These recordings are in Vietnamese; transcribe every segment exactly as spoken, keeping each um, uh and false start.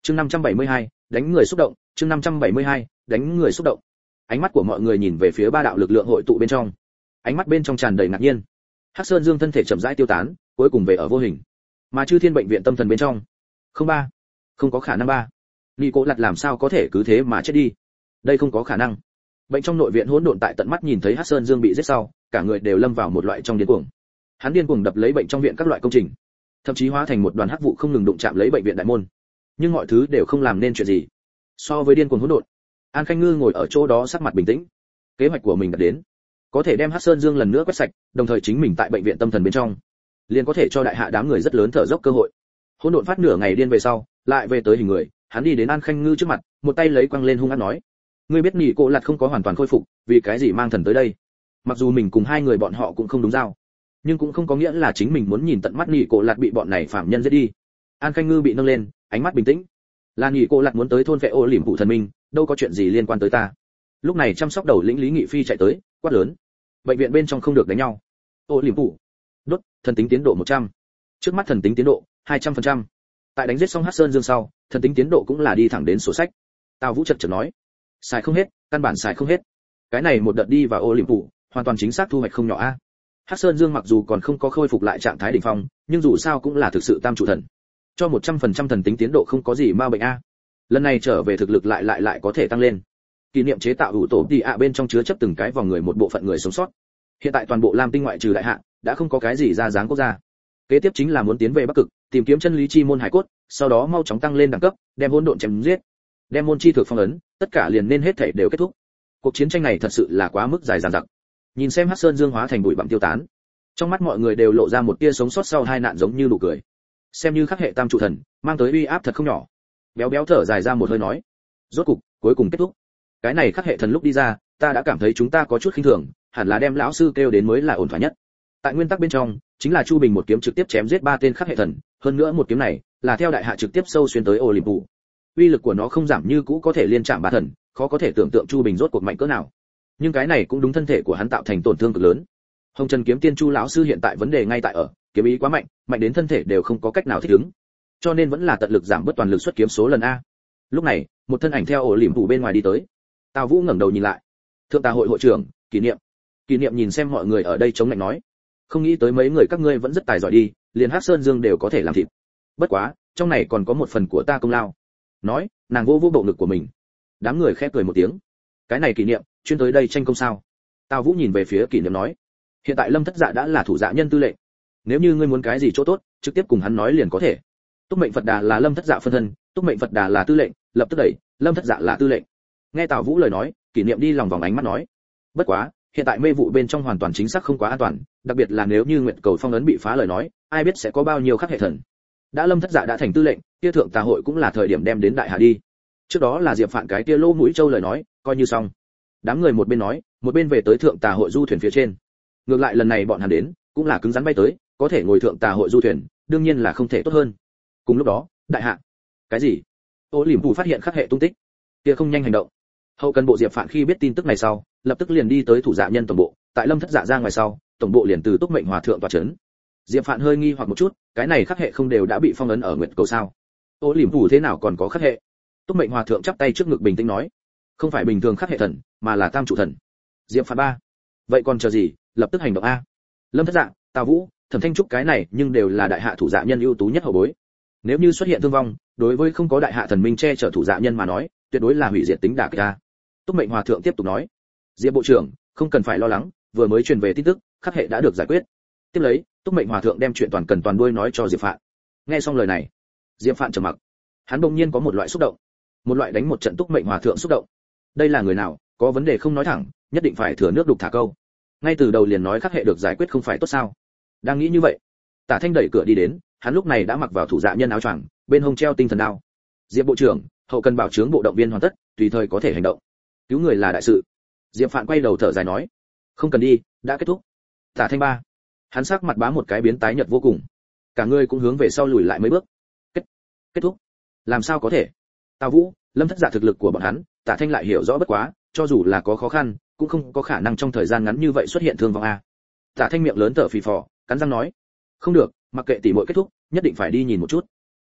Chương năm trăm bảy mươi hai, đánh người xúc động, chương năm trăm bảy mươi hai, đánh người xúc động. Ánh mắt của mọi người nhìn về phía ba đạo lực lượng hội tụ bên trong. Ánh mắt bên trong tràn đầy ngạc nhiên. Hắc Sơn Dương thân thể chậm rãi tiêu tán, cuối cùng về ở vô hình. Mà Chư Thiên bệnh viện tâm thần bên trong, không ba, không có khả năng ba. Nghi Cố Lật làm sao có thể cứ thế mà chết đi? Đây không có khả năng. Bệnh trong nội viện hỗn độn tại tận mắt nhìn thấy Hắc Sơn Dương bị giết sau, cả người đều lâm vào một loại trong điên cuồng. Hắn điên cuồng đập lấy bệnh trong viện các loại công trình, thậm chí hóa thành một đoàn hắc vụ không ngừng đụng chạm lấy bệnh viện đại môn. Nhưng mọi thứ đều không làm nên chuyện gì. So với điên cuồng hỗn độn, An Khanh Ngư ngồi ở chỗ đó sắc mặt bình tĩnh. Kế hoạch của mình đã đến, có thể đem Hắc Sơn Dương lần nữa quét sạch, đồng thời chính mình tại bệnh viện tâm thần bên trong, liền có thể cho đại hạ đám người rất lớn thở dốc cơ hội. Hỗn độn phát nửa ngày điên về sau, lại về tới hình người, hắn đi đến An Khanh Ngư trước mặt, một tay lấy quăng lên hung ác nói: "Ngươi biết Nghị Cố Lật không có hoàn toàn khôi phục, vì cái gì mang thần tới đây?" Mặc dù mình cùng hai người bọn họ cũng không đúng giao, nhưng cũng không có nghĩa là chính mình muốn nhìn tận mắt Nghị Cố Lật bị bọn này phạm nhân giết đi. An Khanh Ngư bị nâng lên, ánh mắt bình tĩnh. Là Nghị Cố Lật muốn tới thôn vệ ô liễm phụ thần minh, đâu có chuyện gì liên quan tới ta. Lúc này chăm sóc đầu lĩnh Lý Nghị Phi chạy tới, quát lớn: "Bệnh viện bên trong không được đánh nhau." Ô liễm phụ đốt, thần tính tiến độ một trăm. Trước mắt thần tính tiến độ hai trăm phần trăm. Tại đánh giết xong Hắc Sơn Dương sau, thần tính tiến độ cũng là đi thẳng đến sổ sách. Tào Vũ chật chật nói: "Xài không hết, căn bản xài không hết. Cái này một đợt đi vào ô liễm phụ, hoàn toàn chính xác thu hoạch không nhỏ a." Hắc Sơn Dương mặc dù còn không có khôi phục lại trạng thái đỉnh phong, nhưng dù sao cũng là thực sự tam trụ thần. Cho một trăm phần trăm thần tính tiến độ không có gì ma bệnh a. Lần này trở về thực lực lại lại lại có thể tăng lên. Kỷ niệm chế tạo ủ tổ đi ạ bên trong chứa chấp từng cái vòng người một bộ phận người sống sót. Hiện tại toàn bộ Lam Tinh ngoại trừ đại hạ, đã không có cái gì ra dáng quốc gia. Kế tiếp chính là muốn tiến về Bắc Cực, tìm kiếm chân lý chi môn hải cốt, sau đó mau chóng tăng lên đẳng cấp, đem hỗn độn chém giết, đem môn chi thực phong ấn, tất cả liền nên hết thảy đều kết thúc. Cuộc chiến tranh này thật sự là quá mức dài dằng dặc. Nhìn xem Hắc Sơn Dương hóa thành bụi bặm tiêu tán, trong mắt mọi người đều lộ ra một tia sống sót sau hai nạn giống như nụ cười. Xem như khắc hệ tam trụ thần, mang tới uy áp thật không nhỏ. Béo béo thở dài ra một hơi nói: "Rốt cục, cuối cùng kết thúc. Cái này khắc hệ thần lúc đi ra, ta đã cảm thấy chúng ta có chút khinh thường, hẳn là đem lão sư kêu đến mới là ổn thỏa nhất." Tại nguyên tắc bên trong, chính là Chu Bình một kiếm trực tiếp chém giết ba tên khắc hệ thần, hơn nữa một kiếm này là theo đại hạ trực tiếp sâu xuyên tới Olympus. Uy lực của nó không giảm như cũ có thể liên chạm ba thần, khó có thể tưởng tượng Chu Bình rốt cuộc mạnh cỡ nào. Nhưng cái này cũng đúng thân thể của hắn tạo thành tổn thương cực lớn. Hồng Trần kiếm tiên Chu lão sư hiện tại vấn đề ngay tại ở, kiếm ý quá mạnh, mạnh đến thân thể đều không có cách nào thích ứng. Cho nên vẫn là tận lực giảm bớt toàn lực xuất kiếm số lần a. Lúc này, một thân ảnh theo ổ liễm phủ bên ngoài đi tới. Tào Vũ ngẩng đầu nhìn lại. Thượng Tà hội hội trưởng, Kỷ Niệm. Kỷ Niệm nhìn xem mọi người ở đây chống lạnh nói: "Không nghĩ tới mấy người các ngươi vẫn rất tài giỏi đi, liền Hắc Sơn Dương đều có thể làm thịt. Bất quá, trong này còn có một phần của ta công lao." Nói, nàng vô vô bộ ngực của mình. Đám người khẽ cười một tiếng. "Cái này Kỷ Niệm, chuyên tới đây tranh công sao?" Tào Vũ nhìn về phía Kỷ Niệm nói: "Hiện tại Lâm Thất Dạ đã là thủ dạ nhân tư lệnh, nếu như ngươi muốn cái gì chỗ tốt, trực tiếp cùng hắn nói liền có thể." Túc Mệnh Phật Đà là Lâm Thất Dạ phân thân, Túc Mệnh Phật Đà là tư lệnh, lập tức đẩy, Lâm Thất Dạ là tư lệnh. Nghe Tào Vũ lời nói, Kỷ Niệm đi lòng vòng ánh mắt nói: "Bất quá, hiện tại mê vụ bên trong hoàn toàn chính xác không quá an toàn, đặc biệt là nếu như Nguyệt Cầu phong ấn bị phá lời nói, ai biết sẽ có bao nhiêu khắc hệ thần. Đã Lâm Thất Dạ đã thành tư lệnh, kia thượng tà hội cũng là thời điểm đem đến đại hạ đi. Trước đó là Diệp Phạn cái kia lỗ mũi trâu lời nói, coi như xong." Đám người một bên nói, một bên về tới thượng tà hội du thuyền phía trên. Ngược lại lần này bọn hắn đến, cũng là cứng rắn bay tới, có thể ngồi thượng tà hội du thuyền, đương nhiên là không thể tốt hơn. Cùng lúc đó, đại hạ. Cái gì? Ô Liễm Phủ phát hiện khắc hệ tung tích, kia không nhanh hành động. Hậu cần bộ Diệp Phạn khi biết tin tức này sau, lập tức liền đi tới thủ dạ nhân tổng bộ, tại Lâm Thất Dạ ra ngoài sau, tổng bộ liền từ Túc Mệnh Hòa thượng tọa chấn. Diệp Phạn hơi nghi hoặc một chút, cái này khắc hệ không đều đã bị phong ấn ở Nguyệt Cầu sao? Ô Liễm Phủ thế nào còn có khắc hệ? Túc Mệnh Hòa thượng chắp tay trước ngực bình tĩnh nói: "Không phải bình thường khắc hệ thần, mà là tam trụ thần." Diệp Phạn ba: "Vậy còn chờ gì, lập tức hành động a." Lâm Thất Dạ, Tào Vũ, Thẩm Thanh Trúc cái này nhưng đều là đại hạ thủ dạ nhân ưu tú nhất hậu bối. Nếu như xuất hiện thương vong, đối với không có đại hạ thần minh che chở thủ dạ nhân mà nói, tuyệt đối là hủy diệt tính đả kích a. Túc Mệnh Hòa thượng tiếp tục nói: "Diệp bộ trưởng, không cần phải lo lắng, vừa mới truyền về tin tức, khắc hệ đã được giải quyết." Tiếp lấy, Túc Mệnh Hòa thượng đem chuyện toàn cần toàn đuôi nói cho Diệp Phạn. Nghe xong lời này, Diệp Phạn trầm mặc. Hắn đột nhiên có một loại xúc động, một loại đánh một trận Túc Mệnh Hòa thượng xúc động. Đây là người nào, có vấn đề không nói thẳng, nhất định phải thừa nước đục thả câu. Ngay từ đầu liền nói khắc hệ được giải quyết không phải tốt sao? Đang nghĩ như vậy, Tả Thanh đẩy cửa đi đến, hắn lúc này đã mặc vào thủ dạ nhân áo choàng, bên hông treo tinh thần đao. "Diệp bộ trưởng, hậu cần bảo trướng bộ động viên hoàn tất, tùy thời có thể hành động. Cứu người là đại sự." Diệp Phạn quay đầu thở dài nói: "Không cần đi, đã kết thúc." Tả Thanh ba, hắn sắc mặt bá một cái biến tái nhợt vô cùng, cả người cũng hướng về sau lùi lại mấy bước. Kết, kết thúc? Làm sao có thể? Tào Vũ, Lâm Thất Dạ thực lực của bọn hắn, Tả Thanh lại hiểu rõ bất quá, cho dù là có khó khăn, cũng không có khả năng trong thời gian ngắn như vậy xuất hiện thương vong a. Tả Thanh miệng lớn thở phì phò, cắn răng nói: "Không được, mặc kệ tỷ muội kết thúc, nhất định phải đi nhìn một chút."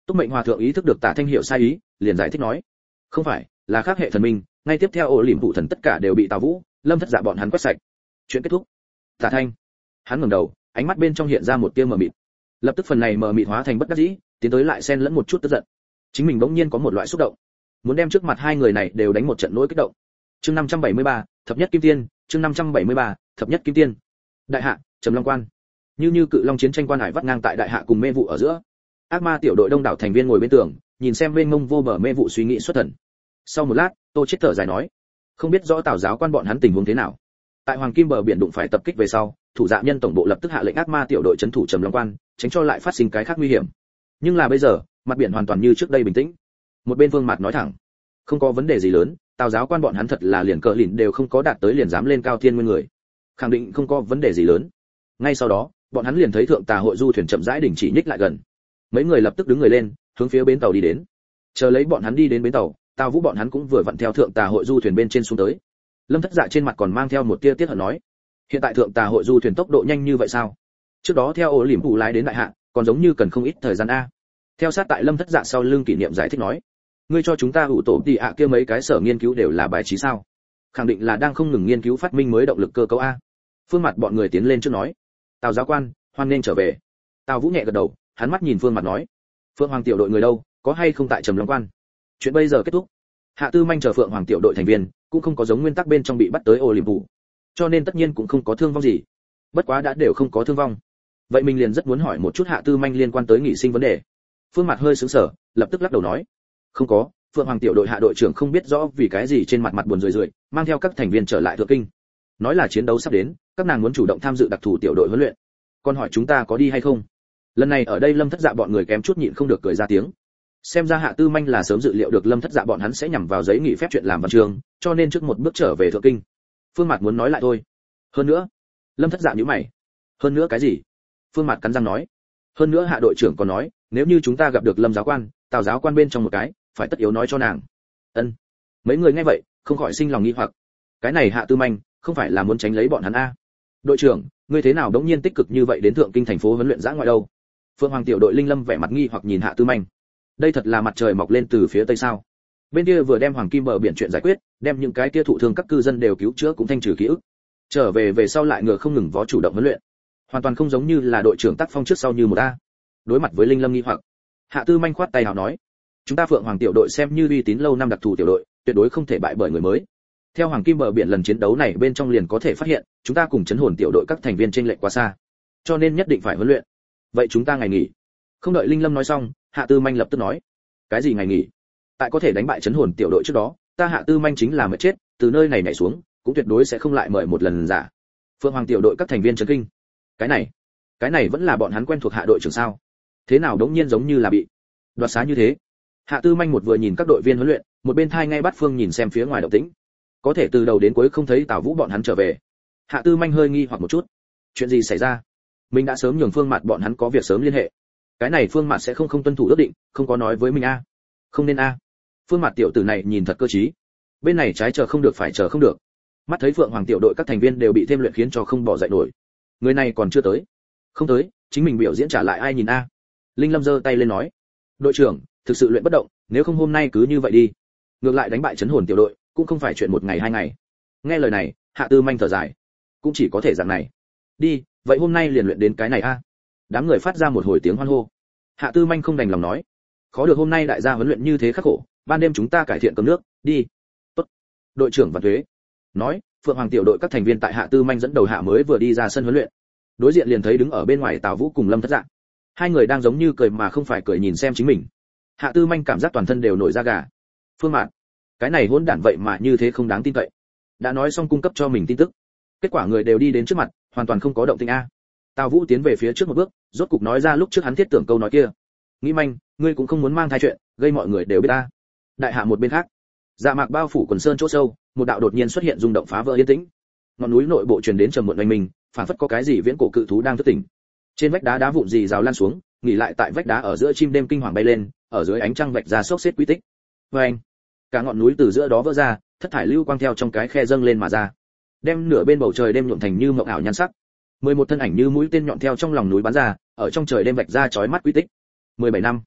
Túc Mệnh Hòa thượng ý thức được Tả Thanh hiểu sai ý, liền giải thích nói, không phải, là khác hệ thần minh, ngay tiếp theo ổ liềm phụ thần tất cả đều bị Tào Vũ, Lâm Thất Dạ bọn hắn quét sạch. Chuyện kết thúc. Tả Thanh, hắn ngẩng đầu, ánh mắt bên trong hiện ra một tia mờ mịt. Lập tức phần này mờ mịt hóa thành bất đắc dĩ, tiến tới lại xen lẫn một chút tức giận. Chính mình bỗng nhiên có một loại xúc động, muốn đem trước mặt hai người này đều đánh một trận nỗi kích động. Chương năm trăm bảy mươi ba, thập nhất kim tiên, chương năm trăm bảy mươi ba, thập nhất kim tiên. Đại hạ, Trầm Long Quan. Như như cự long chiến tranh quan hải vắt ngang tại đại hạ cùng mê vụ ở giữa. Ác ma tiểu đội đông đảo thành viên ngồi bên tường, nhìn xem bên mông vô bờ mê vụ suy nghĩ xuất thần. Sau một lát, Tô Chiết thở dài nói, không biết rõ Tào giáo quan bọn hắn tình huống thế nào. Tại Hoàng Kim bờ biển đụng phải tập kích về sau, thủ dạ nhân tổng bộ lập tức hạ lệnh ác ma tiểu đội trấn thủ Trầm Long Quan, tránh cho lại phát sinh cái khác nguy hiểm. Nhưng là bây giờ, mặt biển hoàn toàn như trước đây bình tĩnh. Một bên Vương Mạt nói thẳng, không có vấn đề gì lớn, Tào giáo quan bọn hắn thật là liền cờ lìn đều không có đạt tới liền dám lên cao thiên nguyên người, khẳng định không có vấn đề gì lớn. Ngay sau đó, bọn hắn liền thấy thượng tà hội du thuyền chậm rãi đình chỉ nhích lại gần. Mấy người lập tức đứng người lên, hướng phía bến tàu đi đến. Chờ lấy bọn hắn đi đến bến tàu, Tào Vũ bọn hắn cũng vừa vặn theo thượng tà hội du thuyền bên trên xuống tới. Lâm Thất Dạ trên mặt còn mang theo một tia tiếc hận nói, hiện tại thượng tà hội du thuyền tốc độ nhanh như vậy sao? Trước đó theo ổ liềm phụ lái đến đại hạ, còn giống như cần không ít thời gian a. Theo sát tại Lâm Thất Dạ sau lưng kỷ niệm giải thích nói, ngươi cho chúng ta ủ tổ tỷ ạ kia mấy cái sở nghiên cứu đều là bài trí sao? Khẳng định là đang không ngừng nghiên cứu phát minh mới động lực cơ cấu a. Phương Mặt bọn người tiến lên trước nói, Tào giáo quan, hoan nên trở về. Tào Vũ nhẹ gật đầu, hắn mắt nhìn Phương Mặt nói, Phượng Hoàng tiểu đội người đâu, có hay không tại Trầm Long Quan? Chuyện bây giờ kết thúc. Hạ Tư Manh chờ Phượng Hoàng tiểu đội thành viên, cũng không có giống nguyên tắc bên trong bị bắt tới ô liềm vụ, cho nên tất nhiên cũng không có thương vong gì. Bất quá đã đều không có thương vong, vậy mình liền rất muốn hỏi một chút Hạ Tư Manh liên quan tới nghị sinh vấn đề. Phương Mặt hơi sững sờ, lập tức lắc đầu nói, không có. Phượng Hoàng tiểu đội hạ đội trưởng không biết rõ vì cái gì trên mặt mặt buồn rười rượi, mang theo các thành viên trở lại Thượng Kinh, nói là chiến đấu sắp đến, các nàng muốn chủ động tham dự đặc thù tiểu đội huấn luyện. Còn hỏi chúng ta có đi hay không? Lần này ở đây Lâm Thất Dạ bọn người kém chút nhịn không được cười ra tiếng. Xem ra Hạ Tư Manh là sớm dự liệu được Lâm Thất Dạ bọn hắn sẽ nhằm vào giấy nghỉ phép chuyện làm văn trường, cho nên trước một bước trở về Thượng Kinh. Phương Mạt muốn nói lại thôi. Hơn nữa, Lâm Thất Dạ nhíu mày. Hơn nữa cái gì? Phương Mạt cắn răng nói. Hơn nữa hạ đội trưởng còn nói, nếu như chúng ta gặp được Lâm giáo quan, Tào giáo quan bên trong một cái, phải tất yếu nói cho nàng. Ân. Mấy người nghe vậy, không khỏi sinh lòng nghi hoặc. Cái này Hạ Tư Manh, không phải là muốn tránh lấy bọn hắn a? Đội trưởng, ngươi thế nào đống nhiên tích cực như vậy đến Thượng Kinh thành phố huấn luyện dã ngoại đâu? Phượng Hoàng tiểu đội Linh Lâm vẻ mặt nghi hoặc nhìn Hạ Tư Manh. Đây thật là mặt trời mọc lên từ phía tây sao? Bên kia vừa đem Hoàng Kim bờ biển chuyện giải quyết, đem những cái kia thụ thương các cư dân đều cứu chữa cũng thanh trừ ký ức. Trở về về sau lại ngựa không ngừng vó chủ động huấn luyện, hoàn toàn không giống như là đội trưởng tác phong trước sau như một a. Đối mặt với Linh Lâm nghi hoặc, Hạ Tư Manh khoát tay hào nói, chúng ta Phượng Hoàng tiểu đội xem như uy tín lâu năm đặc thù tiểu đội, tuyệt đối không thể bại bởi người mới. Theo Hoàng Kim bờ biển lần chiến đấu này bên trong liền có thể phát hiện, chúng ta cùng chấn hồn tiểu đội các thành viên chênh lệch quá xa, cho nên nhất định phải huấn luyện. Vậy chúng ta ngày nghỉ. Không đợi Linh Lâm nói xong, Hạ Tư Manh lập tức nói, cái gì ngày nghỉ? Tại có thể đánh bại chấn hồn tiểu đội trước đó, ta Hạ Tư Manh chính là mệt chết, từ nơi này nhảy xuống, cũng tuyệt đối sẽ không lại mời một lần giả. Phượng Hoàng tiểu đội các thành viên chấn kinh. Cái này, cái này vẫn là bọn hắn quen thuộc hạ đội trưởng sao? Thế nào đống nhiên giống như là bị đoạt xá như thế? Hạ Tư Manh một vừa nhìn các đội viên huấn luyện, một bên thai ngay bắt phương nhìn xem phía ngoài động tĩnh. Có thể từ đầu đến cuối không thấy Tào Vũ bọn hắn trở về. Hạ Tư Manh hơi nghi hoặc một chút. Chuyện gì xảy ra? Mình đã sớm nhường Phương Mạt bọn hắn có việc sớm liên hệ. Cái này Phương Mạt sẽ không không tuân thủ ước định, không có nói với mình a? Không nên a. Phương Mạt tiểu tử này nhìn thật cơ trí. Bên này trái chờ không được phải chờ không được. Mắt thấy Phượng Hoàng tiểu đội các thành viên đều bị thêm luyện khiến cho không bỏ dậy nổi. Người này còn chưa tới. Không tới, chính mình biểu diễn trả lại ai nhìn a? Linh Lâm giơ tay lên nói, đội trưởng, thực sự luyện bất động, nếu không hôm nay cứ như vậy đi. Ngược lại đánh bại chấn hồn tiểu đội, cũng không phải chuyện một ngày hai ngày. Nghe lời này, Hạ Tư Manh thở dài, cũng chỉ có thể dạng này. Đi, vậy hôm nay liền luyện đến cái này a. Đám người phát ra một hồi tiếng hoan hô. Hạ Tư Manh không đành lòng nói, khó được hôm nay đại gia huấn luyện như thế khắc khổ, ban đêm chúng ta cải thiện cơm nước, đi. Tốt. Đội trưởng và thuế. Nói, Phượng Hoàng tiểu đội các thành viên tại Hạ Tư Manh dẫn đầu hạ mới vừa đi ra sân huấn luyện. Đối diện liền thấy đứng ở bên ngoài Tào Vũ cùng Lâm Thất Dạ. Hai người đang giống như cười mà không phải cười nhìn xem chính mình. Hạ Tư Manh cảm giác toàn thân đều nổi da gà. Phương Mạn, cái này hỗn đản vậy mà như thế không đáng tin cậy. Đã nói xong cung cấp cho mình tin tức, kết quả người đều đi đến trước mặt, hoàn toàn không có động tĩnh a. Tào Vũ tiến về phía trước một bước, rốt cục nói ra lúc trước hắn thiết tưởng câu nói kia. Nghĩ manh, ngươi cũng không muốn mang thai chuyện, gây mọi người đều biết ta. Đại hạ một bên khác, dạ mạc bao phủ quần sơn chỗ sâu, một đạo đột nhiên xuất hiện rung động phá vỡ yên tĩnh. Ngọn núi nội bộ truyền đến trầm muộn oanh minh, phảng phất có cái gì viễn cổ cự thú đang thức tỉnh. Trên vách đá đá vụn gì rào lan xuống, nghỉ lại tại vách đá ở giữa chim đêm kinh hoàng bay lên, ở dưới ánh trăng vạch ra xốc xếp quy tích. Oanh! Cả ngọn núi từ giữa đó vỡ ra, thất thải lưu quang theo trong cái khe dâng lên mà ra, đem nửa bên bầu trời đêm nhuộm thành như mộng ảo nhan sắc. Mười một thân ảnh như mũi tên nhọn theo trong lòng núi bắn ra, ở trong trời đêm vạch ra chói mắt quy tích. Mười bảy năm.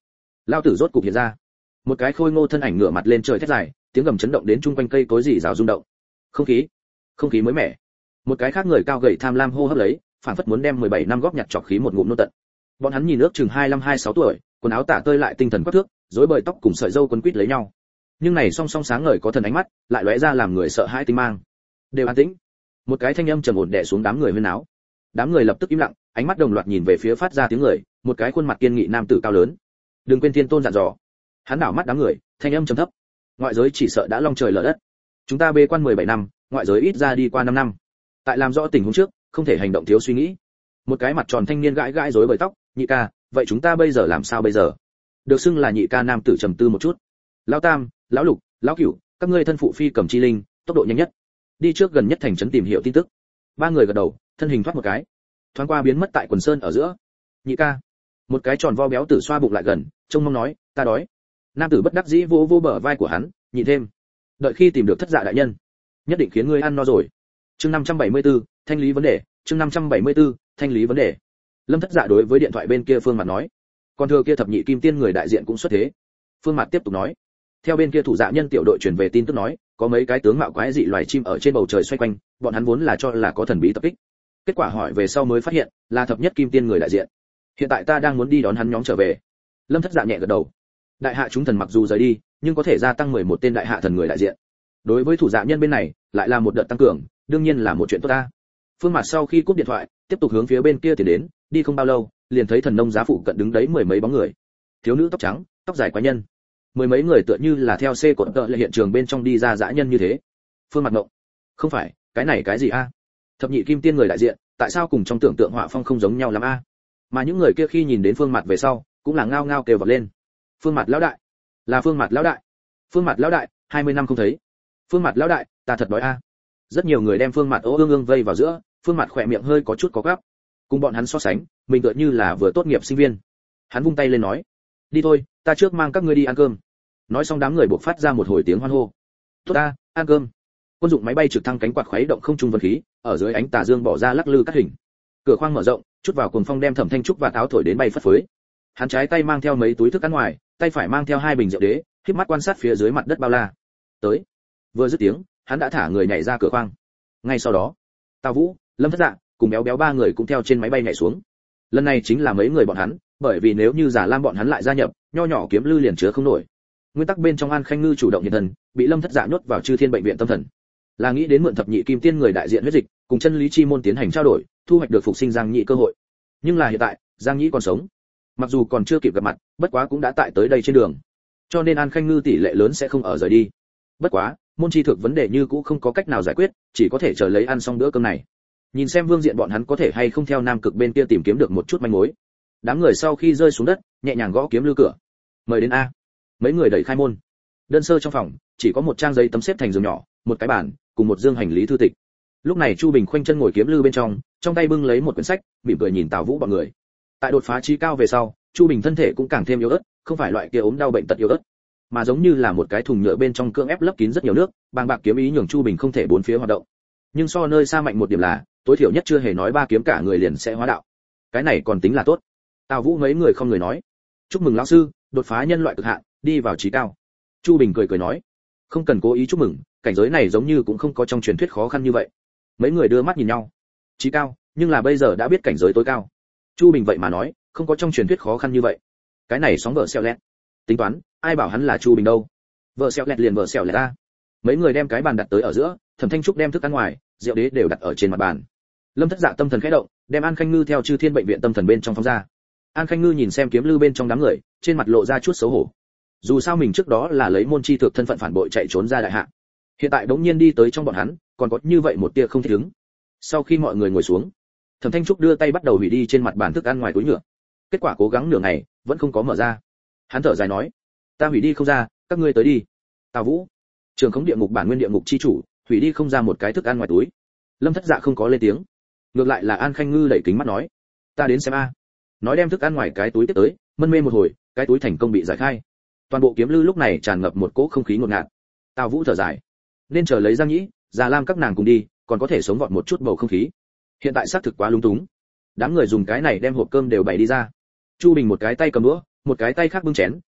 Lao tử rốt cục hiện ra. Một cái khôi ngô thân ảnh ngửa mặt lên trời thét dài, tiếng gầm chấn động đến chung quanh cây cối rì rào rung động. Không khí, không khí mới mẻ. Một cái khác người cao gầy tham lam hô hấp lấy, phảng phất muốn đem mười bảy năm góp nhặt trọc khí một ngụm nôn tận. Bọn hắn nhìn ước chừng hai mươi lăm hai mươi sáu tuổi, quần áo tả tơi lại tinh thần quắc thước, rối bời tóc cùng sợi râu quấn quít lấy nhau. Nhưng này song song sáng ngời có thần ánh mắt, lại lóe ra làm người sợ hãi tinh mang. Đều an tĩnh. Một cái thanh âm trầm ổn đè xuống đám người huyên náo. Đám người lập tức im lặng, ánh mắt đồng loạt nhìn về phía phát ra tiếng người, một cái khuôn mặt kiên nghị nam tử cao lớn. Đừng quên Thiên Tôn dặn dò. Hắn đảo mắt đám người, thanh âm trầm thấp. Ngoại giới chỉ sợ đã long trời lở đất. Chúng ta bê quan mười bảy năm, ngoại giới ít ra đi qua năm năm. Tại làm rõ tình huống trước, không thể hành động thiếu suy nghĩ. Một cái mặt tròn thanh niên gãi gãi rối bời tóc, nhị ca, vậy chúng ta bây giờ làm sao bây giờ? Được xưng là nhị ca nam tử trầm tư một chút. Lão Tam, lão Lục, lão Cửu, các ngươi thân phụ phi cầm chi linh, tốc độ nhanh nhất. Đi trước gần nhất thành trấn tìm hiểu tin tức. Ba người gật đầu, thân hình thoát một cái, thoáng qua biến mất tại quần sơn ở giữa. Nhị ca. Một cái tròn vo béo tử xoa bụng lại gần, trông mong nói, ta đói. Nam tử bất đắc dĩ vỗ vỗ bờ vai của hắn, nhịn thêm. Đợi khi tìm được thất dạ đại nhân, nhất định khiến ngươi ăn no rồi. Chương năm trăm bảy mươi tư, thanh lý vấn đề, chương năm trăm bảy mươi tư, thanh lý vấn đề. Lâm Thất Dạ đối với điện thoại bên kia Phương Mạt nói, còn thừa kia thập nhị kim tiên người đại diện cũng xuất thế. Phương Mạt tiếp tục nói, theo bên kia thủ dạ nhân tiểu đội truyền về tin tức nói, có mấy cái tướng mạo quái dị loài chim ở trên bầu trời xoay quanh, bọn hắn vốn là cho là có thần bí tập kích. Kết quả hỏi về sau mới phát hiện, là thập nhất kim tiên người đại diện. Hiện tại ta đang muốn đi đón hắn nhóm trở về. Lâm Thất Dạ nhẹ gật đầu. Đại hạ chúng thần mặc dù rời đi, nhưng có thể gia tăng mười một tên đại hạ thần người đại diện. Đối với thủ dạ nhân bên này, lại là một đợt tăng cường, đương nhiên là một chuyện tốt ta. Phương Mạt sau khi cúp điện thoại, tiếp tục hướng phía bên kia tiến đến, đi không bao lâu, liền thấy thần nông giá phụ cận đứng đấy mười mấy bóng người. Thiếu nữ tóc trắng, tóc dài quái nhân. Mười mấy người tựa như là theo xe cột tợ là hiện trường bên trong đi ra dã nhân như thế. Phương Mạt ngộng. Không phải, cái này cái gì a? Thập nhị kim tiên người đại diện, tại sao cùng trong tưởng tượng họa phong không giống nhau lắm a? Mà những người kia khi nhìn đến Phương Mạt về sau, cũng là ngao ngao kêu vọt lên. Phương Mạt lão đại, là Phương Mạt lão đại. Phương Mạt lão đại, hai mươi năm không thấy. Phương Mạt lão đại, ta thật đói a. Rất nhiều người đem Phương Mạt ố ương ương vây vào giữa, Phương Mạt khỏe miệng hơi có chút có gắp. Cùng bọn hắn so sánh, mình tựa như là vừa tốt nghiệp sinh viên. Hắn vung tay lên nói, đi thôi, ta trước mang các ngươi đi ăn cơm. Nói xong đám người buộc phát ra một hồi tiếng hoan hô. Tốt ta, ăn cơm. Quân dụng máy bay trực thăng cánh quạt khuấy động không trung vân khí, ở dưới ánh tà dương bỏ ra lắc lư cắt hình. Cửa khoang mở rộng, chút vào cuồng phong đem Thẩm Thanh Trúc và áo thổi đến bay phất phới. Hắn trái tay mang theo mấy túi thức ăn ngoài, tay phải mang theo hai bình rượu đế, khép mắt quan sát phía dưới mặt đất bao la. Tới. Vừa dứt tiếng, hắn đã thả người nhảy ra cửa khoang. Ngay sau đó, Tào Vũ, Lâm Thất Dạ cùng béo béo ba người cũng theo trên máy bay nhảy xuống. Lần này chính là mấy người bọn hắn, bởi vì nếu như Giả Lam bọn hắn lại gia nhập, nho nhỏ kiếm lư liền chứa không nổi. Nguyên tắc bên trong An Khanh Ngư chủ động hiện thần, bị Lâm Thất Dạ nhốt vào Chư Thiên bệnh viện tâm thần. Là nghĩ đến mượn thập nhị kim tiên người đại diện huyết dịch, cùng chân lý chi môn tiến hành trao đổi, thu hoạch được phục sinh Giang Nhĩ cơ hội. Nhưng là hiện tại, Giang Nhĩ còn sống. Mặc dù còn chưa kịp gặp mặt, bất quá cũng đã tại tới đây trên đường. Cho nên An Khanh Ngư tỷ lệ lớn sẽ không ở rời đi. Bất quá, môn chi thực vấn đề như cũ không có cách nào giải quyết, chỉ có thể chờ lấy ăn xong bữa cơm này. Nhìn xem Vương Diện bọn hắn có thể hay không theo Nam Cực bên kia tìm kiếm được một chút manh mối. Đám người sau khi rơi xuống đất, nhẹ nhàng gõ kiếm lư cửa. Mời đến a. Mấy người đẩy khai môn. Đơn sơ trong phòng, chỉ có một trang giấy tấm xếp thành giường nhỏ, một cái bàn, cùng một dương hành lý thư tịch. Lúc này Chu Bình khoanh chân ngồi kiếm lư bên trong, trong tay bưng lấy một quyển sách, mỉm cười nhìn Tào Vũ bọn người. Tại đột phá trí cao về sau, Chu Bình thân thể cũng càng thêm yếu ớt, không phải loại kia ốm đau bệnh tật yếu ớt, mà giống như là một cái thùng nhựa bên trong cưỡng ép lấp kín rất nhiều nước, bàng bạc kiếm ý nhường Chu Bình không thể bốn phía hoạt động. Nhưng so nơi xa mạnh một điểm là, tối thiểu nhất chưa hề nói ba kiếm cả người liền sẽ hóa đạo. Cái này còn tính là tốt. Tào Vũ mấy người không người nói, chúc mừng lão sư, đột phá nhân loại cực hạn, đi vào trí cao. Chu Bình cười cười nói, không cần cố ý chúc mừng, cảnh giới này giống như cũng không có trong truyền thuyết khó khăn như vậy. Mấy người đưa mắt nhìn nhau. Trí cao, nhưng là bây giờ đã biết cảnh giới tối cao. Chu Bình vậy mà nói, không có trong truyền thuyết khó khăn như vậy. Cái này sóng vợ xẹo lẹt. Tính toán, ai bảo hắn là Chu Bình đâu? Vợ xẹo lẹt liền vợ xẹo lẹt ta. Mấy người đem cái bàn đặt tới ở giữa, Thẩm Thanh Trúc đem thức ăn ngoài, rượu đế đều đặt ở trên mặt bàn. Lâm Thất Dạ tâm thần khẽ động, đem An Khanh Ngư theo Chư Thiên bệnh viện tâm thần bên trong phóng ra. An Khanh Ngư nhìn xem kiếm lư bên trong đám người, trên mặt lộ ra chút xấu hổ. Dù sao mình trước đó là lấy môn chi thực thân phận phản bội chạy trốn ra đại hạ, hiện tại đống nhiên đi tới trong bọn hắn, còn có như vậy một tia không thích ứng. Sau khi mọi người ngồi xuống, Thẩm Thanh Trúc đưa tay bắt đầu hủy đi trên mặt bàn thức ăn ngoài túi nhựa. Kết quả cố gắng nửa ngày, vẫn không có mở ra. Hắn thở dài nói, ta hủy đi không ra, các ngươi tới đi. Tào Vũ, trường khống địa ngục bản nguyên địa ngục chi chủ, hủy đi không ra một cái thức ăn ngoài túi. Lâm Thất Dạ không có lên tiếng. Ngược lại là An Khanh Ngư đẩy kính mắt nói, ta đến xem a. Nói đem thức ăn ngoài cái túi tiếp tới, mân mê một hồi, cái túi thành công bị giải khai. Toàn bộ kiếm lư lúc này tràn ngập một cỗ không khí ngột ngạt. Tào Vũ thở dài, nên chờ lấy Giang Nhĩ, Già Lam các nàng cùng đi, còn có thể sống vọt một chút bầu không khí. Hiện tại xác thực quá lúng túng. Đám người dùng cái này đem hộp cơm đều bày đi ra. Chu Bình một cái tay cầm đũa, một cái tay khác bưng chén,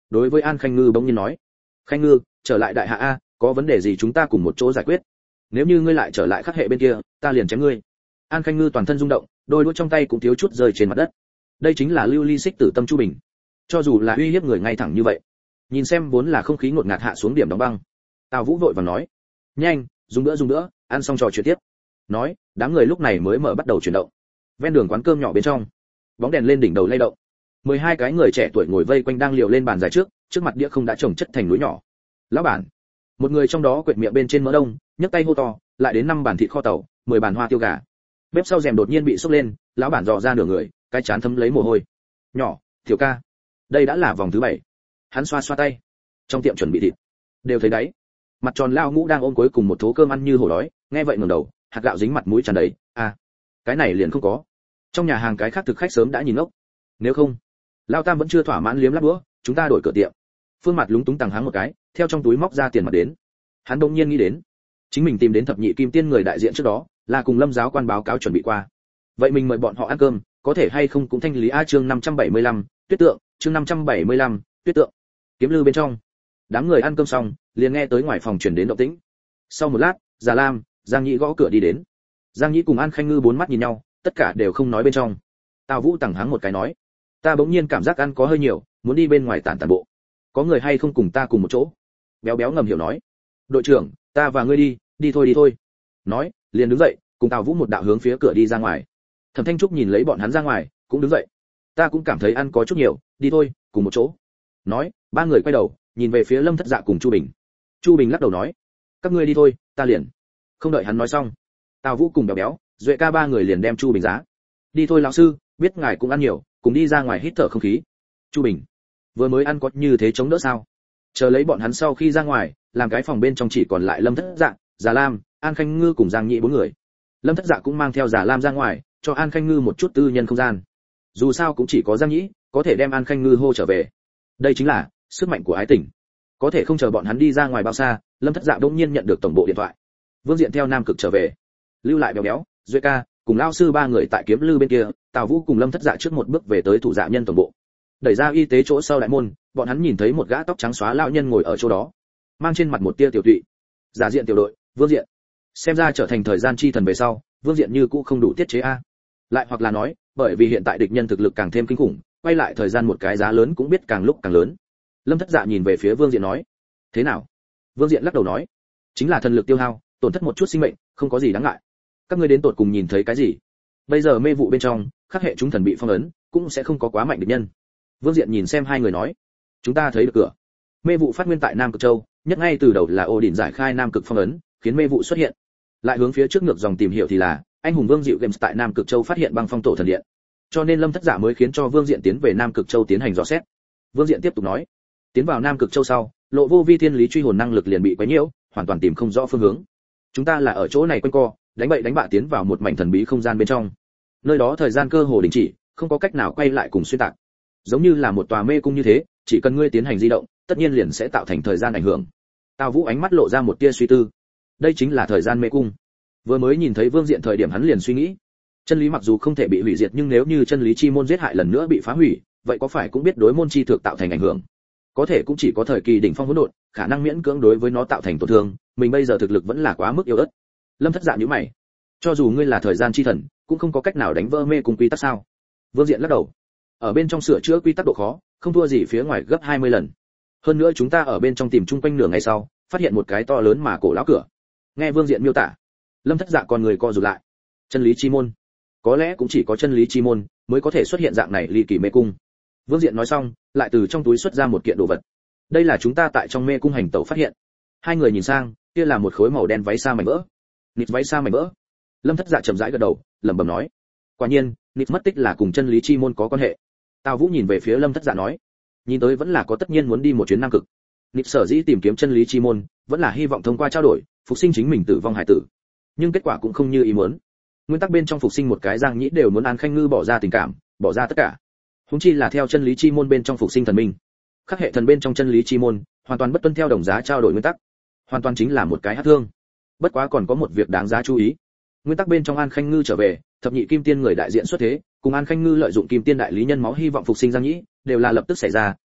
đối với An Khanh Ngư bỗng nhiên nói: "Khanh Ngư, trở lại đại hạ a, có vấn đề gì chúng ta cùng một chỗ giải quyết. Nếu như ngươi lại trở lại khắc hệ bên kia, ta liền chém ngươi." An Khanh Ngư toàn thân rung động, đôi đũa trong tay cũng thiếu chút rơi trên mặt đất. Đây chính là Lưu Ly Xích Tử Tâm Chu Bình. Cho dù là uy hiếp người ngay thẳng như vậy, nhìn xem vốn là không khí ngột ngạt hạ xuống điểm đóng băng. Tào Vũ vội vàng nói: "Nhanh, dùng nữa dùng nữa, ăn xong trò chuyện tiếp." Nói, đám người lúc này mới mở bắt đầu chuyển động. Ven đường quán cơm nhỏ bên trong, bóng đèn lên đỉnh đầu lay động. mười hai cái người trẻ tuổi ngồi vây quanh đang liều lên bàn dài trước, trước mặt đĩa không đã trồng chất thành núi nhỏ. "Lão bản." Một người trong đó quệt miệng bên trên mỡ đông, nhấc tay hô to, lại đến năm bàn thịt kho tàu, mười bàn hoa tiêu gà. Bếp sau rèm đột nhiên bị sốc lên, lão bản dò ra nửa người, cái chán thấm lấy mồ hôi. "Nhỏ, Tiểu ca, đây đã là vòng thứ bảy." Hắn xoa xoa tay. Trong tiệm chuẩn bị thịt, đều thấy đấy. Mặt tròn lao ngũ đang ôm cuối cùng một thố cơm ăn như hổ đói, nghe vậy ngẩng đầu, hạt gạo dính mặt mũi tràn đầy. "À, cái này liền không có." Trong nhà hàng cái khác thực khách sớm đã nhìn ngốc. "Nếu không." Lao Tam vẫn chưa thỏa mãn liếm láp đũa, "Chúng ta đổi cửa tiệm." Phương Mặt lúng túng tằng háng một cái, theo trong túi móc ra tiền mặt đến. Hắn đột nhiên nghĩ đến, chính mình tìm đến thập nhị kim tiên người đại diện trước đó, là cùng Lâm giáo quan báo cáo chuẩn bị qua. Vậy mình mời bọn họ ăn cơm, có thể hay không cũng thanh lý a chương năm trăm bảy mươi lăm, Tuyết Tượng, chương năm trăm bảy mươi lăm, Tuyết Tượng. Kiếm Lư bên trong, đám người ăn cơm xong, liền nghe tới ngoài phòng truyền đến động tĩnh. Sau một lát, Già Lam, Giang Nhĩ gõ cửa đi đến. Giang Nhĩ cùng An Khanh Ngư bốn mắt nhìn nhau, tất cả đều không nói bên trong. Tào Vũ tằng hắng một cái nói: "Ta bỗng nhiên cảm giác ăn có hơi nhiều, muốn đi bên ngoài tản tản bộ. Có người hay không cùng ta cùng một chỗ?" Béo Béo ngầm hiểu nói: "Đội trưởng, ta và ngươi đi, đi thôi đi thôi." Nói, liền đứng dậy, cùng Tào Vũ một đạo hướng phía cửa đi ra ngoài. Thẩm Thanh Trúc nhìn lấy bọn hắn ra ngoài, cũng đứng dậy. "Ta cũng cảm thấy ăn có chút nhiều, đi thôi, cùng một chỗ." Nói, ba người quay đầu, nhìn về phía Lâm Thất Dạ cùng Chu Bình. Chu Bình lắc đầu nói: "Các ngươi đi thôi, ta liền." Không đợi hắn nói xong, Tào Vũ cùng Béo Béo, Duệ ca ba người liền đem Chu Bình giá. "Đi thôi lão sư, biết ngài cũng ăn nhiều, cùng đi ra ngoài hít thở không khí." Chu Bình: "Vừa mới ăn có như thế chống đỡ sao?" Chờ lấy bọn hắn sau khi ra ngoài, làm cái phòng bên trong chỉ còn lại Lâm Thất Dạ, Già Lam, An Khanh Ngư cùng Giang Nhĩ bốn người. Lâm Thất Dạ cũng mang theo Già Lam ra ngoài, cho An Khanh Ngư một chút tư nhân không gian. Dù sao cũng chỉ có Giang Nhĩ có thể đem An Khanh Ngư hô trở về. Đây chính là sức mạnh của ái tình. Có thể không chờ bọn hắn đi ra ngoài bao xa, Lâm Thất Dạ đột nhiên nhận được tổng bộ điện thoại. Vương Diện theo Nam Cực trở về, lưu lại Béo Béo, Duệ ca cùng lão sư ba người tại Kiếm Lư bên kia. Tào Vũ cùng Lâm Thất Dạ trước một bước về tới thủ dạ nhân tổng bộ. Đẩy ra y tế chỗ sau đại môn, bọn hắn nhìn thấy một gã tóc trắng xóa lão nhân ngồi ở chỗ đó, mang trên mặt một tia tiểu tụy. Giả diện tiểu đội, Vương Diện. Xem ra trở thành thời gian chi thần về sau, Vương Diện như cũ không đủ tiết chế a. Lại hoặc là nói, bởi vì hiện tại địch nhân thực lực càng thêm kinh khủng, quay lại thời gian một cái giá lớn cũng biết càng lúc càng lớn. Lâm Thất Dạ nhìn về phía Vương Diện nói: "Thế nào?" Vương Diện lắc đầu nói: "Chính là thần lực tiêu hao, tổn thất một chút sinh mệnh, không có gì đáng ngại. Các ngươi đến tột cùng nhìn thấy cái gì? Bây giờ mê vụ bên trong, khắc hệ chúng thần bị phong ấn, cũng sẽ không có quá mạnh địch nhân." Vương Diện nhìn xem hai người nói: "Chúng ta thấy được cửa. Mê vụ phát nguyên tại Nam Cực Châu, nhất ngay từ đầu là Ô Đỉnh giải khai Nam Cực phong ấn, khiến mê vụ xuất hiện. Lại hướng phía trước ngược dòng tìm hiểu thì là anh hùng Vương Diệu Games tại Nam Cực Châu phát hiện băng phong tổ thần điện. Cho nên Lâm Thất Dạ mới khiến cho Vương Diện tiến về Nam Cực Châu tiến hành dò xét." Vương Diện tiếp tục nói: "Tiến vào Nam Cực Châu sau, Lộ Vô Vi thiên lý truy hồn năng lực liền bị quấy nhiễu, hoàn toàn tìm không rõ phương hướng. Chúng ta là ở chỗ này quanh co, đánh bậy đánh bạ tiến vào một mảnh thần bí không gian bên trong. Nơi đó thời gian cơ hồ đình chỉ, không có cách nào quay lại cùng xuyên tạc. Giống như là một tòa mê cung như thế, chỉ cần ngươi tiến hành di động, tất nhiên liền sẽ tạo thành thời gian ảnh hưởng." Tào Vũ ánh mắt lộ ra một tia suy tư. Đây chính là thời gian mê cung. Vừa mới nhìn thấy Vương Diện thời điểm hắn liền suy nghĩ, chân lý mặc dù không thể bị hủy diệt, nhưng nếu như chân lý chi môn giết hại lần nữa bị phá hủy, vậy có phải cũng biết đối môn chi thực tạo thành ảnh hưởng? Có thể cũng chỉ có thời kỳ đỉnh phong hỗn độn, khả năng miễn cưỡng đối với nó tạo thành tổn thương, mình bây giờ thực lực vẫn là quá mức yếu ớt. Lâm Thất Dạ nhíu mày: "Cho dù ngươi là thời gian chi thần, cũng không có cách nào đánh vỡ mê cung quy tắc sao?" Vương Diện lắc đầu: "Ở bên trong sửa chữa quy tắc độ khó, không thua gì phía ngoài gấp hai mươi lần. Hơn nữa chúng ta ở bên trong tìm chung quanh nửa ngày sau, phát hiện một cái to lớn mà cổ lão cửa." Nghe Vương Diện miêu tả, Lâm Thất Dạ con người co rụt lại. Chân lý chi môn, có lẽ cũng chỉ có chân lý chi môn mới có thể xuất hiện dạng này ly kỳ mê cung. Vương Diện nói xong, lại từ trong túi xuất ra một kiện đồ vật. "Đây là chúng ta tại trong mê cung hành tẩu phát hiện." Hai người nhìn sang, kia là một khối màu đen váy sa mảnh vỡ. "Nịt váy sa mảnh vỡ?" Lâm Thất Dạ chậm rãi gật đầu, lẩm bẩm nói: "Quả nhiên, nịt mất tích là cùng chân lý chi môn có quan hệ." Tào Vũ nhìn về phía Lâm Thất Dạ nói: "Nhìn tới vẫn là có tất nhiên muốn đi một chuyến Nam Cực. Nịt sở dĩ tìm kiếm chân lý chi môn, vẫn là hy vọng thông qua trao đổi, phục sinh chính mình tử vong hải tử. Nhưng kết quả cũng không như ý muốn. Nguyên tắc bên trong phục sinh một cái Giang Nhĩ đều muốn An Khanh Ngư bỏ ra tình cảm, bỏ ra tất cả. Huống chi là theo chân lý chi môn bên trong phục sinh thần minh. Khắc hệ thần bên trong chân lý chi môn, hoàn toàn bất tuân theo đồng giá trao đổi nguyên tắc, hoàn toàn chính là một cái hắc thương. Bất quá còn có một việc đáng giá chú ý. Nguyên tắc bên trong An Khanh Ngư trở về, thập nhị kim tiên người đại diện xuất thế, cùng An Khanh Ngư lợi dụng kim tiên đại lý nhân máu hy vọng phục sinh Giang Nhĩ, đều là lập tức xảy ra,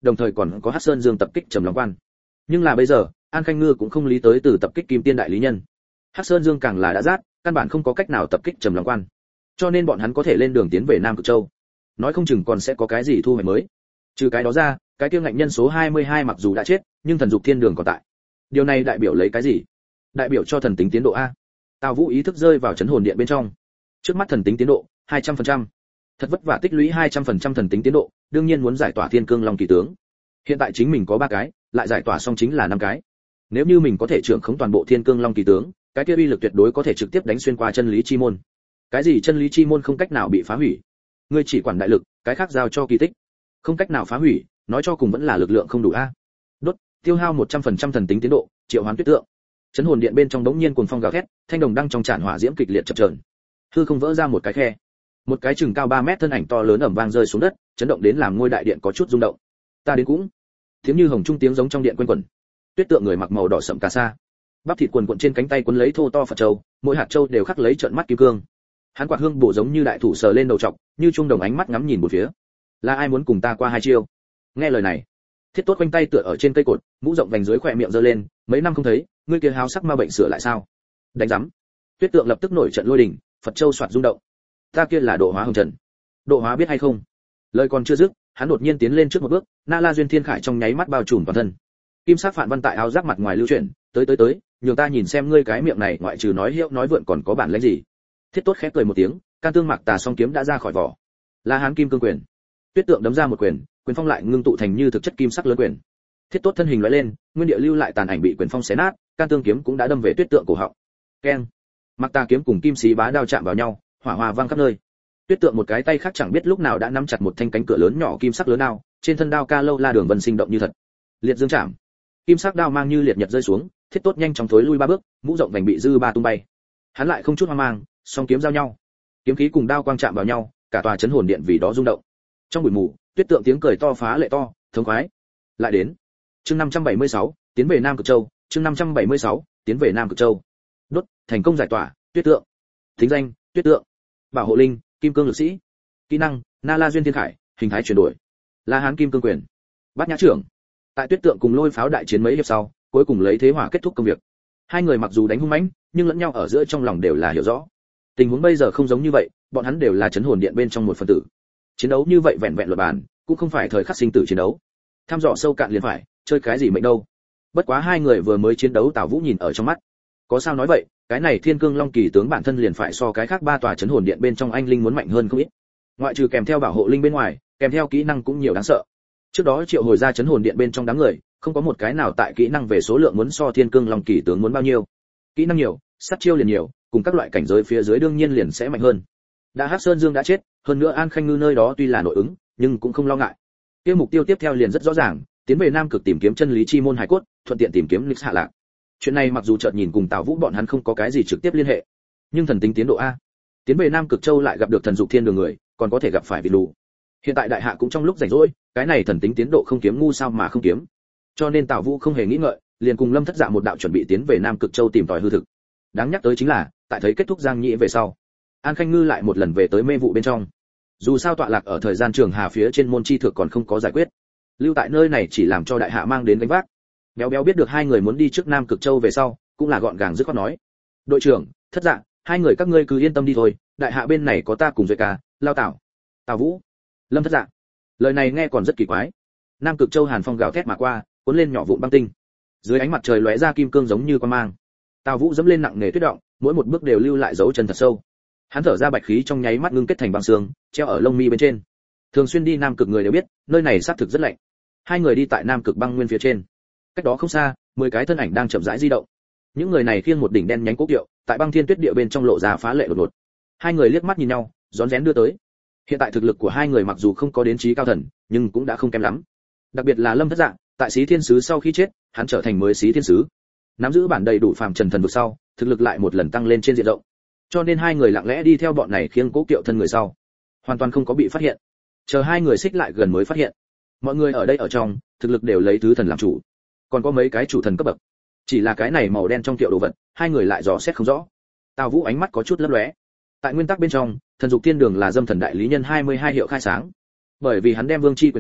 đồng thời còn có Hắc Sơn Dương tập kích Trầm Long Quan. Nhưng là bây giờ, An Khanh Ngư cũng không lý tới từ tập kích Kim Tiên đại lý nhân. Hắc Sơn Dương càng là đã rát, căn bản không có cách nào tập kích Trầm Long Quan. Cho nên bọn hắn có thể lên đường tiến về Nam Cực Châu. Nói không chừng còn sẽ có cái gì thu hoạch mới. Trừ cái đó ra, cái kia ngạnh nhân số hai mươi hai mặc dù đã chết, nhưng thần dục thiên đường còn tại. Điều này đại biểu lấy cái gì? Đại biểu cho thần tính tiến độ a. Tào Vũ ý thức rơi vào chấn hồn điện bên trong. Trước mắt thần tính tiến độ hai trăm phần trăm. Thật vất vả tích lũy hai trăm phần trăm thần tính tiến độ, đương nhiên muốn giải tỏa Thiên Cương Long kỳ tướng. Hiện tại chính mình có ba cái, lại giải tỏa xong chính là năm cái. Nếu như mình có thể trưởng khống toàn bộ Thiên Cương Long kỳ tướng, cái kia uy lực tuyệt đối có thể trực tiếp đánh xuyên qua chân lý chi môn. Cái gì chân lý chi môn không cách nào bị phá hủy? Ngươi chỉ quản đại lực, cái khác giao cho kỳ tích. Không cách nào phá hủy, nói cho cùng vẫn là lực lượng không đủ a. Đốt, tiêu hao một trăm phần trăm thần tính tiến độ, triệu hoán tuyết tượng. Chấn hồn điện bên trong đống nhiên cuồng phong gào thét, thanh đồng đang trong tràn hỏa diễm kịch liệt chập chờn. Hư không vỡ ra một cái khe. Một cái chừng cao ba mét thân ảnh to lớn ầm vang rơi xuống đất, chấn động đến làm ngôi đại điện có chút rung động. Ta đến cũng. Tiếng như hồng trung tiếng giống trong điện quanh quẩn. Tuyết tượng người mặc màu đỏ sẫm cà sa, bắp thịt quần quần trên cánh tay quấn lấy thô to Phật châu, mỗi hạt châu đều khắc lấy trận mắt kim cương. Hắn quạt hương bổ giống như đại thủ sờ lên đầu trọc, như trung đồng ánh mắt ngắm nhìn một phía. Là ai muốn cùng ta qua hai chiêu? Nghe lời này, Thiết Tốt quanh tay tựa ở trên cây cột, mũ rộng vành dưới khóe miệng giơ lên, mấy năm không thấy, ngươi kia háo sắc ma bệnh sửa lại sao? Đánh rắm. Tuyết tượng lập tức nổi trận lôi đình, Phật châu xoạt rung động. Ta kia là độ hóa hồng trần. Độ hóa biết hay không? Lời còn chưa dứt, hắn đột nhiên tiến lên trước một bước, Na La duyên thiên khải trong nháy mắt bao trùm toàn thân. Kim sắc phản văn tại áo giáp mặt ngoài lưu chuyển, tới tới tới, nhường ta nhìn xem ngươi cái miệng này ngoại trừ nói hiệu nói vượn còn có bản lĩnh gì. Thiết Tốt khẽ cười một tiếng, can tương mặc tà song kiếm đã ra khỏi vỏ. La Hán kim cương quyền. Tuyết tượng đấm ra một quyền, quyền phong lại ngưng tụ thành như thực chất kim sắc lớn quyền. Thiết Tốt thân hình lóe lên, nguyên địa lưu lại tàn ảnh bị quyền phong xé nát, can tương kiếm cũng đã đâm về Tuyết tượng cổ họng. Keng. Mặc tà kiếm cùng kim xí bá đao chạm vào nhau, hỏa hoa vang khắp nơi. Tuyết tượng một cái tay khác chẳng biết lúc nào đã nắm chặt một thanh cánh cửa lớn nhỏ kim sắc lớn đao, trên thân đao ca lâu la đường vân sinh động như thật. Liệt dương chạm. Kim sắc đao mang như liệt nhật rơi xuống, Thiết Tốt nhanh chóng thối lui ba bước, mũ rộng vành bị dư ba tung bay. Hắn lại không chút hoang mang, song kiếm giao nhau. Kiếm khí cùng đao quang chạm vào nhau, cả tòa chấn hồn điện vì đó rung động. Trong bụi mù, Tuyết tượng tiếng cười to phá lệ to, thống khoái. Lại đến. Chương năm trăm bảy mươi sáu, tiến về Nam Cực Châu, chương năm trăm bảy mươi sáu, tiến về Nam Cực Châu. Đốt, thành công giải tỏa, Tuyết tượng. Thính danh, Tuyết tượng. Bảo hộ linh, Kim cương lực sĩ. Kỹ năng, Na La duyên thiên khải, hình thái chuyển đổi. La Hán kim cương quyền. Bát nhã trưởng. Tại Tuyết tượng cùng Lôi Pháo đại chiến mấy hiệp sau, cuối cùng lấy thế hỏa kết thúc công việc. Hai người mặc dù đánh hung mãnh, nhưng lẫn nhau ở giữa trong lòng đều là hiểu rõ. Tình huống bây giờ không giống như vậy, bọn hắn đều là chấn hồn điện bên trong một phần tử. Chiến đấu như vậy vẹn vẹn luật bàn, cũng không phải thời khắc sinh tử chiến đấu. Tham dò sâu cạn liền phải, chơi cái gì mệnh đâu. Bất quá hai người vừa mới chiến đấu Tào Vũ nhìn ở trong mắt. Có sao nói vậy, cái này Thiên Cương Long kỳ tướng bản thân liền phải so cái khác ba tòa chấn hồn điện bên trong anh linh muốn mạnh hơn không ít. Ngoại trừ kèm theo bảo hộ linh bên ngoài, kèm theo kỹ năng cũng nhiều đáng sợ. Trước đó triệu hồi ra chấn hồn điện bên trong đám người, không có một cái nào tại kỹ năng về số lượng muốn so Thiên Cương Long kỳ tướng muốn bao nhiêu. Kỹ năng nhiều, sát chiêu liền nhiều, cùng các loại cảnh giới phía dưới đương nhiên liền sẽ mạnh hơn. Đã Hắc Sơn Dương đã chết, hơn nữa An Khanh Ngư nơi đó tuy là nội ứng, nhưng cũng không lo ngại. Tiêu mục tiêu tiếp theo liền rất rõ ràng, tiến về Nam Cực tìm kiếm chân lý chi môn hải cốt, thuận tiện tìm kiếm Nix hạ lạc. Chuyện này mặc dù chợt nhìn cùng Tào Vũ bọn hắn không có cái gì trực tiếp liên hệ, nhưng thần tính tiến độ a, tiến về Nam Cực Châu lại gặp được thần dục thiên đường người, còn có thể gặp phải vị lù. Hiện tại đại hạ cũng trong lúc rảnh rỗi, cái này thần tính tiến độ không kiếm ngu sao mà không kiếm. Cho nên Tào Vũ không hề nghĩ ngợi, liền cùng Lâm Thất Dạ một đạo chuẩn bị tiến về Nam Cực Châu tìm tòi hư thực. Đáng nhắc tới chính là, tại thấy kết thúc Giang Nhĩ về sau, An Khanh Ngư lại một lần về tới mê vụ bên trong. Dù sao tọa lạc ở thời gian trường hà phía trên môn chi thực còn không có giải quyết, lưu tại nơi này chỉ làm cho đại hạ mang đến gánh vác. Béo béo biết được hai người muốn đi trước Nam Cực Châu về sau, cũng là gọn gàng dứt khoát nói: đội trưởng, Thất Dạ, hai người các ngươi cứ yên tâm đi thôi, đại hạ bên này có ta cùng Duệ Ca, Lao Tảo, Tào Vũ, Lâm Thất Dạ. Lời này nghe còn rất kỳ quái. Nam Cực Châu hàn phong gào thét mà qua, cuốn lên nhỏ vụn băng tinh. Dưới ánh mặt trời lóe ra kim cương giống như quan mang. Tào Vũ dẫm lên nặng nề tuyết động, mỗi một bước đều lưu lại dấu chân thật sâu. Hắn thở ra bạch khí trong nháy mắt ngưng kết thành băng xương, treo ở lông mi bên trên. Thường xuyên đi Nam Cực người đều biết, nơi này xác thực rất lạnh. Hai người đi tại Nam Cực băng nguyên phía trên. Cách đó không xa, mười cái thân ảnh đang chậm rãi di động. Những người này khiêng một đỉnh đen nhánh cố kiệu, tại băng thiên tuyết địa bên trong lộ ra phá lệ đột ngột. Hai người liếc mắt nhìn nhau, rón rén đưa tới. Hiện tại thực lực của hai người mặc dù không có đến chí cao thần, nhưng cũng đã không kém lắm. Đặc biệt là Lâm Thất Dạ, tại Xí Thiên sứ sau khi chết, hắn trở thành mới Xí Thiên sứ. Nắm giữ bản đầy đủ phàm trần thần vực sau, thực lực lại một lần tăng lên trên diện rộng. Cho nên hai người lặng lẽ đi theo bọn này khiêng cố kiệu thân người sau, hoàn toàn không có bị phát hiện. Chờ hai người xích lại gần mới phát hiện, mọi người ở đây ở trong, thực lực đều lấy thứ thần làm chủ, còn có mấy cái chủ thần cấp bậc. Chỉ là cái này màu đen trong kiệu đồ vật, hai người lại dò xét không rõ. Tào Vũ ánh mắt có chút lấp lóe. Tại nguyên tắc bên trong, thần dục thiên đường là dâm thần đại lý nhân hai mươi hai hiệu khai sáng. Bởi vì hắn đem vương chi quyền trượng,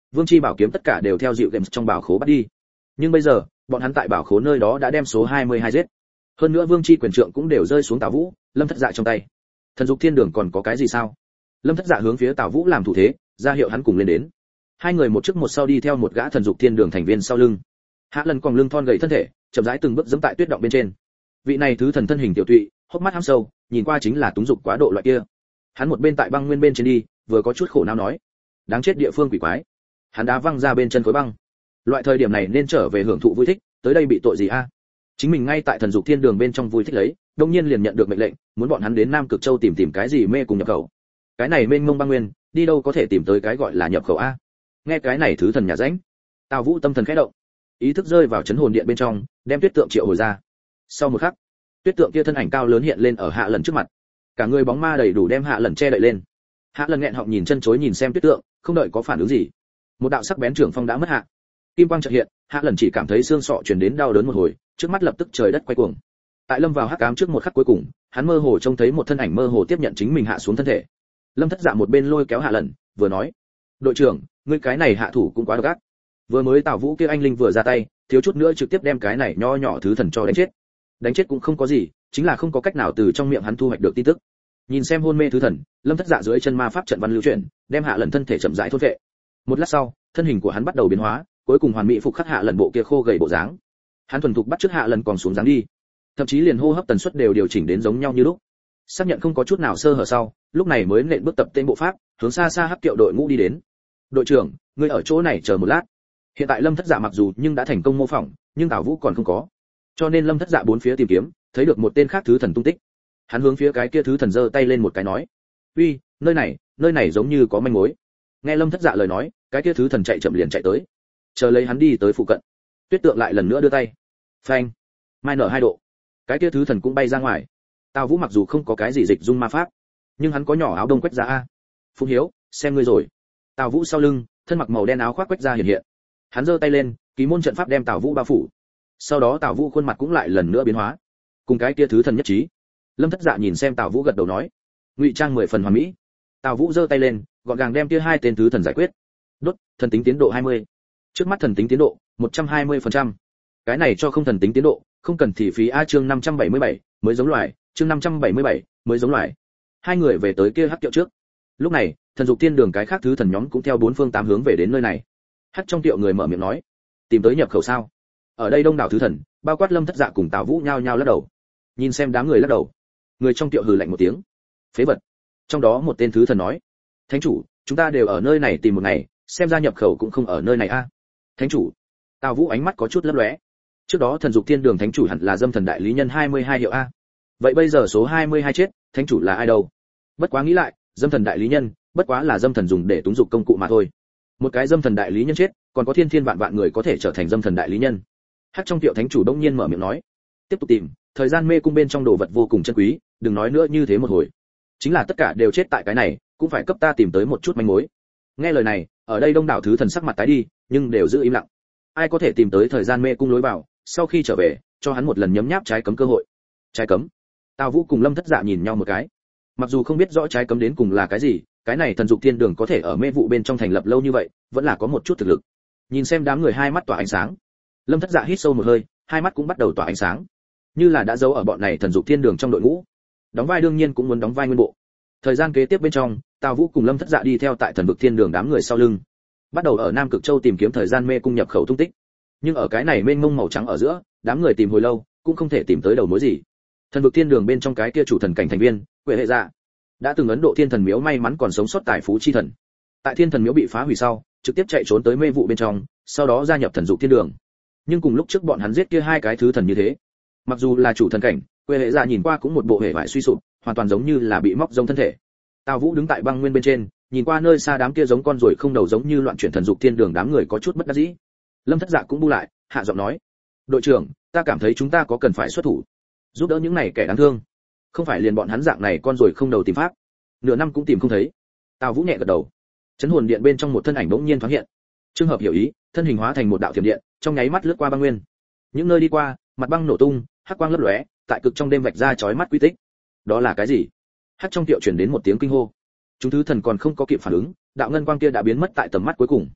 Vương Chi bảo kiếm tất cả đều theo dịu games trong bảo khố bắt đi. Nhưng bây giờ, bọn hắn tại bảo khố nơi đó đã đem số hai mươi hai giết. Hơn nữa Vương Chi quyền trượng cũng đều rơi xuống Tào Vũ, Lâm Thất Dạ trong tay. Thần dục thiên đường còn có cái gì sao? Lâm Thất Dạ hướng phía Tào Vũ làm thủ thế, ra hiệu hắn cùng lên đến. Hai người một trước một sau đi theo một gã thần dục thiên đường thành viên sau lưng. Hạ Lần còn lưng thon gầy thân thể, chậm rãi từng bước dẫm tại tuyết động bên trên. Vị này thứ thần thân hình tiểu tụy, hốc mắt hăm sâu, nhìn qua chính là túng dục quá độ loại kia. Hắn một bên tại băng nguyên bên trên đi, vừa có chút khổ não nói: đáng chết địa phương quỷ quái. Hắn đá văng ra bên chân khối băng. Loại thời điểm này nên trở về hưởng thụ vui thích, tới đây bị tội gì a? Chính mình ngay tại thần dục thiên đường bên trong vui thích lấy, đông nhiên liền nhận được mệnh lệnh, muốn bọn hắn đến Nam Cực Châu tìm tìm cái gì mê cùng nhập khẩu. Cái này mênh mông băng nguyên, đi đâu có thể tìm tới cái gọi là nhập khẩu a? Nghe cái này thứ thần nhà rãnh, Tào Vũ tâm thần khẽ động, ý thức rơi vào chấn hồn điện bên trong, đem tuyết tượng triệu hồi ra. Sau một khắc, tuyết tượng kia thân ảnh cao lớn hiện lên ở Hạ Lần trước mặt, cả người bóng ma đầy đủ đem Hạ Lần che đậy lên. Hạ Lần nghẹn họng nhìn chân chối nhìn xem tuyết tượng, không đợi có phản ứng gì, một đạo sắc bén trưởng phong đã mất hạ. Kim quang chợt hiện, Hạ Lần chỉ cảm thấy xương sọ truyền đến đau đớn một hồi, trước mắt lập tức trời đất quay cuồng. Tại lâm vào hắc ám trước một khắc cuối cùng, hắn mơ hồ trông thấy một thân ảnh mơ hồ tiếp nhận chính mình hạ xuống thân thể. Lâm Thất Dạ một bên lôi kéo Hạ Lần, vừa nói: đội trưởng, ngươi cái này hạ thủ cũng quá độc ác. Vừa mới Tào Vũ kia anh linh vừa ra tay, thiếu chút nữa trực tiếp đem cái này nho nhỏ thứ thần cho đánh chết. Đánh chết cũng không có gì, chính là không có cách nào từ trong miệng hắn thu hoạch được tin tức. Nhìn xem hôn mê thứ thần, Lâm Thất Dạ dưới chân ma pháp trận văn lưu chuyển, đem Hạ Lần thân thể chậm rãi thôn vệ. Một lát sau, thân hình của hắn bắt đầu biến hóa, cuối cùng hoàn mỹ phục khắc Hạ Lần bộ kia khô gầy bộ dáng. Hắn thuần thục bắt trước Hạ Lần còn xuống dáng đi, thậm chí liền hô hấp tần suất đều điều chỉnh đến giống nhau như lúc. Xác nhận không có chút nào sơ hở sau, lúc này mới nện bước tập tên bộ pháp, hướng xa xa hắc kiệu đội ngũ đi đến. Đội trưởng, ngươi ở chỗ này chờ một lát. Hiện tại Lâm Thất Dạ mặc dù nhưng đã thành công mô phỏng, nhưng Tào Vũ còn không có. Cho nên Lâm Thất Dạ bốn phía tìm kiếm, thấy được một tên khác thứ thần tung tích. Hắn hướng phía cái kia thứ thần giơ tay lên một cái nói: "Uy, nơi này, nơi này giống như có manh mối." Nghe Lâm Thất Dạ lời nói, cái kia thứ thần chạy chậm liền chạy tới. Chờ lấy hắn đi tới phụ cận, tuyết tượng lại lần nữa đưa tay. Phanh, mai nở hai độ. Cái kia thứ thần cũng bay ra ngoài. Tào Vũ mặc dù không có cái gì dịch dung ma pháp, nhưng hắn có nhỏ áo đông quét ra a. Phùng Hiếu, xem ngươi rồi. Tào Vũ sau lưng, thân mặc màu đen áo khoác quét ra hiện hiện. Hắn giơ tay lên, ký môn trận pháp đem Tào Vũ bao phủ. Sau đó Tào Vũ khuôn mặt cũng lại lần nữa biến hóa, cùng cái kia thứ thần nhất trí. Lâm Thất Dạ nhìn xem Tào Vũ gật đầu nói: ngụy trang mười phần hoàn mỹ. Tào Vũ giơ tay lên, gọn gàng đem kia hai tên thứ thần giải quyết. Đốt, thần tính tiến độ hai mươi. Trước mắt thần tính tiến độ một trăm hai mươi phần trăm. Cái này cho không thần tính tiến độ, không cần thì phí a chương năm trăm bảy mươi bảy, mới giống loài, chương năm trăm bảy mươi bảy, mới giống loài. Hai người về tới kia hắc kiệu trước. Lúc này, thần dục thiên đường cái khác thứ thần nhóm cũng theo bốn phương tám hướng về đến nơi này. Hắc trong tiệu người mở miệng nói: tìm tới nhập khẩu sao? Ở đây đông đảo thứ thần, bao quát Lâm Thất Dạ cùng Tào Vũ nhao nhao lắc đầu. Nhìn xem đám người lắc đầu, người trong tiệu hừ lạnh một tiếng: phế vật. Trong đó một tên thứ thần nói: thánh chủ, chúng ta đều ở nơi này tìm một ngày, xem ra nhập khẩu cũng không ở nơi này a. Thánh chủ. Tào Vũ ánh mắt có chút lấp lóe. Trước đó thần dục thiên đường thánh chủ hẳn là Dâm Thần đại lý nhân hai mươi hai hiệu a. Vậy bây giờ số hai mươi hai chết, thánh chủ là ai đâu? Bất quá nghĩ lại, Dâm Thần đại lý nhân, bất quá là Dâm Thần dùng để túng dục công cụ mà thôi. Một cái Dâm Thần đại lý nhân chết, còn có thiên thiên vạn vạn người có thể trở thành Dâm Thần đại lý nhân. Hắc trong tiệu thánh chủ đông nhiên mở miệng nói: tiếp tục tìm, thời gian mê cung bên trong đồ vật vô cùng chân quý, đừng nói nữa như thế một hồi. Chính là tất cả đều chết tại cái này, cũng phải cấp ta tìm tới một chút manh mối. Nghe lời này, ở đây đông đảo thứ thần sắc mặt tái đi, nhưng đều giữ im lặng. Ai có thể tìm tới thời gian mê cung lối vào, sau khi trở về, cho hắn một lần nhấm nháp trái cấm cơ hội. Trái cấm? Tào Vũ cùng Lâm Thất Dạ nhìn nhau một cái. Mặc dù không biết rõ trái cấm đến cùng là cái gì, cái này thần dục thiên đường có thể ở mê vụ bên trong thành lập lâu như vậy, vẫn là có một chút thực lực. Nhìn xem đám người hai mắt tỏa ánh sáng, Lâm Thất Dạ hít sâu một hơi, hai mắt cũng bắt đầu tỏa ánh sáng, như là đã giấu ở bọn này thần dục thiên đường trong đội ngũ. Đóng vai đương nhiên cũng muốn đóng vai nguyên bộ. Thời gian kế tiếp bên trong, Tào Vũ cùng Lâm Thất Dạ đi theo tại thần vực thiên đường đám người sau lưng, bắt đầu ở Nam Cực Châu tìm kiếm thời gian mê cung nhập khẩu tung tích. Nhưng ở cái này mênh mông màu trắng ở giữa, đám người tìm hồi lâu, cũng không thể tìm tới đầu mối gì. Thần vực thiên đường bên trong cái kia chủ thần cảnh thành viên, Quệ Hệ Dạ, đã từng Ấn Độ Thiên Thần Miếu may mắn còn sống sót tài phú chi thần. Tại Thiên Thần Miếu bị phá hủy sau, trực tiếp chạy trốn tới mê vụ bên trong, sau đó gia nhập thần dục thiên đường. Nhưng cùng lúc trước bọn hắn giết kia hai cái thứ thần như thế, mặc dù là chủ thần cảnh, Quệ Hệ Dạ nhìn qua cũng một bộ hệ vải suy sụp, hoàn toàn giống như là bị móc rông thân thể. Tào Vũ đứng tại băng nguyên bên trên, nhìn qua nơi xa đám kia giống con ruồi không đầu giống như loạn chuyển thần dục thiên đường đám người có chút bất đắc dĩ. Lâm Thất Dạ cũng bu lại, hạ giọng nói: đội trưởng, ta cảm thấy chúng ta có cần phải xuất thủ, giúp đỡ những này kẻ đáng thương. Không phải liền bọn hắn dạng này con ruồi không đầu tìm pháp, nửa năm cũng tìm không thấy. Tào Vũ nhẹ gật đầu. Chấn hồn điện bên trong một thân ảnh bỗng nhiên thoáng hiện. Trường hợp hiểu ý, thân hình hóa thành một đạo thiểm điện, trong nháy mắt lướt qua băng nguyên. Những nơi đi qua, mặt băng nổ tung, hắc quang lấp lóe, tại cực trong đêm vạch ra chói mắt quy tích. Đó là cái gì? Hắc trong tiệu truyền đến một tiếng kinh hô. Chúng thứ thần còn không có kịp phản ứng, đạo ngân quang kia đã biến mất tại tầm mắt cuối cùng.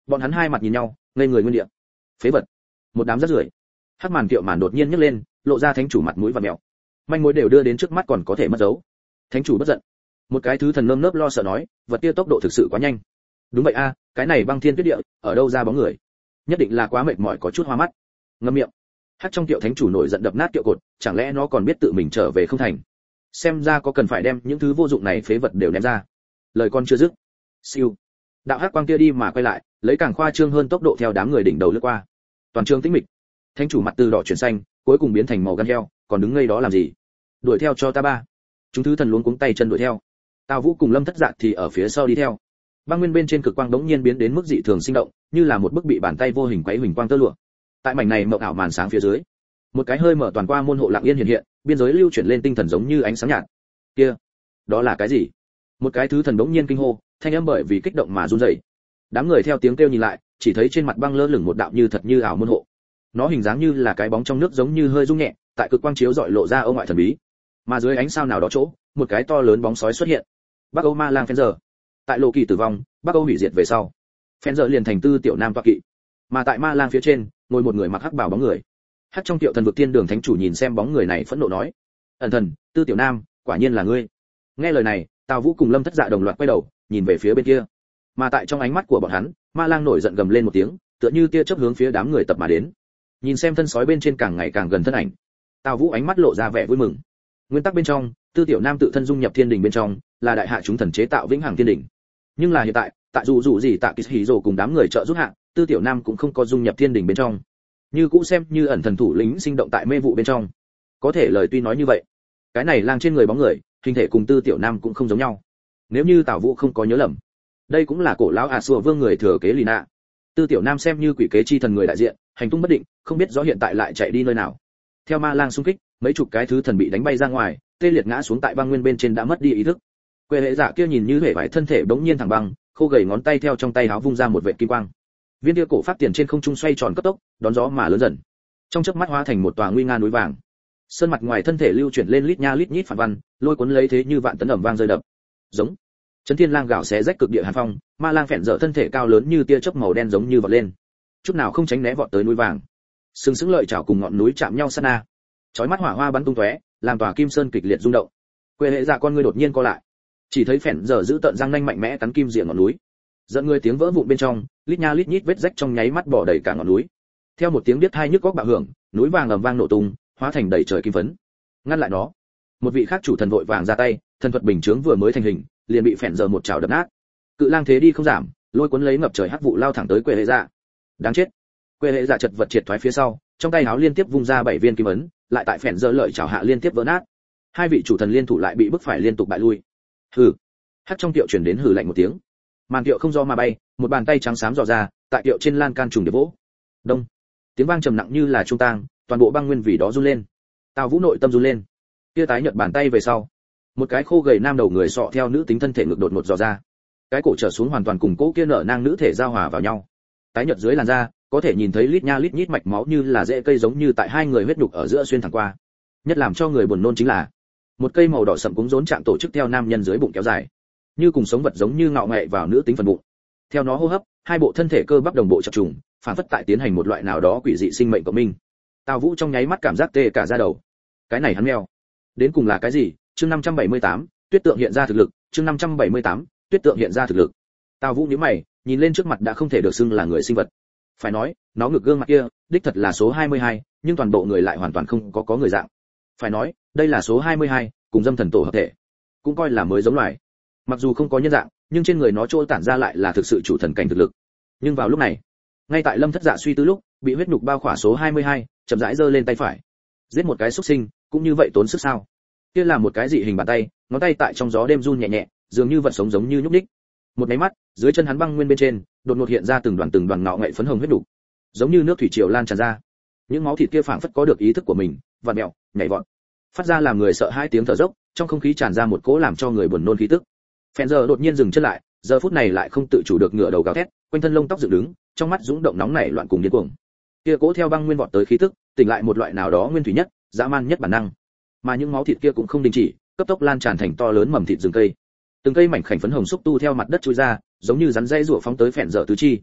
Bọn hắn hai mặt nhìn nhau, ngây người nguyên địa. Phế vật, một đám rác rưởi. Hắc màn kiệu màn đột nhiên nhấc lên, lộ ra thánh chủ mặt mũi và mèo. Manh mối đều đưa đến trước mắt còn có thể mất dấu. Thánh chủ bất giận. Một cái thứ thần nơm nớp lo sợ nói, vật kia tốc độ thực sự quá nhanh. Đúng vậy a, cái này băng thiên tuyết địa, ở đâu ra bóng người? Nhất định là quá mệt mỏi có chút hoa mắt. Ngậm miệng. Hắc trong kiệu thánh chủ nổi giận đập nát kiệu cột, chẳng lẽ nó còn biết tự mình trở về không thành? Xem ra có cần phải đem những thứ vô dụng này phế vật đều ném ra. Lời con chưa dứt. Siêu. Đạo hắc quang kia đi mà quay lại, lấy càng khoa trương hơn tốc độ theo đám người đỉnh đầu lướt qua. Toàn trường tĩnh mịch. Thánh chủ mặt từ đỏ chuyển xanh, cuối cùng biến thành màu gan heo, còn đứng ngây đó làm gì? Đuổi theo cho ta ba. Chúng thứ thần luống cuống tay chân đuổi theo. Tào Vũ cùng Lâm Thất Dạ thì ở phía sau đi theo. Băng nguyên bên trên cực quang đống nhiên biến đến mức dị thường sinh động, như là một bức bị bàn tay vô hình quấy huỳnh quang tơ lụa. Tại mảnh này mộng ảo màn sáng phía dưới, một cái hơi mở toàn qua môn hộ lặng yên hiện hiện, biên giới lưu chuyển lên tinh thần giống như ánh sáng nhạt. Kia, đó là cái gì? Một cái thứ thần đống nhiên kinh hô, thanh âm bởi vì kích động mà run rẩy. Đám người theo tiếng kêu nhìn lại, chỉ thấy trên mặt băng lơ lửng một đạo như thật như ảo môn hộ. Nó hình dáng như là cái bóng trong nước giống như hơi rung nhẹ, tại cực quang chiếu rọi lộ ra ông ngoại thần bí. Mà dưới ánh sao nào đó chỗ, một cái to lớn bóng sói xuất hiện. Bắc Âu Ma Lang Fencer. Tại Lộ Kỳ tử vong, Bắc Âu hủy diệt về sau, Fencer liền thành tư tiểu nam tọa kỵ. Mà tại Ma Lang phía trên, ngồi một người mặc hắc bào bóng người. Hắc trong tiểu thần vực tiên đường thánh chủ nhìn xem bóng người này phẫn nộ nói: "Ẩn thần, tư tiểu nam, quả nhiên là ngươi." Nghe lời này, Tào Vũ cùng Lâm Thất Dạ đồng loạt quay đầu, nhìn về phía bên kia. Mà tại trong ánh mắt của bọn hắn, Ma Lang nổi giận gầm lên một tiếng, tựa như tia chớp hướng phía đám người tập mà đến. Nhìn xem thân sói bên trên càng ngày càng gần thân ảnh, Tào Vũ ánh mắt lộ ra vẻ vui mừng. Nguyên tắc bên trong, tư tiểu nam tự thân dung nhập thiên đình bên trong, là đại hạ chúng thần chế tạo vĩnh hằng thiên đình. Nhưng là hiện tại, tại dù dù gì tạ kịch hỉ rồ cùng đám người trợ giúp hạ, tư tiểu nam cũng không có dung nhập thiên đình bên trong, như cũ xem như ẩn thần thủ lĩnh sinh động tại mê vụ bên trong. Có thể lời tuy nói như vậy, cái này lang trên người bóng người, hình thể cùng tư tiểu nam cũng không giống nhau. Nếu như Tào Vũ không có nhớ lầm, đây cũng là cổ lão A Xua Vương người thừa kế Lina. Tư tiểu nam xem như quỷ kế chi thần người đại diện, hành tung bất định, không biết rõ hiện tại lại chạy đi nơi nào. Theo ma lang xung kích, mấy chục cái thứ thần bị đánh bay ra ngoài, tê liệt ngã xuống tại băng nguyên bên trên đã mất đi ý thức. Quê hệ giả kia nhìn như hể vải thân thể bỗng nhiên thẳng băng, khô gầy ngón tay theo trong tay áo vung ra một vệt kim quang. Viên kia cổ pháp tiền trên không trung xoay tròn cấp tốc, đón gió mà lớn dần. Trong chớp mắt hóa thành một tòa nguy nga núi vàng. Sơn mặt ngoài thân thể lưu chuyển lên lít nha lít nhít phản văn, lôi cuốn lấy thế như vạn tấn ẩm vang rơi đập. Giống. Chấn Thiên Lang gạo xé rách cực địa hàn phong, ma lang phèn dở thân thể cao lớn như tia chớp màu đen giống như vọt lên. Chút nào không tránh né vọt tới núi vàng. Sừng sững lợi chảo cùng ngọn núi chạm nhau sát na. Chói mắt hỏa hoa bắn tung tóe, làm tòa kim sơn kịch liệt rung động. Quê hệ dạ con ngươi đột nhiên co lại, chỉ thấy phèn dở giữ tận răng nanh mạnh mẽ cắn kim diện ngọn núi, dẫn người tiếng vỡ vụn bên trong, lít nha lít nhít vết rách trong nháy mắt bỏ đầy cả ngọn núi. Theo một tiếng biết hai nhức góc bạo hưởng, núi vàng ầm vang nổ tung, hóa thành đầy trời kim phấn. Ngăn lại nó. Một vị khác chủ thần vội vàng ra tay, thần thuật bình chướng vừa mới thành hình, liền bị phèn dở một chảo đập nát. Cự lang thế đi không giảm, lôi cuốn lấy ngập trời hắc vụ lao thẳng tới quê hệ dạ. Đáng chết. Quê hệ dạ chật vật triệt thoái phía sau, trong tay áo liên tiếp vung ra bảy viên kim ấn, lại tại phèn dở lợi chảo hạ liên tiếp vỡ nát. Hai vị chủ thần liên thủ lại bị bức phải liên tục bại lui. Hừ. Hắc trong tiệu truyền đến hừ lạnh một tiếng. Màn tiệu không do mà bay, một bàn tay trắng xám dò ra, tại tiệu trên lan can trùng để vỗ. Đông. Tiếng vang trầm nặng như là trung tang, toàn bộ băng nguyên vì đó run lên. Tào Vũ nội tâm run lên. Kia tái nhợt bàn tay về sau, một cái khô gầy nam đầu người sọ theo nữ tính thân thể ngực đột ngột dò ra. Cái cổ trở xuống hoàn toàn cùng cỗ kia nở nang nữ thể giao hòa vào nhau. Tái nhợt dưới làn da, có thể nhìn thấy lít nha lít nhít mạch máu như là rễ cây giống như tại hai người huyết nhục ở giữa xuyên thẳng qua. Nhất làm cho người buồn nôn chính là một cây màu đỏ sậm cúng rốn trạng tổ chức theo nam nhân dưới bụng kéo dài, như cùng sống vật giống như ngạo nghệ vào nữ tính phần bụng. Theo nó hô hấp, hai bộ thân thể cơ bắp đồng bộ chập trùng, phản phất tại tiến hành một loại nào đó quỷ dị sinh mệnh của mình. Tào Vũ trong nháy mắt cảm giác tê cả da đầu. Cái này hắn mèo, đến cùng là cái gì? Chương năm trăm bảy mươi tám, Tuyết tượng hiện ra thực lực, chương năm trăm bảy mươi tám, Tuyết tượng hiện ra thực lực. Tào Vũ nhíu mày, nhìn lên trước mặt đã không thể được xưng là người sinh vật. Phải nói, nó ngực gương mặt kia, đích thật là số hai mươi hai, nhưng toàn bộ người lại hoàn toàn không có có người dạng. Phải nói, đây là số hai mươi hai, cùng dâm thần tổ hợp thể, cũng coi là mới giống loài. Mặc dù không có nhân dạng, nhưng trên người nó trôi tản ra lại là thực sự chủ thần cảnh thực lực. Nhưng vào lúc này, ngay tại Lâm Thất Dạ suy tư lúc, bị huyết nhục bao khỏa số hai mươi hai, chậm rãi giơ lên tay phải. Giết một cái xuất sinh, cũng như vậy tốn sức sao? Kia là một cái dị hình bàn tay, ngón tay tại trong gió đêm run nhẹ nhẹ, dường như vật sống giống như nhúc nhích. Một cái mắt, dưới chân hắn băng nguyên bên trên, đột ngột hiện ra từng đoàn từng đoàn ngạo nghệ phấn hồng huyết nhục, giống như nước thủy triều lan tràn ra. Những máu thịt kia phảng phất có được ý thức của mình, vặn mèo, nhảy vọt, phát ra làm người sợ hãi tiếng thở dốc, trong không khí tràn ra một cỗ làm cho người buồn nôn khí tức. Phèn giờ đột nhiên dừng chân lại, giờ phút này lại không tự chủ được ngửa đầu gào thét, quanh thân lông tóc dựng đứng, trong mắt dũng động nóng nảy loạn cùng điên cuồng. Kia cỗ theo băng nguyên vọt tới khí tức, tỉnh lại một loại nào đó nguyên thủy nhất, dã man nhất bản năng. Mà những máu thịt kia cũng không đình chỉ, cấp tốc lan tràn thành to lớn mầm thịt rừng cây. Từng cây mảnh khảnh phấn hồng xúc tu theo mặt đất chui ra, giống như rắn dây rủa phóng tới phèn giờ tứ chi.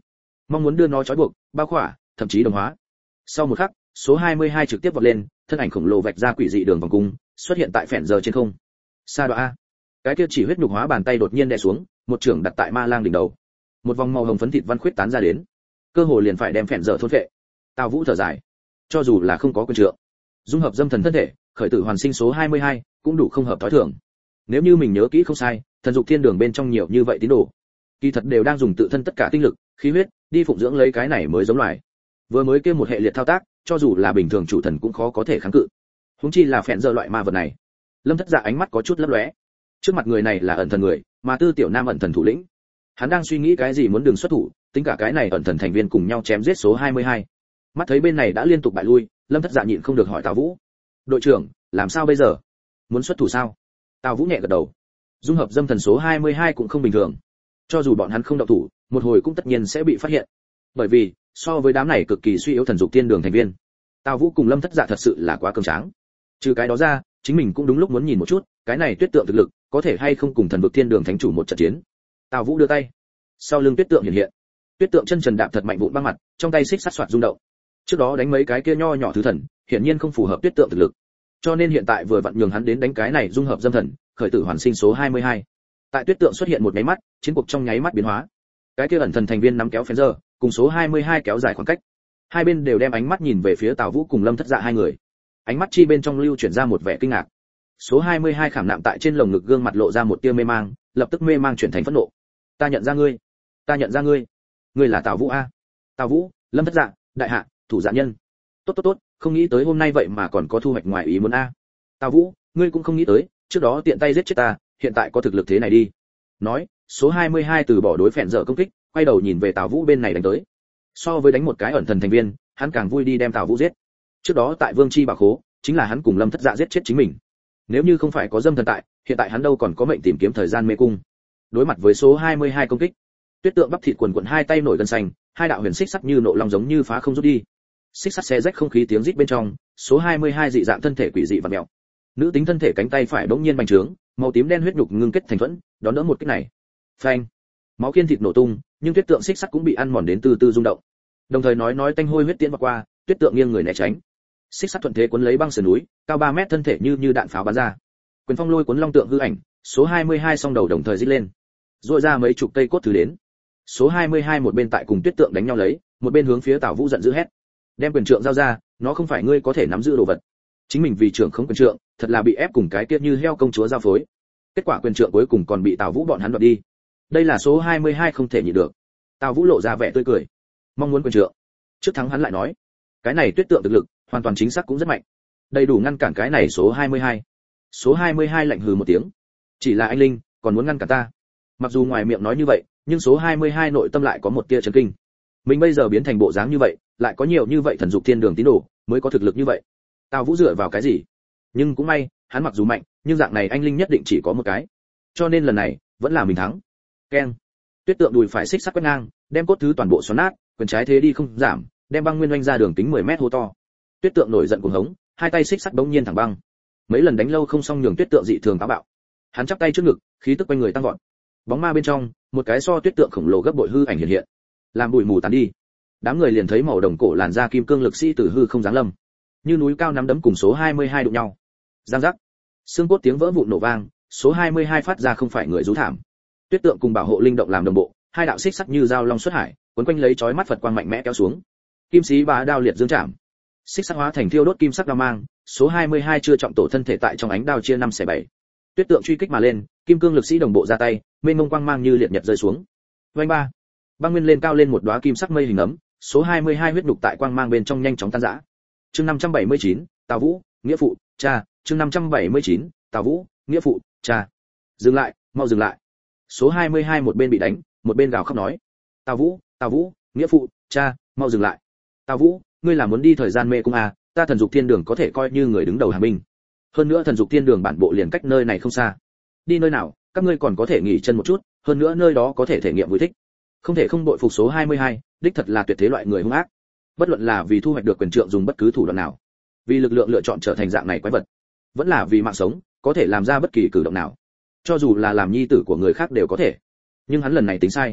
mong muốn đưa nó trói buộc, bao khỏa, thậm chí đồng hóa. Sau một khắc, số hai mươi hai trực tiếp vọt lên, thân ảnh khổng lồ vạch ra quỷ dị đường vòng cung, xuất hiện tại phèn giờ trên không. Sa Đoạ A. Cái kia chỉ huyết nhục hóa bàn tay đột nhiên đè xuống, một chưởng đặt tại ma lang đỉnh đầu. Một vòng màu hồng phấn thịt văn khuyết tán ra đến, cơ hồ liền phải đem phèn giờ thôn phệ. Tào Vũ thở dài, cho dù là không có quyền trượng, dung hợp dâm thần thân thể, khởi tử hoàn sinh số hai mươi hai cũng đủ không hợp thói thường. Nếu như mình nhớ kỹ không sai, thần dục thiên đường bên trong nhiều như vậy tín đồ, kỳ thật đều đang dùng tự thân tất cả tinh lực, khí huyết đi phụng dưỡng lấy cái này mới giống loài. Vừa mới kia một hệ liệt thao tác, cho dù là bình thường chủ thần cũng khó có thể kháng cự. Huống chi là phèn giờ loại ma vật này. Lâm Thất Dạ ánh mắt có chút lấp lóe. Trước mặt người này là ẩn thần người, mà Tư Tiểu Nam ẩn thần thủ lĩnh. Hắn đang suy nghĩ cái gì muốn đường xuất thủ, tính cả cái này ẩn thần thành viên cùng nhau chém giết số hai mươi hai. Mắt thấy bên này đã liên tục bại lui, Lâm Thất Dạ nhịn không được hỏi Tào Vũ: "Đội trưởng, làm sao bây giờ? Muốn xuất thủ sao?" Tào Vũ nhẹ gật đầu. Dung hợp dâm thần số hai mươi hai cũng không bình thường. Cho dù bọn hắn không động thủ, một hồi cũng tất nhiên sẽ bị phát hiện. Bởi vì, so với đám này cực kỳ suy yếu thần dục tiên đường thành viên, Tào Vũ cùng Lâm Thất Dạ thật sự là quá cường tráng. Trừ cái đó ra, chính mình cũng đúng lúc muốn nhìn một chút, cái này tuyết tượng thực lực, có thể hay không cùng thần vực thiên đường thánh chủ một trận chiến. Tào Vũ đưa tay, sau lưng tuyết tượng hiện hiện. Tuyết tượng chân trần đạp thật mạnh vụn băng mặt, trong tay xích sắt xoạt rung động. Trước đó đánh mấy cái kia nho nhỏ thứ thần, hiển nhiên không phù hợp tuyết tượng thực lực. Cho nên hiện tại vừa vặn nhường hắn đến đánh cái này dung hợp dâm thần, khởi tử hoàn sinh số hai mươi hai. Tại tuyết tượng xuất hiện một nháy mắt, chiến cuộc trong nháy mắt biến hóa. Cái kia ẩn thần thành viên nắm kéo phèn giờ, cùng số hai mươi hai kéo dài khoảng cách. Hai bên đều đem ánh mắt nhìn về phía Tào Vũ cùng Lâm Thất Dạ hai người. Ánh mắt chi bên trong lưu chuyển ra một vẻ kinh ngạc. Số hai mươi hai khảm nạm tại trên lồng ngực gương mặt lộ ra một tia mê mang, lập tức mê mang chuyển thành phẫn nộ. "Ta nhận ra ngươi, ta nhận ra ngươi. Ngươi là Tào Vũ a?" "Tào Vũ, Lâm Thất Dạ, đại hạ, thủ dạ nhân." "Tốt tốt tốt, không nghĩ tới hôm nay vậy mà còn có thu hoạch ngoài ý muốn a." "Tào Vũ, ngươi cũng không nghĩ tới, trước đó tiện tay giết chết ta, hiện tại có thực lực thế này đi." Nói, số hai mươi hai từ bỏ đối phèn dở công kích, quay đầu nhìn về Tào Vũ bên này đánh tới. So với đánh một cái ẩn thần thành viên, hắn càng vui đi đem Tào Vũ giết. Trước đó tại Vương Chi Bảo Khố, chính là hắn cùng Lâm Thất Dạ giết chết chính mình. Nếu như không phải có dâm thần tại, hiện tại hắn đâu còn có mệnh tìm kiếm thời gian mê cung. Đối mặt với số hai mươi hai công kích, tuyết tượng bắp thịt quần quần hai tay nổi gân xanh, hai đạo huyền xích sắt như nộ long giống như phá không rút đi. Xích sắt xé rách không khí tiếng rít bên trong, số hai mươi hai dị dạng thân thể quỷ dị vặn mèo. Nữ tính thân thể cánh tay phải bỗng nhiên bành trướng, màu tím đen huyết nhục ngưng kết thành thuẫn, đón đỡ một kích này. Phanh! Máu khiên thịt nổ tung, nhưng tuyết tượng xích sắt cũng bị ăn mòn đến từ từ rung động. Đồng thời nói nói tanh hôi huyết tiễn qua qua, tuyết tượng nghiêng người né tránh. Xích sắt thuận thế cuốn lấy băng sườn núi, cao ba mét thân thể như như đạn pháo bắn ra. Quyền phong lôi cuốn long tượng hư ảnh, số hai mươi hai song đầu đồng thời rít lên. Rọi ra mấy chục cây cốt thứ đến. Số hai mươi hai một bên tại cùng tuyết tượng đánh nhau lấy, một bên hướng phía Tào Vũ giận dữ hét: "Đem quyền trượng giao ra, nó không phải ngươi có thể nắm giữ đồ vật." Chính mình vì trưởng không quyền trượng, thật là bị ép cùng cái kia như heo công chúa giao phối. Kết quả quyền trượng cuối cùng còn bị Tào Vũ bọn hắn đoạt đi. Đây là số hai mươi hai không thể nhịn được. Tào Vũ lộ ra vẻ tươi cười, mong muốn quyền trượng. Trước thắng hắn lại nói, cái này tuyết tượng thực lực, hoàn toàn chính xác cũng rất mạnh, đầy đủ ngăn cản cái này số hai mươi hai. Số hai mươi hai lạnh hừ một tiếng, chỉ là anh linh, còn muốn ngăn cản ta. Mặc dù ngoài miệng nói như vậy, nhưng số hai mươi hai nội tâm lại có một tia chấn kinh. Mình bây giờ biến thành bộ dáng như vậy, lại có nhiều như vậy thần dục thiên đường tín đồ, mới có thực lực như vậy. Tào Vũ dựa vào cái gì? Nhưng cũng may, hắn mặc dù mạnh, nhưng dạng này anh linh nhất định chỉ có một cái. Cho nên lần này, vẫn là mình thắng. Keng. Tuyết tượng đùi phải xích sắt quét ngang, đem cốt thứ toàn bộ xoắn nát, quyền trái thế đi không giảm, đem băng nguyên oanh ra đường kính mười mét hố to. Tuyết tượng nổi giận cuồng hống, hai tay xích sắt bỗng nhiên thẳng băng. Mấy lần đánh lâu không xong nhường Tuyết tượng dị thường táo bạo. Hắn chắp tay trước ngực, khí tức quanh người tăng vọt. Bóng ma bên trong, một cái so Tuyết tượng khổng lồ gấp bội hư ảnh hiện hiện. Làm bụi mù tán đi. Đám người liền thấy màu đồng cổ làn da kim cương lực sĩ tử hư không giáng lâm. Như núi cao nắm đấm cùng số hai mươi hai đụng nhau. Giang giác. Xương cốt tiếng vỡ vụn nổ vang, số hai mươi hai phát ra không phải người rú thảm. Tuyết tượng cùng bảo hộ linh động làm đồng bộ, hai đạo xích sắc như dao long xuất hải, quấn quanh lấy chói mắt Phật quang mạnh mẽ kéo xuống. Kim sĩ bá đao liệt dương chạm. Xích sắc hóa thành thiêu đốt kim sắc đao mang, số hai mươi hai chưa trọng tổ thân thể tại trong ánh đao chia năm xẻ bảy. Tuyết tượng truy kích mà lên, kim cương lực sĩ đồng bộ ra tay, mênh mông quang mang như liệt nhật rơi xuống. Vành ba. Băng nguyên lên cao lên một đóa kim sắc mây hình ấm, số hai mươi hai huyết đục tại quang mang bên trong nhanh chóng tan rã. Chương năm trăm bảy mươi chín, Tào Vũ, nghĩa phụ, cha, chương năm trăm bảy mươi chín, Tào Vũ, nghĩa phụ, cha. Dừng lại, mau dừng lại. Số hai mươi hai một bên bị đánh, một bên gào khóc nói: "Tào Vũ, Tào Vũ, nghĩa phụ, cha, mau dừng lại. Tào Vũ, ngươi là muốn đi thời gian mê cung à, ta thần dục thiên đường có thể coi như người đứng đầu hàng binh. Hơn nữa thần dục thiên đường bản bộ liền cách nơi này không xa. Đi nơi nào, các ngươi còn có thể nghỉ chân một chút, hơn nữa nơi đó có thể thể nghiệm vui thích." Không thể không bội phục số hai mươi hai, đích thật là tuyệt thế loại người hung ác. Bất luận là vì thu hoạch được quyền trượng dùng bất cứ thủ đoạn nào, vì lực lượng lựa chọn trở thành dạng này quái vật, vẫn là vì mạng sống, có thể làm ra bất kỳ cử động nào. Cho dù là làm nhi tử của người khác đều có thể. Nhưng hắn lần này tính sai.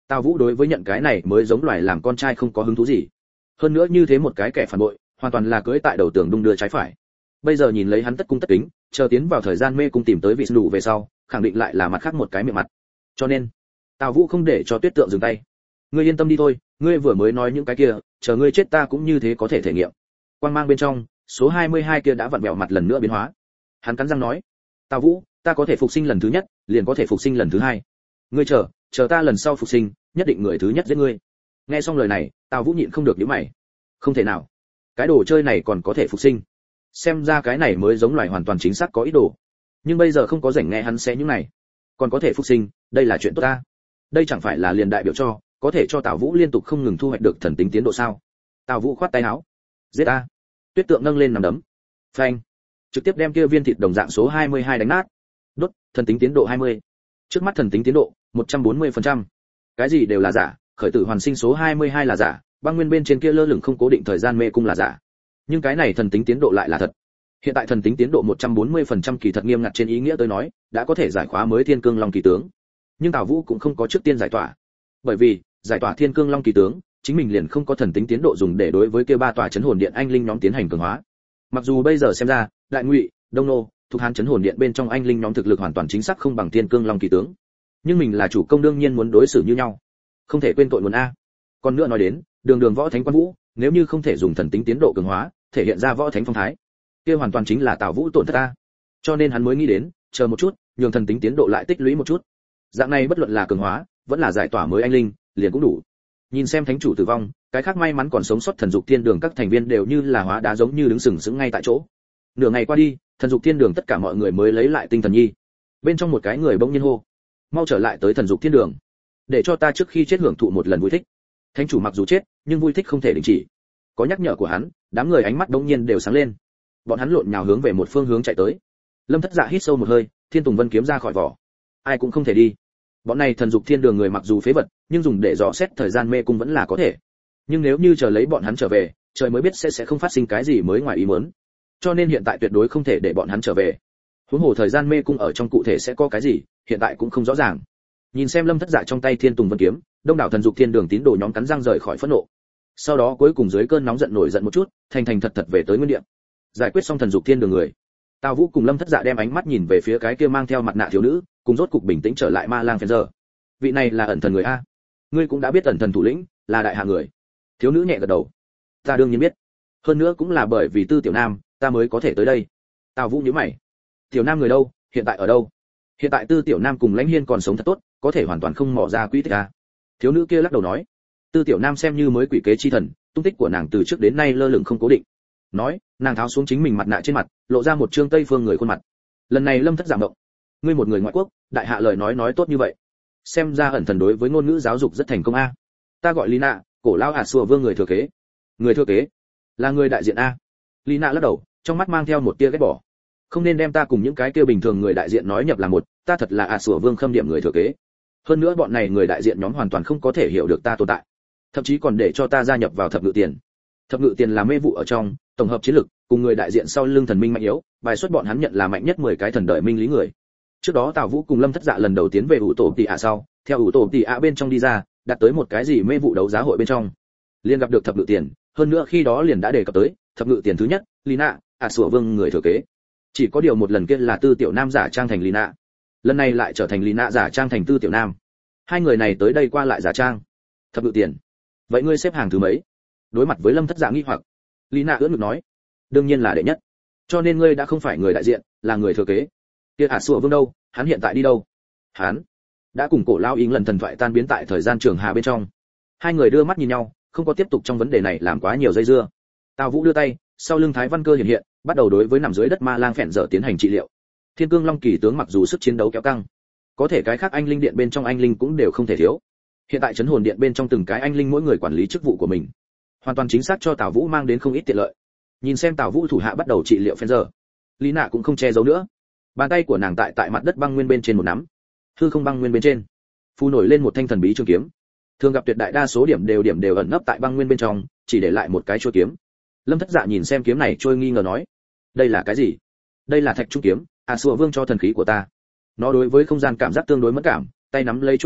Tào Vũ đối với nhận cái này mới giống loài làm con trai không có hứng thú gì. Hơn nữa như thế một cái kẻ phản bội, hoàn toàn là cưỡi tại đầu tường đung đưa trái phải. Bây giờ nhìn lấy hắn tất cung tất kính, chờ tiến vào thời gian mê cung tìm tới vị đủ về sau, khẳng định lại là mặt khác một cái miệng mặt. Cho nên, Tào Vũ không để cho Tuyết Tượng dừng tay. Ngươi yên tâm đi thôi, ngươi vừa mới nói những cái kia, chờ ngươi chết ta cũng như thế có thể thể nghiệm. Quang mang bên trong, số hai mươi hai kia đã vặn vẹo mặt lần nữa biến hóa. Hắn cắn răng nói, Tào Vũ, ta có thể phục sinh lần thứ nhất, liền có thể phục sinh lần thứ hai. Ngươi chờ, chờ ta lần sau phục sinh, nhất định người thứ nhất giết ngươi. Nghe xong lời này, Tào Vũ nhịn không được nhíu mày. Không thể nào, cái đồ chơi này còn có thể phục sinh. Xem ra cái này mới giống loài hoàn toàn chính xác có ý đồ. Nhưng bây giờ không có rảnh nghe hắn xé những này. Còn có thể phục sinh, đây là chuyện tốt ta. Đây chẳng phải là liền đại biểu cho, có thể cho Tào Vũ liên tục không ngừng thu hoạch được thần tính tiến độ sao? Tào Vũ khoát tay áo. Giết ta. Tuyết Tượng nâng lên nằm đấm. Phanh. Trực tiếp đem kia viên thịt đồng dạng số hai mươi hai đánh nát. Đốt, thần tính tiến độ hai mươi. Trước mắt thần tính tiến độ một trăm bốn mươi phần trăm. Cái gì đều là giả, khởi tử hoàn sinh số hai mươi hai là giả, băng nguyên bên trên kia lơ lửng không cố định thời gian mê cung là giả. Nhưng cái này thần tính tiến độ lại là thật. Hiện tại thần tính tiến độ một trăm bốn mươi phần trăm kỳ thật nghiêm ngặt trên ý nghĩa tôi nói, đã có thể giải khóa mới Thiên Cương Long kỳ tướng. Nhưng Tào Vũ cũng không có trước tiên giải tỏa. Bởi vì, giải tỏa Thiên Cương Long kỳ tướng, chính mình liền không có thần tính tiến độ dùng để đối với kia ba tòa chấn hồn điện anh linh nhóm tiến hành cường hóa. Mặc dù bây giờ xem ra, Đại Ngụy, Đông Nô, thuộc Hán chấn hồn điện bên trong anh linh nhóm thực lực hoàn toàn chính xác không bằng Thiên Cương Long kỳ tướng. Nhưng mình là chủ công đương nhiên muốn đối xử như nhau. Không thể quên tội nguồn a. Còn nữa nói đến, Đường Đường Võ Thánh Quan Vũ, nếu như không thể dùng thần tính tiến độ cường hóa, thể hiện ra võ thánh phong thái, kia hoàn toàn chính là Tào Vũ tổn thất ta. Cho nên hắn mới nghĩ đến, chờ một chút, nhường thần tính tiến độ lại tích lũy một chút. Dạng này bất luận là cường hóa, vẫn là giải tỏa mới anh linh, liền cũng đủ. Nhìn xem thánh chủ tử vong, cái khác may mắn còn sống sót thần dục thiên đường các thành viên đều như là hóa đá giống như đứng sừng sững ngay tại chỗ. Nửa ngày qua đi, thần dục thiên đường tất cả mọi người mới lấy lại tinh thần nhi. Bên trong một cái người bỗng nhiên hô, mau trở lại tới thần dục thiên đường, để cho ta trước khi chết hưởng thụ một lần vui thích. Thánh chủ mặc dù chết, nhưng vui thích không thể đình chỉ. Có nhắc nhở của hắn, đám người ánh mắt đống nhiên đều sáng lên. Bọn hắn lộn nhào hướng về một phương hướng chạy tới. Lâm Thất Dạ hít sâu một hơi, Thiên Tùng Vân kiếm ra khỏi vỏ. Ai cũng không thể đi. Bọn này thần dục thiên đường người mặc dù phế vật, nhưng dùng để dò xét thời gian mê cung vẫn là có thể. Nhưng nếu như chờ lấy bọn hắn trở về, trời mới biết sẽ sẽ không phát sinh cái gì mới ngoài ý muốn. Cho nên hiện tại tuyệt đối không thể để bọn hắn trở về. Huống hồ thời gian mê cung ở trong cụ thể sẽ có cái gì, hiện tại cũng không rõ ràng. Nhìn xem Lâm Thất Dạ trong tay Thiên Tùng Vân kiếm, đông đảo thần dục thiên đường tín đồ nhóm cắn răng rời khỏi phẫn nộ. Sau đó cuối cùng dưới cơn nóng giận nổi giận một chút, thành thành thật thật về tới nguyên địa. Giải quyết xong thần dục thiên đường người, Tào Vũ cùng Lâm Thất Dạ đem ánh mắt nhìn về phía cái kia mang theo mặt nạ thiếu nữ, cùng rốt cục bình tĩnh trở lại Ma Lang Phèn giờ. Vị này là ẩn thần người a? Ngươi cũng đã biết ẩn thần thủ lĩnh, là đại hạ người. Thiếu nữ nhẹ gật đầu. Ta đương nhiên biết. Hơn nữa cũng là bởi vì Tư Tiểu Nam, ta mới có thể tới đây. Tào Vũ nhíu mày. Tiểu Nam người đâu, hiện tại ở đâu? Hiện tại Tư Tiểu Nam cùng Lãnh Hiên còn sống thật tốt, có thể hoàn toàn không mò ra quỹ tích a. Thiếu nữ kia lắc đầu nói. Tư Tiểu Nam xem như mới quỷ kế chi thần, tung tích của nàng từ trước đến nay lơ lửng không cố định. Nói, nàng tháo xuống chính mình mặt nạ trên mặt, lộ ra một trương tây phương người khuôn mặt. Lần này Lâm Thất giảm động. Ngươi một người ngoại quốc, đại hạ lời nói nói tốt như vậy, xem ra ẩn thần đối với ngôn ngữ giáo dục rất thành công a. Ta gọi Lina, cổ lao ả xua vương người thừa kế. Người thừa kế? Là người đại diện a. Lina lắc đầu, trong mắt mang theo một tia ghét bỏ. Không nên đem ta cùng những cái kia bình thường người đại diện nói nhập là một, ta thật là ả xua vương khâm điểm người thừa kế. Hơn nữa bọn này người đại diện nhóm hoàn toàn không có thể hiểu được ta tồn tại, thậm chí còn để cho ta gia nhập vào thập ngự tiền. Thập ngự tiền là mê vụ ở trong, tổng hợp chiến lực, cùng người đại diện sau lưng thần minh mạnh yếu, bài xuất bọn hắn nhận là mạnh nhất mười cái thần đợi minh lý người. Trước đó Tào Vũ cùng Lâm Thất Dạ lần đầu tiến về ủ tổ tỷ ạ sau, theo ủ tổ tỷ ạ bên trong đi ra, đặt tới một cái gì mê vụ đấu giá hội bên trong, liền gặp được thập ngự tiền, hơn nữa khi đó liền đã đề cập tới thập ngự tiền thứ nhất, Lina, ạ sủa vương người thừa kế. Chỉ có điều một lần kia là Tư Tiểu Nam giả trang thành Lina, lần này lại trở thành Lina giả trang thành Tư Tiểu Nam. Hai người này tới đây qua lại giả trang. Thập ngự tiền, vậy ngươi xếp hàng thứ mấy? Đối mặt với Lâm Thất Dạ nghi hoặc, Lina ưỡn ngực nói, đương nhiên là đệ nhất. Cho nên ngươi đã không phải người đại diện, là người thừa kế. Kia ả sủa vương đâu, hắn hiện tại đi đâu? Hắn đã cùng cổ lao yến lần thần thoại tan biến tại thời gian trường hà bên trong. Hai người đưa mắt nhìn nhau, không có tiếp tục trong vấn đề này làm quá nhiều dây dưa. Tào Vũ đưa tay, sau lưng Thái Văn Cơ hiện hiện, bắt đầu đối với nằm dưới đất Ma Lang Phèn dở tiến hành trị liệu. Thiên Cương Long kỳ tướng mặc dù sức chiến đấu kéo căng, có thể cái khác anh linh điện bên trong anh linh cũng đều không thể thiếu. Hiện tại chấn hồn điện bên trong từng cái anh linh mỗi người quản lý chức vụ của mình, hoàn toàn chính xác cho Tào Vũ mang đến không ít tiện lợi. Nhìn xem Tào Vũ thủ hạ bắt đầu trị liệu Phèn dở, Lý Nạ cũng không che giấu nữa. Bàn tay của nàng tại tại mặt đất băng nguyên bên trên một nắm, hư không băng nguyên bên trên phù nổi lên một thanh thần bí trường kiếm. Thường gặp tuyệt đại đa số điểm đều điểm đều ẩn nấp tại băng nguyên bên trong, chỉ để lại một cái chuôi kiếm. Lâm Thất Dạ nhìn xem kiếm này trôi nghi ngờ nói, đây là cái gì? Đây là thạch trung kiếm, à sủa vương cho thần khí của ta. Nó đối với không gian cảm giác tương đối mất cảm, tay nắm lấy chuôi kiếm,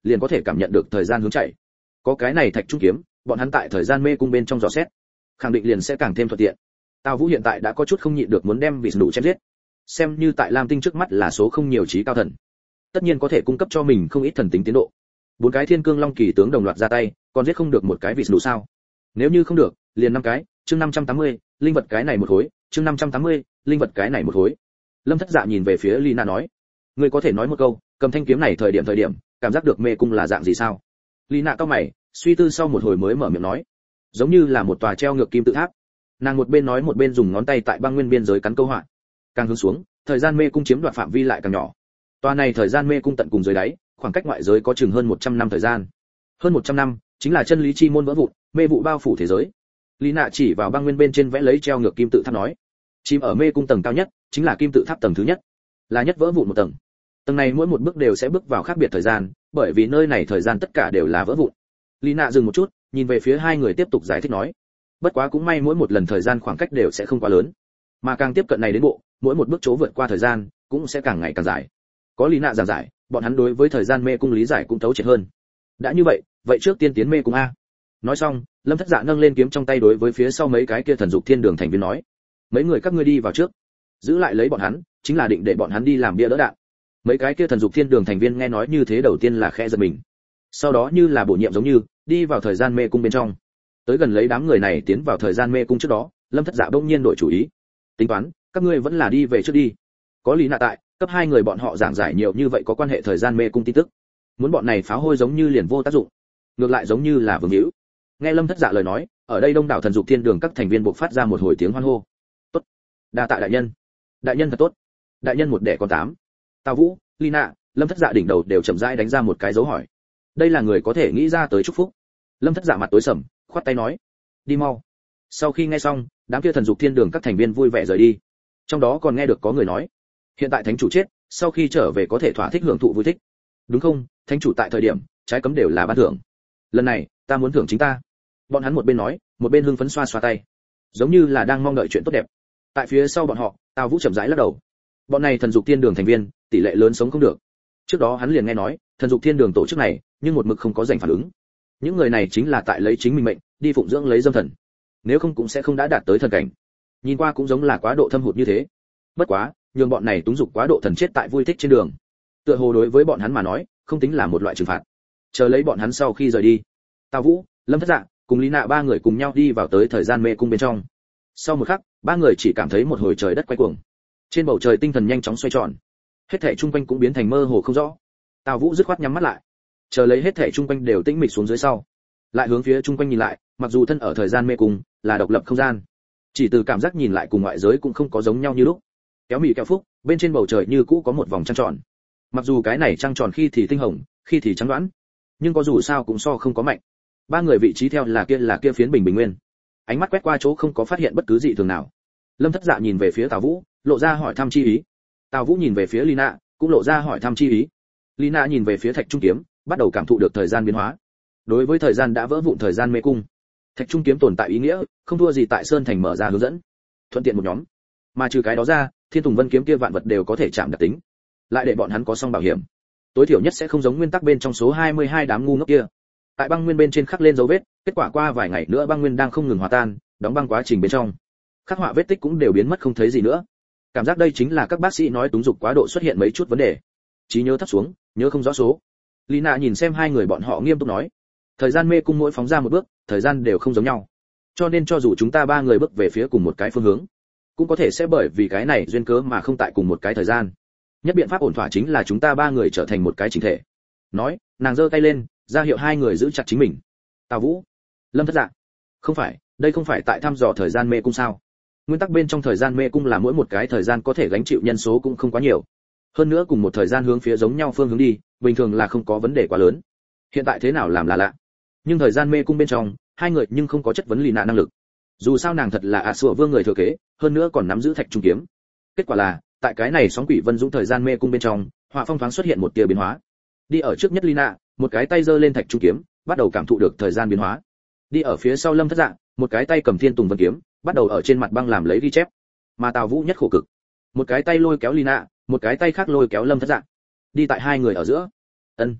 liền có thể cảm nhận được thời gian hướng chạy. Có cái này thạch trung kiếm, bọn hắn tại thời gian mê cung bên trong dò xét, khẳng định liền sẽ càng thêm thuận tiện. Tào Vũ hiện tại đã có chút không nhịn được muốn đem vị đủ chém giết. Xem như tại Lam Tinh trước mắt là số không nhiều trí cao thần, tất nhiên có thể cung cấp cho mình không ít thần tính tiến độ. Bốn cái Thiên Cương Long kỳ tướng đồng loạt ra tay, còn giết không được một cái vị đủ sao? Nếu như không được, liền năm cái, chương năm trăm tám mươi, linh vật cái này một khối, chương năm trăm tám mươi, linh vật cái này một khối. Lâm Thất Dạ nhìn về phía Lina nói, ngươi có thể nói một câu, cầm thanh kiếm này thời điểm thời điểm, cảm giác được mê cung là dạng gì sao? Lina cau mày, suy tư sau một hồi mới mở miệng nói, giống như là một tòa treo ngược kim tự tháp. Nàng một bên nói một bên dùng ngón tay tại băng nguyên biên giới cắn câu họa. Càng hướng xuống, thời gian mê cung chiếm đoạt phạm vi lại càng nhỏ. Tòa này thời gian mê cung tận cùng dưới đáy, khoảng cách ngoại giới có chừng hơn một trăm năm thời gian. Hơn một trăm năm, chính là chân lý chi môn vỡ vụn, mê vụ bao phủ thế giới. Lina chỉ vào băng nguyên bên trên vẽ lấy treo ngược kim tự tháp nói, chìm ở mê cung tầng cao nhất, chính là kim tự tháp tầng thứ nhất, là nhất vỡ vụn một tầng. Tầng này mỗi một bước đều sẽ bước vào khác biệt thời gian, bởi vì nơi này thời gian tất cả đều là vỡ vụn. Lina dừng một chút, nhìn về phía hai người tiếp tục giải thích nói, bất quá cũng may mỗi một lần thời gian khoảng cách đều sẽ không quá lớn, mà càng tiếp cận này đến bộ, mỗi một bước chỗ vượt qua thời gian cũng sẽ càng ngày càng dài. Có Lina giảng giải, bọn hắn đối với thời gian mê cung lý giải cũng thấu triệt hơn. Đã như vậy, vậy trước tiên tiến mê cung a. Nói xong, Lâm Thất Dạ nâng lên kiếm trong tay đối với phía sau mấy cái kia thần dục thiên đường thành viên nói, mấy người các ngươi đi vào trước, giữ lại lấy bọn hắn, chính là định để bọn hắn đi làm bia đỡ đạn. Mấy cái kia thần dục thiên đường thành viên nghe nói như thế đầu tiên là khẽ giật mình, sau đó như là bổ nhiệm giống như đi vào thời gian mê cung bên trong. Tới gần lấy đám người này tiến vào thời gian mê cung trước đó, Lâm Thất Dạ bỗng nhiên đổi chủ ý, tính toán, các ngươi vẫn là đi về trước đi. Có Lý Nạ tại, cấp hai người bọn họ giảng giải nhiều như vậy có quan hệ thời gian mê cung tin tức, muốn bọn này pháo hôi giống như liền vô tác dụng, ngược lại giống như là vương hữu. Nghe Lâm Thất Dạ lời nói, ở đây đông đảo thần dục thiên đường các thành viên buộc phát ra một hồi tiếng hoan hô. Tốt, đa tạ đại nhân, đại nhân thật tốt, đại nhân một đẻ con tám. Tào Vũ, Lina, Lâm Thất Dạ đỉnh đầu đều chậm rãi đánh ra một cái dấu hỏi. Đây là người có thể nghĩ ra tới chúc phúc. Lâm Thất Dạ mặt tối sầm, khoát tay nói, đi mau. Sau khi nghe xong, đám kia thần dục thiên đường các thành viên vui vẻ rời đi. Trong đó còn nghe được có người nói, hiện tại thánh chủ chết, sau khi trở về có thể thỏa thích hưởng thụ vui thích. Đúng không? Thánh chủ tại thời điểm, trái cấm đều là ban thưởng. Lần này, ta muốn thưởng chính ta. Bọn hắn một bên nói, một bên hưng phấn xoa xoa tay, giống như là đang mong đợi chuyện tốt đẹp. Tại phía sau bọn họ, Tào Vũ chậm rãi lắc đầu. Bọn này thần dục thiên đường thành viên, tỷ lệ lớn sống không được. Trước đó hắn liền nghe nói, thần dục thiên đường tổ chức này, nhưng một mực không có giành phản ứng. Những người này chính là tại lấy chính mình mệnh, đi phụng dưỡng lấy dâm thần. Nếu không cũng sẽ không đã đạt tới thần cảnh. Nhìn qua cũng giống là quá độ thâm hụt như thế. Bất quá, nhường bọn này túng dục quá độ thần chết tại vui thích trên đường. Tựa hồ đối với bọn hắn mà nói, không tính là một loại trừng phạt. Chờ lấy bọn hắn sau khi rời đi, Tào Vũ, Lâm Thất Dạ cùng Lý Nạ ba người cùng nhau đi vào tới thời gian mê cung bên trong. Sau một khắc, ba người chỉ cảm thấy một hồi trời đất quay cuồng. Trên bầu trời tinh thần nhanh chóng xoay tròn, hết thảy chung quanh cũng biến thành mơ hồ không rõ. Tào Vũ dứt khoát nhắm mắt lại, chờ lấy hết thảy chung quanh đều tĩnh mịch xuống dưới sau, lại hướng phía chung quanh nhìn lại, mặc dù thân ở thời gian mê cung, là độc lập không gian, chỉ từ cảm giác nhìn lại cùng ngoại giới cũng không có giống nhau như lúc. Kéo mị kéo phúc, bên trên bầu trời như cũ có một vòng trăng tròn. Mặc dù cái này trăng tròn khi thì tinh hồng, khi thì trắng đoán, nhưng có dù sao cũng so không có mạnh. Ba người vị trí theo là kia là kia phiến bình bình nguyên. Ánh mắt quét qua chỗ không có phát hiện bất cứ gì thường nào. Lâm Thất Dạ nhìn về phía Tào Vũ, lộ ra hỏi thăm chi ý. Tào Vũ nhìn về phía Lina, cũng lộ ra hỏi thăm chi ý. Lina nhìn về phía Thạch Trung Kiếm, bắt đầu cảm thụ được thời gian biến hóa. Đối với thời gian đã vỡ vụn thời gian mê cung, Thạch Trung Kiếm tồn tại ý nghĩa, không thua gì tại Sơn Thành mở ra hướng dẫn, thuận tiện một nhóm. Mà trừ cái đó ra, Thiên Tùng Vân kiếm kia vạn vật đều có thể chạm đặc tính, lại để bọn hắn có song bảo hiểm. Tối thiểu nhất sẽ không giống nguyên tắc bên trong số hai mươi hai đám ngu ngốc kia. Tại băng nguyên bên trên khắc lên dấu vết, kết quả qua vài ngày nữa băng nguyên đang không ngừng hòa tan, đóng băng quá trình bên trong, khắc họa vết tích cũng đều biến mất không thấy gì nữa. Cảm giác đây chính là các bác sĩ nói túng dục quá độ xuất hiện mấy chút vấn đề, trí nhớ thấp xuống, nhớ không rõ số. Lina nhìn xem hai người bọn họ nghiêm túc nói, thời gian mê cung mỗi phóng ra một bước, thời gian đều không giống nhau, cho nên cho dù chúng ta ba người bước về phía cùng một cái phương hướng, cũng có thể sẽ bởi vì cái này duyên cớ mà không tại cùng một cái thời gian. Nhất biện pháp ổn thỏa chính là chúng ta ba người trở thành một cái chỉnh thể. Nói, nàng giơ tay lên, ra hiệu hai người giữ chặt chính mình. Tào Vũ, Lâm Thất Dạ, không phải, đây không phải tại thăm dò thời gian mê cung sao? Nguyên tắc bên trong thời gian mê cung là mỗi một cái thời gian có thể gánh chịu nhân số cũng không quá nhiều. Hơn nữa cùng một thời gian hướng phía giống nhau phương hướng đi, bình thường là không có vấn đề quá lớn. Hiện tại thế nào làm là lạ. Nhưng thời gian mê cung bên trong, hai người nhưng không có chất vấn Lina năng lực. Dù sao nàng thật là ạ sủa vương người thừa kế, hơn nữa còn nắm giữ Thạch Trung Kiếm. Kết quả là, tại cái này sóng quỷ vân dũng thời gian mê cung bên trong, họa phong thoáng xuất hiện một tia biến hóa. Đi ở trước nhất Lina, một cái tay giơ lên Thạch Trung Kiếm, bắt đầu cảm thụ được thời gian biến hóa. Đi ở phía sau Lâm Thất Dạ, một cái tay cầm Thiên Tùng Vân kiếm, bắt đầu ở trên mặt băng làm lấy ghi chép. Mà Tào Vũ nhất khổ cực, một cái tay lôi kéo Lina, một cái tay khác lôi kéo Lâm Thất Dạ, đi tại hai người ở giữa. Ân,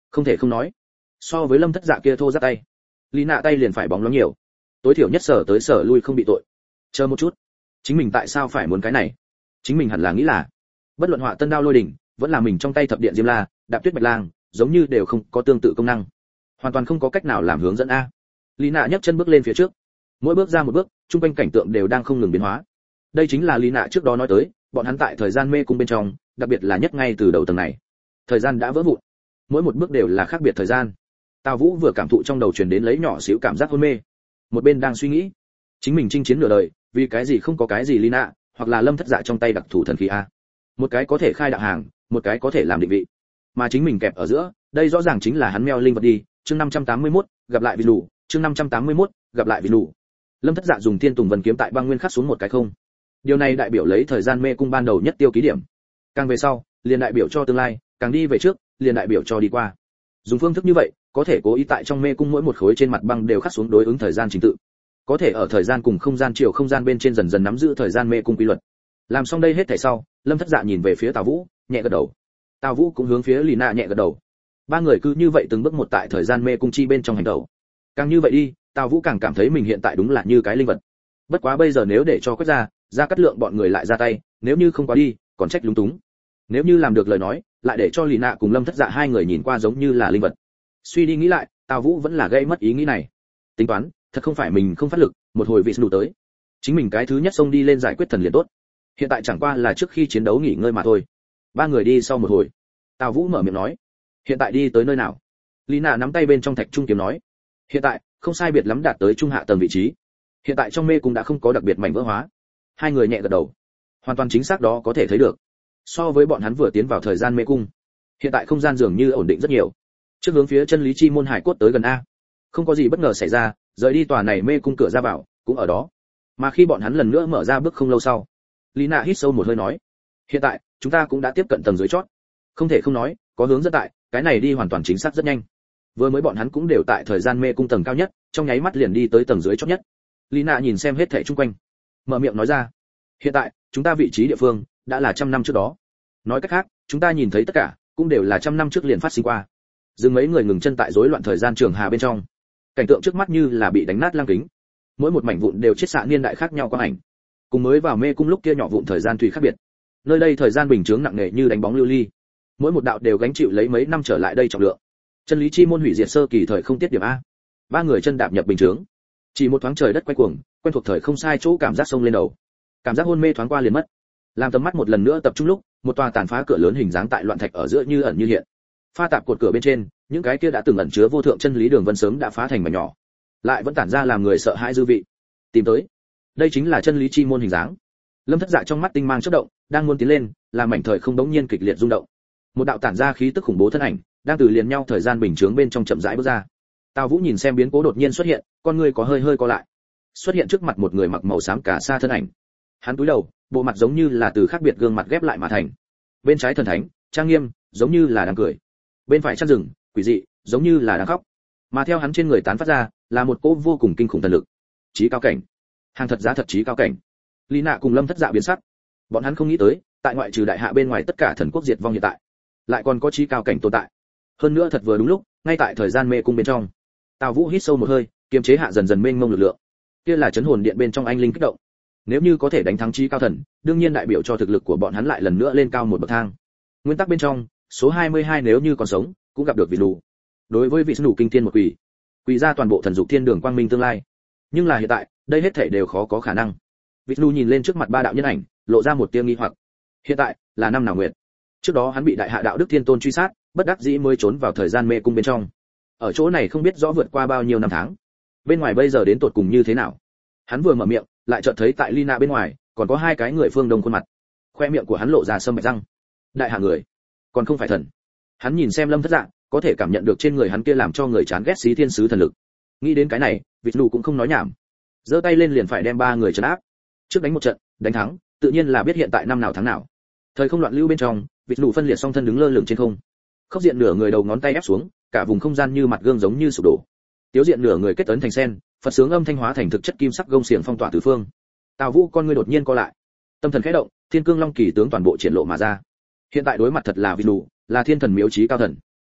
Không thể không nói, so với Lâm Thất Dạ kia thô ráp tay, Lý Nạ tay liền phải bóng lắm nhiều, tối thiểu nhất sở tới sở lui không bị tội. Chờ một chút, chính mình tại sao phải muốn cái này? Chính mình hẳn là nghĩ là, bất luận họa tân đao lôi đỉnh, vẫn là mình trong tay thập điện diêm la, đạp tuyết bạch lang, giống như đều không có tương tự công năng, hoàn toàn không có cách nào làm hướng dẫn a. Lý Nạ nhấc chân bước lên phía trước, mỗi bước ra một bước, trung quanh cảnh tượng đều đang không ngừng biến hóa. Đây chính là Lý Nạ trước đó nói tới, bọn hắn tại thời gian mê cung bên trong, đặc biệt là nhất ngay từ đầu tầng này, thời gian đã vỡ vụn, mỗi một bước đều là khác biệt thời gian. Tào Vũ vừa cảm thụ trong đầu truyền đến lấy nhỏ xíu cảm giác hôn mê, một bên đang suy nghĩ, chính mình chinh chiến nửa đời, vì cái gì không có cái gì Lý Nạ, hoặc là Lâm Thất Dạ trong tay đặc thủ thần khí a. Một cái có thể khai đạo hàng, một cái có thể làm định vị, mà chính mình kẹp ở giữa, đây rõ ràng chính là hắn meo linh vật đi. Chương năm trăm tám mươi mốt, gặp lại vị đủ, chương năm trăm tám mươi mốt, gặp lại vị đủ. Lâm Thất Dạ dùng Thiên Tùng Vân kiếm tại băng nguyên khắc xuống một cái không. Điều này đại biểu lấy thời gian mê cung ban đầu nhất tiêu ký điểm. Càng về sau, liền đại biểu cho tương lai, càng đi về trước, liền đại biểu cho đi qua. Dùng phương thức như vậy, có thể cố ý tại trong mê cung mỗi một khối trên mặt băng đều khắc xuống đối ứng thời gian trình tự. Có thể ở thời gian cùng không gian chiều không gian bên trên dần dần nắm giữ thời gian mê cung quy luật. Làm xong đây hết thảy sau, Lâm Thất Dạ nhìn về phía Tào Vũ, nhẹ gật đầu. Tào Vũ cũng hướng phía Lý Nạ nhẹ gật đầu. Ba người cứ như vậy từng bước một tại thời gian mê cung chi bên trong hành động. Càng như vậy đi, Tào Vũ càng cảm thấy mình hiện tại đúng là như cái linh vật. Bất quá bây giờ nếu để cho quét ra, ra cắt lượng bọn người lại ra tay, nếu như không quá đi, còn trách lúng túng. Nếu như làm được lời nói, lại để cho Lý Nạ cùng Lâm Thất Dạ hai người nhìn qua giống như là linh vật. Suy đi nghĩ lại, Tào Vũ vẫn là gây mất ý nghĩ này. Tính toán, thật không phải mình không phát lực, một hồi vị đủ tới, chính mình cái thứ nhất xông đi lên giải quyết thần liền tốt. Hiện tại chẳng qua là trước khi chiến đấu nghỉ ngơi mà thôi. Ba người đi sau một hồi, Tào Vũ mở miệng nói, hiện tại đi tới nơi nào? Lý Nạ nắm tay bên trong thạch trung kiếm nói, hiện tại không sai biệt lắm đạt tới trung hạ tầng vị trí. Hiện tại trong mê cung đã không có đặc biệt mảnh vỡ hóa. Hai người nhẹ gật đầu, hoàn toàn chính xác đó có thể thấy được. So với bọn hắn vừa tiến vào thời gian mê cung, hiện tại không gian dường như ổn định rất nhiều. Trước hướng phía chân lý chi môn hải cốt tới gần a, không có gì bất ngờ xảy ra, rời đi tòa này mê cung cửa ra vào cũng ở đó. Mà khi bọn hắn lần nữa mở ra bước không lâu sau, Lý Nạ hít sâu một hơi nói, hiện tại chúng ta cũng đã tiếp cận tầng dưới chót. Không thể không nói, có hướng dẫn tại, cái này đi hoàn toàn chính xác rất nhanh. Vừa mới bọn hắn cũng đều tại thời gian mê cung tầng cao nhất, trong nháy mắt liền đi tới tầng dưới chót nhất. Lý Nạ nhìn xem hết thảy xung quanh, mở miệng nói ra, hiện tại chúng ta vị trí địa phương đã là trăm năm trước đó. Nói cách khác, chúng ta nhìn thấy tất cả cũng đều là trăm năm trước liền phát sinh qua. Dừng mấy người ngừng chân tại rối loạn thời gian trường hà bên trong, cảnh tượng trước mắt như là bị đánh nát lăng kính, mỗi một mảnh vụn đều chiết xạ niên đại khác nhau quang ảnh, cùng mới vào mê cung lúc kia nhỏ vụn thời gian tùy khác biệt. Nơi đây thời gian bình chướng nặng nề như đánh bóng lưu ly, mỗi một đạo đều gánh chịu lấy mấy năm trở lại đây trọng lượng. Chân lý chi môn hủy diệt sơ kỳ thời không tiết điểm a. Ba người chân đạp nhập bình chướng, chỉ một thoáng trời đất quay cuồng, quen thuộc thời không sai chỗ cảm giác sông lên đầu, cảm giác hôn mê thoáng qua liền mất. Làm tầm mắt một lần nữa tập trung lúc, một tòa tàn phá cửa lớn hình dáng tại loạn thạch ở giữa như ẩn như hiện. Pha tạp cột cửa bên trên, những cái kia đã từng ẩn chứa vô thượng chân lý đường vân sớm đã phá thành mảnh nhỏ, lại vẫn tản ra làm người sợ hãi dư vị. Tìm tới, đây chính là chân lý chi môn hình dáng. Lâm Thất Dạ trong mắt tinh mang chớp động, đang muốn tiến lên, làm mảnh thời không đống nhiên kịch liệt rung động. Một đạo tản ra khí tức khủng bố thân ảnh, đang từ liền nhau thời gian bình chướng bên trong chậm rãi bước ra. Tào Vũ nhìn xem biến cố đột nhiên xuất hiện, con người có hơi hơi co lại. Xuất hiện trước mặt một người mặc màu xám cả sa thân ảnh. Hắn cúi đầu, bộ mặt giống như là từ khác biệt gương mặt ghép lại mà thành. Bên trái thần thánh, trang nghiêm, giống như là đang cười. Bên phải chăn rừng, quỷ dị, giống như là đang khóc. Mà theo hắn trên người tán phát ra, là một cỗ vô cùng kinh khủng thần lực. Chí cao cảnh. Hàng thật giá thật chí cao cảnh. Lý Nạ cùng Lâm Thất Dạ biến sắc. Bọn hắn không nghĩ tới, tại ngoại trừ đại hạ bên ngoài tất cả thần quốc diệt vong hiện tại, lại còn có chí cao cảnh tồn tại. Hơn nữa thật vừa đúng lúc, ngay tại thời gian mê cung bên trong. Tào Vũ hít sâu một hơi, kiềm chế hạ dần dần mênh mông lực lượng. Kia là chấn hồn điện bên trong anh linh kích động. Nếu như có thể đánh thắng chí cao thần, đương nhiên đại biểu cho thực lực của bọn hắn lại lần nữa lên cao một bậc thang. Nguyên tắc bên trong, số hai mươi hai nếu như còn sống, cũng gặp được vị nụ. Đối với vị nụ kinh thiên một quỷ, quỷ ra toàn bộ thần dục thiên đường quang minh tương lai. Nhưng là hiện tại, đây hết thảy đều khó có khả năng. Vị nụ nhìn lên trước mặt ba đạo nhân ảnh, lộ ra một tia nghi hoặc. Hiện tại, là năm nào nguyệt? Trước đó hắn bị đại hạ đạo đức thiên tôn truy sát, bất đắc dĩ mới trốn vào thời gian mê cung bên trong. Ở chỗ này không biết rõ vượt qua bao nhiêu năm tháng. Bên ngoài bây giờ đến tột cùng như thế nào? Hắn vừa mở miệng, lại chợt thấy tại Lina bên ngoài, còn có hai cái người phương đông khuôn mặt. Khoe miệng của hắn lộ ra sâm bạch răng. Đại hạ người, còn không phải thần. Hắn nhìn xem Lâm Thất Dạ, có thể cảm nhận được trên người hắn kia làm cho người chán ghét xí thiên sứ thần lực. Nghĩ đến cái này, Vịt Nụ cũng không nói nhảm, giơ tay lên liền phải đem ba người trấn áp. Trước đánh một trận, đánh thắng, tự nhiên là biết hiện tại năm nào tháng nào. Thời không loạn lưu bên trong, Vịt Nụ phân liệt song thân đứng lơ lửng trên không. Khốc diện nửa người đầu ngón tay ép xuống, cả vùng không gian như mặt gương giống như sụp đổ. Tiếu diện nửa người kết ấn thành sen, Phật sướng âm thanh hóa thành thực chất kim sắc gông xiềng phong tỏa tứ phương. Tào Vũ con ngươi đột nhiên co lại, tâm thần khẽ động, Thiên Cương Long Kỳ tướng toàn bộ triển lộ mà ra. Hiện tại đối mặt thật là Vịt Nụ, là thiên thần miếu chí cao thần.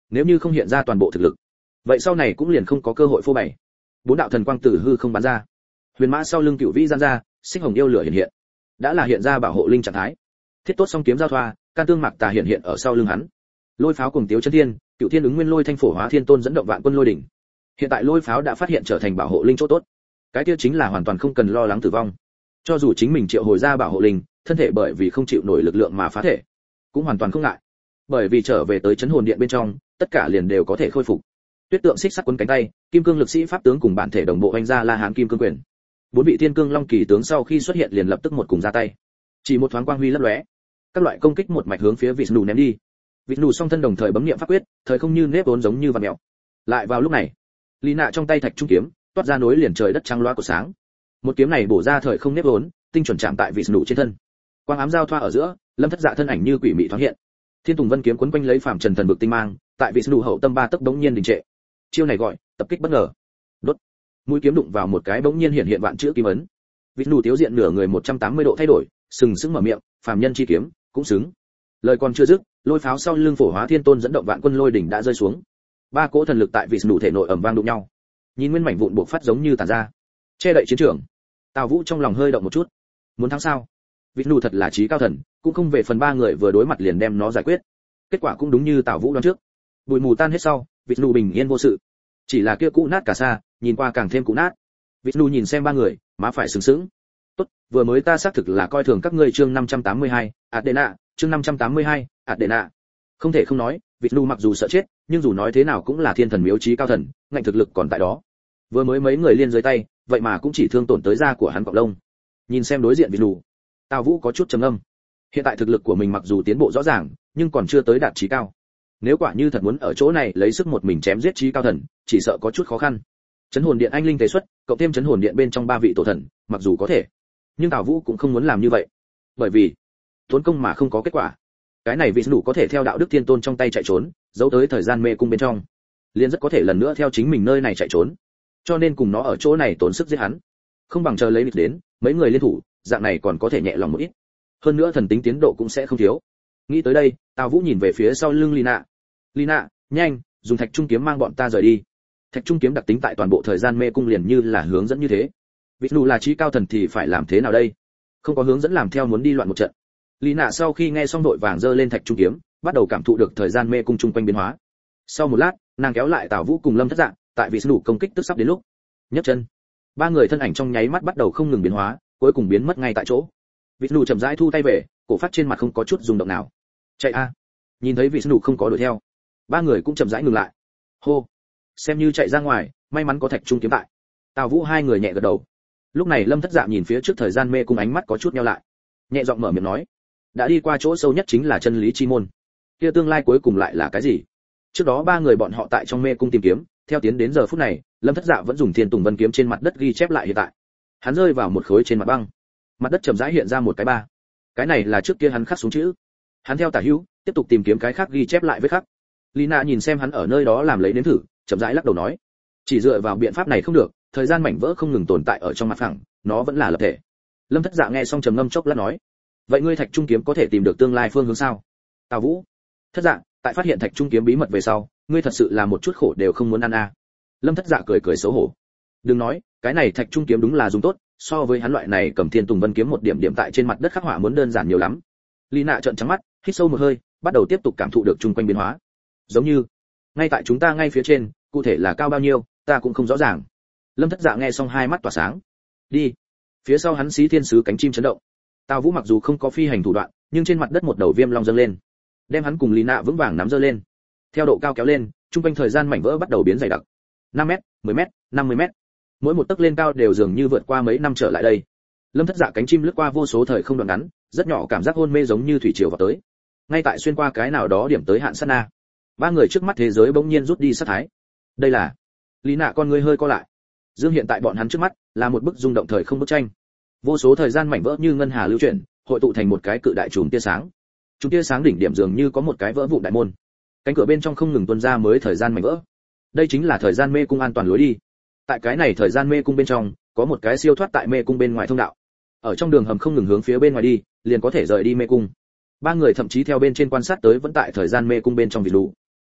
nếu như không hiện ra toàn bộ thực lực, vậy sau này cũng liền không có cơ hội phô bày. Bốn đạo thần quang từ hư không bắn ra, huyền mã sau lưng cựu vĩ giãn ra, xích hồng yêu lửa hiện hiện, đã là hiện ra bảo hộ linh trạng thái. Thiết tốt song kiếm giao thoa, can tương mạc tà hiện hiện ở sau lưng hắn. Lôi pháo cùng tiếu chân thiên, cựu thiên ứng nguyên lôi thanh phổ hóa thiên tôn dẫn động vạn quân lôi đỉnh. Hiện tại lôi pháo đã phát hiện trở thành bảo hộ linh chỗ tốt, cái kia chính là hoàn toàn không cần lo lắng tử vong. Cho dù chính mình triệu hồi ra bảo hộ linh, thân thể bởi vì không chịu nổi lực lượng mà phá thể, cũng hoàn toàn không ngại, bởi vì trở về tới chấn hồn điện bên trong, tất cả liền đều có thể khôi phục. Tuyết tượng xích sắt quấn cánh tay, kim cương lực sĩ pháp tướng cùng bản thể đồng bộ hoành ra La Hán kim cương quyền. Bốn vị thiên cương long kỳ tướng sau khi xuất hiện liền lập tức một cùng ra tay. Chỉ một thoáng quang huy lấp lóe, các loại công kích một mạch hướng phía Vishnu ném đi. Vishnu song thân đồng thời bấm niệm pháp quyết, thời không như nếp vốn giống như vặn mèo. Lại vào lúc này, Lý Nạ trong tay thạch trung kiếm, toát ra nối liền trời đất trắng loa của sáng. Một kiếm này bổ ra thời không nếp vốn, tinh chuẩn chạm tại Vishnu trên thân. Quang ám giao thoa ở giữa, Lâm Thất Dạ thân ảnh như quỷ mị thoáng hiện. Thiên Tùng Vân kiếm quấn quanh lấy phàm trần thần vực tinh mang, tại Vishnu hậu tâm ba tấc đống nhiên đình trệ. Chiêu này gọi tập kích bất ngờ. Đốt. Mũi kiếm đụng vào một cái bỗng nhiên hiện hiện vạn chữ kim ấn. Vishnu tiếu diện nửa người một trăm tám mươi độ thay đổi, sừng sững mở miệng, phàm nhân chi kiếm, cũng xứng. Lời còn chưa dứt, lôi pháo sau lưng phổ hóa thiên tôn dẫn động vạn quân lôi đỉnh đã rơi xuống. Ba cỗ thần lực tại Vishnu thể nội ầm vang đụng nhau. Nhìn nguyên mảnh vụn bộc phát giống như tàn ra, che đậy chiến trường. Tào Vũ trong lòng hơi động một chút. Muốn thắng sao? Vishnu thật là trí cao thần, cũng không về phần ba người vừa đối mặt liền đem nó giải quyết. Kết quả cũng đúng như Tào Vũ đoán trước. Bụi mù tan hết sau, Vishnu bình yên vô sự. Chỉ là kia cũ nát cả xa, nhìn qua càng thêm cũ nát. Vishnu nhìn xem ba người, má phải sừng sững. Tốt, vừa mới ta xác thực là coi thường các ngươi chương năm trăm tám mươi hai, Adena, chương năm trăm tám mươi hai, Adena. Không thể không nói, Vishnu mặc dù sợ chết, nhưng dù nói thế nào cũng là thiên thần miếu trí cao thần, ngạnh thực lực còn tại đó. Vừa mới mấy người liên dưới tay, vậy mà cũng chỉ thương tổn tới da của hắn cọng lông. Nhìn xem đối diện Vishnu, Tào Vũ có chút trầm ngâm. Hiện tại thực lực của mình mặc dù tiến bộ rõ ràng, nhưng còn chưa tới đạt trí cao. Nếu quả như thật muốn ở chỗ này lấy sức một mình chém giết trí cao thần, chỉ sợ có chút khó khăn. Chấn hồn điện anh linh tế xuất, cộng thêm chấn hồn điện bên trong ba vị tổ thần, mặc dù có thể, nhưng Tào Vũ cũng không muốn làm như vậy, bởi vì tốn công mà không có kết quả. Cái này Vishnu có thể theo đạo đức thiên tôn trong tay chạy trốn, giấu tới thời gian mê cung bên trong, liền rất có thể lần nữa theo chính mình nơi này chạy trốn. Cho nên cùng nó ở chỗ này tốn sức giết hắn, không bằng chờ lấy địch đến, mấy người liên thủ, dạng này còn có thể nhẹ lòng một ít. Hơn nữa thần tính tiến độ cũng sẽ không thiếu. Nghĩ tới đây, Tào Vũ nhìn về phía sau lưng Lina. Lina, nhanh, dùng thạch trung kiếm mang bọn ta rời đi. Thạch trung kiếm đặc tính tại toàn bộ thời gian mê cung liền như là hướng dẫn như thế. Vishnu là trí cao thần thì phải làm thế nào đây? Không có hướng dẫn làm theo muốn đi loạn một trận. Lina sau khi nghe xong đội vàng giơ lên thạch trung kiếm, bắt đầu cảm thụ được thời gian mê cung chung quanh biến hóa. Sau một lát, nàng kéo lại Tào Vũ cùng Lâm Thất Dạ, tại Vishnu công kích tức sắp đến lúc, nhấc chân. Ba người thân ảnh trong nháy mắt bắt đầu không ngừng biến hóa, cuối cùng biến mất ngay tại chỗ. Vishnu chậm rãi thu tay về, cổ phát trên mặt không có chút rung động nào. Chạy a! Nhìn thấy Vishnu không có đuổi theo, ba người cũng chậm rãi ngừng lại. Hô! Xem như chạy ra ngoài, may mắn có thạch trung kiếm tại. Tào Vũ hai người nhẹ gật đầu. Lúc này Lâm Thất Dạ nhìn phía trước thời gian mê cung ánh mắt có chút nheo lại, nhẹ giọng mở miệng nói: đã đi qua chỗ sâu nhất chính là chân lý chi môn, kia tương lai cuối cùng lại là cái gì? Trước đó ba người bọn họ tại trong mê cung tìm kiếm, theo tiến đến giờ phút này, Lâm Thất Dạ vẫn dùng Thiên Tùng Vân kiếm trên mặt đất ghi chép lại hiện tại. Hắn rơi vào một khối trên mặt băng, mặt đất chậm rãi hiện ra một cái ba. Cái này là trước kia hắn khắc xuống chữ. Hắn theo tả hữu, tiếp tục tìm kiếm cái khác ghi chép lại với khắc. Lina nhìn xem hắn ở nơi đó làm lấy đến thử, chậm rãi lắc đầu nói: chỉ dựa vào biện pháp này không được, thời gian mảnh vỡ không ngừng tồn tại ở trong mặt phẳng, nó vẫn là lập thể. Lâm Thất Dạ nghe xong trầm ngâm chốc lát nói: vậy ngươi thạch trung kiếm có thể tìm được tương lai phương hướng sao? Tào Vũ: Thất Dạ, tại phát hiện thạch trung kiếm bí mật về sau, ngươi thật sự là một chút khổ đều không muốn ăn à? Lâm Thất Dạ cười cười xấu hổ: đừng nói, cái này thạch trung kiếm đúng là dùng tốt, so với hắn loại này cầm Thiên Tùng Vân kiếm một điểm điểm tại trên mặt đất khắc họa muốn đơn giản nhiều lắm. Lina trợn trắng mắt, hít sâu một hơi, bắt đầu tiếp tục cảm thụ được chung quanh biến hóa. Giống như ngay tại chúng ta ngay phía trên, cụ thể là cao bao nhiêu, ta cũng không rõ ràng. Lâm Thất Dạ nghe xong hai mắt tỏa sáng. Đi. Phía sau hắn xí thiên sứ cánh chim chấn động. Tào Vũ mặc dù không có phi hành thủ đoạn, nhưng trên mặt đất một đầu viêm long dâng lên, đem hắn cùng Lina vững vàng nắm giơ lên. Theo độ cao kéo lên, chung quanh thời gian mảnh vỡ bắt đầu biến dày đặc. năm mét, mười mét, năm mươi mét. Mỗi một tấc lên cao đều dường như vượt qua mấy năm trở lại đây. Lâm Thất Dạ cánh chim lướt qua vô số thời không đoạn ngắn, rất nhỏ cảm giác hôn mê giống như thủy triều vào tới. Ngay tại xuyên qua cái nào đó điểm tới hạn sát na, ba người trước mắt thế giới bỗng nhiên rút đi sát thái. Đây là Lina con người hơi co lại. Dương hiện tại bọn hắn trước mắt là một bức rung động thời không bức tranh. Vô số thời gian mảnh vỡ như ngân hà lưu chuyển, hội tụ thành một cái cự đại chùm tia sáng. Chùm tia sáng đỉnh điểm dường như có một cái vỡ vụn đại môn. Cánh cửa bên trong không ngừng tuôn ra mới thời gian mảnh vỡ. Đây chính là thời gian mê cung an toàn lối đi. Tại cái này thời gian mê cung bên trong, có một cái siêu thoát tại mê cung bên ngoài thông đạo. Ở trong đường hầm không ngừng hướng phía bên ngoài đi, liền có thể rời đi mê cung. Ba người thậm chí theo bên trên quan sát tới vẫn tại thời gian mê cung bên trong vì đủ.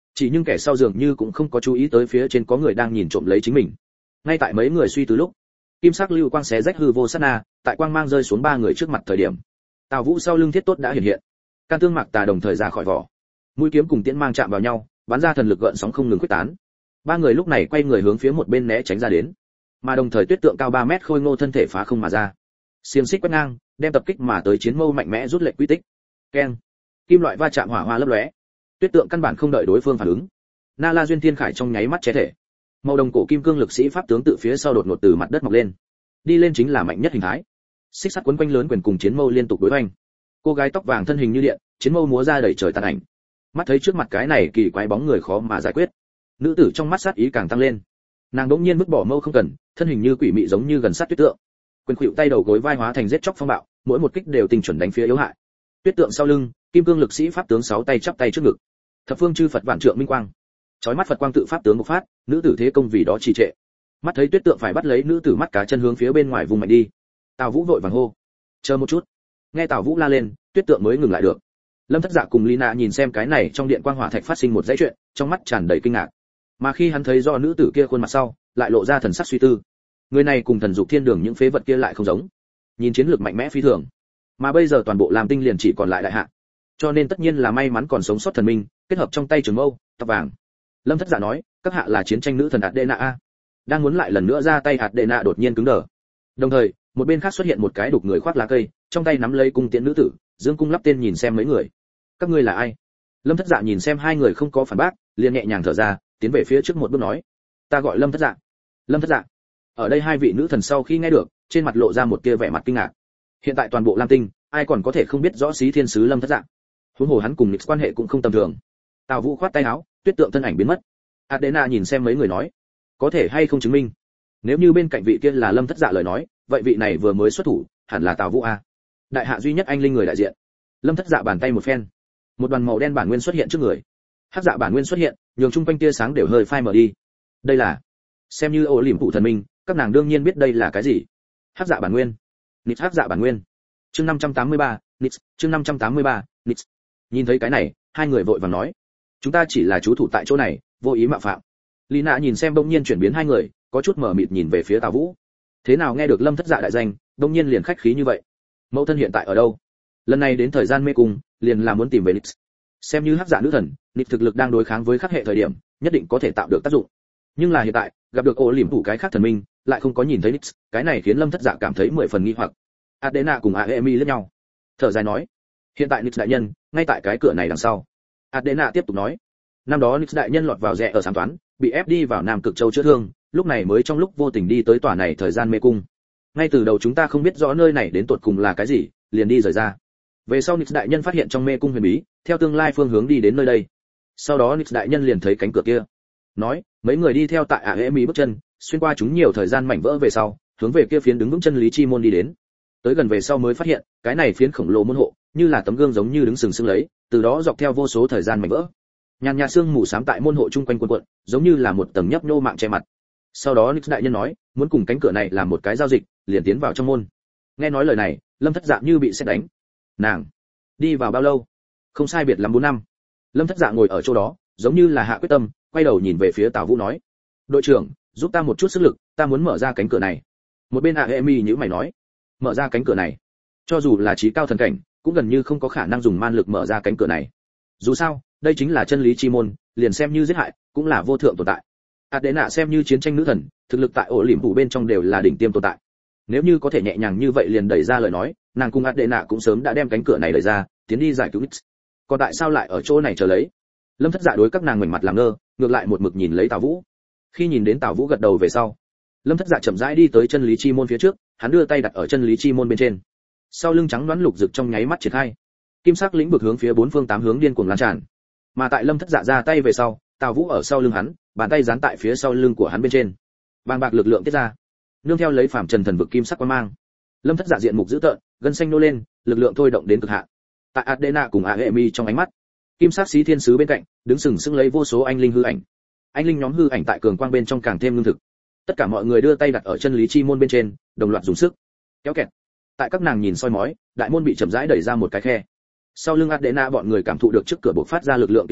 Chỉ nhưng kẻ sau dường như cũng không có chú ý tới phía trên có người đang nhìn trộm lấy chính mình. Ngay tại mấy người suy tư lúc, kim sắc lưu quang xé rách hư vô sát na, tại quang mang rơi xuống ba người trước mặt thời điểm, Tào Vũ sau lưng thiết tốt đã hiện hiện. Can tương mạc tà đồng thời ra khỏi vỏ. Mũi kiếm cùng tiễn mang chạm vào nhau, bắn ra thần lực gợn sóng không ngừng quyết tán. Ba người lúc này quay người hướng phía một bên né tránh ra đến. Mà đồng thời tuyết tượng cao ba mét khôi ngô thân thể phá không mà ra. Xiềng xích quét ngang, đem tập kích mà tới chiến mâu mạnh mẽ rút lệnh quy tích. Keng. Kim loại va chạm hỏa hoa lấp lóe. Tuyết tượng căn bản không đợi đối phương phản ứng. Na La duyên thiên khải trong nháy mắt che thể. Màu đồng cổ kim cương lực sĩ pháp tướng tự phía sau đột ngột từ mặt đất mọc lên. Đi lên chính là mạnh nhất hình thái. Xích sắt quấn quanh lớn quyền cùng chiến mâu liên tục đối hoành. Cô gái tóc vàng thân hình như điện, chiến mâu múa ra đầy trời tàn ảnh. Mắt thấy trước mặt cái này kỳ quái bóng người khó mà giải quyết. Nữ tử trong mắt sát ý càng tăng lên. Nàng đỗng nhiên vứt bỏ mâu không cần, thân hình như quỷ mị giống như gần sát tuyết tượng. Quyền khuỵu tay đầu gối vai hóa thành giết chóc phong bạo, mỗi một kích đều tinh chuẩn đánh phía yếu hại. Tuyết tượng sau lưng, kim cương lực sĩ pháp tướng sáu tay chắp tay trước ngực. Thập phương chư Phật vạn trượng minh quang. Chói mắt Phật quang tự pháp tướng bộc phát, nữ tử thế công vì đó trì trệ. Mắt thấy tuyết tượng phải bắt lấy nữ tử mắt cá chân hướng phía bên ngoài vùng mạnh đi. Tào Vũ vội vàng hô: "Chờ một chút." Nghe Tào Vũ la lên, tuyết tượng mới ngừng lại được. Lâm Thất Dạ cùng Lina nhìn xem cái này trong điện quang hỏa thạch phát sinh một dãy chuyện, trong mắt tràn đầy kinh ngạc. Mà khi hắn thấy do nữ tử kia khuôn mặt sau, lại lộ ra thần sắc suy tư. Người này cùng thần dục thiên đường những phế vật kia lại không giống. Nhìn chiến lược mạnh mẽ phi thường, mà bây giờ toàn bộ làm tinh liền chỉ còn lại đại hạ. Cho nên tất nhiên là may mắn còn sống sót thần minh, kết hợp trong tay trường mâu, tóc vàng. Lâm Thất Dạ nói, các hạ là chiến tranh nữ thần Adena a. Đang muốn lại lần nữa ra tay, Adena đột nhiên cứng đờ. Đồng thời, một bên khác xuất hiện một cái đục người khoác lá cây, trong tay nắm lấy cung tiễn nữ tử, dương cung lắp tên nhìn xem mấy người. Các ngươi là ai? Lâm Thất Dạ nhìn xem hai người không có phản bác, liền nhẹ nhàng thở ra, tiến về phía trước một bước nói, ta gọi Lâm Thất Dạ. Lâm Thất Dạ. Ở đây hai vị nữ thần sau khi nghe được, trên mặt lộ ra một tia vẻ mặt kinh ngạc. Hiện tại toàn bộ Lam Tinh, ai còn có thể không biết rõ Xí Thiên sứ Lâm Thất Dạ? Huống hồ hắn cùng Nix quan hệ cũng không tầm thường. Tào Vũ khoát tay áo, tuyết tượng thân ảnh biến mất. Adena nhìn xem mấy người nói, có thể hay không chứng minh, nếu như bên cạnh vị kia là Lâm Thất Dạ lời nói, vậy vị này vừa mới xuất thủ, hẳn là Tào Vũ a. Đại hạ duy nhất anh linh người đại diện. Lâm Thất Dạ bàn tay một phen, một đoàn màu đen bản nguyên xuất hiện trước người. Hắc dạ bản nguyên xuất hiện, nhường chung quanh tia sáng đều hơi phai mờ đi. Đây là, xem như ô liễm phụ thần minh, các nàng đương nhiên biết đây là cái gì. Hắc dạ bản nguyên. Nix hắc dạ bản nguyên. Chương năm trăm tám mươi ba, Nix, chương năm trăm tám mươi ba, Nix. Nhìn thấy cái này, hai người vội vàng nói, chúng ta chỉ là trú thủ tại chỗ này, vô ý mạo phạm. Lina nhìn xem bỗng nhiên chuyển biến hai người, có chút mở mịt nhìn về phía Tào Vũ. Thế nào nghe được Lâm Thất Dạ đại danh, bỗng nhiên liền khách khí như vậy? Mẫu thân hiện tại ở đâu? Lần này đến thời gian mê cung, liền là muốn tìm về Nix. Xem như hắc dạ nữ thần, Nix thực lực đang đối kháng với khắc hệ thời điểm, nhất định có thể tạo được tác dụng. Nhưng là hiện tại, gặp được ô liễm thủ cái khác thần minh, lại không có nhìn thấy Nix, cái này khiến Lâm Thất Dạ cảm thấy mười phần nghi hoặc. Adena cùng Aemi liếc nhau, thở dài nói, hiện tại Nix đại nhân ngay tại cái cửa này đằng sau. Adena tiếp tục nói, năm đó Nix đại nhân lọt vào rẽ ở sám toán, bị ép đi vào Nam Cực Châu chữa thương, lúc này mới trong lúc vô tình đi tới tòa này thời gian mê cung. Ngay từ đầu chúng ta không biết rõ nơi này đến tột cùng là cái gì, liền đi rời ra. Về sau Nix đại nhân phát hiện trong mê cung huyền bí, theo tương lai phương hướng đi đến nơi đây. Sau đó Nix đại nhân liền thấy cánh cửa kia. Nói, mấy người đi theo tại Aemi bước chân, xuyên qua chúng nhiều thời gian mảnh vỡ về sau, hướng về kia phiến đứng vững chân lý chi môn đi đến. Tới gần về sau mới phát hiện, cái này phiến khổng lồ môn hộ, như là tấm gương giống như đứng sừng sững lấy, từ đó dọc theo vô số thời gian mảnh vỡ. Nhàn nhạt sương mù xám tại môn hộ chung quanh quần quận, giống như là một tầng nhấp nhô mạng che mặt. Sau đó Nix đại nhân nói, muốn cùng cánh cửa này làm một cái giao dịch, liền tiến vào trong môn. Nghe nói lời này, Lâm Thất Dạ như bị sét đánh. Nàng đi vào bao lâu? Không sai biệt lắm bốn năm. Lâm Thất Dạ ngồi ở chỗ đó, giống như là hạ quyết tâm, quay đầu nhìn về phía Tào Vũ nói, đội trưởng, giúp ta một chút sức lực, ta muốn mở ra cánh cửa này. Một bên Aemi nhíu mày nói, mở ra cánh cửa này? Cho dù là trí cao thần cảnh, cũng gần như không có khả năng dùng man lực mở ra cánh cửa này. Dù sao, đây chính là chân lý chi môn, liền xem như giết hại, cũng là vô thượng tồn tại. Adena xem như chiến tranh nữ thần, thực lực tại ổ liễm phủ bên trong đều là đỉnh tiêm tồn tại. Nếu như có thể nhẹ nhàng như vậy liền đẩy ra lời nói, nàng cùng Adena cũng sớm đã đem cánh cửa này đẩy ra, tiến đi giải cứu Nix. Còn tại sao lại ở chỗ này chờ lấy? Lâm Thất Dạ đối các nàng ngoảnh mặt làm ngơ, ngược lại một mực nhìn lấy Tào Vũ. Khi nhìn đến Tào Vũ gật đầu về sau, Lâm Thất Dạ chậm rãi đi tới chân lý chi môn phía trước, hắn đưa tay đặt ở chân lý chi môn bên trên. Sau lưng trắng đoán lục rực trong nháy mắt triển khai, kim sắc lĩnh vực hướng phía bốn phương tám hướng điên cuồng lan tràn. Mà tại Lâm Thất Dạ ra tay về sau, Tào Vũ ở sau lưng hắn, bàn tay dán tại phía sau lưng của hắn bên trên. Bàng bạc lực lượng tiết ra, nương theo lấy phàm trần thần vực kim sắc quang mang. Lâm Thất Dạ diện mục dữ tợn, gân xanh nô lên, lực lượng thôi động đến cực hạn. Tại Adena cùng Aemi trong ánh mắt, kim sắc xí thiên sứ bên cạnh, đứng sừng sững lấy vô số anh linh hư ảnh. Anh linh nhóm hư ảnh tại cường quang bên trong càng thêm lương thực. Tất cả mọi người đưa tay đặt ở chân lý chi môn bên trên, đồng loạt dùng sức kéo kẹt. Tại các nàng nhìn soi mói, đại môn bị chậm rãi đẩy ra một cái khe. Sau lưng Adena bọn người cảm thụ được trước cửa bộc phát ra lực lượng kinh người,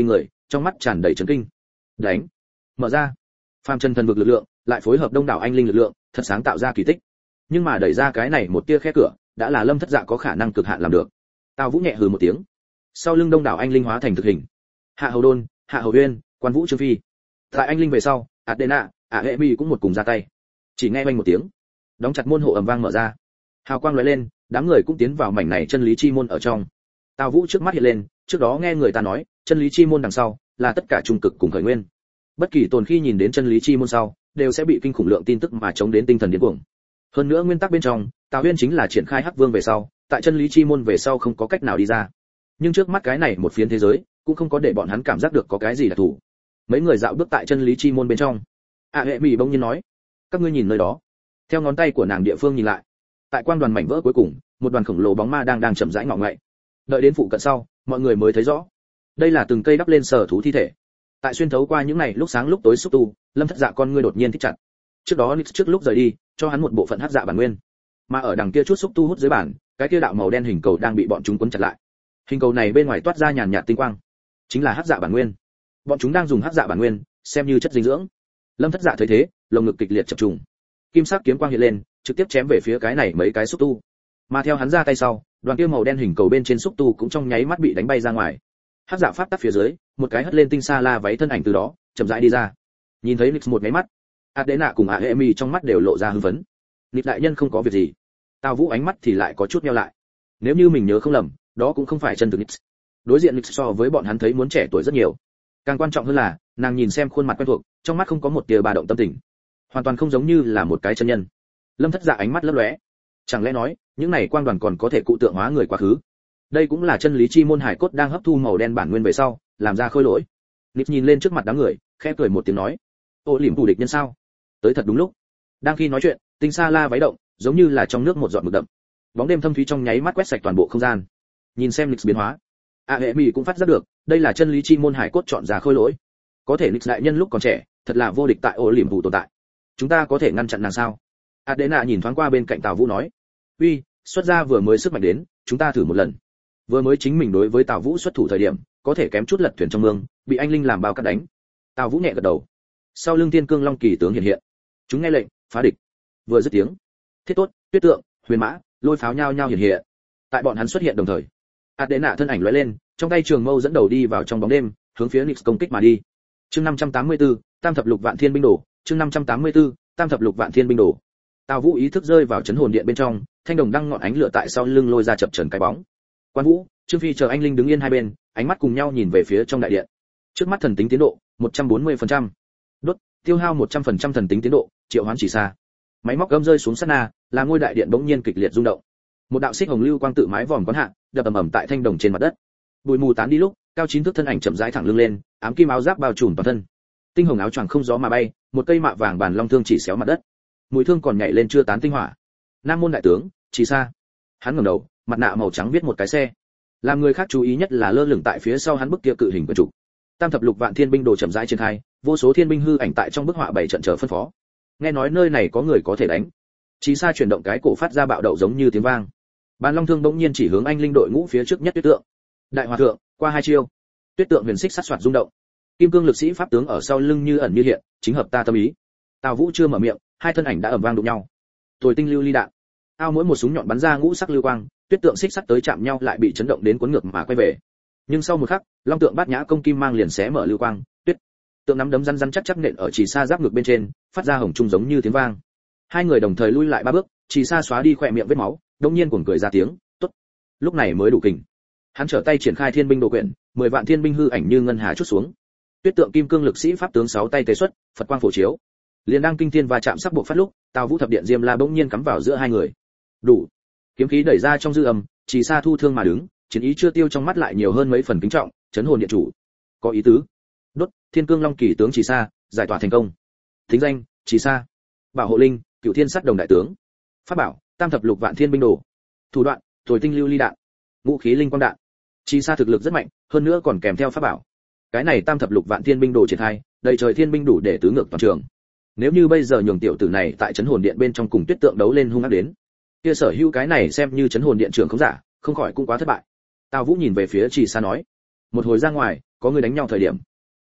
trong mắt tràn đầy chấn kinh. Đánh, mở ra. Phàm trần thần vực lực lượng, lại phối hợp đông đảo anh linh lực lượng, thật sáng tạo ra kỳ tích. Nhưng mà đẩy ra cái này một tia khe cửa, đã là Lâm Thất Dạ có khả năng cực hạn làm được. Tào Vũ nhẹ hừ một tiếng, sau lưng đông đảo anh linh hóa thành thực hình. Hạ Hầu Đôn, Hạ Hầu Uyên, Quan Vũ Trương Phi. Tại anh linh về sau, Adena, Ả Hệ Mi cũng một cùng ra tay. Chỉ nghe vang một tiếng, đóng chặt môn hộ ầm vang mở ra. Hào quang lóe lên, đám người cũng tiến vào mảnh này chân lý chi môn ở trong. Tào Vũ trước mắt hiện lên, trước đó nghe người ta nói, chân lý chi môn đằng sau là tất cả trung cực cùng khởi nguyên. Bất kỳ tồn khi nhìn đến chân lý chi môn sau, đều sẽ bị kinh khủng lượng tin tức mà chống đến tinh thần điên cuồng. Hơn nữa nguyên tắc bên trong, Tào Huyên chính là triển khai Hắc Vương về sau, tại chân lý chi môn về sau không có cách nào đi ra. Nhưng trước mắt cái này một phiến thế giới, cũng không có để bọn hắn cảm giác được có cái gì đặc thù. Mấy người dạo bước tại chân lý chi môn bên trong. A Hệ Mỹ bỗng nhiên nói, các ngươi nhìn nơi đó. Theo ngón tay của nàng địa phương nhìn lại, tại quang đoàn mảnh vỡ cuối cùng, một đoàn khổng lồ bóng ma đang đang chậm rãi ngọ ngậy. Đợi đến phụ cận sau, mọi người mới thấy rõ, đây là từng cây đắp lên sở thú thi thể. Tại xuyên thấu qua những này lúc sáng lúc tối xúc tu, Lâm Thất Dạ con ngươi đột nhiên thích chặt. Trước đó Nix trước lúc rời đi, cho hắn một bộ phận hắc dạ bản nguyên, mà ở đằng kia chút xúc tu hút dưới bản, cái kia đạo màu đen hình cầu đang bị bọn chúng cuốn chặt lại. Hình cầu này bên ngoài toát ra nhàn nhạt tinh quang, chính là hắc dạ bản nguyên. Bọn chúng đang dùng hắc dạ bản nguyên xem như chất dinh dưỡng. Lâm Thất Dạ thấy thế, lồng ngực kịch liệt chập trùng. Kim sắc kiếm quang hiện lên, trực tiếp chém về phía cái này mấy cái xúc tu. Mà theo hắn ra tay sau, đoàn kia màu đen hình cầu bên trên xúc tu cũng trong nháy mắt bị đánh bay ra ngoài. Hắc dạ pháp tắc phía dưới, một cái hất lên tinh sa la váy thân ảnh từ đó, chậm rãi đi ra. Nhìn thấy Nix một cái mắt, Adena cùng Ả Hệ Mi trong mắt đều lộ ra hưng phấn. Nix đại nhân không có việc gì. Tào Vũ ánh mắt thì lại có chút nheo lại. Nếu như mình nhớ không lầm, đó cũng không phải chân thực Nix. Đối diện Nix so với bọn hắn thấy muốn trẻ tuổi rất nhiều. Càng quan trọng hơn là, nàng nhìn xem khuôn mặt quen thuộc, trong mắt không có một tia ba động tâm tình, hoàn toàn không giống như là một cái chân nhân. Lâm Thất Dạ ánh mắt lấp lóe. Chẳng lẽ nói, những này quang đoàn còn có thể cụ tượng hóa người quá khứ? Đây cũng là chân lý chi môn hải cốt đang hấp thu màu đen bản nguyên về sau, làm ra khôi lỗi. Nix nhìn lên trước mặt đám người, khẽ cười một tiếng nói: "Ô liễm thủ địch nhân sao?" Tới thật đúng lúc. Đang khi nói chuyện, tinh sa la váy động, giống như là trong nước một giọt mực đậm. Bóng đêm thâm thúy trong nháy mắt quét sạch toàn bộ không gian. Nhìn xem Nix biến hóa, A Hệ Mỹ cũng phát giác được, đây là chân lý chi môn hải cốt chọn ra khôi lỗi. Có thể Nix đại nhân lúc còn trẻ, thật là vô địch tại ô liễm thủ tồn tại. Chúng ta có thể ngăn chặn nàng sao? Adena nhìn thoáng qua bên cạnh Tào Vũ nói: "Uy, xuất ra vừa mới sức mạnh đến, chúng ta thử một lần." Vừa mới chính mình đối với Tào Vũ xuất thủ thời điểm, có thể kém chút lật thuyền trong mương, bị anh linh làm bao cắt đánh. Tào Vũ nhẹ gật đầu. Sau lưng Tiên Cương Long kỳ tướng hiện hiện. Chúng nghe lệnh, phá địch. Vừa dứt tiếng, Thiết Tốt, Tuyết Tượng, Huyền Mã, lôi pháo nhao nhao hiện hiện. Tại bọn hắn xuất hiện đồng thời, Adena thân ảnh lóe lên, trong tay trường mâu dẫn đầu đi vào trong bóng đêm, hướng phía Nix công kích mà đi. Chương năm trăm tám mươi tư, Tam thập lục vạn thiên binh đồ, chương năm trăm tám mươi tư, Tam thập lục vạn thiên binh đồ. Tào Vũ ý thức rơi vào chấn hồn điện bên trong, thanh đồng đăng ngọn ánh lửa tại sau lưng lôi ra chập chờn cái bóng. Quan Vũ, Trương Phi chờ anh linh đứng yên hai bên, ánh mắt cùng nhau nhìn về phía trong đại điện. Trước mắt thần tính tiến độ một trăm bốn mươi phần trăm. Đốt, tiêu hao một trăm phần trăm thần tính tiến độ, triệu hoán chỉ xa. Máy móc gầm rơi xuống sát na, là ngôi đại điện bỗng nhiên kịch liệt rung động. Một đạo xích hồng lưu quang tự mái vòm quán hạ, đập ầm ầm tại thanh đồng trên mặt đất. Bụi mù tán đi lúc, cao chín thước thân ảnh chậm rãi thẳng lưng lên, ám kim áo giáp bao trùm toàn thân. Tinh hồng áo choàng không gió mà bay, một cây mạ vàng bàn long thương chỉ xéo mặt đất. Mũi thương còn nhảy lên chưa tán tinh hỏa. Nam môn đại tướng, chỉ xa. Hắn ngẩng đầu, mặt nạ màu trắng viết một cái xe. Làm người khác chú ý nhất là lơ lửng tại phía sau hắn bức kia cự hình quyển trục. Tam thập lục vạn thiên binh đồ chậm rãi triển khai, vô số thiên binh hư ảnh tại trong bức họa bảy trận chờ phân phó. Nghe nói nơi này có người có thể đánh. Chỉ xa chuyển động cái cổ phát ra bạo đậu giống như tiếng vang. Bàn long thương bỗng nhiên chỉ hướng anh linh đội ngũ phía trước nhất Tuyết Tượng. Đại hòa thượng, qua hai chiêu. Tuyết Tượng huyền xích sát soạt rung động. Kim cương lực sĩ pháp tướng ở sau lưng như ẩn như hiện, chính hợp ta tâm ý. Tào Vũ chưa mở miệng, hai thân ảnh đã ầm vang đụng nhau. Thổi tinh lưu ly đạn. Ao mỗi một súng nhọn bắn ra ngũ sắc lưu quang, Tuyết Tượng xích sắt tới chạm nhau lại bị chấn động đến cuốn ngược mà quay về. Nhưng sau một khắc, Long Tượng bát nhã công kim mang liền xé mở lưu quang, Tuyết Tượng nắm đấm rắn rắn chắc chắc nện ở Chỉ Sa giáp ngực bên trên, phát ra hồng trung giống như tiếng vang. Hai người đồng thời lui lại ba bước, Chỉ Sa xóa đi khỏe miệng vết máu, đột nhiên cuồng cười ra tiếng, "Tốt." Lúc này mới đủ kình. Hắn trở tay triển khai thiên binh đồ quyển, mười vạn thiên binh hư ảnh như ngân hà chút xuống. Tuyết Tượng kim cương lực sĩ pháp tướng sáu tay tế xuất, Phật quang phổ chiếu. Liền đang kinh thiên va chạm sắc bộ phát lúc, Tào Vũ thập điện diêm la bỗng nhiên cắm vào giữa hai người. Đủ. Kiếm khí đẩy ra trong dư âm, Chỉ Sa thu thương mà đứng, chiến ý chưa tiêu trong mắt lại nhiều hơn mấy phần kính trọng, chấn hồn điện chủ. Có ý tứ. Đốt, Thiên Cương Long kỳ tướng Chỉ Sa, giải tỏa thành công. Thính danh, Chỉ Sa. Bảo hộ linh, Cửu Thiên Sắt Đồng đại tướng. Pháp bảo, Tam thập lục vạn thiên binh đồ. Thủ đoạn, Thổi tinh lưu ly đạn. Vũ khí linh quang đạn. Chỉ Sa thực lực rất mạnh, hơn nữa còn kèm theo pháp bảo. Cái này Tam thập lục vạn thiên binh đồ triển khai, đầy trời thiên binh đủ để tứ ngược toàn trường. Nếu như bây giờ nhường tiểu tử này tại chấn hồn điện bên trong cùng Tuyết Tượng đấu lên hung ác đến, kia sở hữu cái này xem như chấn hồn điện trưởng không giả, không khỏi cũng quá thất bại. Tào Vũ nhìn về phía Chỉ Sa nói, một hồi ra ngoài, có người đánh nhau thời điểm,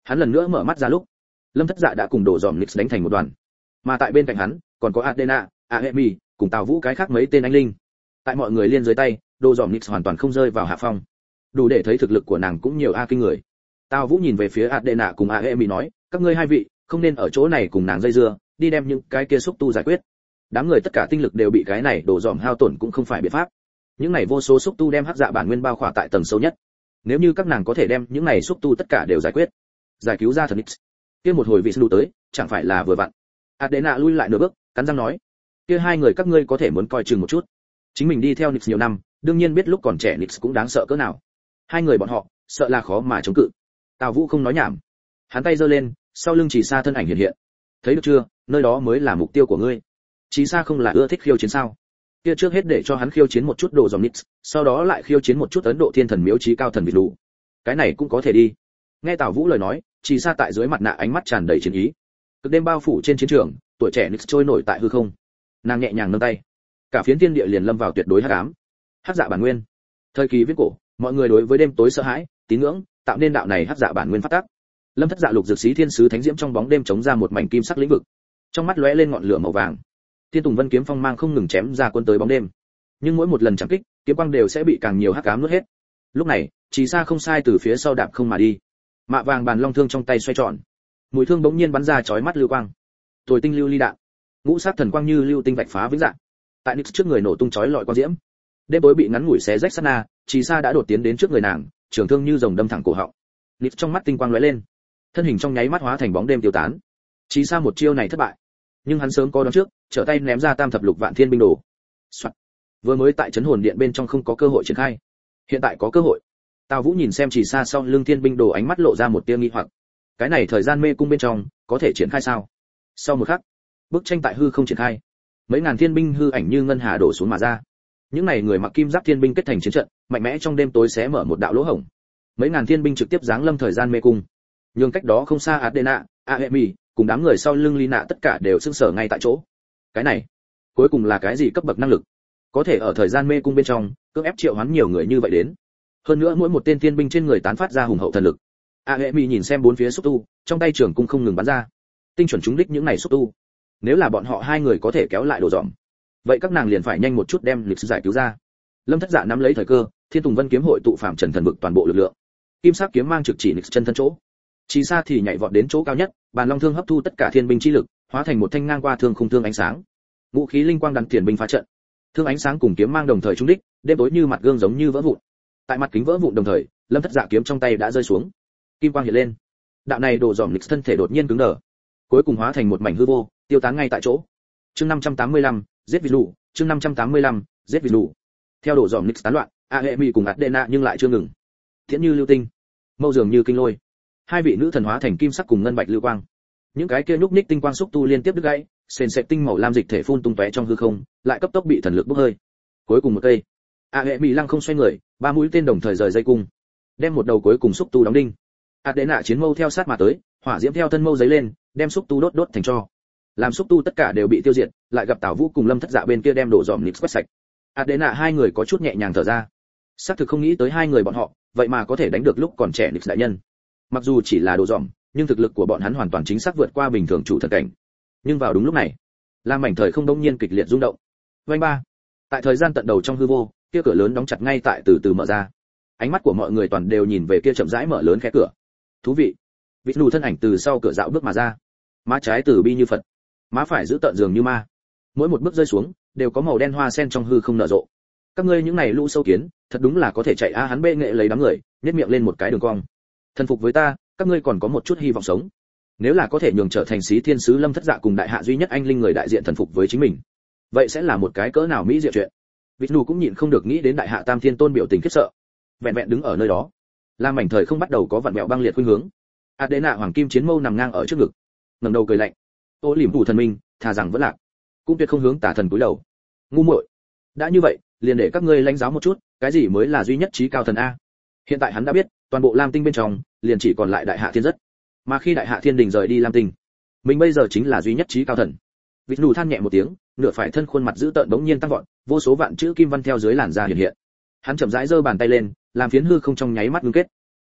Hắn lần nữa mở mắt ra lúc, Lâm Thất Dạ đã cùng đổ dòm Nix đánh thành một đoàn, mà tại bên cạnh hắn còn có Adena, Aemi cùng Tào Vũ cái khác mấy tên anh linh. Tại mọi người liên dưới tay, đồ dòm Nix hoàn toàn không rơi vào hạ phong, đủ để thấy thực lực của nàng cũng nhiều a kinh người. Tào Vũ nhìn về phía Adena cùng Aemi nói, các ngươi hai vị không nên ở chỗ này cùng nàng dây dưa, đi đem những cái kia xúc tu giải quyết. Đám người tất cả tinh lực đều bị cái này đổ dòm hao tổn cũng không phải biện pháp. Những này vô số xúc tu đem hắc dạ bản nguyên bao khỏa tại tầng sâu nhất. Nếu như các nàng có thể đem những này xúc tu tất cả đều giải quyết, giải cứu ra thần Nix, kia một hồi vị Snu tới, chẳng phải là vừa vặn. Adena lui lại nửa bước, cắn răng nói, kia hai người các ngươi có thể muốn coi chừng một chút. Chính mình đi theo Nix nhiều năm, đương nhiên biết lúc còn trẻ Nix cũng đáng sợ cỡ nào. Hai người bọn họ, sợ là khó mà chống cự. Tào Vũ không nói nhảm, hắn tay giơ lên, sau lưng Chỉ Sa thân ảnh hiện hiện. Thấy được chưa, nơi đó mới là mục tiêu của ngươi. Chỉ Sa không là ưa thích khiêu chiến sao? Kia trước hết để cho hắn khiêu chiến một chút đồ dòng Nix, sau đó lại khiêu chiến một chút Ấn Độ Thiên Thần Miếu chí cao thần Việt đủ. Cái này cũng có thể đi. Nghe Tào Vũ lời nói, Chỉ Sa tại dưới mặt nạ ánh mắt tràn đầy chiến ý. Cực đêm bao phủ trên chiến trường, tuổi trẻ Nix trôi nổi tại hư không. Nàng nhẹ nhàng nâng tay, cả phiến thiên địa liền lâm vào tuyệt đối hắc ám. Hắc dạ bản nguyên. Thời kỳ viễn cổ, mọi người đối với đêm tối sợ hãi, tín ngưỡng, tạo nên đạo này hắc dạ bản nguyên phát tác. Lâm Thất Dạ lục dược sĩ thiên sứ thánh diễm trong bóng đêm chống ra một mảnh kim sắc lĩnh vực. Trong mắt lóe lên ngọn lửa màu vàng. Thiên Tùng Vân kiếm phong mang không ngừng chém ra quân tới bóng đêm. Nhưng mỗi một lần chạm kích, kiếm quang đều sẽ bị càng nhiều hắc ám nuốt hết. Lúc này, Chỉ Sa không sai từ phía sau đạp không mà đi. Mạ vàng bàn long thương trong tay xoay tròn. Mũi thương bỗng nhiên bắn ra chói mắt lưu quang. Tồi tinh lưu ly đạn. Ngũ sát thần quang như lưu tinh vạch phá vĩnh dạng. Tại Nix trước người nổ tung chói lọi quang diễm. Đêm tối bị ngắn ngủi xé rách sát na, Chỉ Sa đã đột tiến đến trước người nàng, trường thương như rồng đâm thẳng cổ họng. Nix trong mắt tinh quang lóe lên, thân hình trong nháy mắt hóa thành bóng đêm tiêu tán. Chỉ Sa một chiêu này thất bại, nhưng hắn sớm có đoán trước, trở tay ném ra tam thập lục vạn thiên binh đồ. Soạn. Vừa mới tại chấn hồn điện bên trong không có cơ hội triển khai, hiện tại có cơ hội. Tào Vũ nhìn xem Chỉ Sa sau lưng thiên binh đồ, ánh mắt lộ ra một tia nghi hoặc. Cái này thời gian mê cung bên trong có thể triển khai sao? Sau một khắc, bức tranh tại hư không triển khai, mấy ngàn thiên binh hư ảnh như ngân hà đổ xuống mà ra. Những này người mặc kim giáp thiên binh kết thành chiến trận, mạnh mẽ trong đêm tối xé mở một đạo lỗ hổng. Mấy ngàn thiên binh trực tiếp giáng lâm thời gian mê cung. Nhưng cách đó không xa Adena, Aemi cùng đám người sau lưng Lina tất cả đều sững sờ ngay tại chỗ. Cái này, cuối cùng là cái gì cấp bậc năng lực? Có thể ở thời gian mê cung bên trong, cưỡng ép triệu hoán nhiều người như vậy đến. Hơn nữa mỗi một tên thiên binh trên người tán phát ra hùng hậu thần lực. Aemi nhìn xem bốn phía xúc tu, trong tay trường cung không ngừng bắn ra, tinh chuẩn trúng đích những này xúc tu. Nếu là bọn họ hai người có thể kéo lại đồ dòm, vậy các nàng liền phải nhanh một chút đem lịch sử giải cứu ra. Lâm Thất Dạ nắm lấy thời cơ, Thiên Tùng Vân kiếm hội tụ phạm trần thần vực toàn bộ lực lượng, kim sắc kiếm mang trực chỉ lịch chân thân chỗ. Chỉ Sa thì nhảy vọt đến chỗ cao nhất, bàn long thương hấp thu tất cả thiên binh chi lực, hóa thành một thanh ngang qua thương khung thương ánh sáng. Vũ khí linh quang đắn tiền binh phá trận, thương ánh sáng cùng kiếm mang đồng thời trúng đích, đêm tối như mặt gương giống như vỡ vụn. Tại mặt kính vỡ vụn đồng thời, Lâm Thất Dạ kiếm trong tay đã rơi xuống, kim quang hiện lên. Đạo này đồ dòm lịch thân thể đột nhiên cứng đờ, cuối cùng hóa thành một mảnh hư vô, tiêu tán ngay tại chỗ. Chương năm trăm tám mươi lăm, giết vịt lù, chương năm trăm tám mươi lăm, giết vịt lù. Theo đồ dòm Nix tán loạn, Aemi cùng Adena nhưng lại chưa ngừng. Thiện như lưu tinh, mâu dường như kinh lôi. Hai vị nữ thần hóa thành kim sắc cùng ngân bạch lưu quang. Những cái kia nhúc nhích tinh quang xúc tu liên tiếp đứt gãy, sền sệt tinh màu lam dịch thể phun tung tóe trong hư không, lại cấp tốc bị thần lực bốc hơi. Cuối cùng một cây, Aemi lăng không xoay người, ba mũi tên đồng thời rời dây cung, đem một đầu cuối cùng xúc tu đóng đinh. Adena chiến mâu theo sát mà tới, hỏa diễm theo thân mâu giấy lên, đem xúc tu đốt đốt thành tro. Làm xúc tu tất cả đều bị tiêu diệt, lại gặp Tào Vũ cùng Lâm Thất Dạ bên kia đem đổ dòm Nix quét sạch. Adena hai người có chút nhẹ nhàng thở ra. Xác thực không nghĩ tới hai người bọn họ, vậy mà có thể đánh được lúc còn trẻ Nix đại nhân. Mặc dù chỉ là đồ dòm, nhưng thực lực của bọn hắn hoàn toàn chính xác vượt qua bình thường chủ thần cảnh. Nhưng vào đúng lúc này, làm mảnh thời không đống nhiên kịch liệt rung động. Vành ba, tại thời gian tận đầu trong hư vô, kia cửa lớn đóng chặt ngay tại từ từ mở ra. Ánh mắt của mọi người toàn đều nhìn về kia chậm rãi mở lớn khe cửa. Thú vị. Vịt nù thân ảnh từ sau cửa dạo bước mà ra. Má trái từ bi như Phật, má phải giữ tợn dường như ma. Mỗi một bước rơi xuống, đều có màu đen hoa sen trong hư không nở rộ. Các ngươi những này lũ sâu kiến, thật đúng là có thể chạy a, hắn bê nghệ lấy đám người, nhếch miệng lên một cái đường cong. Thần phục với ta, các ngươi còn có một chút hy vọng sống. Nếu là có thể nhường trở thành xí thiên sứ Lâm Thất Dạ cùng đại hạ duy nhất anh linh người đại diện thần phục với chính mình, vậy sẽ là một cái cỡ nào mỹ diệu chuyện. Vịt nù cũng nhịn không được nghĩ đến đại hạ tam thiên tôn biểu tình khiếp sợ. Vẹn vẹn đứng ở nơi đó, làm mảnh thời không bắt đầu có vặn vẹo băng liệt khuynh hướng. Adena hoàng kim chiến mâu nằm ngang ở trước ngực, ngẩng đầu cười lạnh. Ô liềm thủ thần minh, thà rằng vẫn lạc, cũng tuyệt không hướng tả thần cúi đầu. Ngu muội. Đã như vậy, liền để các ngươi lãnh giáo một chút, cái gì mới là duy nhất trí cao thần a. Hiện tại hắn đã biết, toàn bộ Lam Tinh bên trong, liền chỉ còn lại đại hạ thiên rất. Mà khi đại hạ thiên đình rời đi Lam Tinh, mình bây giờ chính là duy nhất trí cao thần. Vịt nù than nhẹ một tiếng, nửa phải thân khuôn mặt dữ tợn bỗng nhiên tăng vọt, vô số vạn chữ kim văn theo dưới làn da hiện hiện. Hắn chậm rãi giơ bàn tay lên, làm phiến hư không trong nháy mắt ngưng kết.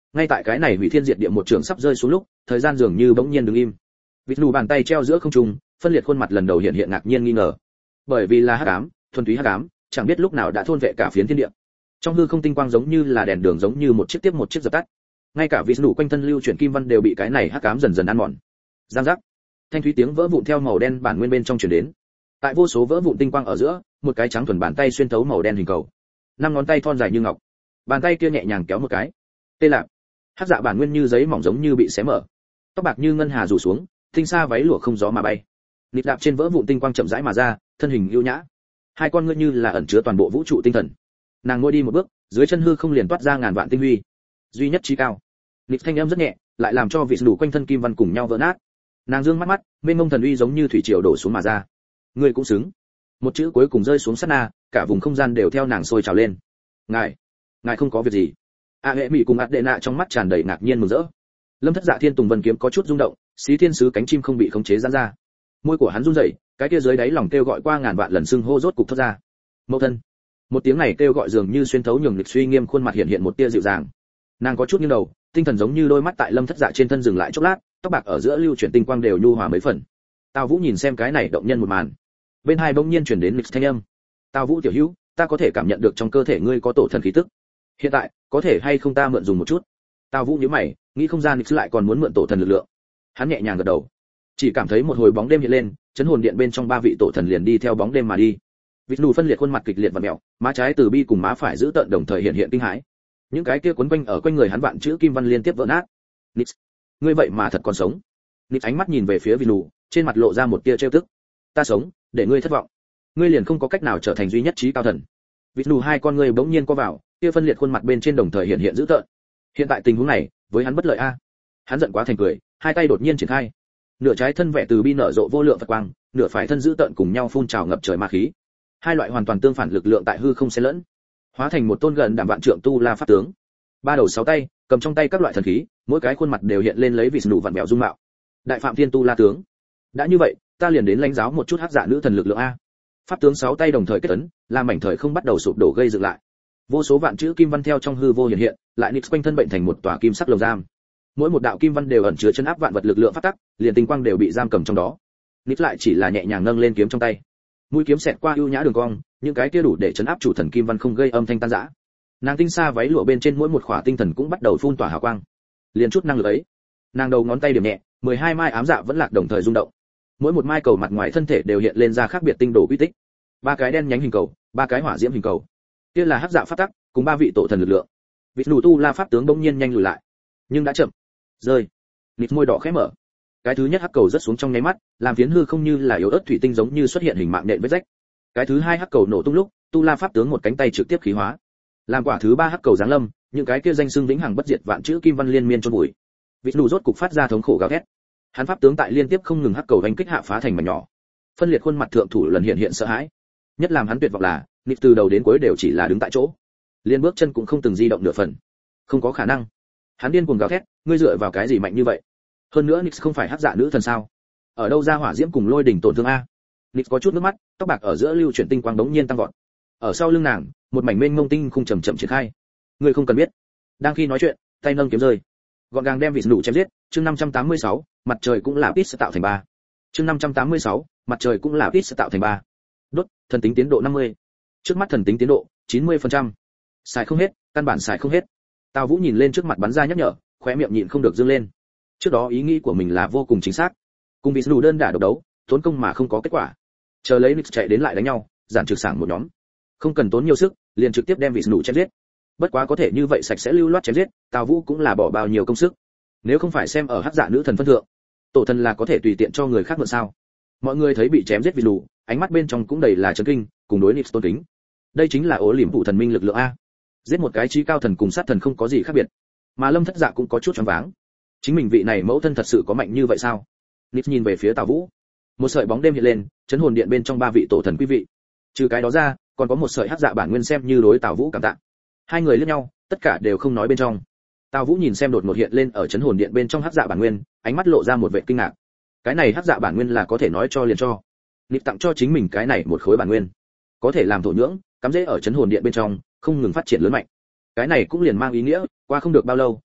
Ngay tại cái này hủy thiên diệt địa một trường sắp rơi xuống lúc, thời gian dường như bỗng nhiên đứng im. Vịt nù bàn tay treo giữa không trung, phân liệt khuôn mặt lần đầu hiện hiện ngạc nhiên nghi ngờ. Bởi vì là hắc ám, thuần túy hắc ám, chẳng biết lúc nào đã thôn vệ cả phiến thiên địa. Trong hư không tinh quang giống như là đèn đường giống như một chiếc tiếp một chiếc dập tắt. Ngay cả vịt nù quanh thân lưu chuyển kim văn đều bị cái này hắc ám dần dần ăn mòn. Giang giác. Thanh thúy tiếng vỡ vụn theo màu đen bản nguyên bên trong truyền đến. Tại vô số vỡ vụn tinh quang ở giữa, một cái trắng thuần bàn tay xuyên thấu màu đen hình cầu. Năm ngón tay thon dài như ngọc. Bàn tay kia nhẹ nhàng kéo một cái. Tê lạc. Hắc dạ bản nguyên như giấy mỏng giống như bị xé mở. Tóc bạc như ngân hà rủ xuống, tinh sa váy lụa không gió mà bay. Nịt đạp trên vỡ vụn tinh quang chậm rãi mà ra, thân hình ưu nhã. Hai con ngươi như là ẩn chứa toàn bộ vũ trụ tinh thần. Nàng ngồi đi một bước, dưới chân hư không liền toát ra ngàn vạn tinh huy. Duy nhất chí cao. Nịt thanh âm rất nhẹ, lại làm cho vị đủ quanh thân kim văn cùng nhau vỡ nát. Nàng dương mắt mắt, mênh mông thần uy giống như thủy triều đổ xuống mà ra. Ngươi cũng xứng. Một chữ cuối cùng rơi xuống sát na, cả vùng không gian đều theo nàng sôi trào lên. Ngài, ngài không có việc gì. A hệ mỹ cùng ạt đệ nạ trong mắt tràn đầy ngạc nhiên mừng rỡ. Lâm Thất Dạ Thiên Tùng Vân kiếm có chút rung động, xí thiên sứ cánh chim không bị khống chế giãn ra. Môi của hắn run rẩy, cái kia dưới đáy lòng kêu gọi qua ngàn vạn lần xưng hô rốt cục thoát ra. Mẫu thân. Một tiếng này kêu gọi dường như xuyên thấu nhường lịch suy nghiêm khuôn mặt hiện hiện một tia dịu dàng. Nàng có chút nghiêng đầu, tinh thần giống như đôi mắt tại Lâm Thất Dạ trên thân dừng lại chốc lát, tóc bạc ở giữa lưu chuyển tinh quang đều nhu hòa mấy phần. Tào Vũ nhìn xem cái này động nhân một màn. Bên hai bỗng nhiên truyền đến lịch thanh âm. Tào Vũ tiểu hữu, ta có thể cảm nhận được trong cơ thể ngươi có tổ thần khí tức. Hiện tại, có thể hay không ta mượn dùng một chút? Tào Vũ nhíu mày, nghĩ không gian lịch lại còn muốn mượn tổ thần lực lượng. Hắn nhẹ nhàng gật đầu. Chỉ cảm thấy một hồi bóng đêm hiện lên, chấn hồn điện bên trong ba vị tổ thần liền đi theo bóng đêm mà đi. Vịt nù phân liệt khuôn mặt kịch liệt và mèo, má trái từ bi cùng má phải giữ tợn đồng thời hiện hiện kinh hãi. Những cái kia quấn quanh ở quanh người hắn vạn chữ kim văn liên tiếp vỡ nát. Nix, ngươi vậy mà thật còn sống. Nix ánh mắt nhìn về phía Vịt nù, trên mặt lộ ra một tia trêu tức. Ta sống, để ngươi thất vọng. Ngươi liền không có cách nào trở thành duy nhất trí cao thần. Vịt nù hai con ngươi bỗng nhiên co vào, kia phân liệt khuôn mặt bên trên đồng thời hiện hiện dữ tợn. Hiện tại tình huống này, với hắn bất lợi a. Hắn giận quá thành cười, hai tay đột nhiên triển khai. Nửa trái thân vẻ từ bi nở rộ vô lượng Phật quang, nửa phải thân giữ tợn cùng nhau phun trào ngập trời ma khí. Hai loại hoàn toàn tương phản lực lượng tại hư không xen lẫn, hóa thành một tôn gần đảm vạn trượng tu la pháp tướng. Ba đầu sáu tay, cầm trong tay các loại thần khí, mỗi cái khuôn mặt đều hiện lên lấy vị nụ vặn bẹo dung mạo. Đại phạm thiên tu la tướng. Đã như vậy, ta liền đến lãnh giáo một chút hắc dạ nữ thần lực lượng a. Pháp tướng sáu tay đồng thời kết ấn, làm mảnh thời không bắt đầu sụp đổ gây dựng lại. Vô số vạn chữ kim văn theo trong hư vô hiện hiện, lại nix quanh thân bệnh thành một tòa kim sắc lồng giam. Mỗi một đạo kim văn đều ẩn chứa chân áp vạn vật lực lượng phát tắc, liền tinh quang đều bị giam cầm trong đó. Nix lại chỉ là nhẹ nhàng nâng lên kiếm trong tay. Mũi kiếm xẹt qua ưu nhã đường cong, những cái kia đủ để chấn áp chủ thần kim văn không gây âm thanh tan rã. Nàng tinh xa váy lụa bên trên mỗi một khỏa tinh thần cũng bắt đầu phun tỏa hào quang. Liền chút năng lực ấy, nàng đầu ngón tay điểm nhẹ, mười hai mai ám dạ vẫn lạc đồng thời rung động. Mỗi một mai cầu mặt ngoài thân thể đều hiện lên ra khác biệt tinh đồ quy tích. Ba cái đen nhánh hình cầu, ba cái hỏa diễm hình cầu. Kia là hắc dạ pháp tắc, cùng ba vị tổ thần lực lượng. Vị nụ tu la pháp tướng bỗng nhiên nhanh lùi lại, nhưng đã chậm. Rơi. Nịt môi đỏ khẽ mở. Cái thứ nhất hắc cầu rất xuống trong nháy mắt, làm phiến hư không như là yếu ớt thủy tinh giống như xuất hiện hình mạng nện vết rách. Cái thứ hai hắc cầu nổ tung lúc, tu la pháp tướng một cánh tay trực tiếp khí hóa. Làm quả thứ ba hắc cầu giáng lâm, những cái kia danh xưng vĩnh hằng bất diệt vạn chữ kim văn liên miên chôn bụi. Vị nụ rốt cục phát ra thống khổ gào thét. Hắn pháp tướng tại liên tiếp không ngừng hắc cầu đánh kích hạ phá thành mảnh nhỏ. Phân liệt khuôn mặt thượng thủ lần hiện hiện sợ hãi. Nhất làm hắn tuyệt vọng là, Nịt từ đầu đến cuối đều chỉ là đứng tại chỗ, liên bước chân cũng không từng di động nửa phần. Không có khả năng. Hắn điên cuồng gào thét, ngươi dựa vào cái gì mạnh như vậy? Hơn nữa Nix không phải hắc dạ nữ thần sao? Ở đâu ra hỏa diễm cùng lôi đỉnh tổn thương a? Nix có chút nước mắt, tóc bạc ở giữa lưu chuyển tinh quang đống nhiên tăng vọt. Ở sau lưng nàng, một mảnh mênh mông tinh khung chậm chậm triển khai. Ngươi không cần biết. Đang khi nói chuyện, tay nâng kiếm rơi, gọn gàng đem vị nụ chém giết. Chương năm trăm tám mươi sáu, mặt trời cũng là tít sẽ tạo thành ba. Chương năm trăm tám mươi sáu, mặt trời cũng là tít sẽ tạo thành ba. Đốt, thần tính tiến độ năm mươi. Trước mắt thần tính tiến độ chín mươi phần trăm. Xài không hết, căn bản xài không hết. Tào Vũ nhìn lên trước mặt bắn ra nhắc nhở, khóe miệng nhịn không được dương lên. Trước đó ý nghĩ của mình là vô cùng chính xác. Cùng bị nụ đơn đả độc đấu, tốn công mà không có kết quả. Chờ lấy Nix chạy đến lại đánh nhau, giản trực sảng một nhóm. Không cần tốn nhiều sức, liền trực tiếp đem vị nụ chém giết. Bất quá có thể như vậy sạch sẽ lưu loát chém giết, Tào Vũ cũng là bỏ bao nhiêu công sức. Nếu không phải xem ở hắc dạ nữ thần phân thượng, tổ thần là có thể tùy tiện cho người khác mượn sao? Mọi người thấy bị chém giết vị nụ, ánh mắt bên trong cũng đầy là chấn kinh, cùng đối Nix tôn kính. Đây chính là ố liềm phụ thần minh lực lượng a. Giết một cái chí cao thần cùng sát thần không có gì khác biệt. Mà Lâm Thất Dạ cũng có chút choáng váng. Chính mình vị này mẫu thân thật sự có mạnh như vậy sao? Nix nhìn về phía Tào Vũ. Một sợi bóng đêm hiện lên, chấn hồn điện bên trong ba vị tổ thần quý vị. Trừ cái đó ra, còn có một sợi hắc dạ bản nguyên xem như đối Tào Vũ cảm tạ. Hai người liếc nhau, tất cả đều không nói bên trong. Tào Vũ nhìn xem đột ngột hiện lên ở chấn hồn điện bên trong hắc dạ bản nguyên, ánh mắt lộ ra một vẻ kinh ngạc. Cái này hắc dạ bản nguyên là có thể nói cho liền cho. Nix tặng cho chính mình cái này một khối bản nguyên, có thể làm thổ nhưỡng, cắm rễ ở chấn hồn điện bên trong, không ngừng phát triển lớn mạnh. Cái này cũng liền mang ý nghĩa, qua không được bao lâu,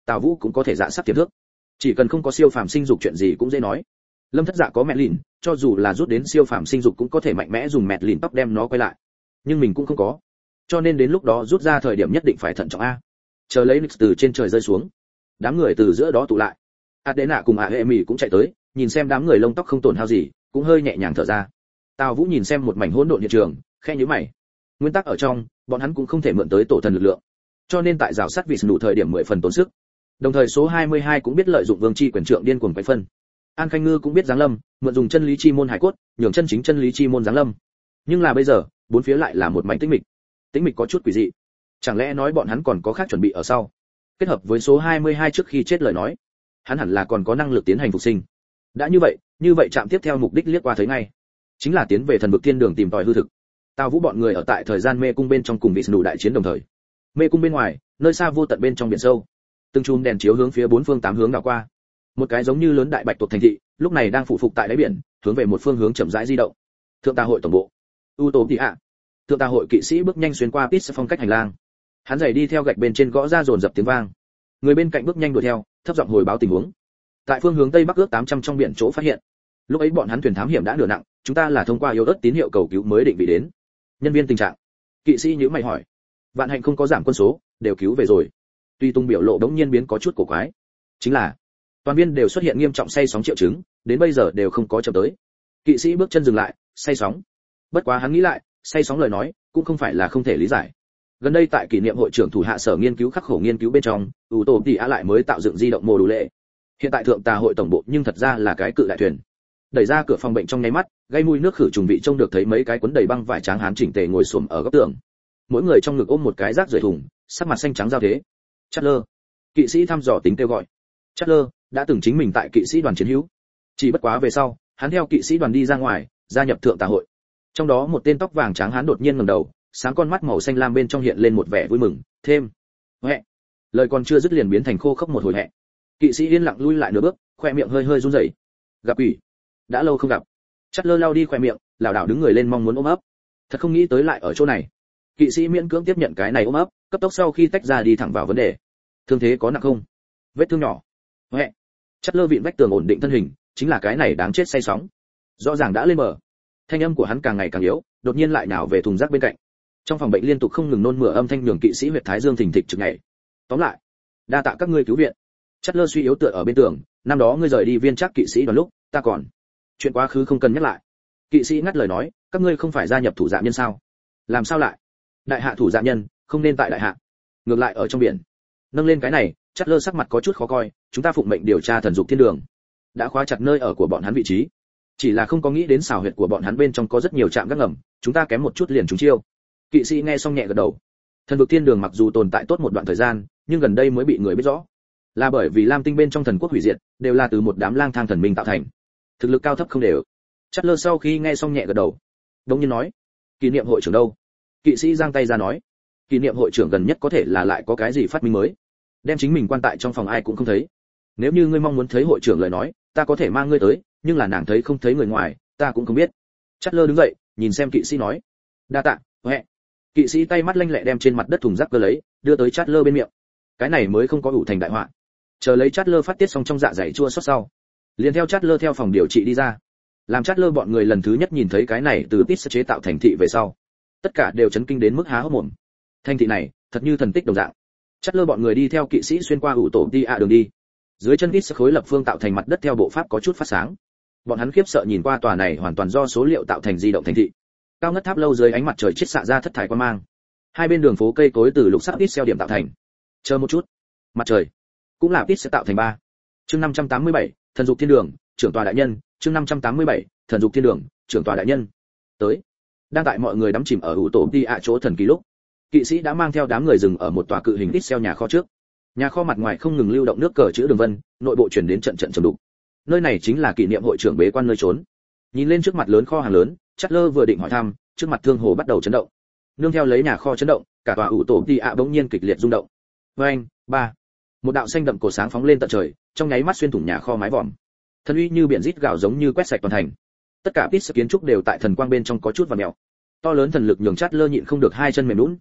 Tào Vũ cũng có thể dạ sắc tiềm thức, chỉ cần không có siêu phàm sinh dục chuyện gì cũng dễ nói. Lâm Thất Dạ có mẹ lìn, cho dù là rút đến siêu phàm sinh dục cũng có thể mạnh mẽ dùng mẹ lìn tóc đem nó quay lại, nhưng mình cũng không có, cho nên đến lúc đó rút ra thời điểm nhất định phải thận trọng a. Chờ lấy Nix từ trên trời rơi xuống, đám người từ giữa đó tụ lại. Adena cùng Aemi cũng chạy tới, nhìn xem đám người lông tóc không tổn hao gì, cũng hơi nhẹ nhàng thở ra. Tào Vũ nhìn xem một mảnh hỗn độn hiện trường, khẽ nhíu mày. Nguyên tắc ở trong, bọn hắn cũng không thể mượn tới tổ thần lực lượng, cho nên tại rào sát vị đủ thời điểm mười phần tốn sức. Đồng thời số hai mươi hai cũng biết lợi dụng vương chi quyền trượng điên cuồng quấy phân. An Khanh Ngư cũng biết giáng lâm, mượn dùng chân lý chi môn hải cốt, nhường chân chính chân lý chi môn giáng lâm. Nhưng là bây giờ, bốn phía lại là một mảnh tĩnh mịch. Tĩnh mịch có chút quỷ dị. Chẳng lẽ nói bọn hắn còn có khác chuẩn bị ở sau? Kết hợp với số hai mươi hai trước khi chết lời nói, hắn hẳn là còn có năng lực tiến hành phục sinh. Đã như vậy, như vậy chạm tiếp theo mục đích liếc qua thấy ngay, chính là tiến về thần vực thiên đường tìm tòi hư thực. Tào Vũ bọn người ở tại thời gian mê cung bên trong cùng vị đủ đại chiến đồng thời. Mê cung bên ngoài, nơi xa vô tận bên trong biển sâu, từng chùm đèn chiếu hướng phía bốn phương tám hướng đảo qua. Một cái giống như lớn đại bạch tuộc thành thị, lúc này đang phụ phục tại đáy biển, hướng về một phương hướng chậm rãi di động. Thượng Tà hội tổng bộ. U Tô Tị ạ. Thượng Tà hội kỵ sĩ bước nhanh xuyên qua pit phong cách hành lang. Hắn giày đi theo gạch bên trên gõ ra dồn dập tiếng vang. Người bên cạnh bước nhanh đuổi theo, thấp giọng hồi báo tình huống. Tại phương hướng tây bắc ước tám trăm trong biển chỗ phát hiện. Lúc ấy bọn hắn thuyền thám hiểm đã nửa nặng, chúng ta là thông qua yếu ớt tín hiệu cầu cứu mới định vị đến. Nhân viên tình trạng. Kỵ sĩ nhíu mày hỏi. Vạn hạnh không có giảm quân số, đều cứu về rồi. Tuy Tung biểu lộ đống nhiên biến có chút cổ quái. Chính là, toàn viên đều xuất hiện nghiêm trọng say sóng triệu chứng, đến bây giờ đều không có chậm tới. Kỵ sĩ bước chân dừng lại, say sóng. Bất quá hắn nghĩ lại, say sóng lời nói, cũng không phải là không thể lý giải. Gần đây tại kỷ niệm hội trưởng thủ hạ sở nghiên cứu khắc khổ nghiên cứu bên trong, ủ tổ tỷ á lại mới tạo dựng di động mô đủ lệ. Hiện tại thượng Tà hội tổng bộ nhưng thật ra là cái cự đại thuyền. Đẩy ra cửa phòng bệnh trong nháy mắt, gây mùi nước khử trùng vị trông được thấy mấy cái cuốn đầy băng vải trắng hán chỉnh tề ngồi xổm ở góc tường. Mỗi người trong ngực ôm một cái rác rưởi thùng, sắc mặt xanh trắng giao thế. Chatler, kỵ sĩ thăm dò tính kêu gọi. Chatler đã từng chính mình tại kỵ sĩ đoàn chiến hữu, chỉ bất quá về sau, hắn theo kỵ sĩ đoàn đi ra ngoài, gia nhập thượng Tà hội. Trong đó một tên tóc vàng trắng hán đột nhiên ngẩng đầu, sáng con mắt màu xanh lam bên trong hiện lên một vẻ vui mừng, thêm. Hẹ. Lời còn chưa dứt liền biến thành khô khốc một hồi hẹ. Kỵ sĩ yên lặng lui lại nửa bước, khoe miệng hơi hơi run rẩy. Gặp ủy, đã lâu không gặp. Chatler lau đi khoe miệng, lảo đảo đứng người lên mong muốn ôm ấp. Thật không nghĩ tới lại ở chỗ này. Kỵ sĩ miễn cưỡng tiếp nhận cái này ôm ấp, cấp tốc sau khi tách ra đi thẳng vào vấn đề. Thương thế có nặng không? Vết thương nhỏ. Hẹ. Chatler vịn vách tường ổn định thân hình, chính là cái này đáng chết say sóng. Rõ ràng đã lên bờ. Thanh âm của hắn càng ngày càng yếu, đột nhiên lại nhào về thùng rác bên cạnh. Trong phòng bệnh liên tục không ngừng nôn mửa âm thanh nhường kỵ sĩ huyệt thái dương thình thịch trực nhảy. Tóm lại, đa tạ các ngươi cứu viện. Chatler suy yếu tựa ở bên tường, năm đó ngươi rời đi viên chắc kỵ sĩ đoàn lúc, ta còn chuyện quá khứ không cần nhắc lại. Kỵ sĩ ngắt lời nói, các ngươi không phải gia nhập thủ dạ nhân sao? Làm sao lại? Đại hạ thủ dạ nhân, không nên tại đại hạ, ngược lại ở trong biển. Nâng lên cái này, Chatler sắc mặt có chút khó coi, chúng ta phụng mệnh điều tra thần dục thiên đường, đã khóa chặt nơi ở của bọn hắn vị trí, chỉ là không có nghĩ đến xào huyệt của bọn hắn bên trong có rất nhiều trạm gác ngầm, chúng ta kém một chút liền trúng chiêu. Kỵ sĩ nghe xong nhẹ gật đầu. Thần vực thiên đường mặc dù tồn tại tốt một đoạn thời gian, nhưng gần đây mới bị người biết rõ, là bởi vì lam tinh bên trong thần quốc hủy diệt đều là từ một đám lang thang thần minh tạo thành, thực lực cao thấp không đều. Chatler sau khi nghe xong nhẹ gật đầu, đống nhiên nói, kỷ niệm hội trưởng đâu? Kỵ sĩ giang tay ra nói, kỷ niệm hội trưởng gần nhất có thể là lại có cái gì phát minh mới, đem chính mình quan tại trong phòng ai cũng không thấy. Nếu như ngươi mong muốn thấy hội trưởng lời nói, ta có thể mang ngươi tới, nhưng là nàng thấy không thấy người ngoài, ta cũng không biết. Chatler đứng dậy, nhìn xem kỵ sĩ nói, đa tạ. Hẹ. Kỵ sĩ tay mắt lanh lẹ đem trên mặt đất thùng rác cơ lấy, đưa tới Chatler bên miệng. Cái này mới không có ủ thành đại họa. Chờ lấy Chatler phát tiết xong trong dạ dày chua xót sau, liền theo Chatler theo phòng điều trị đi ra. Làm Chatler bọn người lần thứ nhất nhìn thấy cái này từ pizza chế tạo thành thị về sau, tất cả đều chấn kinh đến mức há hốc mồm. Thành thị này, thật như thần tích đồng dạng. Chatler bọn người đi theo kỵ sĩ xuyên qua ủ tổ đi ạ đường đi. Dưới chân pizza khối lập phương tạo thành mặt đất theo bộ pháp có chút phát sáng. Bọn hắn khiếp sợ nhìn qua tòa này hoàn toàn do số liệu tạo thành di động thành thị. Cao ngất tháp lâu dưới ánh mặt trời chiết xạ ra thất thải quang mang. Hai bên đường phố cây cối từ lục sắc pixel điểm tạo thành. Chờ một chút, mặt trời cũng là pixel tạo thành ba. Chương năm trăm tám mươi bảy, thần dục thiên đường, trưởng tòa đại nhân. Chương năm trăm tám mươi bảy, thần dục thiên đường, trưởng tòa đại nhân. Tới. Đang tại mọi người đắm chìm ở ủ tổ đi ạ chỗ thần kỳ lúc, kỵ sĩ đã mang theo đám người dừng ở một tòa cự hình pixel nhà kho trước. Nhà kho mặt ngoài không ngừng lưu động nước cờ chữ đường vân, nội bộ truyền đến trận trận trầm đục. Nơi này chính là kỷ niệm hội trưởng bế quan nơi trốn. Nhìn lên trước mặt lớn kho hàng lớn, Chatler vừa định hỏi thăm, trước mặt thương hồ bắt đầu chấn động. Nương theo lấy nhà kho chấn động, cả tòa ủ tổ đi ạ bỗng nhiên kịch liệt rung động. Oeng, ba. Một đạo xanh đậm cổ sáng phóng lên tận trời, trong nháy mắt xuyên thủng nhà kho mái vòm. Thần uy như biển rít gào giống như quét sạch toàn thành. Tất cả pít kiến trúc đều tại thần quang bên trong có chút vặn mèo. To lớn thần lực nhường Chatler nhịn không được hai chân mềm nhũn.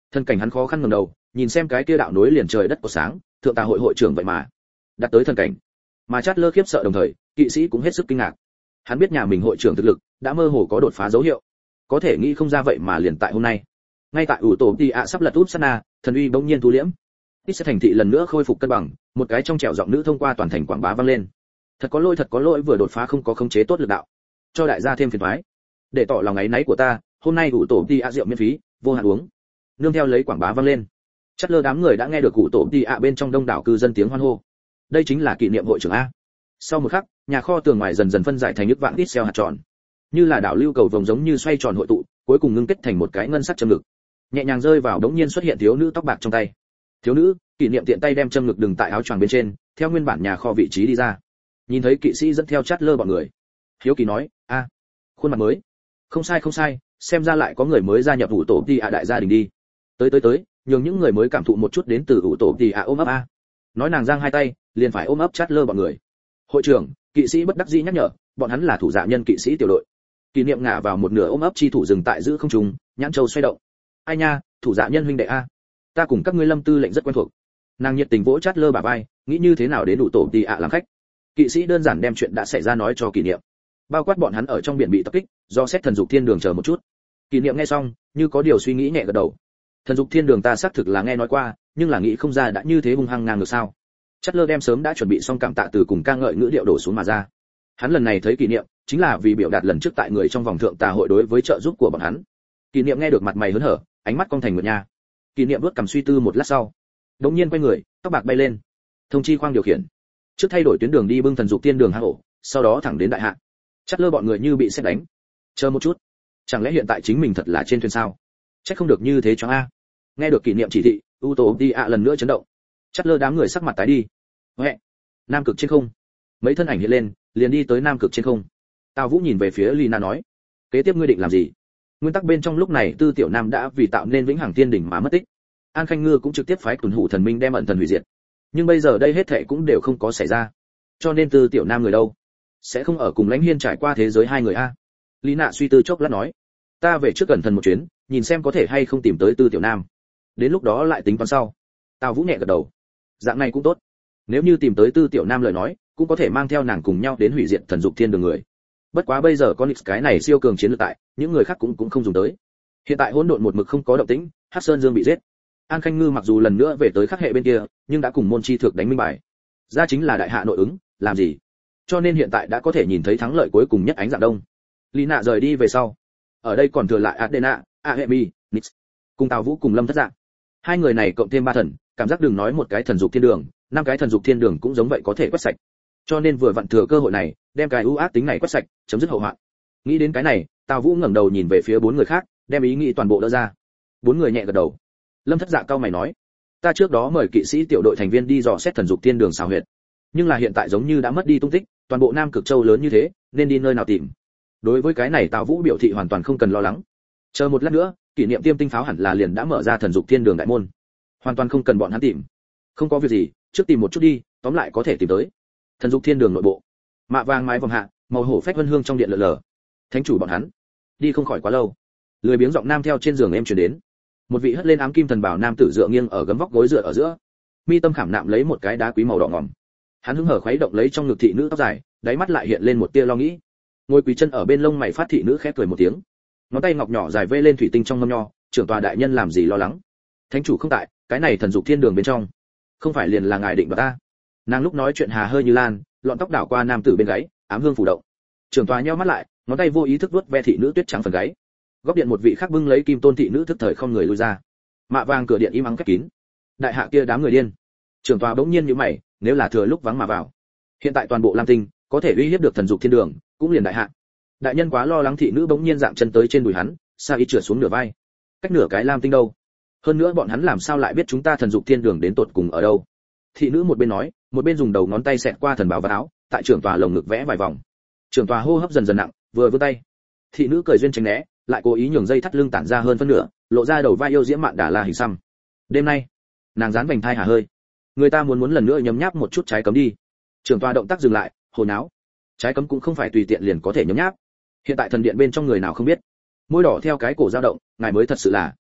Thân cảnh hắn khó khăn ngẩng đầu, nhìn xem cái kia đạo nối liền trời đất của sáng, thượng tà hội hội trưởng vậy mà đạt tới thân cảnh. Mà Chát Lơ khiếp sợ đồng thời, kỵ sĩ cũng hết sức kinh ngạc. Hắn biết nhà mình hội trưởng thực lực đã mơ hồ có đột phá dấu hiệu, có thể nghĩ không ra vậy mà liền tại hôm nay, ngay tại ủ tổ đi ạ sắp lật úp sát na, thần uy bỗng nhiên thu liễm. Ít sẽ thành thị lần nữa khôi phục cân bằng, một cái trong trẻo giọng nữ thông qua toàn thành quảng bá vang lên. Thật có lỗi, thật có lỗi, vừa đột phá không có khống chế tốt lực đạo, cho đại gia thêm phiền toái. Để tỏ lòng áy náy của ta, hôm nay ủ tổ đi ạ rượu miễn phí, vô hạn uống. Nương theo lấy quảng bá vang lên. Chắc lơ đám người đã nghe được ủ tổ đi ạ bên trong đông đảo cư dân tiếng hoan hô. Đây chính là kỷ niệm hội trưởng a. Sau một khắc, nhà kho tường ngoài dần dần phân giải thành nước vạn ít xeo hạt tròn, như là đảo lưu cầu vồng giống như xoay tròn hội tụ, cuối cùng ngưng kết thành một cái ngân sắc châm ngực, nhẹ nhàng rơi vào đống nhiên xuất hiện thiếu nữ tóc bạc trong tay. Thiếu nữ, kỷ niệm tiện tay đem châm ngực đừng tại áo choàng bên trên, theo nguyên bản nhà kho vị trí đi ra. Nhìn thấy kỵ sĩ dẫn theo Chát Lơ bọn người, hiếu kỳ nói, a, khuôn mặt mới. Không sai không sai, xem ra lại có người mới gia nhập ủ tổ đi ạ đại gia đình đi. Tới tới tới, nhường những người mới cảm thụ một chút đến từ ủ tổ đi ạ ôm ấp a. Nói nàng giang hai tay, liền phải ôm ấp Chát Lơ bọn người. Hội trưởng, kỵ sĩ bất đắc dĩ nhắc nhở, bọn hắn là thủ dạ nhân kỵ sĩ tiểu đội. Kỷ niệm ngả vào một nửa ôm ấp chi thủ dừng tại giữ không trung, nhãn châu xoay động. Ai nha, thủ dạ nhân huynh đệ a, ta cùng các ngươi Lâm tư lệnh rất quen thuộc. Nàng nhiệt tình vỗ Chát Lơ bả vai, nghĩ như thế nào đến đủ tổ đi ạ làm khách. Kỵ sĩ đơn giản đem chuyện đã xảy ra nói cho kỷ niệm, bao quát bọn hắn ở trong biển bị tập kích, do xét thần dục thiên đường chờ một chút. Kỷ niệm nghe xong, như có điều suy nghĩ nhẹ gật đầu. Thần dục thiên đường ta xác thực là nghe nói qua, nhưng là nghĩ không ra đã như thế hung hăng ngang ngược sao. Chát Lơ đem sớm đã chuẩn bị xong cảm tạ từ cùng ca ngợi ngữ điệu đổ xuống mà ra. Hắn lần này thấy kỷ niệm, chính là vì biểu đạt lần trước tại người trong vòng thượng tà hội đối với trợ giúp của bọn hắn. Kỷ niệm nghe được mặt mày hớn hở, ánh mắt cong thành nguyệt nha. Kỷ niệm vuốt cằm suy tư một lát sau, đống nhiên quay người, tóc bạc bay lên. Thông chi khoang điều khiển, trước thay đổi tuyến đường đi bưng thần dục tiên đường hạ hộ, sau đó thẳng đến đại hạ. Chát Lơ bọn người như bị sét đánh. Chờ một chút, chẳng lẽ hiện tại chính mình thật là trên thuyền sao? Chắc không được như thế cho a. Nghe được kỷ niệm chỉ thị, u tố đi ạ lần nữa chấn động. Chát Lơ đám người sắc mặt tái đi. Huệ, nam cực trên không. Mấy thân ảnh hiện lên, liền đi tới nam cực trên không. Tào Vũ nhìn về phía Lina nói, kế tiếp ngươi định làm gì? Nguyên tắc bên trong lúc này Tư Tiểu Nam đã vì tạo nên vĩnh hằng thiên đỉnh mà mất tích. An Khanh Ngư cũng trực tiếp phái tuần hủ thần minh đem ẩn thần hủy diệt. Nhưng bây giờ đây hết thảy cũng đều không có xảy ra. Cho nên Tư Tiểu Nam người đâu? Sẽ không ở cùng Lãnh Hiên trải qua thế giới hai người a? Lina suy tư chốc lát nói, ta về trước cẩn thận một chuyến, nhìn xem có thể hay không tìm tới Tư Tiểu Nam. Đến lúc đó lại tính toán sau. Tào Vũ nhẹ gật đầu. Dạng này cũng tốt. Nếu như tìm tới Tư Tiểu Nam lời nói, cũng có thể mang theo nàng cùng nhau đến hủy diệt thần dục thiên đường người. Bất quá bây giờ con Nix cái này siêu cường chiến lược tại, những người khác cũng cũng không dùng tới. Hiện tại hỗn độn một mực không có động tĩnh, Hắc Sơn Dương bị giết. An Khanh Ngư mặc dù lần nữa về tới khắc hệ bên kia, nhưng đã cùng môn chi thực đánh minh bài. Ra chính là đại hạ nội ứng, làm gì? Cho nên hiện tại đã có thể nhìn thấy thắng lợi cuối cùng nhất ánh dạng đông. Lina rời đi về sau, ở đây còn thừa lại Adena, Aemi, Nix, cùng Tào Vũ cùng Lâm Thất Dạng. Hai người này cộng thêm ba thần, cảm giác đừng nói một cái thần dục thiên đường, năm cái thần dục thiên đường cũng giống vậy có thể quét sạch. Cho nên vừa vặn thừa cơ hội này, đem cái ưu ác tính này quét sạch, chấm dứt hậu hoạn. Nghĩ đến cái này, Tào Vũ ngẩng đầu nhìn về phía bốn người khác, đem ý nghĩ toàn bộ đỡ ra. Bốn người nhẹ gật đầu. Lâm Thất Dạ cao mày nói, ta trước đó mời kỵ sĩ tiểu đội thành viên đi dò xét thần dục thiên đường xào huyệt, nhưng là hiện tại giống như đã mất đi tung tích, toàn bộ Nam Cực Châu lớn như thế, nên đi nơi nào tìm? Đối với cái này Tào Vũ biểu thị hoàn toàn không cần lo lắng. Chờ một lát nữa, kỷ niệm tiêm tinh pháo hẳn là liền đã mở ra thần dục thiên đường đại môn, hoàn toàn không cần bọn hắn tìm. Không có việc gì, trước tìm một chút đi, tóm lại có thể tìm tới. Thần dục thiên đường nội bộ, mạ vàng mái vòng hạ, màu hổ phách vân hương trong điện lờ lờ. Thánh chủ bọn hắn đi không khỏi quá lâu. Lười biếng giọng nam theo trên giường em truyền đến. Một vị hất lên ám kim thần bảo nam tử dựa nghiêng ở gấm vóc gối dựa ở giữa, mi tâm khảm nạm lấy một cái đá quý màu đỏ ngòm. Hắn hứng hở khuấy động lấy trong ngực thị nữ tóc dài, đáy mắt lại hiện lên một tia lo nghĩ. Ngồi quỳ chân ở bên lông mày phát thị nữ khẽ cười một tiếng, ngón tay ngọc nhỏ dài vê lên thủy tinh trong ngâm nho, trưởng tòa đại nhân làm gì lo lắng? Thánh chủ không tại, cái này thần dục thiên đường bên trong, không phải liền là ngài định đoạt ta? Nàng lúc nói chuyện hà hơi như lan, lọn tóc đảo qua nam tử bên gáy, ám hương phủ động. Trưởng tòa nheo mắt lại, ngón tay vô ý thức vuốt ve thị nữ tuyết trắng phần gáy. Góc điện một vị khác bưng lấy kim tôn thị nữ thức thời không người lui ra. Mạ vàng cửa điện im ắng khép kín. Đại hạ kia đám người điên. Trưởng tòa bỗng nhiên nhíu mày, nếu là thừa lúc vắng mà vào, hiện tại toàn bộ Lam Tinh có thể uy hiếp được thần dục thiên đường, cũng liền đại hạ. Đại nhân quá lo lắng, thị nữ bỗng nhiên dạng chân tới trên đùi hắn, sa y trượt xuống nửa vai. Cách nửa cái Lam Tinh đâu? Hơn nữa bọn hắn làm sao lại biết chúng ta thần dục thiên đường đến tột cùng ở đâu? Thị nữ một bên nói, một bên dùng đầu ngón tay xẹt qua thần bảo và áo, tại trưởng tòa lồng ngực vẽ vài vòng. Trưởng tòa hô hấp dần dần nặng, vừa vươn tay, thị nữ cười duyên tránh né, lại cố ý nhường dây thắt lưng tản ra hơn phân nửa, lộ ra đầu vai yêu diễm mạn đà la hình xăm. Đêm nay, nàng dán vành thai hà hơi. Người ta muốn muốn lần nữa nhấm nháp một chút trái cấm đi. Trưởng tòa động tác dừng lại, hồi náo. Trái cấm cũng không phải tùy tiện liền có thể nhấm nháp. Hiện tại thần điện bên trong người nào không biết. Môi đỏ theo cái cổ dao động, ngài mới thật sự là.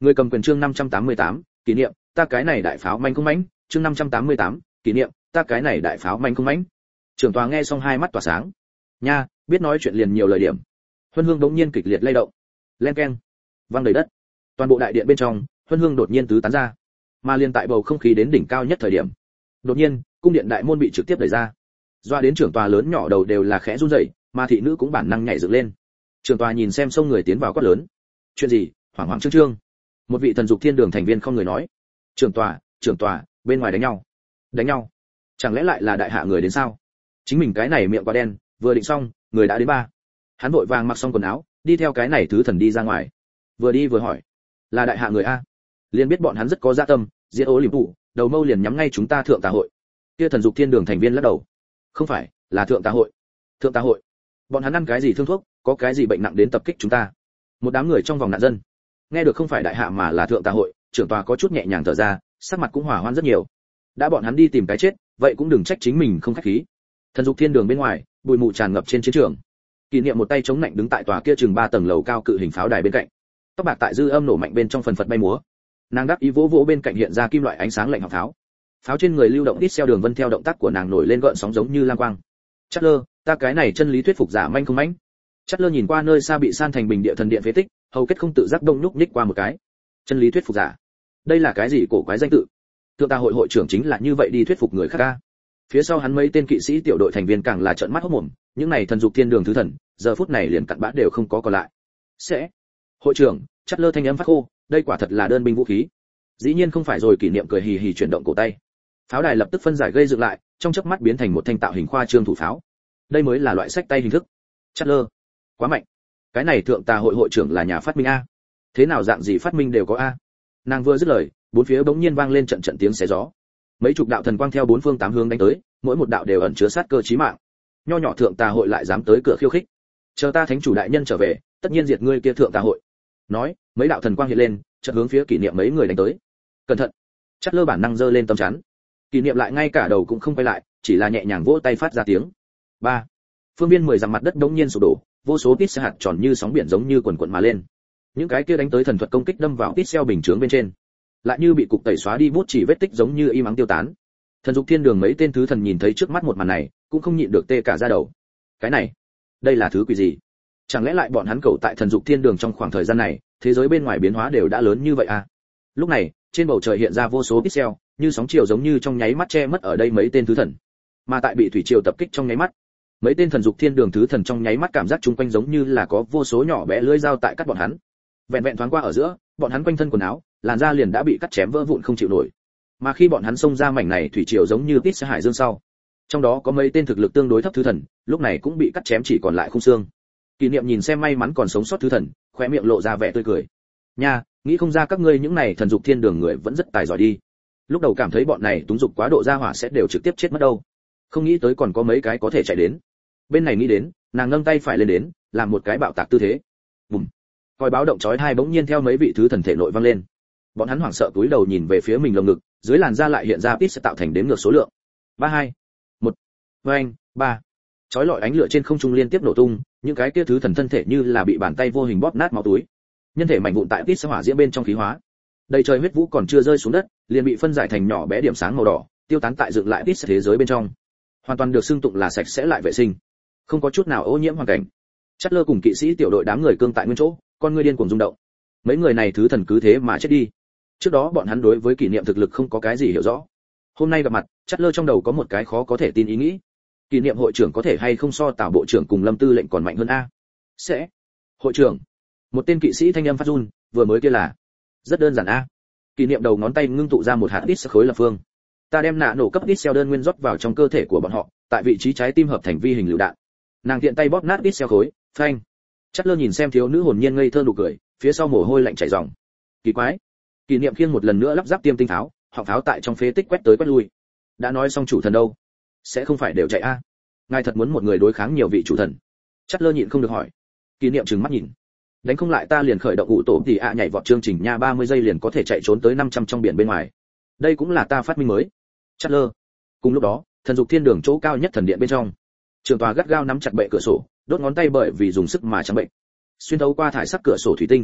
Người cầm quyền chương năm trăm tám mươi tám, kỷ niệm, ta cái này đại pháo manh không mãnh, chương năm trăm tám mươi tám, kỷ niệm, ta cái này đại pháo manh không mãnh. Trưởng tòa nghe xong hai mắt tỏa sáng. Nha, biết nói chuyện liền nhiều lời điểm. Huân hương đống nhiên kịch liệt lay động. Len keng, vang đầy đất. Toàn bộ đại điện bên trong, huân hương đột nhiên tứ tán ra. Mà liên tại bầu không khí đến đỉnh cao nhất thời điểm. Đột nhiên, cung điện đại môn bị trực tiếp đẩy ra. Doa đến trưởng tòa lớn nhỏ đầu đều là khẽ run rẩy, mà thị nữ cũng bản năng nhảy dựng lên. Trưởng tòa nhìn xem xông người tiến vào quát lớn. Chuyện gì? Hoảng hoảng trương trương. Một vị thần dục thiên đường thành viên không người nói. Trưởng tòa, trưởng tòa, bên ngoài đánh nhau. Đánh nhau? Chẳng lẽ lại là đại hạ người đến sao? Chính mình cái này miệng quá đen, vừa định xong, người đã đến ba. Hắn vội vàng mặc xong quần áo, đi theo cái này thứ thần đi ra ngoài. Vừa đi vừa hỏi, là đại hạ người a? Liền biết bọn hắn rất có dạ tâm, diệt ố liềm thủ, đầu mâu liền nhắm ngay chúng ta thượng tà hội. Kia thần dục thiên đường thành viên lắc đầu. Không phải, là thượng tà hội. Thượng tà hội? Bọn hắn ăn cái gì thương thuốc, có cái gì bệnh nặng đến tập kích chúng ta? Một đám người trong vòng nạn dân. Nghe được không phải đại hạ mà là thượng tà hội, trưởng tòa có chút nhẹ nhàng thở ra, sắc mặt cũng hòa hoãn rất nhiều. Đã bọn hắn đi tìm cái chết, vậy cũng đừng trách chính mình không khách khí. Thần dục thiên đường bên ngoài, bụi mù tràn ngập trên chiến trường. Kỷ niệm một tay chống nạnh đứng tại tòa kia chừng ba tầng lầu cao cự hình pháo đài bên cạnh. Tóc bạc tại dư âm nổ mạnh bên trong phần phật bay múa. Nàng đáp ý vỗ vỗ bên cạnh hiện ra kim loại ánh sáng lạnh họng pháo. Pháo trên người lưu động ít xeo đường vân theo động tác của nàng nổi lên gợn sóng giống như lam quang. Chất lơ, ta cái này chân lý thuyết phục giả manh không mãnh. Chất lơ nhìn qua nơi xa bị san thành bình địa thần điện phế tích, hầu kết không tự giác đông nhúc nhích qua một cái. Chân lý thuyết phục giả, đây là cái gì cổ quái danh tự? Thượng tà hội hội trưởng chính là như vậy đi thuyết phục người khác a. Phía sau hắn mấy tên kỵ sĩ tiểu đội thành viên càng là trợn mắt hốt mồm, những này thần dục thiên đường thứ thần, giờ phút này liền cặn bã đều không có còn lại. Sẽ, hội trưởng, Chất lơ thanh âm phát khô, đây quả thật là đơn binh vũ khí. Dĩ nhiên không phải rồi. Kỷ niệm cười hì hì chuyển động cổ tay. Pháo đài lập tức phân giải gây dựng lại, trong chớp mắt biến thành một thanh tạo hình khoa trương thủ pháo. Đây mới là loại sách tay hình thức. Chất lơ, quá mạnh. Cái này thượng tà hội hội trưởng là nhà phát minh a. Thế nào dạng gì phát minh đều có a. Nàng vừa dứt lời, bốn phía bỗng nhiên vang lên trận trận tiếng xé gió. Mấy chục đạo thần quang theo bốn phương tám hướng đánh tới, mỗi một đạo đều ẩn chứa sát cơ chí mạng. Nho nhỏ thượng tà hội lại dám tới cửa khiêu khích. Chờ ta thánh chủ đại nhân trở về, tất nhiên diệt ngươi kia thượng tà hội. Nói, mấy đạo thần quang hiện lên, chợt hướng phía kỷ niệm mấy người đánh tới. Cẩn thận. Chất lơ bản năng giơ lên tấm chắn. Kỷ niệm lại ngay cả đầu cũng không quay lại, chỉ là nhẹ nhàng vỗ tay phát ra tiếng. Ba. Phương viên mười dặm mặt đất đống nhiên sụp đổ, vô số tít xe hạt tròn như sóng biển giống như quần quần mà lên. Những cái kia đánh tới thần thuật công kích đâm vào tít xeo bình chướng bên trên, lại như bị cục tẩy xóa đi bút chỉ vết tích giống như im ắng tiêu tán. Thần dục thiên đường mấy tên thứ thần nhìn thấy trước mắt một màn này, cũng không nhịn được tê cả da đầu. Cái này, đây là thứ quỷ gì? Chẳng lẽ lại bọn hắn cầu tại thần dục thiên đường trong khoảng thời gian này, thế giới bên ngoài biến hóa đều đã lớn như vậy à? Lúc này, trên bầu trời hiện ra vô số pixel, như sóng chiều giống như trong nháy mắt che mất ở đây mấy tên thứ thần. Mà tại bị thủy triều tập kích trong nháy mắt, mấy tên thần dục thiên đường thứ thần trong nháy mắt cảm giác chung quanh giống như là có vô số nhỏ bé lưỡi dao tại cắt bọn hắn. Vẹn vẹn thoáng qua ở giữa, bọn hắn quanh thân quần áo, làn da liền đã bị cắt chém vỡ vụn không chịu nổi. Mà khi bọn hắn xông ra mảnh này thủy triều giống như tít xe hải dương sau, trong đó có mấy tên thực lực tương đối thấp thứ thần, lúc này cũng bị cắt chém chỉ còn lại khung xương. Kỷ niệm nhìn xem may mắn còn sống sót thứ thần, khóe miệng lộ ra vẻ tươi cười. Nha, nghĩ không ra các ngươi những này thần dục thiên đường người vẫn rất tài giỏi đi. Lúc đầu cảm thấy bọn này túng dục quá độ ra hỏa sẽ đều trực tiếp chết mất đâu. Không nghĩ tới còn có mấy cái có thể chạy đến. Bên này nghĩ đến, nàng nâng tay phải lên đến, làm một cái bạo tạc tư thế. Bùm. Còi báo động chói tai bỗng nhiên theo mấy vị thứ thần thể nội vang lên. Bọn hắn hoảng sợ cúi đầu nhìn về phía mình lồng ngực, dưới làn da lại hiện ra pít sẽ tạo thành đếm ngược số lượng. ba hai, một, vang, ba. Chói lọi ánh lửa trên không trung liên tiếp nổ tung, những cái kia thứ thần thân thể như là bị bàn tay vô hình bóp nát máu túi. Nhân thể mảnh vụn tại pít sẽ hỏa diễm bên trong khí hóa. Đầy trời huyết vũ còn chưa rơi xuống đất, liền bị phân giải thành nhỏ bé điểm sáng màu đỏ, tiêu tán tại dựng lại pít sẽ thế giới bên trong. Hoàn toàn được xưng tụng là sạch sẽ lại vệ sinh, không có chút nào ô nhiễm hoàn cảnh. Chất lơ cùng kỵ sĩ tiểu đội đám người cương tại nguyên chỗ, con người điên cuồng rung động. Mấy người này thứ thần cứ thế mà chết đi. Trước đó bọn hắn đối với kỷ niệm thực lực không có cái gì hiểu rõ. Hôm nay gặp mặt, Chất lơ trong đầu có một cái khó có thể tin ý nghĩ. Kỷ niệm hội trưởng có thể hay không so Tào bộ trưởng cùng Lâm Tư lệnh còn mạnh hơn a? Sẽ. Hội trưởng. Một tên kỵ sĩ thanh âm phát run, vừa mới kia là. Rất đơn giản a. Kỷ niệm đầu ngón tay ngưng tụ ra một hạt ít khối lập phương. Ta đem nạ nổ cấp ít xeo đơn nguyên rót vào trong cơ thể của bọn họ, tại vị trí trái tim hợp thành vi hình lựu đạn. Nàng tiện tay bóp nát ít xeo khối, phanh. Chất lơ nhìn xem thiếu nữ hồn nhiên ngây thơ nụ cười, phía sau mồ hôi lạnh chảy ròng. Kỳ quái. Kỷ niệm khiêng một lần nữa lắp ráp tiêm tinh pháo, họng pháo tại trong phế tích quét tới quét lui. Đã nói xong chủ thần đâu? Sẽ không phải đều chạy a? Ngài thật muốn một người đối kháng nhiều vị chủ thần? Chất lơ nhịn không được hỏi. Kỷ niệm trừng mắt nhìn. Đánh không lại ta liền khởi động ủ tổ thì ạ nhảy vọt chương trình nha, ba mươi giây liền có thể chạy trốn tới năm trăm trong biển bên ngoài. Đây cũng là ta phát minh mới. Chất lơ. Cùng lúc đó, thần dục thiên đường chỗ cao nhất thần điện bên trong, trường tòa gắt gao nắm chặt bệ cửa sổ, đốt ngón tay bởi vì dùng sức mà trắng bệnh. Xuyên thấu qua thải sắc cửa sổ thủy tinh,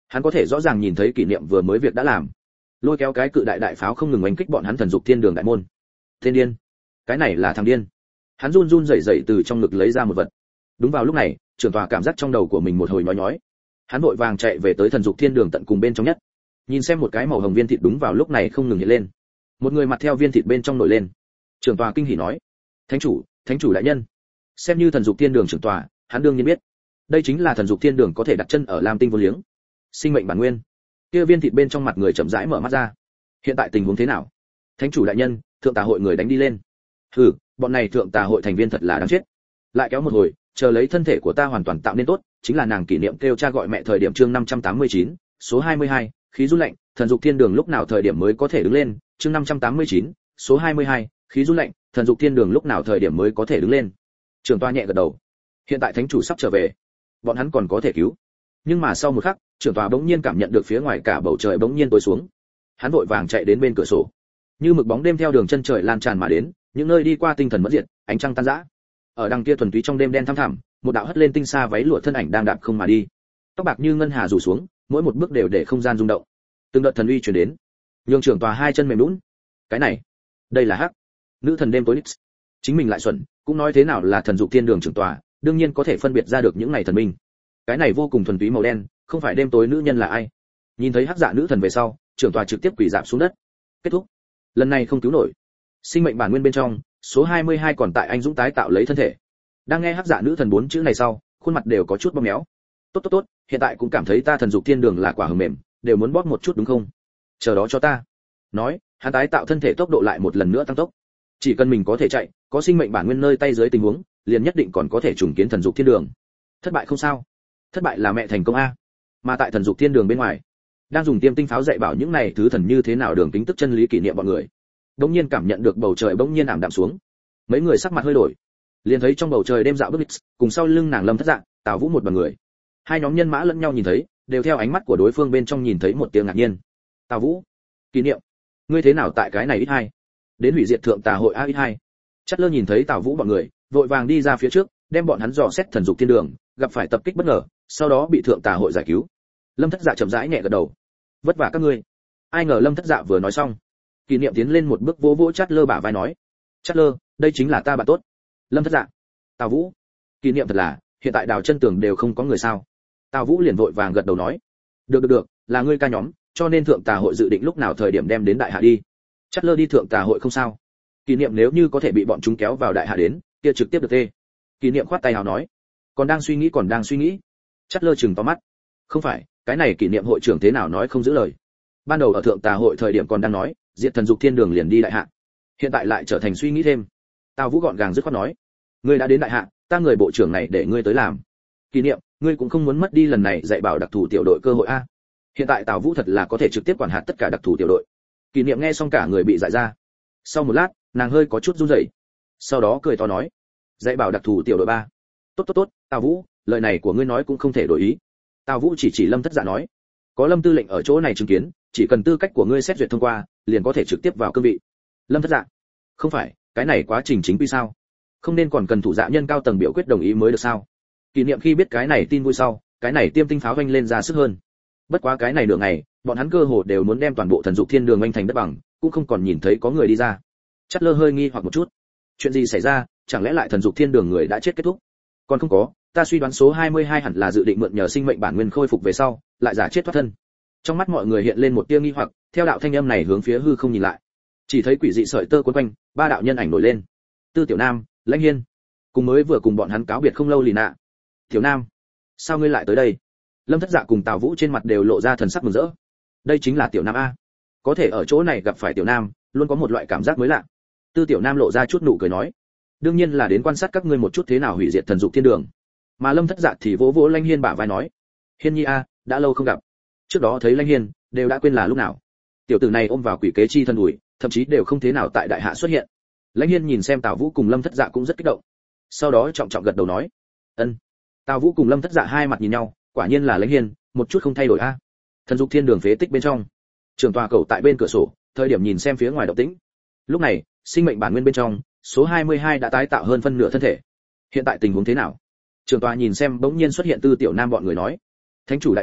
Hắn có thể rõ ràng nhìn thấy kỷ niệm vừa mới việc đã làm, lôi kéo cái cự đại đại pháo không ngừng oanh kích bọn hắn thần dục thiên đường đại môn. Thiên điên, cái này là thằng điên. Hắn run run rẩy rẩy từ trong ngực lấy ra một vật. Đúng vào lúc này, trưởng tòa cảm giác trong đầu của mình một hồi nhói nhói. Hắn vội vàng chạy về tới thần dục thiên đường tận cùng bên trong nhất, nhìn xem một cái màu hồng viên thịt đúng vào lúc này không ngừng hiện lên. Một người mặt theo viên thịt bên trong nổi lên. Trưởng tòa kinh hỉ nói: "Thánh chủ, thánh chủ đại nhân." Xem như thần dục thiên đường trưởng tòa, hắn đương nhiên biết, đây chính là thần dục thiên đường có thể đặt chân ở Lam Tinh vô liếng. Sinh mệnh bản nguyên. Kia viên thịt bên trong mặt người chậm rãi mở mắt ra. Hiện tại tình huống thế nào? Thánh chủ đại nhân, thượng tà hội người đánh đi lên. Hừ, bọn này thượng tà hội thành viên thật là đáng chết. Lại kéo một hồi, chờ lấy thân thể của ta hoàn toàn tạo nên tốt, chính là nàng kỷ niệm kêu cha gọi mẹ thời điểm chương năm trăm tám mươi chín, số hai mươi hai, khí run lạnh, thần dục thiên đường lúc nào thời điểm mới có thể đứng lên, chương năm trăm tám mươi chín, số hai mươi hai, khí run lạnh, thần dục thiên đường lúc nào thời điểm mới có thể đứng lên. Trường toa nhẹ gật đầu. Hiện tại thánh chủ sắp trở về, bọn hắn còn có thể cứu. Nhưng mà sau một khắc, trưởng tòa bỗng nhiên cảm nhận được phía ngoài cả bầu trời bỗng nhiên tối xuống. Hắn vội vàng chạy đến bên cửa sổ. Như mực bóng đêm theo đường chân trời lan tràn mà đến, những nơi đi qua tinh thần mất diệt, ánh trăng tan rã. Ở đằng kia thuần túy trong đêm đen thăm thẳm, một đạo hất lên tinh xa váy lụa thân ảnh đang đạp không mà đi. Tóc bạc như ngân hà rủ xuống, mỗi một bước đều để không gian rung động. Từng đợt thần uy truyền đến, nhường trưởng tòa hai chân mềm nhũn. Cái này, đây là hắc nữ thần đêm tối Nix. Chính mình lại xuẩn, cũng nói thế nào là thần dục thiên đường trưởng tòa, đương nhiên có thể phân biệt ra được những này thần minh. Cái này vô cùng thuần túy màu đen, không phải đêm tối nữ nhân là ai. Nhìn thấy hắc dạ nữ thần về sau, trưởng tòa trực tiếp quỳ rạp xuống đất. Kết thúc. Lần này không cứu nổi. Sinh mệnh bản nguyên bên trong, số hai mươi hai còn tại anh dũng tái tạo lấy thân thể. Đang nghe hắc dạ nữ thần bốn chữ này sau, khuôn mặt đều có chút bóp méo. Tốt tốt tốt, hiện tại cũng cảm thấy ta thần dục thiên đường là quả hờ mềm, đều muốn bóp một chút đúng không? Chờ đó cho ta. Nói, hắn tái tạo thân thể tốc độ lại một lần nữa tăng tốc. Chỉ cần mình có thể chạy, có sinh mệnh bản nguyên nơi tay dưới tình huống, liền nhất định còn có thể trùng kiến thần dục thiên đường. Thất bại không sao, thất bại là mẹ thành công a. Mà tại thần dục thiên đường bên ngoài, đang dùng tiêm tinh pháo dạy bảo những này thứ thần như thế nào đường tính tức chân lý kỷ niệm bọn người. Đống nhiên cảm nhận được bầu trời bỗng nhiên ảm đạm xuống, mấy người sắc mặt hơi đổi, liền thấy trong bầu trời đêm dạo bước cùng sau lưng nàng Lâm Thất Dạ, Tào Vũ một đoàn người. Hai nhóm nhân mã lẫn nhau nhìn thấy, đều theo ánh mắt của đối phương bên trong nhìn thấy một tiếng ngạc nhiên. Tào Vũ, kỷ niệm, ngươi thế nào tại cái này ít hai? Đến hủy diệt thượng tà hội a ít hai. Chất Lơ nhìn thấy Tào Vũ bọn người, vội vàng đi ra phía trước, đem bọn hắn dò xét thần dục thiên đường, gặp phải tập kích bất ngờ, sau đó bị thượng tà hội giải cứu. Lâm Thất Dạ chậm rãi nhẹ gật đầu. Vất vả các ngươi. Ai ngờ Lâm Thất Dạ vừa nói xong, kỷ niệm tiến lên một bước vỗ vỗ Chất Lơ bả vai nói: Chất Lơ, đây chính là ta bạn tốt. Lâm Thất Dạ, Tào Vũ, kỷ niệm thật là, hiện tại đào chân tường đều không có người sao? Tào Vũ liền vội vàng gật đầu nói: được được được, là ngươi ca nhóm, cho nên thượng tà hội dự định lúc nào thời điểm đem đến đại hạ đi. Chất Lơ đi thượng tà hội không sao. Kỷ niệm nếu như có thể bị bọn chúng kéo vào đại hạ đến, kia trực tiếp được tê. Kỷ niệm khoát tay hào nói: còn đang suy nghĩ còn đang suy nghĩ. Chất Lơ chừng to mắt: không phải, cái này kỷ niệm hội trưởng thế nào nói không giữ lời. Ban đầu ở thượng tà hội thời điểm còn đang nói diệt thần dục thiên đường liền đi đại hạ, hiện tại lại trở thành suy nghĩ thêm. Tào Vũ gọn gàng dứt khoát nói: ngươi đã đến đại hạ, ta người bộ trưởng này để ngươi tới làm. Kỷ niệm, ngươi cũng không muốn mất đi lần này dạy bảo đặc thù tiểu đội cơ hội a. Hiện tại Tào Vũ thật là có thể trực tiếp quản hạt tất cả đặc thù tiểu đội. Kỷ niệm nghe xong cả người bị dại ra. Sau một lát, nàng hơi có chút run rẩy, sau đó cười to nói: dạy bảo đặc thù tiểu đội ba. Tốt tốt tốt, Tào Vũ, lời này của ngươi nói cũng không thể đổi ý. Tào Vũ chỉ chỉ Lâm Thất Dạ nói: có Lâm tư lệnh ở chỗ này chứng kiến, chỉ cần tư cách của ngươi xét duyệt thông qua, liền có thể trực tiếp vào cương vị. Lâm Thất Dạ: không phải, cái này quá trình chính quy sao? Không nên còn cần thủ dạ nhân cao tầng biểu quyết đồng ý mới được sao? Kỷ niệm khi biết cái này tin vui sau, cái này tiêm tinh pháo vanh lên ra sức hơn. Bất quá cái này nửa ngày, bọn hắn cơ hồ đều muốn đem toàn bộ thần dục thiên đường anh thành đất bằng, cũng không còn nhìn thấy có người đi ra. Chất Lơ hơi nghi hoặc một chút, chuyện gì xảy ra, chẳng lẽ lại thần dục thiên đường người đã chết kết thúc? Còn không có, ta suy đoán số hai mươi hai hẳn là dự định mượn nhờ sinh mệnh bản nguyên khôi phục về sau, lại giả chết thoát thân. Trong mắt mọi người hiện lên một tia nghi hoặc, theo đạo thanh âm này hướng phía hư không nhìn lại, chỉ thấy quỷ dị sợi tơ quấn quanh, ba đạo nhân ảnh nổi lên. Tư Tiểu Nam, Lãnh Hiên, cùng mới vừa cùng bọn hắn cáo biệt không lâu lì nạ. Tiểu Nam, sao ngươi lại tới đây? Lâm Thất Dạ cùng Tào Vũ trên mặt đều lộ ra thần sắc mừng rỡ. Đây chính là Tiểu Nam a. Có thể ở chỗ này gặp phải Tiểu Nam, luôn có một loại cảm giác mới lạ. Tư Tiểu Nam lộ ra chút nụ cười nói: đương nhiên là đến quan sát các ngươi một chút thế nào hủy diệt thần dục thiên đường. Mà Lâm Thất Dạ thì vỗ vỗ Lãnh Hiên bả vai nói: Hiên nhi a, đã lâu không gặp. Trước đó thấy Lãnh Hiên, đều đã quên là lúc nào. Tiểu tử này ôm vào quỷ kế chi thân đuổi, thậm chí đều không thế nào tại đại hạ xuất hiện. Lãnh Hiên nhìn xem Tào Vũ cùng Lâm Thất Dạ cũng rất kích động. Sau đó trọng trọng gật đầu nói: ân. Tào Vũ cùng Lâm Thất Dạ hai mặt nhìn nhau, quả nhiên là Lãnh Hiên, một chút không thay đổi a. Thần dục thiên đường phế tích bên trong, trưởng tòa cầu tại bên cửa sổ, thời điểm nhìn xem phía ngoài động tĩnh. Lúc này, sinh mệnh bản nguyên bên trong, số hai mươi hai đã tái tạo hơn phân nửa thân thể. Hiện tại tình huống thế nào? Trưởng tòa nhìn xem bỗng nhiên xuất hiện Tư Tiểu Nam bọn người nói: thánh chủ đại nhân,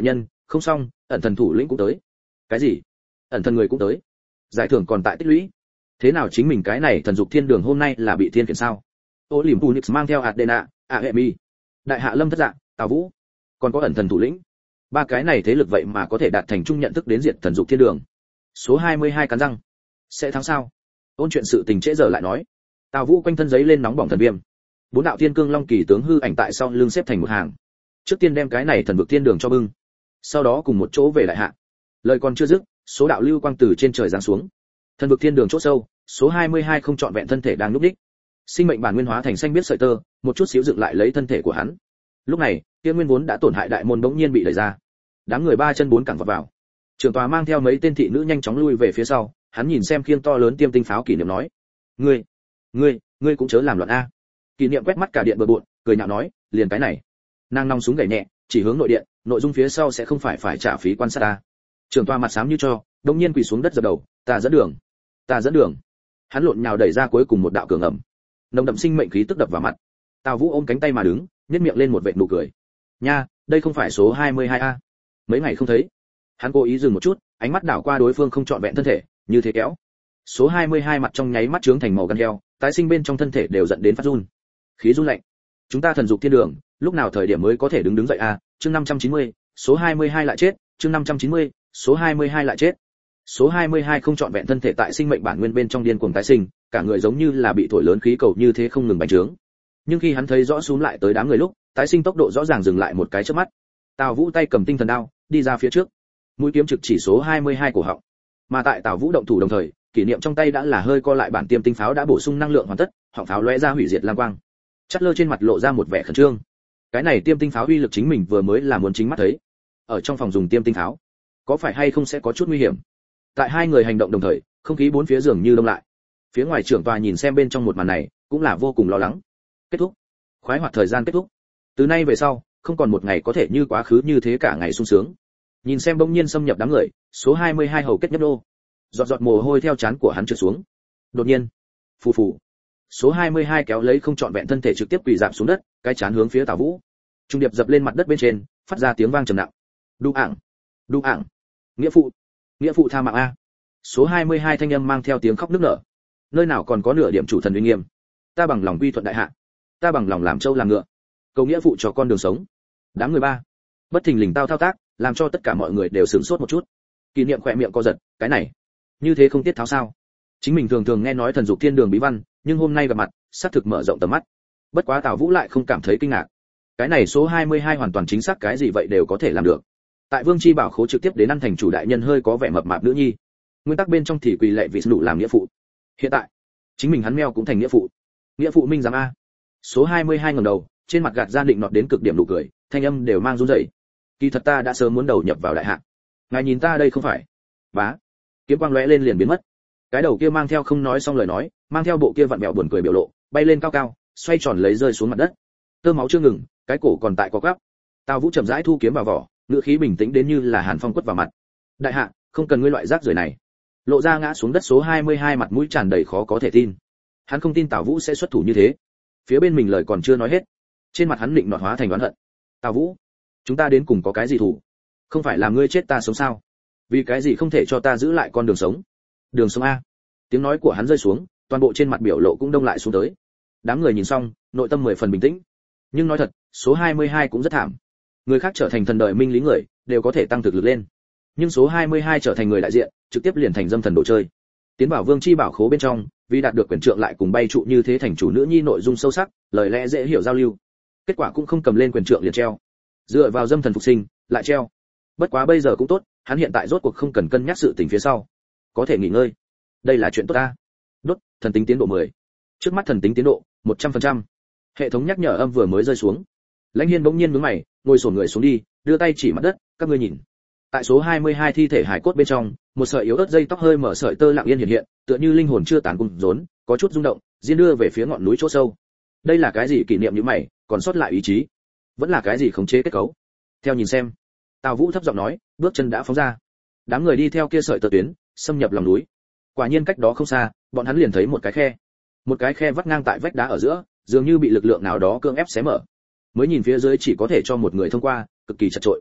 Không xong, ẩn thần thủ lĩnh cũng tới. Cái gì? Ẩn thần người cũng tới? Giải thưởng còn tại tích lũy. Thế nào chính mình cái này thần dục thiên đường hôm nay là bị thiên khiển sao? Olympus mang theo Adena, Aemi, Đại Hạ Lâm thất dạng, Tào Vũ, còn có ẩn thần thủ lĩnh. Ba cái này thế lực vậy mà có thể đạt thành chung nhận thức đến diệt thần dục thiên đường. Số hai mươi hai cắn răng. Sẽ thắng sao? Ôn chuyện sự tình trễ giờ lại nói. Tào Vũ quanh thân giấy lên nóng bỏng thần viêm. Bốn đạo thiên cương long kỳ tướng hư ảnh tại sau lưng xếp thành một hàng. Trước tiên đem cái này thần vực thiên đường cho bưng. Sau đó cùng một chỗ về Đại Hạ. Lời còn chưa dứt, số đạo lưu quang từ trên trời giáng xuống. Thần vực thiên đường chỗ sâu, số hai mươi hai không trọn vẹn thân thể đang núp đích. Sinh mệnh bản nguyên hóa thành xanh biết sợi tơ, một chút xíu dựng lại lấy thân thể của hắn. Lúc này, kia nguyên vốn đã tổn hại đại môn bỗng nhiên bị đẩy ra. Đám người ba chân bốn cẳng vọt vào. Trưởng tòa mang theo mấy tên thị nữ nhanh chóng lui về phía sau, hắn nhìn xem khiên to lớn tiêm tinh pháo kỷ niệm nói: "Ngươi, ngươi, ngươi cũng chớ làm loạn a." Kỷ niệm quét mắt cả điện bừa bộn, cười nhạo nói: "Liền cái này." Nàng nòng súng gảy nhẹ, chỉ hướng nội điện, nội dung phía sau sẽ không phải phải trả phí quan sát ta. Trưởng tòa mặt xám như cho, đột nhiên quỳ xuống đất dập đầu: "Ta dẫn đường, ta dẫn đường." Hắn lộn nhào đẩy ra cuối cùng một đạo cửa ngầm. Nồng đậm sinh mệnh khí tức đập vào mặt. Tào Vũ ôm cánh tay mà đứng, nhếch miệng lên một vệt nụ cười. "Nha, đây không phải số hai mươi hai a? Mấy ngày không thấy." Hắn cố ý dừng một chút, ánh mắt đảo qua đối phương không trọn vẹn thân thể, như thế kéo. Số hai mươi hai mặt trong nháy mắt trướng thành màu gan heo, tái sinh bên trong thân thể đều giận đến phát run. Khí run lạnh. Chúng ta thần dục thiên đường, lúc nào thời điểm mới có thể đứng đứng dậy a? Chương năm trăm chín mươi, số hai mươi hai lại chết, chương năm trăm chín mươi, số hai mươi hai lại chết. Số hai mươi hai không trọn vẹn thân thể tại sinh mệnh bản nguyên bên trong điên cuồng tái sinh, cả người giống như là bị thổi lớn khí cầu như thế không ngừng bành trướng. Nhưng khi hắn thấy rõ xuống lại tới đám người lúc, tái sinh tốc độ rõ ràng dừng lại một cái chớp mắt. Tào Vũ tay cầm tinh thần đao, đi ra phía trước. Mũi kiếm trực chỉ số hai mươi hai cổ họng. Mà tại Tào Vũ động thủ đồng thời, kỷ niệm trong tay đã là hơi co lại bản tiêm tinh pháo đã bổ sung năng lượng hoàn tất, họng pháo lóe ra hủy diệt lam quang. Chắt lơ trên mặt lộ ra một vẻ khẩn trương. Cái này tiêm tinh pháo uy lực chính mình vừa mới là muốn chính mắt thấy. Ở trong phòng dùng tiêm tinh pháo, có phải hay không sẽ có chút nguy hiểm? Tại hai người hành động đồng thời, không khí bốn phía dường như đông lại. Phía ngoài trưởng tòa nhìn xem bên trong một màn này, cũng là vô cùng lo lắng. Kết thúc. Khoái hoạt thời gian kết thúc. Từ nay về sau, không còn một ngày có thể như quá khứ như thế cả ngày sung sướng. Nhìn xem bỗng nhiên xâm nhập đám người, số hai mươi hai hầu kết nhấp đô. Giọt giọt mồ hôi theo trán của hắn trượt xuống. Đột nhiên, phù phù. Số hai mươi hai kéo lấy không trọn vẹn thân thể trực tiếp quỳ rạp xuống đất, cái chán hướng phía Tào Vũ. Trung điệp dập lên mặt đất bên trên, phát ra tiếng vang trầm nặng. Đu ảng, đu ảng. Nghĩa phụ, nghĩa phụ tha mạng a. Số hai mươi hai thanh âm mang theo tiếng khóc nức nở. Nơi nào còn có nửa điểm chủ thần uy nghiêm. Ta bằng lòng quy thuận đại hạ, ta bằng lòng làm trâu làm ngựa, cầu nghĩa phụ cho con đường sống. Đám người ba, bất thình lình tao thao tác, làm cho tất cả mọi người đều sửng sốt một chút. Kỷ niệm khỏe miệng co giật, cái này, như thế không tiết tháo sao? Chính mình thường thường nghe nói thần dục thiên đường bí văn, nhưng hôm nay gặp mặt, xác thực mở rộng tầm mắt. Bất quá Tào Vũ lại không cảm thấy kinh ngạc. Cái này số hai mươi hai hoàn toàn chính xác cái gì vậy đều có thể làm được. Tại Vương Chi Bảo khố trực tiếp đến ăn thành chủ đại nhân hơi có vẻ mập mạp nữ nhi. Nguyên tắc bên trong thì quỳ lệ vị nụ làm nghĩa phụ. Hiện tại, chính mình hắn meo cũng thành nghĩa phụ. Nghĩa phụ minh giám a. Số hai mươi hai ngẩng đầu, trên mặt gạt ra định nọt đến cực điểm nụ cười, thanh âm đều mang run rẩy. Kỳ thật ta đã sớm muốn đầu nhập vào đại hạ. Ngài nhìn ta đây không phải? Bá. Kiếm quang lóe lên liền biến mất. Cái đầu kia mang theo không nói xong lời nói, mang theo bộ kia vặn vẹo buồn cười biểu lộ, bay lên cao cao, xoay tròn lấy rơi xuống mặt đất. Tơ máu chưa ngừng, cái cổ còn tại có gắp. Tào Vũ chậm rãi thu kiếm vào vỏ, ngữ khí bình tĩnh đến như là hàn phong quất vào mặt. Đại hạ, không cần ngươi loại rác rưởi này. Lộ ra ngã xuống đất số hai mươi hai mặt mũi tràn đầy khó có thể tin. Hắn không tin Tào Vũ sẽ xuất thủ như thế. Phía bên mình lời còn chưa nói hết, trên mặt hắn định nọt hóa thành oán hận. Tào Vũ, chúng ta đến cùng có cái gì thủ? Không phải là ngươi chết ta sống sao? Vì cái gì không thể cho ta giữ lại con đường sống? Đường sống a. Tiếng nói của hắn rơi xuống, toàn bộ trên mặt biểu lộ cũng đông lại xuống tới. Đám người nhìn xong, nội tâm mười phần bình tĩnh. Nhưng nói thật, số hai mươi hai cũng rất thảm. Người khác trở thành thần đời minh lý người, đều có thể tăng thực lực lên. Nhưng số hai mươi hai trở thành người đại diện, trực tiếp liền thành dâm thần đồ chơi. Tiến vào Vương Chi Bảo khố bên trong, vì đạt được quyền trượng lại cùng bay trụ như thế thành chủ nữ nhi nội dung sâu sắc, lời lẽ dễ hiểu giao lưu. Kết quả cũng không cầm lên quyền trượng liền treo. Dựa vào dâm thần phục sinh, lại treo. Bất quá bây giờ cũng tốt, hắn hiện tại rốt cuộc không cần cân nhắc sự tình phía sau, có thể nghỉ ngơi. Đây là chuyện tốt ta. Đốt, thần tính tiến độ mười. Trước mắt thần tính tiến độ một trăm phần trăm. Hệ thống nhắc nhở âm vừa mới rơi xuống. Lãnh Hiên bỗng nhiên nhướng mày, ngồi xổm người xuống đi, đưa tay chỉ mặt đất, các ngươi nhìn. Tại số hai mươi hai thi thể hải cốt bên trong, một sợi yếu ớt dây tóc hơi mở sợi tơ lặng yên hiện hiện, tựa như linh hồn chưa tàn cùng rốn, có chút rung động, diên đưa về phía ngọn núi chỗ sâu. Đây là cái gì kỷ niệm như mày, còn sót lại ý chí? Vẫn là cái gì khống chế kết cấu? Theo nhìn xem. Tào Vũ thấp giọng nói, bước chân đã phóng ra. Đám người đi theo kia sợi tơ tuyến, xâm nhập lòng núi. Quả nhiên cách đó không xa, bọn hắn liền thấy một cái khe. Một cái khe vắt ngang tại vách đá ở giữa, dường như bị lực lượng nào đó cưỡng ép xé mở. Mới nhìn phía dưới chỉ có thể cho một người thông qua, cực kỳ chật chội.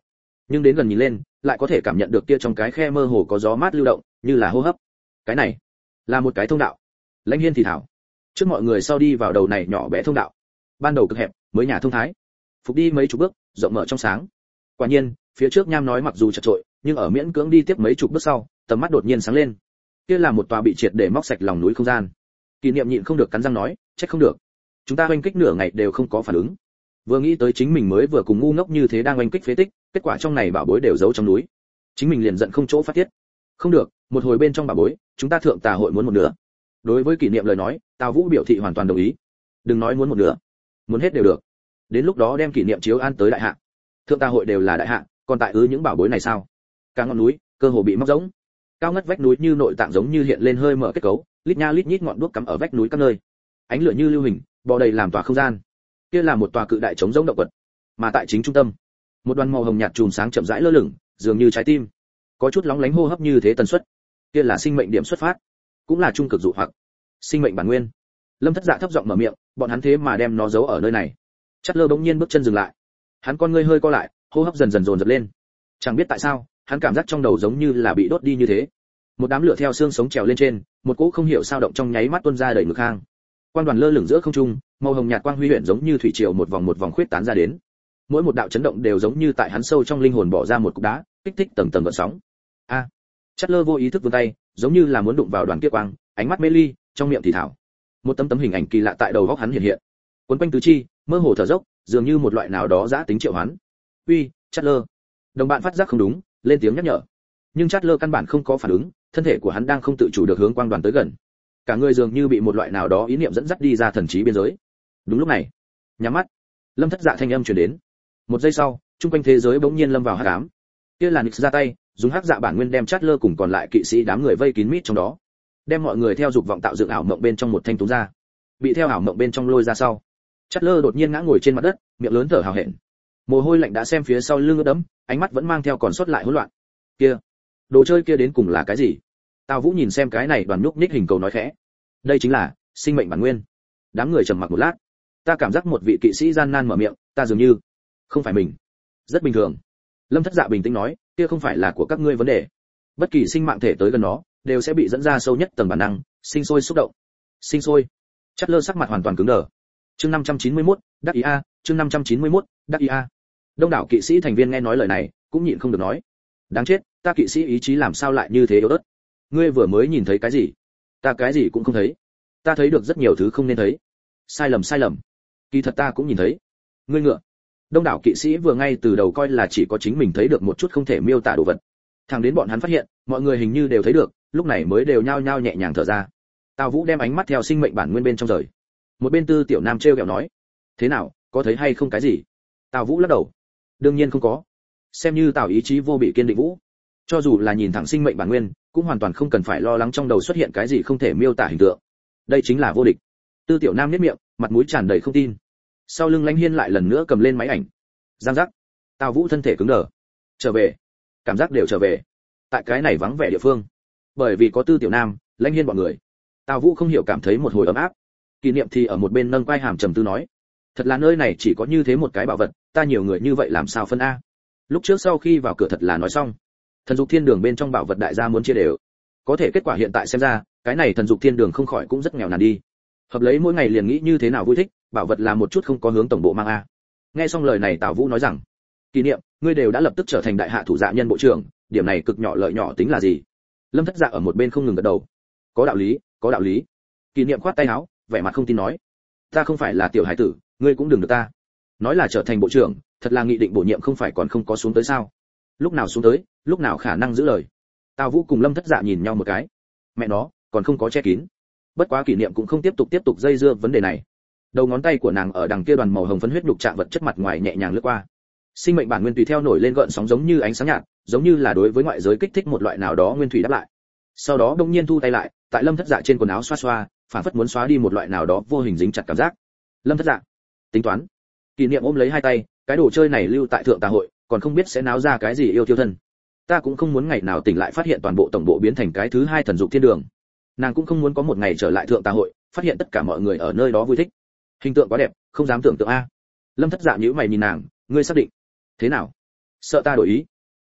nhưng đến gần nhìn lên lại có thể cảm nhận được kia trong cái khe mơ hồ có gió mát lưu động, như là hô hấp. Cái này là một cái thông đạo. Lãnh Hiên thì thảo. Trước mọi người sau đi vào đầu này nhỏ bé thông đạo. Ban đầu cực hẹp, mới nhà thông thái. Phục đi mấy chục bước, rộng mở trong sáng. Quả nhiên, phía trước nham nói mặc dù chật trội, nhưng ở miễn cưỡng đi tiếp mấy chục bước sau, tầm mắt đột nhiên sáng lên. Kia là một tòa bị triệt để móc sạch lòng núi không gian. Kỷ Niệm nhịn không được cắn răng nói, trách không được. Chúng ta oanh kích nửa ngày đều không có phản ứng. Vừa nghĩ tới chính mình mới vừa cùng ngu ngốc như thế đang oanh kích phế tích, kết quả trong này bảo bối đều giấu trong núi. Chính mình liền giận không chỗ phát tiết. Không được, một hồi bên trong bảo bối, chúng ta thượng tà hội muốn một nửa. Đối với Kỷ Niệm lời nói, Tào Vũ biểu thị hoàn toàn đồng ý. Đừng nói muốn một nửa, muốn hết đều được. Đến lúc đó đem Kỷ Niệm chiếu an tới đại hạ. Thượng tà hội đều là đại hạ, còn tại ư những bảo bối này sao? Cả ngọn núi, cơ hồ bị móc rỗng. Cao ngất vách núi như nội tạng giống như hiện lên hơi mở kết cấu, lít nha lít nhít ngọn đuốc cắm ở vách núi các nơi. Ánh lửa như lưu hình, bò đầy làm tòa không gian. Kia là một tòa cự đại trống rỗng động vật, mà tại chính trung tâm, một đoàn màu hồng nhạt chùm sáng chậm rãi lơ lửng, dường như trái tim, có chút lóng lánh hô hấp như thế tần suất. Kia là sinh mệnh điểm xuất phát, cũng là trung cực dụ hoặc, sinh mệnh bản nguyên. Lâm Thất Dạ thấp giọng mở miệng, bọn hắn thế mà đem nó giấu ở nơi này. Chát Lơ bỗng nhiên bước chân dừng lại, hắn con ngươi hơi co lại, hô hấp dần dần dồn dập lên. Chẳng biết tại sao, hắn cảm giác trong đầu giống như là bị đốt đi như thế. Một đám lửa theo xương sống trèo lên trên, một cỗ không hiểu sao động trong nháy mắt tuôn ra đầy ngực hang. Quang đoàn lơ lửng giữa không trung, màu hồng nhạt quang huy huyện giống như thủy triều một vòng một vòng khuyết tán ra đến. Mỗi một đạo chấn động đều giống như tại hắn sâu trong linh hồn bỏ ra một cục đá, kích thích tầng tầng gợn sóng. A, à, Chát Lơ vô ý thức vươn tay, giống như là muốn đụng vào đoàn kia quang, ánh mắt mê ly, trong miệng thì thảo. Một tấm tấm hình ảnh kỳ lạ tại đầu óc hắn hiện hiện. Quấn quanh tứ chi, mơ hồ thở dốc, dường như một loại nào đó giã tính triệu hoán. "Uy, Chát Lơ." Đồng bạn phát giác không đúng, lên tiếng nhắc nhở. Nhưng Chát Lơ căn bản không có phản ứng, thân thể của hắn đang không tự chủ được hướng quang đoàn tới gần. Cả người dường như bị một loại nào đó ý niệm dẫn dắt đi ra thần trí biên giới. Đúng lúc này, nhắm mắt, Lâm Thất Dạ thanh âm truyền đến. Một giây sau, trung quanh thế giới bỗng nhiên lâm vào hắc ám. Kia là Nix ra tay, dùng hắc dạ bản nguyên đem Chát Lơ cùng còn lại kỵ sĩ đám người vây kín mít trong đó, đem mọi người theo dục vọng tạo dựng ảo mộng bên trong một thanh túng ra. Bị theo ảo mộng bên trong lôi ra sau, Chát Lơ đột nhiên ngã ngồi trên mặt đất, miệng lớn thở hào hẹn. Mồ hôi lạnh đã xem phía sau lưng ướt đẫm, ánh mắt vẫn mang theo còn sót lại hỗn loạn. Kia, đồ chơi kia đến cùng là cái gì? Tào Vũ nhìn xem cái này đoàn nhúc nhích hình cầu nói khẽ. Đây chính là sinh mệnh bản nguyên. Đám người trầm mặc một lát. Ta cảm giác một vị kỵ sĩ gian nan mở miệng, ta dường như không phải mình. Rất bình thường. Lâm Thất Dạ bình tĩnh nói, kia không phải là của các ngươi vấn đề. Bất kỳ sinh mạng thể tới gần nó, đều sẽ bị dẫn ra sâu nhất tầng bản năng, sinh sôi xúc động. Sinh sôi. Chát Lơ sắc mặt hoàn toàn cứng đờ. Chương năm trăm chín mươi mốt, đắc ý a, chương năm trăm chín mươi mốt, đắc ý a. Đông đảo kỵ sĩ thành viên nghe nói lời này, cũng nhịn không được nói. Đáng chết, ta kỵ sĩ ý chí làm sao lại như thế yếu ớt? Ngươi vừa mới nhìn thấy cái gì? Ta cái gì cũng không thấy. Ta thấy được rất nhiều thứ không nên thấy. Sai lầm sai lầm. Kỳ thật ta cũng nhìn thấy. Ngươi ngựa. Đông đảo kỵ sĩ vừa ngay từ đầu coi là chỉ có chính mình thấy được một chút không thể miêu tả đồ vật. Thẳng đến bọn hắn phát hiện, mọi người hình như đều thấy được, lúc này mới đều nhao nhao nhẹ nhàng thở ra. Tào Vũ đem ánh mắt theo sinh mệnh bản nguyên bên trong rời. Một bên Tư Tiểu Nam trêu ghẹo nói, thế nào, có thấy hay không cái gì? Tào Vũ lắc đầu, đương nhiên không có. Xem như Tào ý chí vô bị kiên định Vũ, cho dù là nhìn thẳng sinh mệnh bản nguyên, cũng hoàn toàn không cần phải lo lắng trong đầu xuất hiện cái gì không thể miêu tả hình tượng. Đây chính là vô địch. Tư Tiểu Nam nhếch miệng, mặt mũi tràn đầy không tin. Sau lưng Lãnh Hiên lại lần nữa cầm lên máy ảnh. Giang giác. Tào Vũ thân thể cứng đờ. Trở về. Cảm giác đều trở về. Tại cái này vắng vẻ địa phương, bởi vì có Tư Tiểu Nam, Lãnh Hiên bọn người, Tào Vũ không hiểu cảm thấy một hồi ấm áp. Kỷ Niệm thì ở một bên nâng quai hàm trầm tư nói, thật là nơi này chỉ có như thế một cái bảo vật, ta nhiều người như vậy làm sao phân a? Lúc trước sau khi vào cửa thật là nói xong, thần dục thiên đường bên trong bảo vật đại gia muốn chia đều, có thể kết quả hiện tại xem ra, cái này thần dục thiên đường không khỏi cũng rất nghèo nàn đi. Hợp lấy mỗi ngày liền nghĩ như thế nào vui thích, bảo vật là một chút không có hướng tổng bộ mang a. Nghe xong lời này Tào Vũ nói rằng, Kỷ Niệm, ngươi đều đã lập tức trở thành đại hạ thủ dạ nhân bộ trưởng, điểm này cực nhỏ lợi nhỏ tính là gì? Lâm Thất Dạ ở một bên không ngừng gật đầu. Có đạo lý, có đạo lý. Kỷ Niệm khoát tay áo, vẻ mặt không tin nói, ta không phải là tiểu hải tử, ngươi cũng đừng được ta. Nói là trở thành bộ trưởng, thật là nghị định bổ nhiệm không phải còn không có xuống tới sao? Lúc nào xuống tới, lúc nào khả năng giữ lời. Tào Vũ cùng Lâm Thất Dạ nhìn nhau một cái. Mẹ nó, còn không có che kín. Bất quá Kỷ Niệm cũng không tiếp tục tiếp tục dây dưa vấn đề này. Đầu ngón tay của nàng ở đằng kia đoàn màu hồng phấn huyết nhục chạm vật chất mặt ngoài nhẹ nhàng lướt qua. Sinh mệnh bản nguyên tùy theo nổi lên gợn sóng giống như ánh sáng nhạt, giống như là đối với ngoại giới kích thích một loại nào đó nguyên thủy đáp lại. Sau đó đông nhiên thu tay lại, tại Lâm Thất Dạ trên quần áo xoa xoa, phản phất muốn xóa đi một loại nào đó vô hình dính chặt cảm giác. Lâm Thất Dạ, tính toán. Kỷ Niệm ôm lấy hai tay, cái đồ chơi này lưu tại thượng tà hội, còn không biết sẽ náo ra cái gì yêu tiêu thân. Ta cũng không muốn ngày nào tỉnh lại phát hiện toàn bộ tổng bộ biến thành cái thứ hai thần dục thiên đường. Nàng cũng không muốn có một ngày trở lại thượng tà hội, phát hiện tất cả mọi người ở nơi đó vui thích. Hình tượng quá đẹp, không dám tưởng tượng a. Lâm Thất Dạ nhíu mày nhìn nàng, ngươi xác định? Thế nào? Sợ ta đổi ý?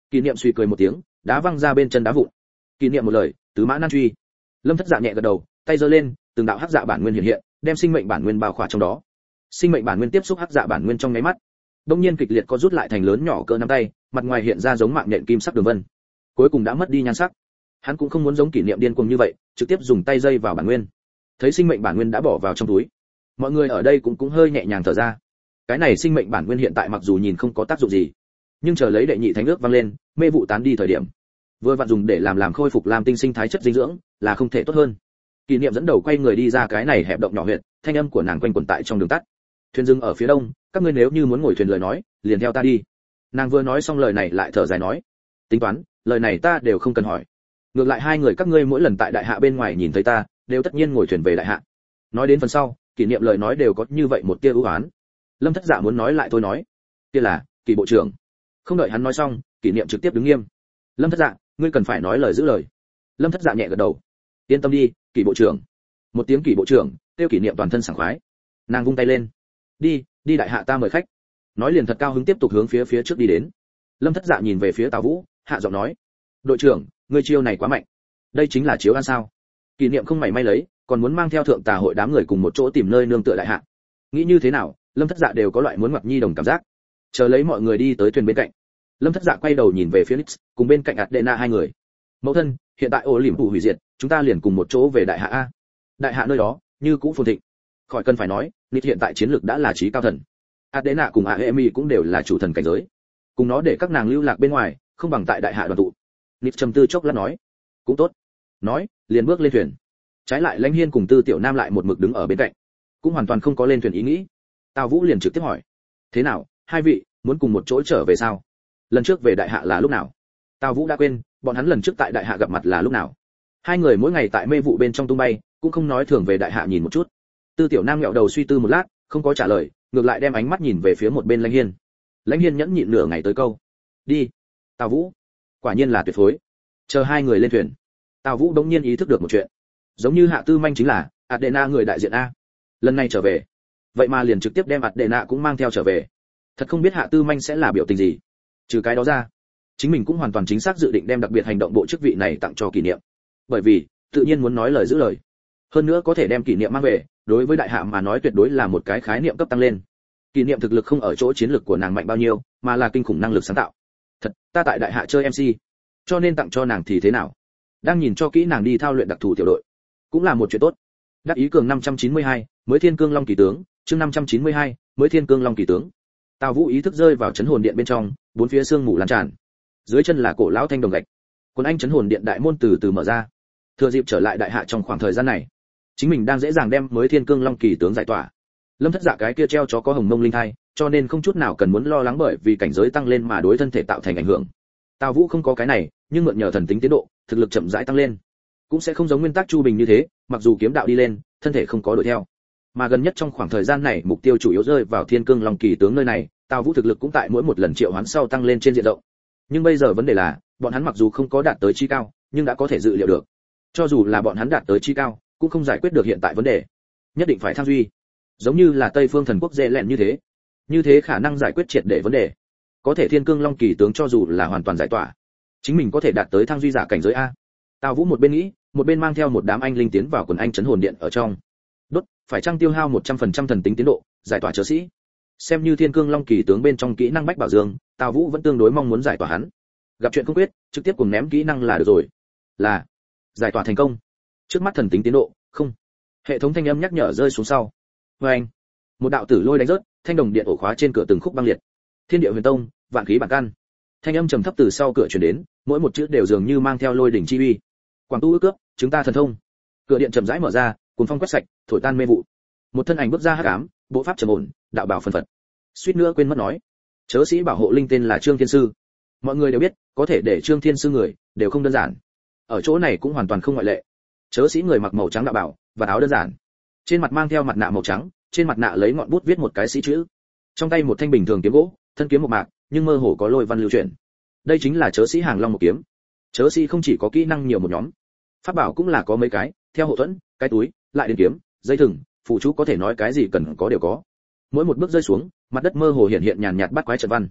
Kỷ niệm suy cười một tiếng, đá văng ra bên chân đá vụn. Kỷ niệm một lời, tứ mã nan truy. Lâm Thất Dạ nhẹ gật đầu, tay giơ lên, từng đạo hắc dạ bản nguyên hiện hiện, đem sinh mệnh bản nguyên bao khỏa trong đó. Sinh mệnh bản nguyên tiếp xúc hắc dạ bản nguyên trong nháy mắt, đông nhiên kịch liệt có rút lại thành lớn nhỏ cỡ nắm tay, mặt ngoài hiện ra giống mạng nhện kim sắc đường vân, cuối cùng đã mất đi nhan sắc. Hắn cũng không muốn giống Kỷ niệm điên cuồng như vậy, trực tiếp dùng tay dây vào bản nguyên. Thấy sinh mệnh bản nguyên đã bỏ vào trong túi, mọi người ở đây cũng cũng hơi nhẹ nhàng thở ra. Cái này sinh mệnh bản nguyên hiện tại mặc dù nhìn không có tác dụng gì, nhưng chờ lấy đệ nhị thánh ước vang lên, mê vụ tán đi thời điểm, vừa vặn dùng để làm làm khôi phục làm tinh sinh thái chất dinh dưỡng, là không thể tốt hơn. Kỷ niệm dẫn đầu quay người đi ra cái này hẹp động nhỏ huyệt, thanh âm của nàng quanh quẩn tại trong đường tắt. Thuyền dừng ở phía đông, các ngươi nếu như muốn ngồi thuyền lời nói, liền theo ta đi. Nàng vừa nói xong lời này lại thở dài nói, tính toán, lời này ta đều không cần hỏi. Ngược lại hai người các ngươi mỗi lần tại đại hạ bên ngoài nhìn thấy ta, đều tất nhiên ngồi thuyền về đại hạ. Nói đến phần sau, Kỷ niệm lời nói đều có như vậy một tia ưu ái. Lâm Thất Dạ muốn nói lại thôi nói, kia là Kỷ bộ trưởng. Không đợi hắn nói xong, Kỷ niệm trực tiếp đứng nghiêm. Lâm Thất Dạ, ngươi cần phải nói lời giữ lời. Lâm Thất Dạ nhẹ gật đầu, yên tâm đi, Kỷ bộ trưởng. Một tiếng Kỷ bộ trưởng, tiêu Kỷ niệm toàn thân sảng khoái. Nàng vung tay lên, đi, đi đại hạ ta mời khách. Nói liền thật cao hứng tiếp tục hướng phía phía trước đi đến. Lâm Thất Dạ nhìn về phía Tào Vũ, hạ giọng nói, đội trưởng, ngươi chiêu này quá mạnh. Đây chính là chiếu ăn sao? Kỷ niệm không mảy may lấy, còn muốn mang theo thượng tà hội đám người cùng một chỗ tìm nơi nương tựa đại hạ. Nghĩ như thế nào, Lâm Thất Dạ đều có loại muốn ngoặt nhi đồng cảm giác. Chờ lấy mọi người đi tới thuyền bên cạnh, Lâm Thất Dạ quay đầu nhìn về phía Nix, cùng bên cạnh Adena hai người. Mẫu thân, hiện tại ổ liễm phủ hủy diệt, chúng ta liền cùng một chỗ về đại hạ a. Đại hạ nơi đó, như cũ phồn thịnh. Khỏi cần phải nói, Nix hiện tại chiến lược đã là trí cao thần. Adena cùng Aemi cũng đều là chủ thần cảnh giới. Cùng nó để các nàng lưu lạc bên ngoài, không bằng tại đại hạ đoàn tụ. Nix trầm tư chốc lát nói, cũng tốt. Nói, liền bước lên thuyền. Trái lại Lãnh Hiên cùng Tư Tiểu Nam lại một mực đứng ở bên cạnh, cũng hoàn toàn không có lên thuyền ý nghĩ. Tào Vũ liền trực tiếp hỏi, thế nào, hai vị muốn cùng một chỗ trở về sao? Lần trước về đại hạ là lúc nào? Tào Vũ đã quên, bọn hắn lần trước tại đại hạ gặp mặt là lúc nào. Hai người mỗi ngày tại mê vụ bên trong tung bay, cũng không nói thường về đại hạ nhìn một chút. Tư Tiểu Nam nhẹo đầu suy tư một lát, không có trả lời, ngược lại đem ánh mắt nhìn về phía một bên Lãnh Hiên. Lãnh Hiên nhẫn nhịn nửa ngày tới câu, đi. Tào Vũ, quả nhiên là tuyệt phối. Chờ hai người lên thuyền, Tào Vũ đống nhiên ý thức được một chuyện, giống như Hạ Tư Manh chính là Adena người đại diện a. Lần này trở về, vậy mà liền trực tiếp đem Adena cũng mang theo trở về. Thật không biết Hạ Tư Manh sẽ là biểu tình gì. Trừ cái đó ra, chính mình cũng hoàn toàn chính xác dự định đem đặc biệt hành động bộ chức vị này tặng cho Kỷ niệm, bởi vì tự nhiên muốn nói lời giữ lời. Hơn nữa có thể đem Kỷ niệm mang về, đối với đại hạ mà nói tuyệt đối là một cái khái niệm cấp tăng lên. Kỷ niệm thực lực không ở chỗ chiến lược của nàng mạnh bao nhiêu, mà là kinh khủng năng lực sáng tạo. Thật, ta tại đại hạ chơi em xê, cho nên tặng cho nàng thì thế nào? Đang nhìn cho kỹ nàng đi thao luyện đặc thù tiểu đội, cũng là một chuyện tốt. Đắc ý cường năm trăm chín mươi hai, mới Thiên Cương Long kỳ tướng, chương năm trăm chín mươi hai, mới Thiên Cương Long kỳ tướng. Tào Vũ ý thức rơi vào chấn hồn điện bên trong, bốn phía sương mù lan tràn. Dưới chân là cổ lão thanh đồng gạch. Quân anh chấn hồn điện đại môn từ từ mở ra. Thừa dịp trở lại đại hạ trong khoảng thời gian này, chính mình đang dễ dàng đem mới Thiên Cương Long kỳ tướng giải tỏa. Lâm Thất Dạ cái kia treo chó có hồng mông linh thai, cho nên không chút nào cần muốn lo lắng bởi vì cảnh giới tăng lên mà đối thân thể tạo thành ảnh hưởng. Tào Vũ không có cái này, nhưng mượn nhờ thần tính tiến độ, thực lực chậm rãi tăng lên, cũng sẽ không giống nguyên tắc Chu Bình như thế, mặc dù kiếm đạo đi lên, thân thể không có đuổi theo. Mà gần nhất trong khoảng thời gian này, mục tiêu chủ yếu rơi vào Thiên Cương Long kỳ tướng nơi này, Tào Vũ thực lực cũng tại mỗi một lần triệu hoán sau tăng lên trên diện rộng. Nhưng bây giờ vấn đề là, bọn hắn mặc dù không có đạt tới chi cao, nhưng đã có thể dự liệu được. Cho dù là bọn hắn đạt tới chi cao, cũng không giải quyết được hiện tại vấn đề. Nhất định phải tham duy. Giống như là Tây Phương Thần Quốc dễ lẹn như thế. Như thế khả năng giải quyết triệt để vấn đề. Có thể Thiên Cương Long kỳ tướng cho dù là hoàn toàn giải tỏa, chính mình có thể đạt tới thăng duy giả cảnh giới a. Tào Vũ một bên nghĩ, một bên mang theo một đám anh linh tiến vào quần anh trấn hồn điện ở trong. Đốt, phải trang tiêu hao một trăm phần trăm thần tính tiến độ, giải tỏa chớ sĩ. Xem như Thiên Cương Long kỳ tướng bên trong kỹ năng Bách Bảo Dương, Tào Vũ vẫn tương đối mong muốn giải tỏa hắn. Gặp chuyện không quyết, trực tiếp cùng ném kỹ năng là được rồi. Là giải tỏa thành công. Trước mắt thần tính tiến độ, không. Hệ thống thanh âm nhắc nhở rơi xuống sau. Và anh, một đạo tử lôi đánh rớt, thanh đồng điện ổ khóa trên cửa từng khúc băng liệt. Thiên địa huyền tông, vạn khí bản căn. Thanh âm trầm thấp từ sau cửa truyền đến, mỗi một chữ đều dường như mang theo lôi đỉnh chi uy. Quảng tu ước cướp, chúng ta thần thông. Cửa điện chậm rãi mở ra, cuồng phong quét sạch, thổi tan mê vụ. Một thân ảnh bước ra hắc ám, bộ pháp trầm ổn, đạo bảo phân phật. Suýt nữa quên mất nói, chớ sĩ bảo hộ linh tên là Trương Thiên Sư. Mọi người đều biết, có thể để Trương Thiên Sư người đều không đơn giản. Ở chỗ này cũng hoàn toàn không ngoại lệ. Chớ sĩ người mặc màu trắng đạo bảo, và áo đơn giản. Trên mặt mang theo mặt nạ màu trắng, trên mặt nạ lấy ngọn bút viết một cái sĩ chữ. Trong tay một thanh bình thường kiếm gỗ, thân kiếm một mạc, nhưng mơ hồ có lôi văn lưu chuyển. Đây chính là chớ sĩ Hàng Long một kiếm. Chớ sĩ không chỉ có kỹ năng nhiều một nhóm, pháp bảo cũng là có mấy cái, theo hộ thuẫn, cái túi, lại đến kiếm, dây thừng, phụ chú có thể nói cái gì cần có đều có. Mỗi một bước rơi xuống, mặt đất mơ hồ hiện hiện nhàn nhạt bắt quái trận văn.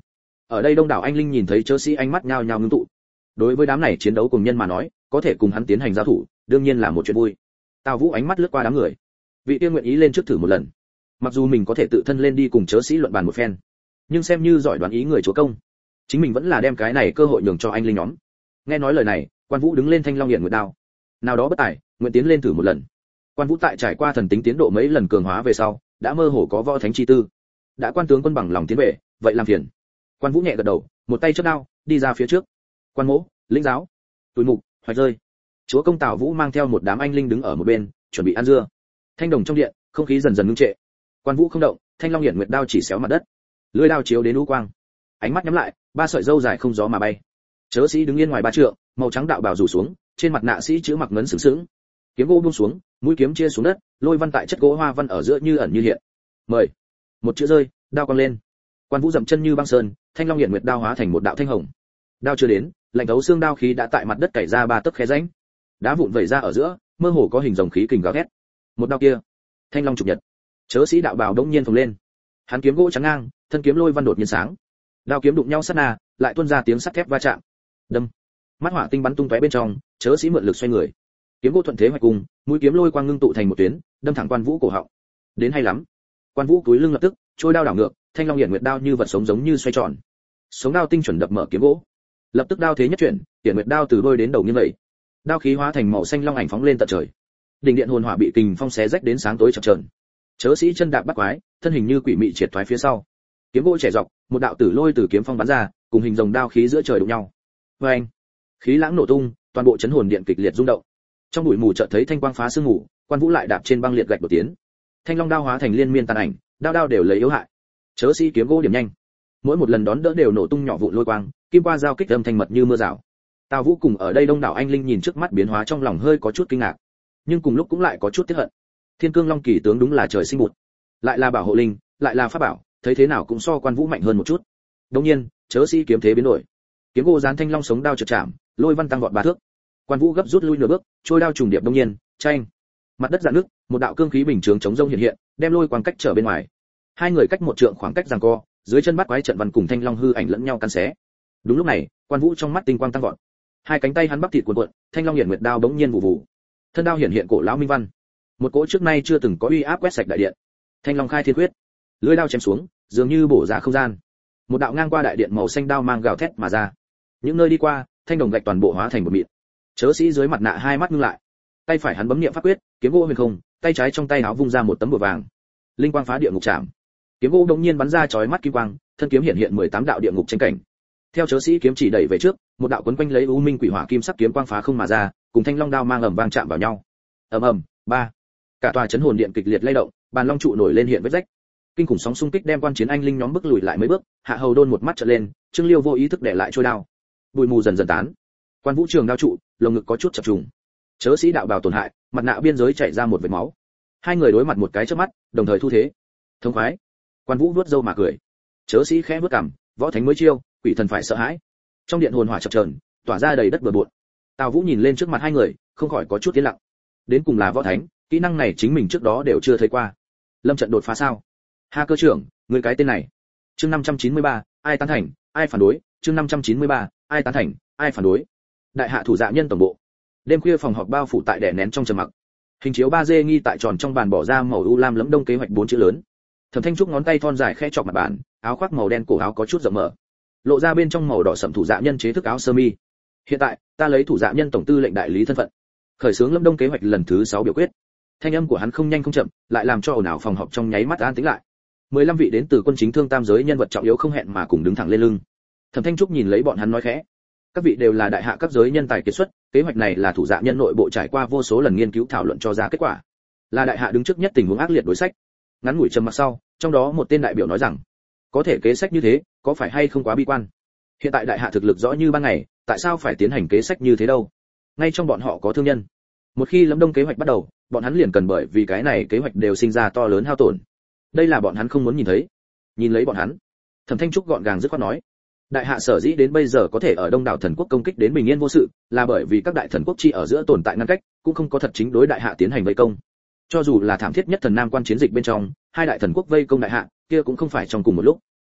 Ở đây đông đảo anh linh nhìn thấy chớ sĩ ánh mắt nhao nhao ngưng tụ. Đối với đám này chiến đấu cùng nhân mà nói, có thể cùng hắn tiến hành giao thủ, đương nhiên là một chuyện vui. Tào Vũ ánh mắt lướt qua đám người, vị tiên nguyện ý lên trước thử một lần. Mặc dù mình có thể tự thân lên đi cùng chớ sĩ luận bàn một phen, nhưng xem như giỏi đoán ý người chúa công, chính mình vẫn là đem cái này cơ hội nhường cho anh linh nhóm. Nghe nói lời này, Quan Vũ đứng lên thanh long hiển nguyệt đao. Nào đó bất tài, nguyện tiến lên thử một lần. Quan Vũ tại trải qua thần tính tiến độ mấy lần cường hóa về sau, đã mơ hồ có võ thánh chi tư. Đã quan tướng quân bằng lòng tiến về, vậy làm phiền. Quan Vũ nhẹ gật đầu, một tay chớp đao, đi ra phía trước. Quan Mỗ, lĩnh giáo. Tuổi mục, hoạch rơi. Chúa công Tào Vũ mang theo một đám anh linh đứng ở một bên, chuẩn bị ăn dưa. Thanh đồng trong điện, không khí dần dần ngưng trệ. Quan Vũ không động, thanh long hiển nguyệt đao chỉ xéo mặt đất. Lưỡi đao chiếu đến u quang. Ánh mắt nhắm lại, ba sợi râu dài không gió mà bay. Chớ sĩ đứng yên ngoài ba trượng, màu trắng đạo bào rủ xuống, trên mặt nạ sĩ chữ mặc ngấn sướng sướng. Kiếm gỗ buông xuống, mũi kiếm chia xuống đất, lôi văn tại chất gỗ hoa văn ở giữa như ẩn như hiện. Mời. Một chữ rơi, đao quăng lên. Quan Vũ dậm chân như băng sơn, thanh long hiển nguyệt đao hóa thành một đạo thanh hồng. Đao chưa đến, lạnh thấu xương đao khí đã tại mặt đất cày ra ba tấc khe rãnh. Đá vụn vẩy ra ở giữa, mơ hồ có hình rồng khí kình gào thét. Một đao kia, thanh long trục nhật. Chớ sĩ đạo bào đống nhiên phồng lên. Hắn kiếm gỗ trắng ngang, thân kiếm lôi văn đột nhiên sáng. Đao kiếm đụng nhau sát na, lại tuôn ra tiếng sắt thép va chạm. Đâm. Mắt hỏa tinh bắn tung tóe bên trong, chớ sĩ mượn lực xoay người. Kiếm gỗ thuận thế hoạch cùng, mũi kiếm lôi quang ngưng tụ thành một tuyến, đâm thẳng Quan Vũ cổ họng. Đến hay lắm. Quan Vũ cúi lưng lập tức, trôi đao đảo ngược, thanh long hiển nguyệt đao như vật sống giống như xoay tròn. Sống đao tinh chuẩn đập mở kiếm gỗ. Lập tức đao thế nhất chuyển, hiển nguyệt đao từ đôi đến đầu như vậy. Đao khí hóa thành màu xanh long ảnh phóng lên tận trời. Đỉnh điện hồn hỏa bị kình phong xé rách đến sáng tối chập chờn. Chớ sĩ chân đạp bắt quái, thân hình như quỷ mị triệt thoái phía sau. Kiếm gỗ trẻ dọc, một đạo tử lôi từ kiếm phong bắn ra, cùng hình rồng đao khí giữa trời đụng nhau. Oeng! Khí lãng nổ tung, toàn bộ chấn hồn điện kịch liệt rung động. Trong bụi mù chợt thấy thanh quang phá sương mù, Quan Vũ lại đạp trên băng liệt gạch đột tiến. Thanh long đao hóa thành liên miên tàn ảnh, đao đao đều lấy yếu hại. Chớ sĩ kiếm gỗ điểm nhanh, mỗi một lần đón đỡ đều nổ tung nhỏ vụn lôi quang, kim qua giao kích âm thanh mật như mưa rào. Tào Vũ cùng ở đây đông đảo anh linh nhìn trước mắt biến hóa trong lòng hơi có chút kinh ngạc, nhưng cùng lúc cũng lại có chút tiếc hận. Thiên Cương Long Kỳ tướng đúng là trời sinh bụt, lại là bảo hộ linh, lại là pháp bảo, thấy thế nào cũng so Quan Vũ mạnh hơn một chút. Đương nhiên, chớ sĩ kiếm thế biến đổi, kiếm gỗ dán thanh long sống đao chợt chạm, lôi văn tăng vọt ba thước. Quan Vũ gấp rút lui nửa bước, trôi đao trùng điệp đông nhiên, tranh. Mặt đất rạn nước, một đạo cương khí bình chướng chống rông hiện hiện, đem lôi quang cách trở bên ngoài. Hai người cách một trượng khoảng cách giằng co, dưới chân bắt quái trận văn cùng thanh long hư ảnh lẫn nhau căn xé. Đúng lúc này, Quan Vũ trong mắt tinh quang tăng vọt. Hai cánh tay hắn bắp thịt cuộn cuộn, thanh long hiển nguyệt đao bỗng nhiên vụ vụ. Thân đao hiển hiện cổ lão minh văn. Một cỗ trước nay chưa từng có uy áp quét sạch đại điện. Thanh long khai thiên quyết, lưỡi đao chém xuống, dường như bổ ra không gian. Một đạo ngang qua đại điện màu xanh đao mang gào thét mà ra. Những nơi đi qua, thanh đồng gạch toàn bộ hóa thành một mịn. Chớ sĩ dưới mặt nạ hai mắt ngưng lại, tay phải hắn bấm niệm pháp quyết, kiếm gỗ huyền không, tay trái trong tay áo vung ra một tấm bùa vàng, linh quang phá địa ngục chạm. Kiếm gỗ đột nhiên bắn ra chói mắt kim quang, thân kiếm hiện hiện mười tám đạo địa ngục tranh cảnh. Theo chớ sĩ kiếm chỉ đẩy về trước, một đạo quấn quanh lấy u minh quỷ hỏa kim sắc kiếm quang phá không mà ra, cùng thanh long đao mang ầm vang chạm vào nhau. Ầm ầm, ba. Cả tòa chấn hồn điện kịch liệt lay động, bàn long trụ nổi lên hiện vết rách. Kinh khủng sóng xung kích đem quan chiến anh linh nhóm bước lùi lại mấy bước, Hạ Hầu Đôn một mắt trợn lên, Trương Liêu vô ý thức để lại trôi đao. Bụi mù dần dần tán. Quan Vũ trường đao trụ, lồng ngực có chút chập trùng. Chớ sĩ đạo bào tổn hại, mặt nạ biên giới chảy ra một vệt máu. Hai người đối mặt một cái chớp mắt, đồng thời thu thế. Thông khoái. Quan Vũ vuốt râu mà cười. Chớ sĩ khẽ vuốt cằm, võ thánh mới chiêu, quỷ thần phải sợ hãi. Trong điện hồn hỏa chập chờn, tỏa ra đầy đất bừa bộn. Tào Vũ nhìn lên trước mặt hai người, không khỏi có chút tiến lặng. Đến cùng là võ thánh, kỹ năng này chính mình trước đó đều chưa thấy qua. Lâm trận đột phá sao? Ha cơ trưởng, người cái tên này. Chương năm trăm chín mươi ba, ai tán thành, ai phản đối? Chương năm trăm chín mươi ba, ai tán thành, ai phản đối? Đại hạ thủ dạ nhân tổng bộ. Đêm khuya phòng họp bao phủ tại đè nén trong trầm mặc. Hình chiếu ba D nghi tại tròn trong bàn bỏ ra màu u lam lẫm đông kế hoạch bốn chữ lớn. Thẩm Thanh Trúc ngón tay thon dài khẽ chọc mặt bàn, áo khoác màu đen cổ áo có chút rộng mở, lộ ra bên trong màu đỏ sẫm thủ dạ nhân chế thức áo sơ mi. Hiện tại, ta lấy thủ dạ nhân tổng tư lệnh đại lý thân phận, khởi xướng lâm đông kế hoạch lần thứ sáu biểu quyết. Thanh âm của hắn không nhanh không chậm, lại làm cho ồn ào phòng họp trong nháy mắt an tĩnh lại. mười lăm vị đến từ quân chính thương tam giới nhân vật trọng yếu không hẹn mà cùng đứng thẳng lên lưng. Thẩm Thanh Trúc nhìn lấy bọn hắn nói khẽ: các vị đều là đại hạ cấp giới nhân tài kiệt xuất, kế hoạch này là thủ dạ nhân nội bộ trải qua vô số lần nghiên cứu thảo luận cho ra kết quả, là đại hạ đứng trước nhất tình huống ác liệt đối sách. Ngắn ngủi trầm mặc sau, trong đó một tên đại biểu nói rằng: có thể kế sách như thế, có phải hay không quá bi quan? Hiện tại đại hạ thực lực rõ như ban ngày, tại sao phải tiến hành kế sách như thế đâu? Ngay trong bọn họ có thương nhân. Một khi lâm đông kế hoạch bắt đầu, bọn hắn liền cần bởi vì cái này kế hoạch đều sinh ra to lớn hao tổn. Đây là bọn hắn không muốn nhìn thấy. Nhìn lấy bọn hắn, Thẩm Thanh Trúc gọn gàng dứt khoát nói: đại hạ sở dĩ đến bây giờ có thể ở đông đảo thần quốc công kích đến bình yên vô sự, là bởi vì các đại thần quốc chi ở giữa tồn tại ngăn cách, cũng không có thật chính đối đại hạ tiến hành vây công. Cho dù là thảm thiết nhất thần nam quan chiến dịch bên trong, hai đại thần quốc vây công đại hạ, kia cũng không phải trong cùng một lúc.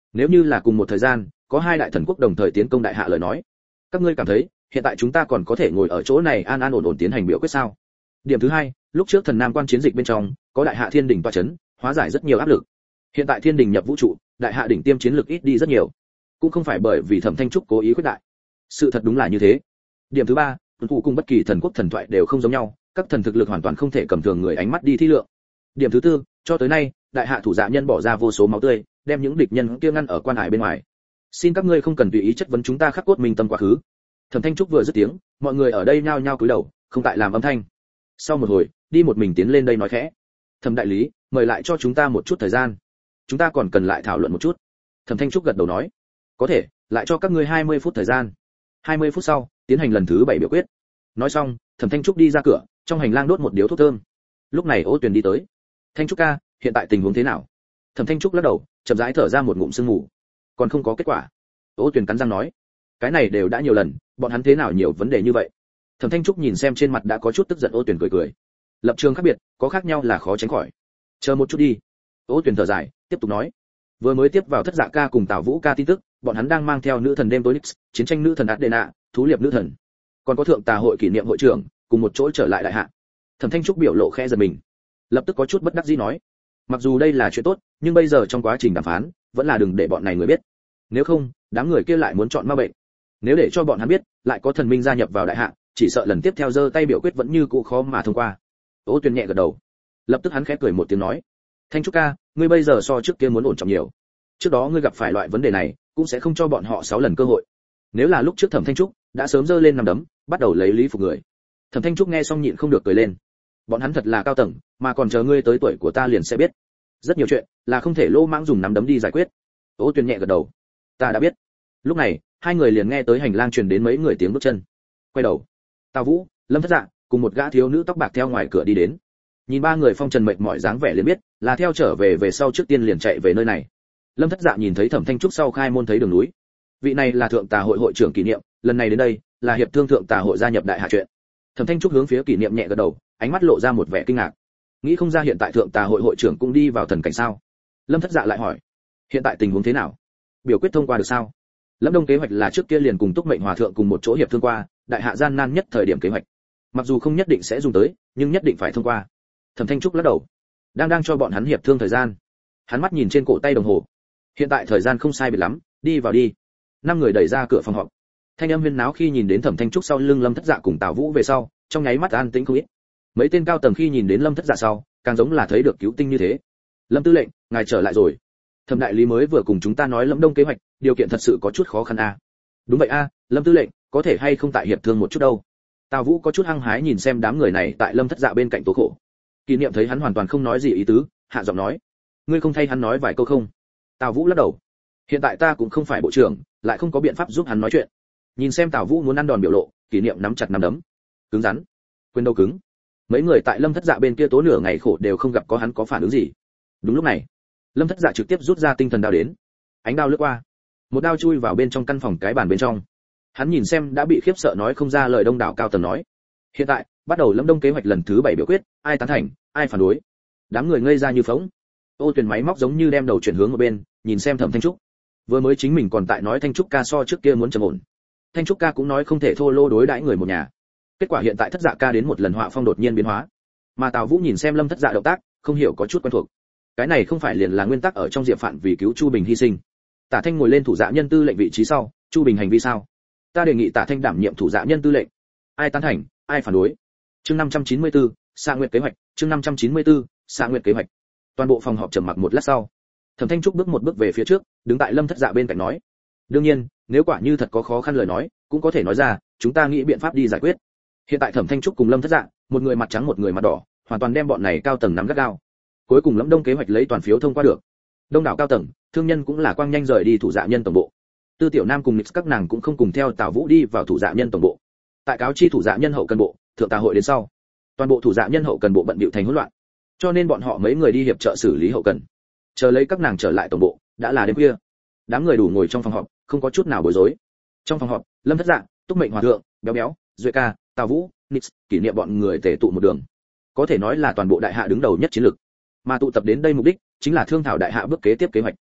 Nếu như là cùng một thời gian, có hai đại thần quốc đồng thời tiến công đại hạ lời nói, các ngươi cảm thấy hiện tại chúng ta còn có thể ngồi ở chỗ này an an ổn ổn tiến hành biểu quyết sao? Điểm thứ hai, lúc trước thần nam quan chiến dịch bên trong, có đại hạ thiên đỉnh tọa chấn, hóa giải rất nhiều áp lực. Hiện tại thiên đỉnh nhập vũ trụ, đại hạ đỉnh tiêm chiến lực ít đi rất nhiều, cũng không phải bởi vì Thẩm Thanh Trúc cố ý khuyết đại. Sự thật đúng là như thế. Điểm thứ ba, tuân thủ cùng bất kỳ thần quốc thần thoại đều không giống nhau, các thần thực lực hoàn toàn không thể cầm thường người ánh mắt đi thi lượng. Điểm thứ tư, cho tới nay, đại hạ thủ dạ nhân bỏ ra vô số máu tươi, đem những địch nhân kia ngăn ở quan hải bên ngoài. Xin các ngươi không cần tùy ý chất vấn chúng ta khắc cốt minh tâm quá khứ. Thẩm Thanh Trúc vừa dứt tiếng, mọi người ở đây nhao nhao cúi đầu, không tại làm âm thanh. Sau một hồi, đi một mình tiến lên đây nói khẽ: "Thẩm đại lý, mời lại cho chúng ta một chút thời gian. Chúng ta còn cần lại thảo luận một chút." Thẩm Thanh Trúc gật đầu nói: "Có thể, lại cho các ngươi hai mươi phút thời gian." hai mươi phút sau, tiến hành lần thứ bảy biểu quyết. Nói xong, Thẩm Thanh Trúc đi ra cửa, trong hành lang đốt một điếu thuốc thơm. Lúc này Ô Tuyền đi tới. "Thanh Trúc ca, hiện tại tình huống thế nào?" Thẩm Thanh Trúc lắc đầu, chậm rãi thở ra một ngụm sương mù. "Còn không có kết quả." Ô Tuyền cắn răng nói. "Cái này đều đã nhiều lần, bọn hắn thế nào nhiều vấn đề như vậy?" Thẩm Thanh Trúc nhìn xem trên mặt đã có chút tức giận Ô Tuyền cười cười. Lập trường khác biệt, có khác nhau là khó tránh khỏi. "Chờ một chút đi." Ô Tuyền thở dài, tiếp tục nói. Vừa mới tiếp vào Thất Dạ ca cùng Tào Vũ ca tin tức, bọn hắn đang mang theo nữ thần đêm tối Nix, chiến tranh nữ thần Adena, thú liệp nữ thần, còn có thượng tà hội kỷ niệm hội trưởng, cùng một chỗ trở lại đại hạ. Thẩm Thanh Trúc biểu lộ khẽ giật mình, lập tức có chút bất đắc dĩ nói: "Mặc dù đây là chuyện tốt, nhưng bây giờ trong quá trình đàm phán, vẫn là đừng để bọn này người biết. Nếu không, đám người kia lại muốn chọn ma bệnh. Nếu để cho bọn hắn biết, lại có thần minh gia nhập vào đại hạ, chỉ sợ lần tiếp theo giơ tay biểu quyết vẫn như cũ khó mà thông qua." Ô Tuyền nhẹ gật đầu, lập tức hắn khẽ cười một tiếng nói: "Thanh Trúc ca, ngươi bây giờ so trước kia muốn ổn trọng nhiều. Trước đó ngươi gặp phải loại vấn đề này, cũng sẽ không cho bọn họ sáu lần cơ hội. Nếu là lúc trước Thẩm Thanh Trúc đã sớm giơ lên nằm đấm, bắt đầu lấy lý phục người." Thẩm Thanh Trúc nghe xong nhịn không được cười lên. "Bọn hắn thật là cao tầng, mà còn chờ ngươi tới tuổi của ta liền sẽ biết. Rất nhiều chuyện là không thể lô mãng dùng nắm đấm đi giải quyết." Ô Tuyền nhẹ gật đầu. "Ta đã biết." Lúc này, hai người liền nghe tới hành lang truyền đến mấy người tiếng bước chân. Quay đầu, Tào Vũ, Lâm Thất Dạ cùng một gã thiếu nữ tóc bạc theo ngoài cửa đi đến. Nhìn ba người phong trần mệt mỏi dáng vẻ liền biết là theo trở về về sau trước tiên liền chạy về nơi này. Lâm Thất Dạ nhìn thấy Thẩm Thanh Trúc sau khai môn thấy đường núi. Vị này là thượng tà hội hội trưởng kỷ niệm, lần này đến đây là hiệp thương thượng tà hội gia nhập đại hạ chuyện. Thẩm Thanh Trúc hướng phía kỷ niệm nhẹ gật đầu, ánh mắt lộ ra một vẻ kinh ngạc. Nghĩ không ra hiện tại thượng tà hội hội trưởng cũng đi vào thần cảnh sao? Lâm Thất Dạ lại hỏi. Hiện tại tình huống thế nào? Biểu quyết thông qua được sao? Lâm Đông kế hoạch là trước kia liền cùng Túc Mệnh Hòa thượng cùng một chỗ hiệp thương qua, đại hạ gian nan nhất thời điểm kế hoạch. Mặc dù không nhất định sẽ dùng tới, nhưng nhất định phải thông qua. Thẩm Thanh Trúc lắc đầu. Đang đang cho bọn hắn hiệp thương thời gian. Hắn mắt nhìn trên cổ tay đồng hồ. Hiện tại thời gian không sai biệt lắm, đi vào đi. Năm người đẩy ra cửa phòng họp. Thanh âm huyên náo khi nhìn đến Thẩm Thanh Trúc sau lưng Lâm Thất Dạ cùng Tào Vũ về sau, trong nháy mắt an tĩnh không ít. Mấy tên cao tầng khi nhìn đến Lâm Thất Dạ sau, càng giống là thấy được cứu tinh như thế. Lâm tư lệnh, ngài trở lại rồi. Thẩm đại lý mới vừa cùng chúng ta nói Lâm Đông kế hoạch, điều kiện thật sự có chút khó khăn a. À. Đúng vậy a, à, Lâm tư lệnh, có thể hay không tại hiệp thương một chút đâu. Tào Vũ có chút hăng hái nhìn xem đám người này tại Lâm Thất Dạ bên cạnh tố khổ. Kỷ niệm thấy hắn hoàn toàn không nói gì ý tứ, hạ giọng nói: "Ngươi không thay hắn nói vài câu không?" Tào Vũ lắc đầu. Hiện tại ta cũng không phải bộ trưởng, lại không có biện pháp giúp hắn nói chuyện. Nhìn xem Tào Vũ muốn ăn đòn biểu lộ, Kỷ niệm nắm chặt nắm đấm. Cứng rắn, quyền đầu cứng. Mấy người tại Lâm Thất Dạ bên kia tố nửa ngày khổ đều không gặp có hắn có phản ứng gì. Đúng lúc này, Lâm Thất Dạ trực tiếp rút ra tinh thần đao đến. Ánh đao lướt qua, một đao chui vào bên trong căn phòng cái bàn bên trong. Hắn nhìn xem đã bị khiếp sợ nói không ra lời đông đảo cao tầng nói: "Hiện tại, bắt đầu Lâm Đông kế hoạch lần thứ bảy biểu quyết, ai tán thành, ai phản đối." Đám người ngây ra như phỗng. Ô Tuyền máy móc giống như đem đầu chuyển hướng một bên, nhìn xem Thẩm Thanh Trúc. Vừa mới chính mình còn tại nói Thanh Trúc ca so trước kia muốn trầm ổn. Thanh Trúc ca cũng nói không thể thô lô đối đãi người một nhà. Kết quả hiện tại Thất Dạ ca đến một lần họa phong đột nhiên biến hóa. Mà Tào Vũ nhìn xem Lâm Thất Dạ động tác, không hiểu có chút quen thuộc. Cái này không phải liền là nguyên tắc ở trong Diệp Phạn vì cứu Chu Bình hy sinh. Tả Thanh ngồi lên thủ dạ nhân tư lệnh vị trí sau, Chu Bình hành vi sao? Ta đề nghị Tả Thanh đảm nhiệm thủ dạ nhân tư lệnh. Ai tán thành, ai phản đối? Chương năm trăm chín mươi tư, Xạ Nguyệt kế hoạch, chương năm trăm chín mươi tư, Xạ Nguyệt kế hoạch. Toàn bộ phòng họp trầm mặc một lát sau, Thẩm Thanh Trúc bước một bước về phía trước, đứng tại Lâm Thất Dạ bên cạnh nói: "Đương nhiên, nếu quả như thật có khó khăn lời nói, cũng có thể nói ra, chúng ta nghĩ biện pháp đi giải quyết." Hiện tại Thẩm Thanh Trúc cùng Lâm Thất Dạ, một người mặt trắng một người mặt đỏ, hoàn toàn đem bọn này cao tầng nắm gắt gao. Cuối cùng Lâm Đông kế hoạch lấy toàn phiếu thông qua được. Đông đảo cao tầng, thương nhân cũng là quang nhanh rời đi thủ dạ nhân tổng bộ. Tư Tiểu Nam cùng Nix các nàng cũng không cùng theo Tào Vũ đi vào thủ dạ nhân tổng bộ. Tại cáo chi thủ dạ nhân hậu cần bộ, thượng tà hội đến sau, toàn bộ thủ dạ nhân hậu cần bộ bận bịu thành hỗn loạn. Cho nên bọn họ mấy người đi hiệp trợ xử lý hậu cần. Chờ lấy các nàng trở lại tổng bộ, đã là đêm khuya. Đám người đủ ngồi trong phòng họp, không có chút nào bối rối. Trong phòng họp, Lâm Thất Dạ, Túc Mệnh Hòa thượng, Béo Béo, Duệ Ca, Tào Vũ, Nix, kỷ niệm bọn người tề tụ một đường. Có thể nói là toàn bộ đại hạ đứng đầu nhất chiến lược. Mà tụ tập đến đây mục đích chính là thương thảo đại hạ bước kế tiếp kế hoạch.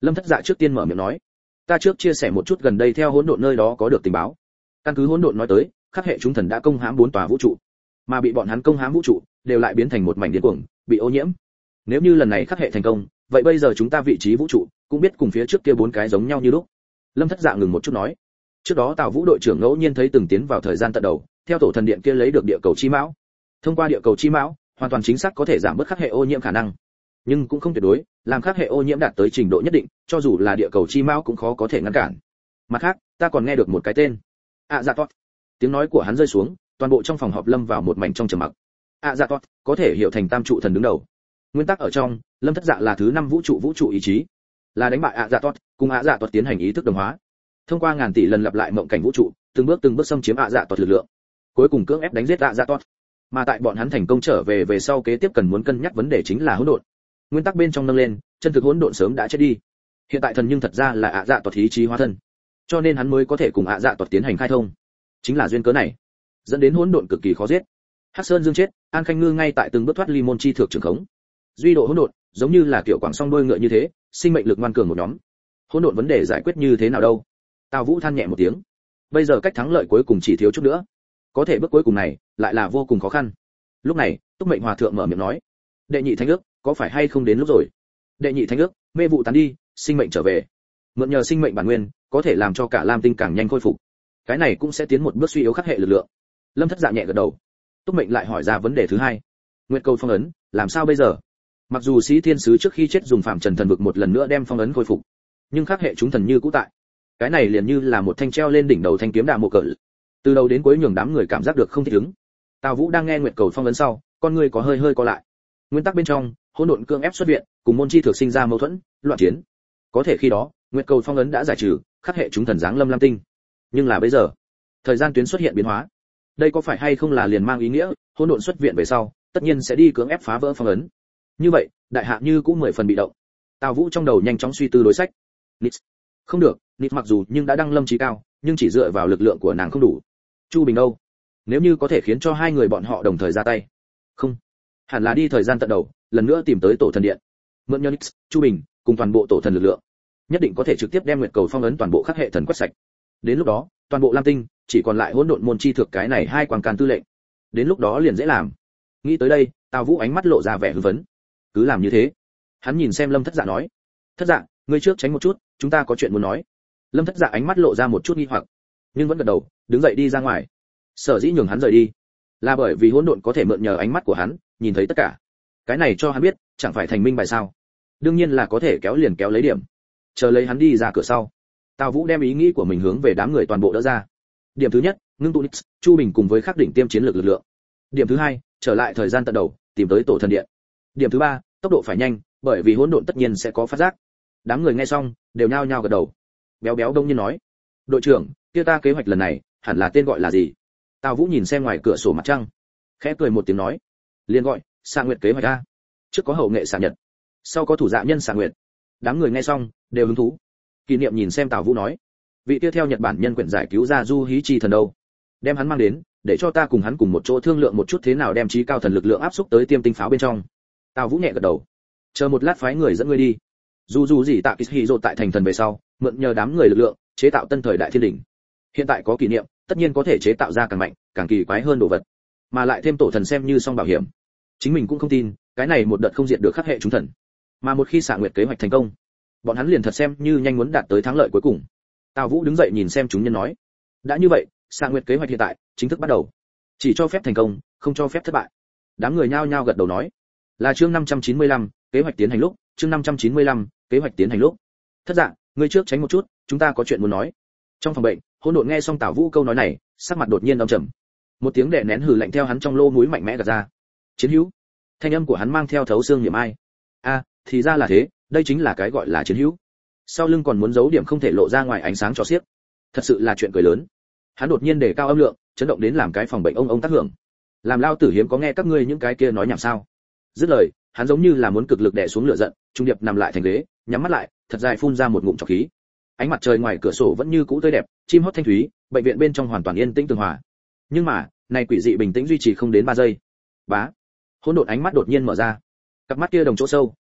Lâm Thất Dạ trước tiên mở miệng nói, ta trước chia sẻ một chút gần đây theo hỗn độn nơi đó có được tình báo. Căn cứ hỗn độn nói tới, khắc hệ chúng thần đã công hãm bốn tòa vũ trụ, mà bị bọn hắn công hãm vũ trụ đều lại biến thành một mảnh điên cuồng, bị ô nhiễm. Nếu như lần này khắc hệ thành công, vậy bây giờ chúng ta vị trí vũ trụ cũng biết cùng phía trước kia bốn cái giống nhau như lúc. Lâm Thất Dạ ngừng một chút nói, trước đó Tào Vũ đội trưởng ngẫu nhiên thấy từng tiến vào thời gian tận đầu, theo tổ thần điện kia lấy được địa cầu chi mão. Thông qua địa cầu chi mão, hoàn toàn chính xác có thể giảm bớt khắc hệ ô nhiễm khả năng, nhưng cũng không tuyệt đối, làm khắc hệ ô nhiễm đạt tới trình độ nhất định, cho dù là địa cầu chi mão cũng khó có thể ngăn cản. Mặt khác, ta còn nghe được một cái tên, ạ dạ tốt. Tiếng nói của hắn rơi xuống, toàn bộ trong phòng họp lâm vào một mảnh trong trầm mặc. ạ dạ tốt có thể hiểu thành tam trụ thần đứng đầu. Nguyên tắc ở trong, Lâm Thất Dạ là thứ năm vũ trụ vũ trụ ý chí, là đánh bại ạ dạ tốt, cùng ạ dạ tốt tiến hành ý thức đồng hóa. Thông qua ngàn tỷ lần lặp lại mộng cảnh vũ trụ, từng bước từng bước xâm chiếm ạ dạ tốt lực lượng, cuối cùng cưỡng ép đánh giết ạ dạ tốt. Mà tại bọn hắn thành công trở về về sau, kế tiếp cần muốn cân nhắc vấn đề chính là hỗn độn. Nguyên tắc bên trong nâng lên, chân thực hỗn độn sớm đã chết đi. Hiện tại thần nhưng thật ra là ạ dạ tốt ý chí hóa thân, cho nên hắn mới có thể cùng ạ dạ tốt tiến hành khai thông. Chính là duyên cớ này, dẫn đến hỗn độn cực kỳ khó giết. Hắc Sơn Dương chết, An Khanh Ngư ngay tại từng bước thoát ly môn chi thượng trường khống. Duy độ hỗn độn, giống như là kiểu quảng song đôi ngựa như thế, sinh mệnh lực ngoan cường một nhóm. Hỗn độn vấn đề giải quyết như thế nào đâu? Tào Vũ than nhẹ một tiếng. Bây giờ cách thắng lợi cuối cùng chỉ thiếu chút nữa. Có thể bước cuối cùng này, lại là vô cùng khó khăn. Lúc này, Túc Mệnh Hòa thượng mở miệng nói, đệ nhị thánh ước, có phải hay không đến lúc rồi? Đệ nhị thánh ước, mê vụ tán đi, sinh mệnh trở về. Mượn nhờ sinh mệnh bản nguyên, có thể làm cho cả Lam Tinh càng nhanh khôi phục. Cái này cũng sẽ tiến một bước suy yếu khắc hệ lực lượng. Lâm Thất Dạ nhẹ gật đầu. Túc Mệnh lại hỏi ra vấn đề thứ hai. Nguyệt Cầu phong ấn, làm sao bây giờ? Mặc dù Sĩ Thiên sứ trước khi chết dùng phàm trần thần vực một lần nữa đem phong ấn khôi phục, nhưng khắc hệ chúng thần như cũ tại. Cái này liền như là một thanh treo lên đỉnh đầu thanh kiếm đạ mộ cỡ. Từ đầu đến cuối nhường đám người cảm giác được không thích ứng. Tào Vũ đang nghe Nguyệt Cầu phong ấn sau, con người có hơi hơi co lại. Nguyên tắc bên trong, hỗn độn cương ép xuất viện, cùng môn chi thực sinh ra mâu thuẫn, loạn chiến. Có thể khi đó, Nguyệt Cầu phong ấn đã giải trừ, khắc hệ chúng thần giáng lâm Lam Tinh. Nhưng là bây giờ, thời gian tuyến xuất hiện biến hóa. Đây có phải hay không là liền mang ý nghĩa, hỗn độn xuất viện về sau, tất nhiên sẽ đi cưỡng ép phá vỡ phong ấn. Như vậy, đại hạ như cũng mười phần bị động. Tào Vũ trong đầu nhanh chóng suy tư đối sách. Nix. Không được, Nix mặc dù nhưng đã đăng lâm trí cao, nhưng chỉ dựa vào lực lượng của nàng không đủ. Chu Bình đâu? Nếu như có thể khiến cho hai người bọn họ đồng thời ra tay. Không, hẳn là đi thời gian tận đầu, lần nữa tìm tới tổ thần điện. Mượn nhờ Nix, Chu Bình cùng toàn bộ tổ thần lực lượng, nhất định có thể trực tiếp đem Nguyệt Cầu phong ấn toàn bộ khắc hệ thần quét sạch. Đến lúc đó, toàn bộ Lam Tinh chỉ còn lại hỗn độn môn chi thực cái này hai quang can tư lệnh. Đến lúc đó liền dễ làm. Nghĩ tới đây, Tào Vũ ánh mắt lộ ra vẻ hưng phấn. Cứ làm như thế. Hắn nhìn xem Lâm Thất Dạ nói, Thất Dạ, ngươi trước tránh một chút, chúng ta có chuyện muốn nói. Lâm Thất Dạ ánh mắt lộ ra một chút nghi hoặc, nhưng vẫn gật đầu, đứng dậy đi ra ngoài. Sở dĩ nhường hắn rời đi, là bởi vì hỗn độn có thể mượn nhờ ánh mắt của hắn, nhìn thấy tất cả. Cái này cho hắn biết, chẳng phải thành minh bài sao? Đương nhiên là có thể kéo liền kéo lấy điểm. Chờ lấy hắn đi ra cửa sau, Tào Vũ đem ý nghĩ của mình hướng về đám người toàn bộ đỡ ra. Điểm thứ nhất, ngưng tụ Nix, Chu Bình cùng với khắc đỉnh tiêm chiến lược lực lượng. Điểm thứ hai, trở lại thời gian tận đầu, tìm tới tổ thần điện. Điểm thứ ba, tốc độ phải nhanh, bởi vì hỗn độn tất nhiên sẽ có phát giác. Đám người nghe xong, đều nhao nhao gật đầu. Béo béo đông nhiên nói, đội trưởng, kia ta kế hoạch lần này, hẳn là tên gọi là gì? Tào Vũ nhìn xem ngoài cửa sổ mặt trăng, khẽ cười một tiếng nói, liền gọi xạ nguyệt kế hoạch a. Trước có hậu nghệ xạ nhật, sau có thủ dạ nhân xạ nguyệt. Đám người nghe xong, đều hứng thú. Kỷ Niệm nhìn xem Tào Vũ nói, vị tiếp theo Nhật Bản nhân quyển giải cứu ra Du Hí Chi thần đâu? Đem hắn mang đến, để cho ta cùng hắn cùng một chỗ thương lượng một chút thế nào đem trí cao thần lực lượng áp xúc tới tiêm tinh pháo bên trong. Tào Vũ nhẹ gật đầu, chờ một lát phái người dẫn ngươi đi. Dù dù gì tạ Kishiro tại thành thần về sau, mượn nhờ đám người lực lượng, chế tạo tân thời đại thiên đỉnh. Hiện tại có Kỷ Niệm, tất nhiên có thể chế tạo ra càng mạnh, càng kỳ quái hơn đồ vật, mà lại thêm tổ thần xem như song bảo hiểm. Chính mình cũng không tin, cái này một đợt không diệt được khắc hệ chúng thần, mà một khi xạ nguyệt kế hoạch thành công, bọn hắn liền thật xem như nhanh muốn đạt tới thắng lợi cuối cùng. Tào Vũ đứng dậy nhìn xem chúng nhân nói, đã như vậy, xạ nguyệt kế hoạch hiện tại chính thức bắt đầu, chỉ cho phép thành công, không cho phép thất bại. Đám người nhao nhao gật đầu nói, là chương năm trăm chín mươi lăm, kế hoạch tiến hành lúc, chương năm trăm chín mươi lăm, kế hoạch tiến hành lúc. Thất Dạ, ngươi trước tránh một chút, chúng ta có chuyện muốn nói. Trong phòng bệnh, Hỗn Độn nghe xong Tào Vũ câu nói này, sắc mặt đột nhiên âm trầm. Một tiếng đè nén hừ lạnh theo hắn trong lô mũi mạnh mẽ gạt ra. Chiến hữu. Thanh âm của hắn mang theo thấu xương niệm ai. A, thì ra là thế, đây chính là cái gọi là chiến hữu. Sau lưng còn muốn giấu điểm không thể lộ ra ngoài ánh sáng cho xiếc. Thật sự là chuyện cười lớn. Hắn đột nhiên đề cao âm lượng, chấn động đến làm cái phòng bệnh ông ông tác hưởng. Làm lao tử hiếm có nghe các ngươi những cái kia nói nhảm sao? Dứt lời, hắn giống như là muốn cực lực đè xuống lửa giận, trung điệp nằm lại thành ghế, nhắm mắt lại, thật dài phun ra một ngụm trọc khí. Ánh mặt trời ngoài cửa sổ vẫn như cũ tươi đẹp, chim hót thanh thúy, bệnh viện bên trong hoàn toàn yên tĩnh tường hòa. Nhưng mà, này quỷ dị bình tĩnh duy trì không đến ba giây. Bá. Hỗn Độn ánh mắt đột nhiên mở ra. Cặp mắt kia đồng chỗ sâu,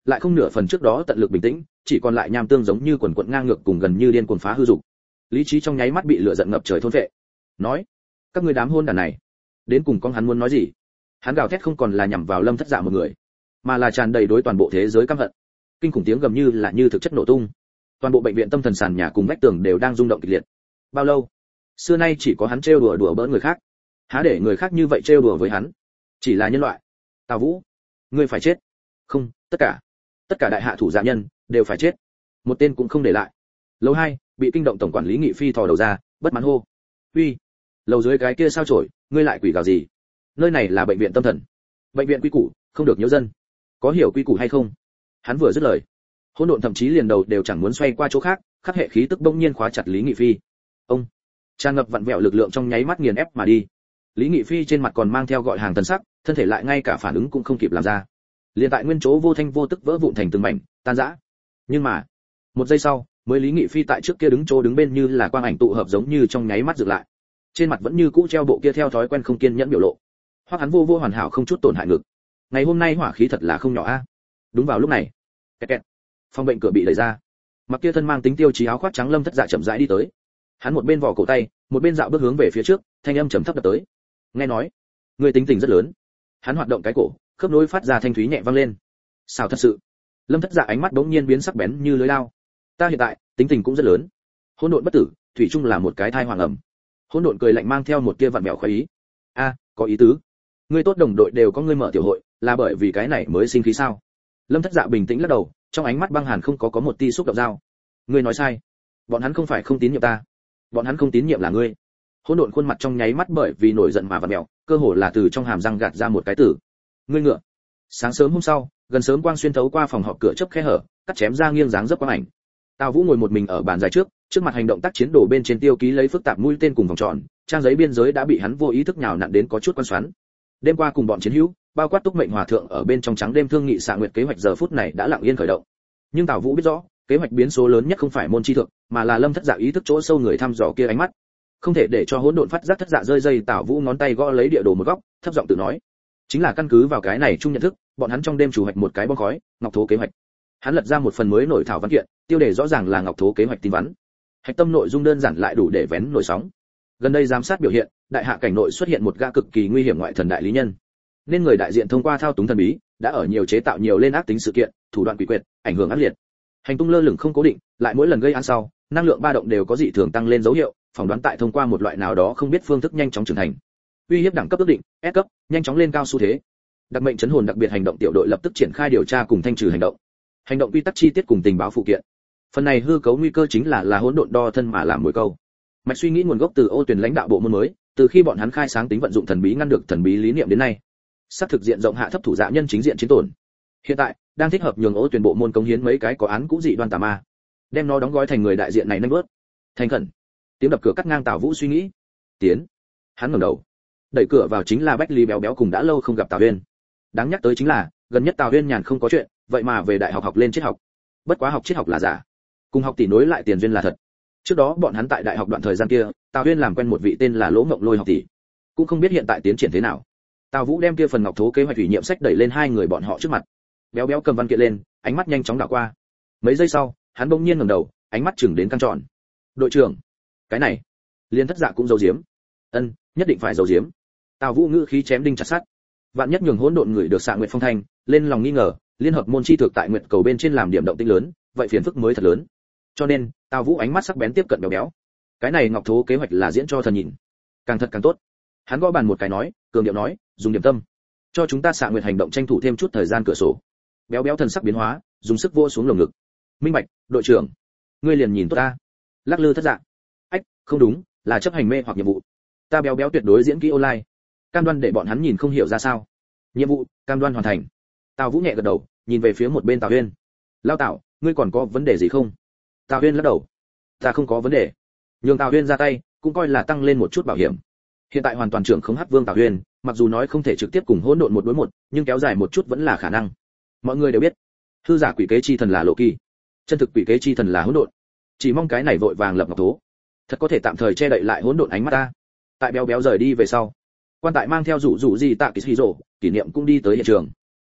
lại không nửa phần trước đó tận lực bình tĩnh, chỉ còn lại nham tương giống như quần quần ngang ngược cùng gần như điên cuồng phá hư dục. Lý trí trong nháy mắt bị lửa giận ngập trời thôn phệ. Nói, các ngươi đám hôn đàn này, đến cùng con hắn muốn nói gì? Hắn gào thét không còn là nhằm vào Lâm Thất Dạ một người, mà là tràn đầy đối toàn bộ thế giới căm hận. Kinh khủng tiếng gầm như là như thực chất nổ tung. Toàn bộ bệnh viện tâm thần sàn nhà cùng vách tường đều đang rung động kịch liệt. Bao lâu? Xưa nay chỉ có hắn trêu đùa đùa bỡn người khác, há để người khác như vậy trêu đùa với hắn? Chỉ là nhân loại. Tào Vũ, ngươi phải chết. Không, tất cả, tất cả đại hạ thủ dạ nhân đều phải chết, một tên cũng không để lại. Lầu hai, bị kinh động tổng quản lý Nghị Phi thò đầu ra, bất mãn hô: "Uy, lầu dưới cái kia sao chổi, ngươi lại quỷ gào gì? Nơi này là bệnh viện tâm thần, bệnh viện quy củ, không được nhiễu dân, có hiểu quy củ hay không?" Hắn vừa dứt lời, hỗn độn thậm chí liền đầu đều chẳng muốn xoay qua chỗ khác, khắc hệ khí tức bỗng nhiên khóa chặt Lý Nghị Phi. Ông, tràn ngập vặn vẹo lực lượng trong nháy mắt nghiền ép mà đi. Lý Nghị Phi trên mặt còn mang theo gọi hàng thần sắc, thân thể lại ngay cả phản ứng cũng không kịp làm ra, liền tại nguyên chỗ vô thanh vô tức vỡ vụn thành từng mảnh, tan rã. Nhưng mà, một giây sau, mới Lý Nghị Phi tại trước kia đứng chỗ đứng bên như là quang ảnh tụ hợp giống như trong nháy mắt dựng lại. Trên mặt vẫn như cũ treo bộ kia theo thói quen không kiên nhẫn biểu lộ. Hoặc hắn vô vô hoàn hảo không chút tổn hại ngực. Ngày hôm nay hỏa khí thật là không nhỏ a. Đúng vào lúc này, kẹt kẹt, phòng bệnh cửa bị đẩy ra. Mặc kia thân mang tính tiêu chí áo khoác trắng Lâm Thất Dạ chậm rãi đi tới. Hắn một bên vò cổ tay, một bên dạo bước hướng về phía trước, thanh âm trầm thấp đập tới. Nghe nói, người tính tình rất lớn. Hắn hoạt động cái cổ, khớp nối phát ra thanh thúy nhẹ vang lên. Sao thật sự? Lâm Thất Dạ ánh mắt bỗng nhiên biến sắc bén như lưỡi lao. Ta hiện tại tính tình cũng rất lớn. Hỗn độn bất tử, thủy chung là một cái thai hoàng ẩm. Hỗn độn cười lạnh mang theo một tia vặn vẹo khoái ý. A, có ý tứ. Ngươi tốt đồng đội đều có ngươi mở tiểu hội, là bởi vì cái này mới sinh khí sao? Lâm Thất Dạ bình tĩnh lắc đầu, trong ánh mắt băng hàn không có có một tia xúc động dao. Ngươi nói sai. Bọn hắn không phải không tín nhiệm ta, bọn hắn không tín nhiệm là ngươi. Hỗn độn khuôn mặt trong nháy mắt bởi vì nổi giận mà vặn vẹo, cơ hồ là từ trong hàm răng gạt ra một cái tử. Ngươi ngựa. Sáng sớm hôm sau, gần sớm quang xuyên thấu qua phòng họp cửa chớp khe hở, cắt chém ra nghiêng dáng dấp quang ảnh. Tào Vũ ngồi một mình ở bàn dài trước, trước mặt hành động tác chiến đồ bên trên tiêu ký lấy phức tạp mũi tên cùng vòng tròn, trang giấy biên giới đã bị hắn vô ý thức nhào nặn đến có chút quan xoắn. Đêm qua cùng bọn chiến hữu, bao quát Túc Mệnh Hòa thượng ở bên trong trắng đêm thương nghị xạ nguyệt kế hoạch giờ phút này đã lặng yên khởi động. Nhưng Tào Vũ biết rõ, kế hoạch biến số lớn nhất không phải môn chi thượng, mà là Lâm Thất Dạ ý thức chỗ sâu người thăm dò kia ánh mắt. Không thể để cho hỗn độn phát giác Thất Dạ rơi dây, Tào Vũ ngón tay gõ lấy địa đồ một góc, thấp giọng tự nói: chính là căn cứ vào cái này chung nhận thức, bọn hắn trong đêm chủ hoạch một cái bom khói, ngọc thố kế hoạch. Hắn lật ra một phần mới nổi thảo văn kiện, tiêu đề rõ ràng là ngọc thố kế hoạch tin vắn. Hạch tâm nội dung đơn giản lại đủ để vén nổi sóng. Gần đây giám sát biểu hiện, đại hạ cảnh nội xuất hiện một gã cực kỳ nguy hiểm ngoại thần đại lý nhân. Nên người đại diện thông qua thao túng thần bí, đã ở nhiều chế tạo nhiều lên ác tính sự kiện, thủ đoạn quỷ quyệt, ảnh hưởng ác liệt. Hành tung lơ lửng không cố định, lại mỗi lần gây án sau, năng lượng ba động đều có dị thường tăng lên dấu hiệu, phỏng đoán tại thông qua một loại nào đó không biết phương thức nhanh chóng trưởng thành. Uy hiếp đẳng cấp ước định, S cấp, nhanh chóng lên cao xu thế. Đặc mệnh chấn hồn đặc biệt hành động tiểu đội lập tức triển khai điều tra cùng thanh trừ hành động. Hành động quy tắc chi tiết cùng tình báo phụ kiện. Phần này hư cấu nguy cơ chính là là hỗn độn đo thân mà làm mồi câu. Mạch suy nghĩ nguồn gốc từ Ô Tuyền lãnh đạo bộ môn mới, từ khi bọn hắn khai sáng tính vận dụng thần bí ngăn được thần bí lý niệm đến nay, sắp thực diện rộng hạ thấp thủ dạ nhân chính diện chiến tổn. Hiện tại, đang thích hợp nhường Ô Tuyền bộ môn cống hiến mấy cái có án cũ dị đoan tà ma, đem nó đóng gói thành người đại diện này nâng bước. Thành khẩn. Tiếng đập cửa cắt ngang Tào Vũ suy nghĩ. Tiến. Hắn ngẩng đầu. Đẩy cửa vào chính là Bách Lý béo béo cùng đã lâu không gặp Tào Huyên. Đáng nhắc tới chính là, gần nhất Tào Huyên nhàn không có chuyện, vậy mà về đại học học lên triết học. Bất quá học triết học là giả, cùng học tỷ nối lại tiền duyên là thật. Trước đó bọn hắn tại đại học đoạn thời gian kia, Tào Huyên làm quen một vị tên là Lỗ Ngộng Lôi học tỷ, cũng không biết hiện tại tiến triển thế nào. Tào Vũ đem kia phần ngọc thố kế hoạch ủy nhiệm sách đẩy lên hai người bọn họ trước mặt. Béo béo cầm văn kiện lên, ánh mắt nhanh chóng đảo qua. Mấy giây sau, hắn bỗng nhiên ngẩng đầu, ánh mắt chừng đến căng tròn. Đội trưởng, cái này, Liên Thất Dạ cũng giấu giếm. Ân, nhất định phải giấu giếm. Tào Vũ ngữ khí chém đinh chặt sắt. Vạn nhất nhường hỗn độn người được xạ nguyệt phong thanh, lên lòng nghi ngờ, liên hợp môn chi thực tại nguyệt cầu bên trên làm điểm động tĩnh lớn, vậy phiền phức mới thật lớn. Cho nên, Tào Vũ ánh mắt sắc bén tiếp cận béo béo. Cái này ngọc thố kế hoạch là diễn cho thần nhìn, càng thật càng tốt. Hắn gõ bàn một cái nói, cường điệu nói, dùng điểm tâm, cho chúng ta xạ nguyệt hành động tranh thủ thêm chút thời gian cửa sổ. Béo béo thần sắc biến hóa, dùng sức vô xuống lồng ngực. Minh bạch, đội trưởng, ngươi liền nhìn tốt ta. Lắc lư Thất Dạ. Ách, không đúng, là chấp hành mê hoặc nhiệm vụ. Ta béo béo tuyệt đối diễn kỹ online, cam đoan để bọn hắn nhìn không hiểu ra sao. Nhiệm vụ, cam đoan hoàn thành. Tào Vũ nhẹ gật đầu, nhìn về phía một bên Tào Huyên. Lao Tào, ngươi còn có vấn đề gì không? Tào Huyên lắc đầu. Ta không có vấn đề. Nhường Tào Huyên ra tay, cũng coi là tăng lên một chút bảo hiểm. Hiện tại hoàn toàn trưởng khống Hắc Vương Tào Huyên, mặc dù nói không thể trực tiếp cùng hỗn độn một đối một, nhưng kéo dài một chút vẫn là khả năng. Mọi người đều biết, hư giả quỷ kế chi thần là Lộ Kỳ, chân thực quỷ kế chi thần là hỗn độn. Chỉ mong cái này vội vàng lập ngọc thố, thật có thể tạm thời che đậy lại hỗn độn ánh mắt ta. Tại béo béo rời đi về sau, quan tại mang theo rủ rủ gì tạ kỳ rồ, kỷ niệm cũng đi tới hiện trường.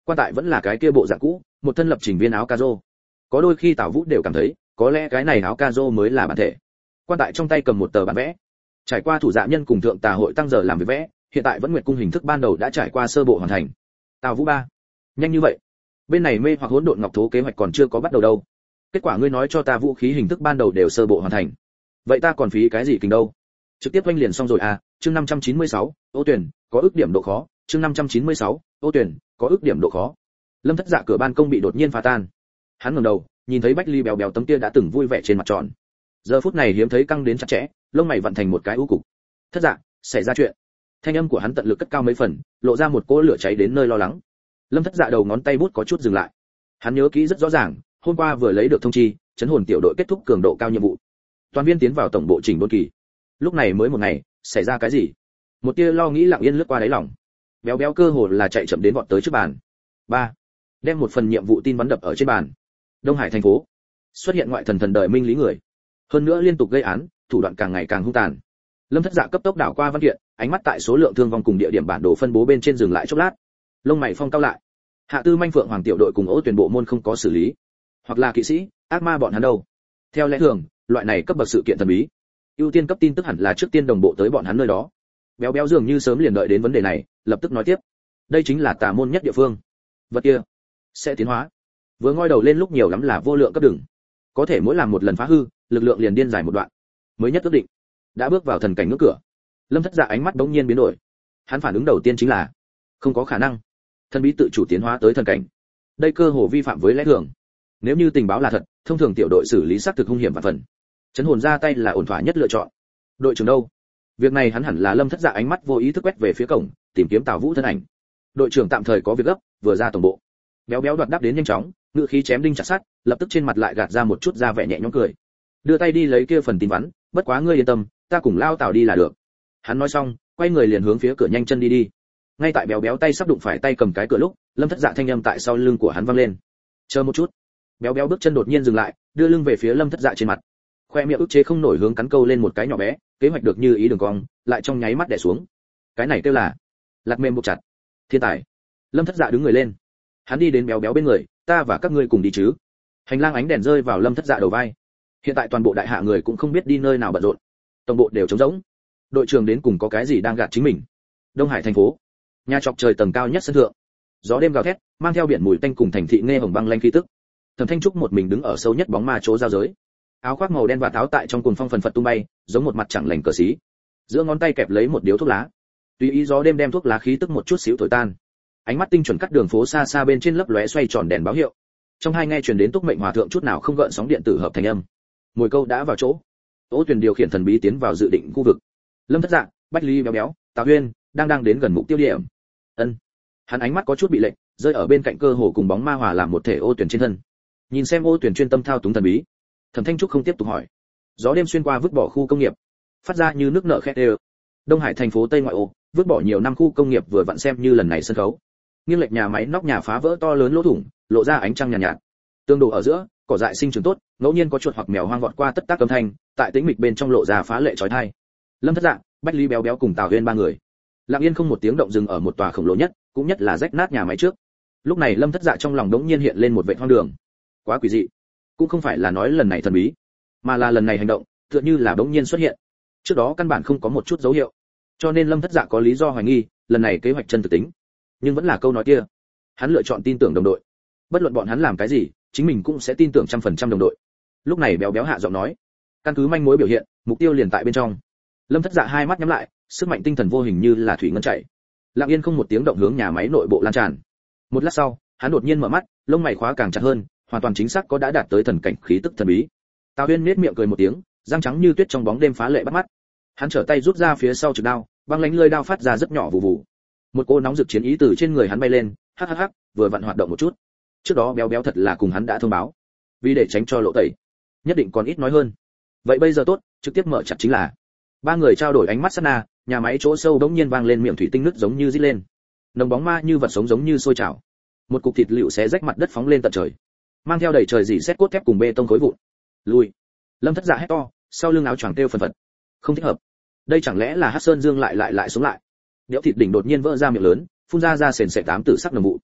Quan tại vẫn là cái kia bộ dạng cũ, một thân lập trình viên áo caro. Có đôi khi Tào Vũ đều cảm thấy, có lẽ cái này áo caro mới là bản thể. Quan tại trong tay cầm một tờ bản vẽ. Trải qua thủ dạ nhân cùng thượng tà hội tăng giờ làm việc vẽ, hiện tại vẫn nguyệt cung hình thức ban đầu đã trải qua sơ bộ hoàn thành. Tào Vũ ba, nhanh như vậy? Bên này mê hoặc hỗn độn ngọc thố kế hoạch còn chưa có bắt đầu đâu. Kết quả ngươi nói cho ta vũ khí hình thức ban đầu đều sơ bộ hoàn thành. Vậy ta còn phí cái gì kinh đâu? Trực tiếp oanh liền xong rồi à? Chương năm trăm chín mươi sáu, ô tuyển, có ước điểm độ khó. Chương năm trăm chín mươi sáu, ô tuyển, có ước điểm độ khó. Lâm Thất Dạ cửa ban công bị đột nhiên phá tan. Hắn ngẩng đầu, nhìn thấy Bách Ly béo béo tấm kia đã từng vui vẻ trên mặt tròn. Giờ phút này hiếm thấy căng đến chặt chẽ, lông mày vặn thành một cái u cục. Thất Dạ, xảy ra chuyện. Thanh âm của hắn tận lực cất cao mấy phần, lộ ra một cỗ lửa cháy đến nơi lo lắng. Lâm Thất Dạ đầu ngón tay bút có chút dừng lại. Hắn nhớ kỹ rất rõ ràng, hôm qua vừa lấy được thông chi, chấn hồn tiểu đội kết thúc cường độ cao nhiệm vụ. Toàn viên tiến vào tổng bộ chỉnh đốn kỳ. Lúc này mới một ngày, xảy ra cái gì? Một tia lo nghĩ lặng yên lướt qua đáy lòng. Béo béo cơ hồ là chạy chậm đến vọt tới trước bàn. Ba, đem một phần nhiệm vụ tin vắn đập ở trên bàn. Đông Hải thành phố xuất hiện ngoại thần thần đời minh lý người, hơn nữa liên tục gây án, thủ đoạn càng ngày càng hung tàn. Lâm Thất Dạ cấp tốc đảo qua văn kiện, ánh mắt tại số lượng thương vong cùng địa điểm bản đồ phân bố bên trên dừng lại chốc lát. Lông mày phong cao lại. Hạ Tư Manh Phượng Hoàng tiểu đội cùng Ô Tuyển bộ môn không có xử lý, hoặc là kỵ sĩ, ác ma bọn hắn đâu? Theo lẽ thường, loại này cấp bậc sự kiện thần bí, ưu tiên cấp tin tức hẳn là trước tiên đồng bộ tới bọn hắn nơi đó. Béo béo dường như sớm liền đợi đến vấn đề này, lập tức nói tiếp. Đây chính là tà môn nhất địa phương. Vật kia sẽ tiến hóa. Vừa ngoi đầu lên lúc nhiều lắm là vô lượng cấp đừng. Có thể mỗi làm một lần phá hư, lực lượng liền điên dài một đoạn. Mới nhất ước định, đã bước vào thần cảnh ngưỡng cửa. Lâm Thất Dạ ánh mắt bỗng nhiên biến đổi. Hắn phản ứng đầu tiên chính là không có khả năng. Thần bí tự chủ tiến hóa tới thần cảnh. Đây cơ hồ vi phạm với lẽ thường. Nếu như tình báo là thật, thông thường tiểu đội xử lý xác thực hung hiểm và phần. Chấn hồn ra tay là ổn thỏa nhất lựa chọn. Đội trưởng đâu? Việc này hắn hẳn là Lâm Thất Dạ ánh mắt vô ý thức quét về phía cổng, tìm kiếm Tào Vũ thân ảnh. Đội trưởng tạm thời có việc gấp, vừa ra tổng bộ. Béo béo đoạt đáp đến nhanh chóng, ngữ khí chém đinh chặt sắt, lập tức trên mặt lại gạt ra một chút ra vẻ nhẹ nhõm cười. Đưa tay đi lấy kia phần tin vắn, bất quá ngươi yên tâm, ta cùng lao Tào đi là được. Hắn nói xong, quay người liền hướng phía cửa nhanh chân đi đi. Ngay tại béo béo tay sắp đụng phải tay cầm cái cửa lúc, Lâm Thất Dạ thanh âm tại sau lưng của hắn vang lên. Chờ một chút. Béo béo bước chân đột nhiên dừng lại, đưa lưng về phía Lâm Thất Dạ trên mặt. Khoe miệng ức chế không nổi hướng cắn câu lên một cái nhỏ bé, kế hoạch được như ý đường cong, lại trong nháy mắt đè xuống. Cái này kêu là lạt mềm buộc chặt. Thiên tài. Lâm Thất Dạ đứng người lên. Hắn đi đến béo béo bên người, ta và các ngươi cùng đi chứ? Hành lang ánh đèn rơi vào Lâm Thất Dạ đầu vai. Hiện tại toàn bộ đại hạ người cũng không biết đi nơi nào bận rộn, tổng bộ đều trống rỗng. Đội trưởng đến cùng có cái gì đang gạt chính mình? Đông Hải thành phố, nhà chọc trời tầng cao nhất sân thượng, gió đêm gào thét, mang theo biển mùi tanh cùng thành thị nghe hồng băng lanh khí tức. Thẩm Thanh Trúc một mình đứng ở sâu nhất bóng ma chỗ giao giới, áo khoác màu đen và tháo tại trong cuồng phong phần phật tung bay, giống một mặt chẳng lành cờ xí. Giữa ngón tay kẹp lấy một điếu thuốc lá, tùy ý gió đêm đem thuốc lá khí tức một chút xíu thổi tan. Ánh mắt tinh chuẩn cắt đường phố xa xa bên trên lấp lóe xoay tròn đèn báo hiệu. Trong hai nghe truyền đến túc mệnh hòa thượng chút nào không gợn sóng điện tử hợp thành âm. Mồi câu đã vào chỗ. Ô Tuyền điều khiển thần bí tiến vào dự định khu vực. Lâm Thất Dạ, Bách Ly béo béo, Tào Huyên đang đang đến gần mục tiêu điểm. Ân. Hắn ánh mắt có chút bị lệch, rơi ở bên cạnh cơ hồ cùng bóng ma hòa làm một thể Ô Tuyền trên thân. Nhìn xem Ô Tuyền chuyên tâm thao túng thần bí, Thẩm Thanh Trúc không tiếp tục hỏi. Gió đêm xuyên qua vứt bỏ khu công nghiệp, phát ra như nước nợ khét đều. Đông Hải thành phố Tây ngoại ô, vứt bỏ nhiều năm khu công nghiệp vừa vặn xem như lần này sân khấu. Nghiêng lệch nhà máy nóc nhà phá vỡ to lớn lỗ thủng, lộ ra ánh trăng nhàn nhạt, nhạt. Tương đồ ở giữa, cỏ dại sinh trưởng tốt, ngẫu nhiên có chuột hoặc mèo hoang vọt qua tất tác âm thanh, tại tĩnh mịch bên trong lộ ra phá lệ chói tai. Lâm Thất Dạ, Bách Ly béo béo cùng Tào Huyên ba người, lặng yên không một tiếng động dừng ở một tòa khổng lồ nhất, cũng nhất là rách nát nhà máy trước. Lúc này Lâm Thất Dạ trong lòng đống nhiên hiện lên một vệt hoang đường. Quá quỷ dị. Cũng không phải là nói lần này thần bí, mà là lần này hành động, tựa như là đống nhiên xuất hiện. Trước đó căn bản không có một chút dấu hiệu. Cho nên Lâm Thất Dạ có lý do hoài nghi, lần này kế hoạch chân thực tính. Nhưng vẫn là câu nói kia, hắn lựa chọn tin tưởng đồng đội. Bất luận bọn hắn làm cái gì, chính mình cũng sẽ tin tưởng trăm phần trăm đồng đội. Lúc này béo béo hạ giọng nói, căn cứ manh mối biểu hiện, mục tiêu liền tại bên trong. Lâm Thất Dạ hai mắt nhắm lại, sức mạnh tinh thần vô hình như là thủy ngân chảy, lặng yên không một tiếng động hướng nhà máy nội bộ lan tràn. Một lát sau, hắn đột nhiên mở mắt, lông mày khóa càng chặt hơn, hoàn toàn chính xác có đã đạt tới thần cảnh khí tức thần bí. Tào Huyên nhếch miệng cười một tiếng, răng trắng như tuyết trong bóng đêm phá lệ bắt mắt. Hắn trở tay rút ra phía sau trực đao, băng lãnh lưỡi đao phát ra rất nhỏ vụ vụ. Một cô nóng rực chiến ý từ trên người hắn bay lên, hắc hắc hắc, vừa vặn hoạt động một chút. Trước đó béo béo thật là cùng hắn đã thông báo, vì để tránh cho lộ tẩy, nhất định còn ít nói hơn. Vậy bây giờ tốt, trực tiếp mở chặt chính là. Ba người trao đổi ánh mắt sát na, nhà máy chỗ sâu đống nhiên vang lên miệng thủy tinh nứt giống như rít lên. Nồng bóng ma như vật sống giống như sôi trào. Một cục thịt lựu xé rách mặt đất phóng lên tận trời, mang theo đầy trời dỉ xét cốt thép cùng bê tông khối vụn. Lùi. Lâm Thất Dạ hét to, sau lưng áo choàng têu phần phật. Không thích hợp. Đây chẳng lẽ là Hắc Sơn Dương lại lại lại sống lại? Đẽo thịt đỉnh đột nhiên vỡ ra miệng lớn, phun ra ra sền sệt tám tử sắc nồng vụ.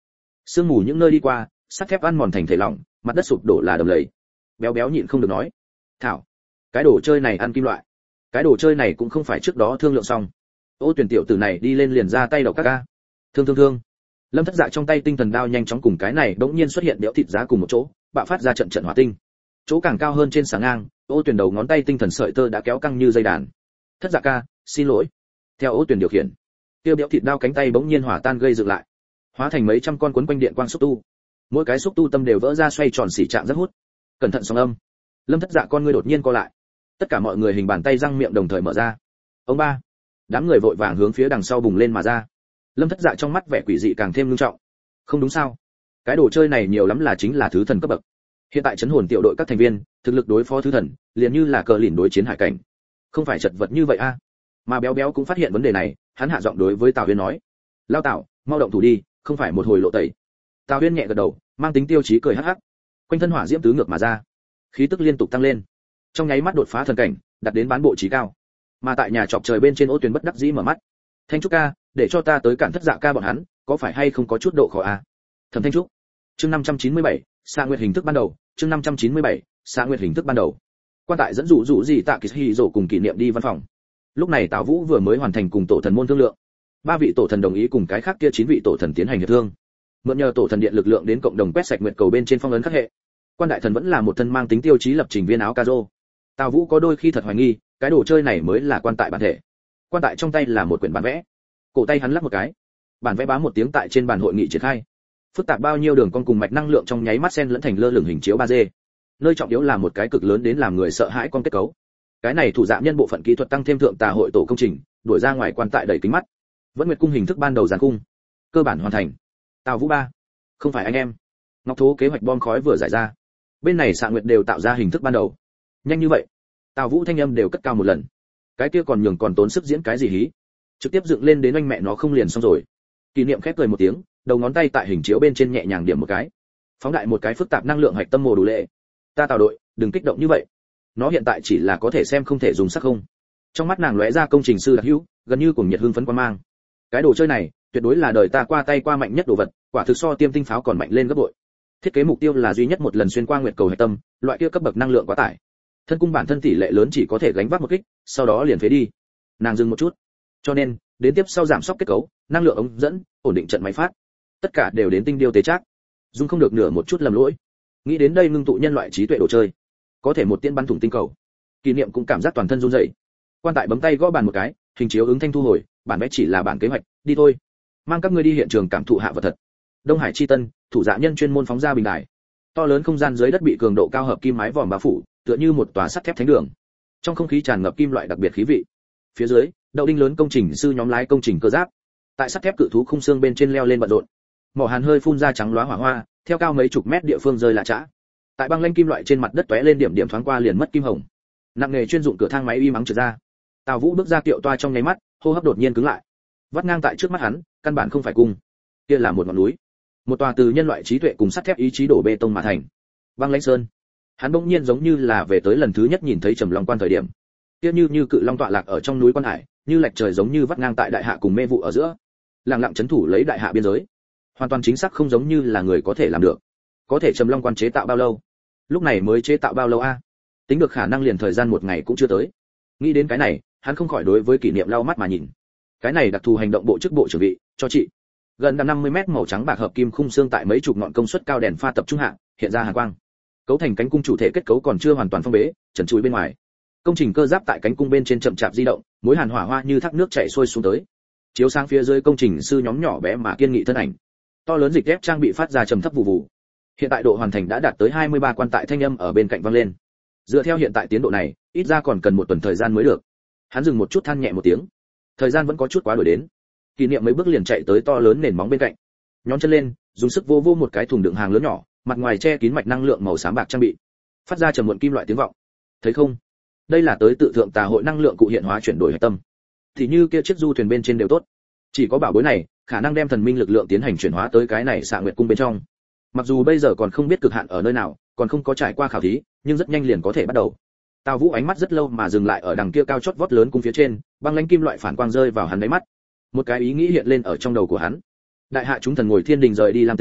Sương mù những nơi đi qua, sắt thép ăn mòn thành thể lỏng, mặt đất sụp đổ là đầm lầy. Béo béo nhịn không được nói, thảo, cái đồ chơi này ăn kim loại, cái đồ chơi này cũng không phải trước đó thương lượng xong. Ô Tuyển tiểu tử này đi lên liền ra tay đầu các ca. Thương thương thương. Lâm Thất Dạ trong tay tinh thần đao nhanh chóng cùng cái này bỗng nhiên xuất hiện đẽo thịt giá cùng một chỗ, bạo phát ra trận trận hỏa tinh. Chỗ càng cao hơn trên sáng ngang, Ô Tuyển đầu ngón tay tinh thần sợi tơ đã kéo căng như dây đàn. Thất Dạ ca, xin lỗi. Theo Ô Tuyển điều khiển, tiêu đẽo thịt đao cánh tay bỗng nhiên hỏa tan gây dựng lại, hóa thành mấy trăm con quấn quanh điện quang xúc tu. Mỗi cái xúc tu tâm đều vỡ ra xoay tròn xỉ chạm rất hút. Cẩn thận sóng âm. Lâm Thất Dạ con ngươi đột nhiên co lại. Tất cả mọi người hình bàn tay răng miệng đồng thời mở ra. Ông ba. Đám người vội vàng hướng phía đằng sau bùng lên mà ra. Lâm Thất Dạ trong mắt vẻ quỷ dị càng thêm nghiêm trọng. Không đúng sao? Cái đồ chơi này nhiều lắm là chính là thứ thần cấp bậc. Hiện tại chấn hồn tiểu đội các thành viên, thực lực đối phó thứ thần, liền như là cờ lìn đối chiến hải cảnh. Không phải chật vật như vậy a. Mà béo béo cũng phát hiện vấn đề này, hắn hạ giọng đối với Tào Huyên nói: "Lao Tào, mau động thủ đi, không phải một hồi lộ tẩy." Tào Huyên nhẹ gật đầu, mang tính tiêu chí cười hắc hắc. Quanh thân hỏa diễm tứ ngược mà ra, khí tức liên tục tăng lên, trong nháy mắt đột phá thần cảnh, đạt đến bán bộ chí cao. Mà tại nhà trọc trời bên trên Ô Tuyền bất đắc dĩ mở mắt. Thanh Trúc ca, để cho ta tới cản Thất Dạ ca bọn hắn, có phải hay không có chút độ khó a? Thẩm Thanh Trúc. Chương năm trăm chín mươi bảy, Sa Nguyệt hình thức ban đầu, chương năm trăm chín mươi bảy, Sa Nguyệt hình thức ban đầu. Quan tại dẫn dụ dụ gì Tạ Kỳ Hỉ rổ cùng kỷ niệm đi văn phòng. Lúc này Tào Vũ vừa mới hoàn thành cùng tổ thần môn thương lượng. Ba vị tổ thần đồng ý cùng cái khác kia chín vị tổ thần tiến hành hiệp thương. Mượn nhờ tổ thần điện lực lượng đến cộng đồng quét sạch nguyệt cầu bên trên phong ấn các hệ. Quan đại thần vẫn là một thân mang tính tiêu chí lập trình viên áo caro. Tào Vũ có đôi khi thật hoài nghi, cái đồ chơi này mới là quan tại bản thể. Quan tại trong tay là một quyển bản vẽ. Cổ tay hắn lắc một cái, bản vẽ bám một tiếng tại trên bàn hội nghị triển khai. Phức tạp bao nhiêu đường cong cùng mạch năng lượng trong nháy mắt xen lẫn thành lơ lửng hình chiếu ba D. Nơi trọng yếu là một cái cực lớn đến làm người sợ hãi con kết cấu. Cái này thủ dạ nhân bộ phận kỹ thuật tăng thêm thượng tà hội tổ công trình, đuổi ra ngoài quan tại đẩy kính mắt. Vẫn nguyệt cung hình thức ban đầu giàn cung, cơ bản hoàn thành. Tào Vũ ba, không phải anh em. Ngọc Thố kế hoạch bom khói vừa giải ra, bên này Xạ Nguyệt đều tạo ra hình thức ban đầu. Nhanh như vậy? Tào Vũ thanh âm đều cất cao một lần. Cái kia còn nhường còn tốn sức diễn cái gì hí? Trực tiếp dựng lên đến anh mẹ nó không liền xong rồi. Kỷ niệm khép cười một tiếng, đầu ngón tay tại hình chiếu bên trên nhẹ nhàng điểm một cái, phóng đại một cái phức tạp năng lượng hạch tâm mồ đủ lệ. Ta Tào đội, đừng kích động như vậy. Nó hiện tại chỉ là có thể xem không thể dùng sắc không. Trong mắt nàng lóe ra công trình sư đặc hữu, gần như cùng nhiệt hưng phấn quan mang. Cái đồ chơi này, tuyệt đối là đời ta qua tay qua mạnh nhất đồ vật, quả thực so tiêm tinh pháo còn mạnh lên gấp bội. Thiết kế mục tiêu là duy nhất một lần xuyên qua nguyệt cầu hạch tâm, loại kia cấp bậc năng lượng quá tải. Thân cung bản thân tỷ lệ lớn chỉ có thể gánh vác một kích, sau đó liền phế đi. Nàng dừng một chút. Cho nên, đến tiếp sau giảm sóc kết cấu, năng lượng ống dẫn, ổn định trận máy phát, tất cả đều đến tinh điêu tế chắc. Dung không được nửa một chút lầm lỗi. Nghĩ đến đây ngưng tụ nhân loại trí tuệ đồ chơi, có thể một tiên bắn thủng tinh cầu. Kỷ niệm cũng cảm giác toàn thân run rẩy. Quan tại bấm tay gõ bàn một cái, hình chiếu ứng thanh thu hồi, bản vẽ chỉ là bản kế hoạch, đi thôi. Mang các ngươi đi hiện trường cảm thụ hạ vật thật. Đông Hải chi tân, thủ dạ nhân chuyên môn phóng ra bình đài. To lớn không gian dưới đất bị cường độ cao hợp kim mái vòm bao phủ, tựa như một tòa sắt thép thánh đường. Trong không khí tràn ngập kim loại đặc biệt khí vị. Phía dưới, đậu đinh lớn công trình sư nhóm lái công trình cơ giáp, tại sắt thép cự thú khung xương bên trên leo lên bận rộn. Mỏ hàn hơi phun ra trắng lóa hỏa hoa, theo cao mấy chục mét địa phương rơi lạ chã. Tại băng lanh kim loại trên mặt đất tóe lên điểm điểm thoáng qua liền mất kim hồng. Nặng nghề chuyên dụng cửa thang máy y mắng trượt ra. Tào Vũ bước ra kiệu toa trong nháy mắt, hô hấp đột nhiên cứng lại. Vắt ngang tại trước mắt hắn, căn bản không phải cung, kia là một ngọn núi, một tòa từ nhân loại trí tuệ cùng sắt thép ý chí đổ bê tông mà thành. Băng lãnh sơn. Hắn bỗng nhiên giống như là về tới lần thứ nhất nhìn thấy Trầm Long Quan thời điểm. Kia như như cự long tọa lạc ở trong núi quan hải, như lệch trời giống như vắt ngang tại đại hạ cùng mê vụ ở giữa, lặng lặng chấn thủ lấy đại hạ biên giới. Hoàn toàn chính xác không giống như là người có thể làm được. Có thể Trầm Long Quan chế tạo bao lâu? Lúc này mới chế tạo bao lâu a? Tính được khả năng liền thời gian một ngày cũng chưa tới. Nghĩ đến cái này, hắn không khỏi đối với kỷ niệm lau mắt mà nhìn. Cái này đặc thù hành động bộ chức bộ trưởng vị, cho chị. Gần năm mươi mét màu trắng bạc hợp kim khung xương tại mấy chục ngọn công suất cao đèn pha tập trung hạ, hiện ra hàn quang. Cấu thành cánh cung chủ thể kết cấu còn chưa hoàn toàn phong bế, trần trụi bên ngoài. Công trình cơ giáp tại cánh cung bên trên chậm chạp di động, mối hàn hỏa hoa như thác nước chảy xuôi xuống tới. Chiếu sáng phía dưới công trình sư nhóm nhỏ bé mà kiên nghị thân ảnh. To lớn dịch ghép trang bị phát ra trầm thấp vụ vụ. Hiện tại độ hoàn thành đã đạt tới hai mươi ba quan tại thanh âm ở bên cạnh vang lên. Dựa theo hiện tại tiến độ này, ít ra còn cần một tuần thời gian mới được. Hắn dừng một chút than nhẹ một tiếng. Thời gian vẫn có chút quá đuổi đến. Kỷ niệm mấy bước liền chạy tới to lớn nền móng bên cạnh. Nhón chân lên, dùng sức vô vô một cái thùng đựng hàng lớn nhỏ, mặt ngoài che kín mạch năng lượng màu xám bạc trang bị. Phát ra trầm muộn kim loại tiếng vọng. Thấy không? Đây là tới tự thượng tà hội năng lượng cụ hiện hóa chuyển đổi hạch tâm. Thì như kia chiếc du thuyền bên trên đều tốt. Chỉ có bảo bối này, khả năng đem thần minh lực lượng tiến hành chuyển hóa tới cái này Xạ Nguyệt cung bên trong. Mặc dù bây giờ còn không biết cực hạn ở nơi nào, còn không có trải qua khảo thí, nhưng rất nhanh liền có thể bắt đầu. Tào Vũ ánh mắt rất lâu mà dừng lại ở đằng kia cao chót vót lớn cung phía trên, băng lãnh kim loại phản quang rơi vào hắn đáy mắt. Một cái ý nghĩ hiện lên ở trong đầu của hắn. Đại hạ chúng thần ngồi thiên đình rời đi làm tình,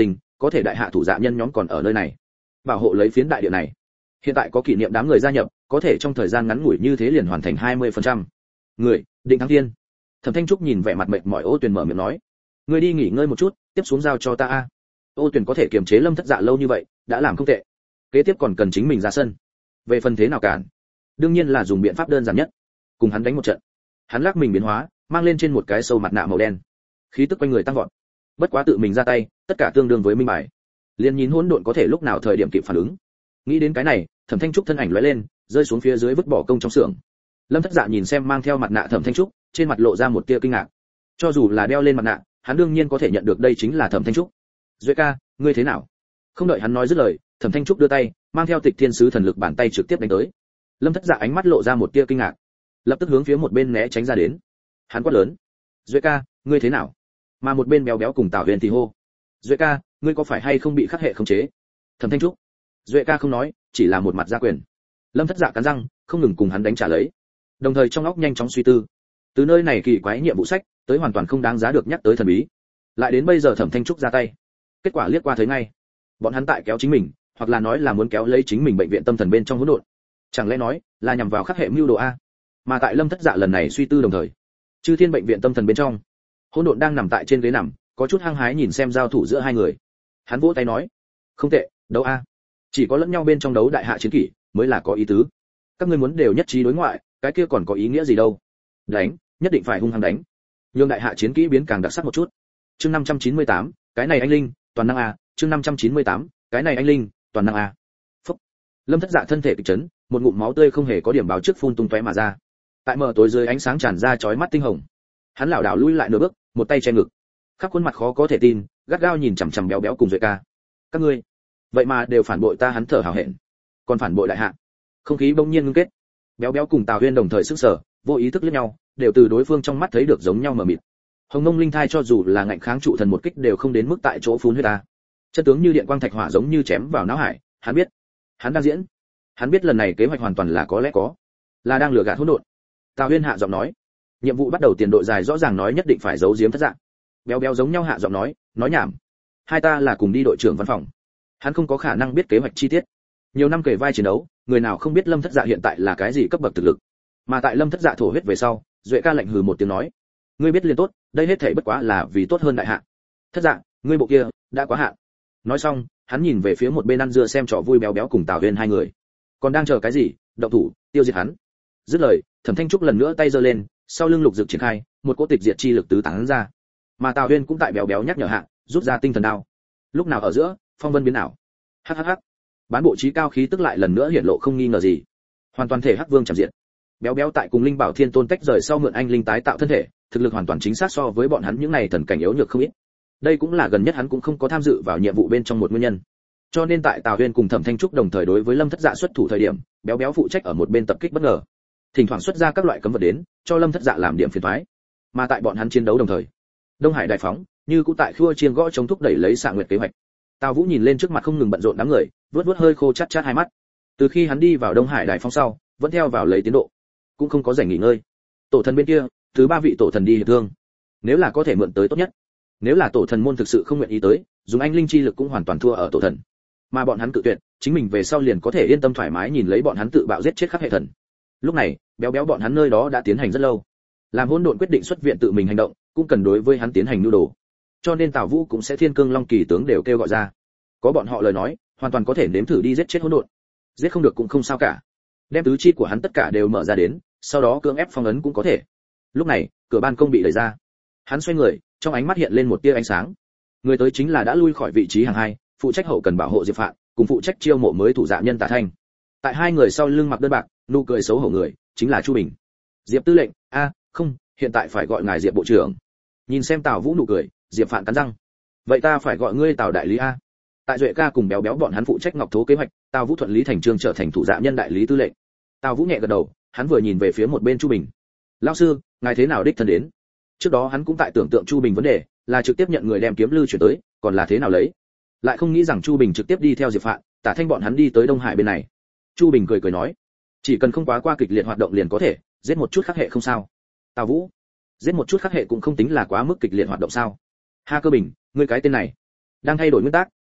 có thể đại hạ thủ dạ nhân nhóm còn ở nơi này bảo hộ lấy phiến đại địa này. Hiện tại có kỷ niệm đám người gia nhập, có thể trong thời gian ngắn ngủi như thế liền hoàn thành hai mươi phần trăm. Người, định thắng thiên. Thẩm Thanh Trúc nhìn vẻ mặt mệt mỏi Ô Tuyền mở miệng nói, ngươi đi nghỉ ngơi một chút, tiếp xuống giao cho ta a. Ô Tuyền có thể kiềm chế Lâm Thất Dạ lâu như vậy, đã làm không tệ. Kế tiếp còn cần chính mình ra sân. Về phần thế nào cản, đương nhiên là dùng biện pháp đơn giản nhất, cùng hắn đánh một trận. Hắn lắc mình biến hóa, mang lên trên một cái sâu mặt nạ màu đen, khí tức quanh người tăng vọt. Bất quá tự mình ra tay, tất cả tương đương với minh bài. Liên nhìn hỗn độn có thể lúc nào thời điểm kịp phản ứng. Nghĩ đến cái này, Thẩm Thanh Trúc thân ảnh lóe lên, rơi xuống phía dưới vứt bỏ công trong xưởng. Lâm Thất Dạ nhìn xem mang theo mặt nạ Thẩm Thanh Trúc, trên mặt lộ ra một tia kinh ngạc. Cho dù là đeo lên mặt nạ, hắn đương nhiên có thể nhận được đây chính là Thẩm Thanh Trúc. Duệ ca, ngươi thế nào? Không đợi hắn nói dứt lời, Thẩm Thanh Trúc đưa tay, mang theo Tịch Thiên Sứ thần lực bàn tay trực tiếp đánh tới. Lâm Thất Dạ ánh mắt lộ ra một tia kinh ngạc, lập tức hướng phía một bên né tránh ra đến. Hắn quát lớn, Duệ ca, ngươi thế nào? Mà một bên béo béo cùng Tào Huyền thì hô, Duệ ca, ngươi có phải hay không bị khắc hệ khống chế? Thẩm Thanh Trúc, Duệ ca không nói, chỉ là một mặt ra quyền. Lâm Thất Dạ cắn răng, không ngừng cùng hắn đánh trả lấy. Đồng thời trong óc nhanh chóng suy tư, từ nơi này kỳ quái nhiệm vụ sách, tới hoàn toàn không đáng giá được nhắc tới thần bí. Lại đến bây giờ Thẩm Thanh Trúc ra tay, kết quả liếc qua thấy ngay, bọn hắn tại kéo chính mình, hoặc là nói là muốn kéo lấy chính mình bệnh viện tâm thần bên trong hỗn độn. Chẳng lẽ nói là nhằm vào khắc hệ mưu đồ a? Mà tại Lâm Thất Dạ lần này suy tư đồng thời, Chư Thiên bệnh viện tâm thần bên trong, hỗn độn đang nằm tại trên ghế nằm, có chút hăng hái nhìn xem giao thủ giữa hai người. Hắn vỗ tay nói, không tệ, đấu a. Chỉ có lẫn nhau bên trong đấu đại hạ chiến kỷ mới là có ý tứ. Các ngươi muốn đều nhất trí đối ngoại, cái kia còn có ý nghĩa gì đâu? Đánh, nhất định phải hung hăng đánh. Nhưng đại hạ chiến kỹ biến càng đặc sắc một chút. Chương năm trăm chín mươi tám, cái này anh linh, toàn năng a, chương năm trăm chín mươi tám, cái này anh linh, toàn năng a. Phúc. Lâm Thất Dạ thân thể kịch chấn, một ngụm máu tươi không hề có điểm báo trước phun tung tóe mà ra. Tại mờ tối dưới ánh sáng tràn ra chói mắt tinh hồng. Hắn lảo đảo lui lại nửa bước, một tay che ngực. Khắp khuôn mặt khó có thể tin, gắt gao nhìn chằm chằm béo béo cùng Duệ ca. Các ngươi, vậy mà đều phản bội ta, hắn thở hào hẹn. Còn phản bội đại hạ. Không khí bỗng nhiên ngưng kết. Béo béo cùng Tào Huyên đồng thời sức sở, vô ý thức liếc nhau, đều từ đối phương trong mắt thấy được giống nhau mờ mịt. Hồng Mông Linh Thai cho dù là ngạnh kháng trụ thần một kích đều không đến mức tại chỗ phun huyết ta. Chân tướng như điện quang thạch hỏa giống như chém vào não hải, hắn biết, hắn đang diễn. Hắn biết lần này kế hoạch hoàn toàn là có lẽ có, là đang lừa gạt hỗn độn. Tào Huyên hạ giọng nói, nhiệm vụ bắt đầu tiền đội dài rõ ràng nói nhất định phải giấu giếm Thất Dạ. Béo béo giống nhau hạ giọng nói, nói nhảm. Hai ta là cùng đi đội trưởng văn phòng. Hắn không có khả năng biết kế hoạch chi tiết. Nhiều năm kể vai chiến đấu, người nào không biết Lâm Thất Dạ hiện tại là cái gì cấp bậc thực lực. Mà tại Lâm Thất Dạ thổ huyết về sau, Duệ ca lạnh hừ một tiếng nói, ngươi biết liền tốt, đây hết thảy bất quá là vì tốt hơn đại hạ. Thất Dạ, ngươi bộ kia đã quá hạn. Nói xong, hắn nhìn về phía một bên ăn dưa xem trò vui béo béo cùng Tào Huyên hai người. Còn đang chờ cái gì, động thủ, tiêu diệt hắn. Dứt lời, Thẩm Thanh Trúc lần nữa tay giơ lên, sau lưng lục dực triển khai, một cỗ tịch diệt chi lực tứ tán ra. Mà Tào Huyên cũng tại béo béo nhắc nhở hạ, rút ra tinh thần đao. Lúc nào ở giữa, phong vân biến ảo. Hắc hắc hắc. Bán bộ trí cao khí tức lại lần nữa hiển lộ không nghi ngờ gì. Hoàn toàn thể Hắc Vương chạm diện. Béo béo tại cùng Linh Bảo Thiên Tôn tách rời sau mượn anh linh tái tạo thân thể, thực lực hoàn toàn chính xác so với bọn hắn những này thần cảnh yếu nhược không ít. Đây cũng là gần nhất hắn cũng không có tham dự vào nhiệm vụ bên trong một nguyên nhân. Cho nên tại Tào Huyên cùng Thẩm Thanh Trúc đồng thời đối với Lâm Thất Dạ xuất thủ thời điểm, béo béo phụ trách ở một bên tập kích bất ngờ. Thỉnh thoảng xuất ra các loại cấm vật đến, cho Lâm Thất Dạ làm điểm phiền toái. Mà tại bọn hắn chiến đấu đồng thời, Đông Hải đại phóng, như cũng tại khua chiên gõ chống thúc đẩy lấy Xạ Nguyệt kế hoạch. Tào Vũ nhìn lên trước mặt không ngừng bận rộn đám người, vớt vớt hơi khô chát chát hai mắt. Từ khi hắn đi vào Đông Hải đại phóng sau, vẫn theo vào lấy tiến độ, cũng không có rảnh nghỉ ngơi. Tổ thần bên kia, thứ ba vị tổ thần đi hiệp thương, nếu là có thể mượn tới tốt nhất. Nếu là tổ thần môn thực sự không nguyện ý tới, dùng anh linh chi lực cũng hoàn toàn thua ở tổ thần. Mà bọn hắn cự tuyệt, chính mình về sau liền có thể yên tâm thoải mái nhìn lấy bọn hắn tự bạo giết chết khắp hệ thần. Lúc này, béo béo bọn hắn nơi đó đã tiến hành rất lâu. Làm hỗn độn quyết định xuất viện tự mình hành động, cũng cần đối với hắn tiến hành nhu đồ. Cho nên Tào Vũ cũng sẽ Thiên Cương Long Kỳ tướng đều kêu gọi ra. Có bọn họ lời nói, hoàn toàn có thể nếm thử đi giết chết hỗn độn. Giết không được cũng không sao cả. Đem tứ chi của hắn tất cả đều mở ra đến, sau đó cưỡng ép phong ấn cũng có thể. Lúc này, cửa ban công bị đẩy ra. Hắn xoay người, trong ánh mắt hiện lên một tia ánh sáng. Người tới chính là đã lui khỏi vị trí hàng hai, phụ trách hậu cần bảo hộ Diệp Phạn, cùng phụ trách chiêu mộ mới thủ dạ nhân Tả Thanh. Tại hai người sau lưng mặc đơn bạc, nụ cười xấu hổ người, chính là Chu Bình. Diệp tư lệnh, a, không, hiện tại phải gọi ngài Diệp bộ trưởng. Nhìn xem Tào Vũ nụ cười, Diệp Phạn cắn răng. Vậy ta phải gọi ngươi Tào đại lý a. Tại Duệ ca cùng béo béo bọn hắn phụ trách ngọc thố kế hoạch, Tào Vũ thuận lý thành chương trở thành thủ dạ nhân đại lý tư lệnh. Tào Vũ nhẹ gật đầu, hắn vừa nhìn về phía một bên Chu Bình. Lão sư, ngài thế nào đích thân đến? Trước đó hắn cũng tại tưởng tượng Chu Bình vấn đề, là trực tiếp nhận người đem kiếm lưu chuyển tới, còn là thế nào lấy? Lại không nghĩ rằng Chu Bình trực tiếp đi theo Diệp Phạn, Tả Thanh bọn hắn đi tới Đông Hải bên này. Chu Bình cười cười nói, chỉ cần không quá qua kịch liệt hoạt động liền có thể, giết một chút khắc hệ không sao. Tào Vũ, giết một chút khắc hệ cũng không tính là quá mức kịch liệt hoạt động sao? Ha Cơ Bình, ngươi cái tên này, đang thay đổi nguyên tắc,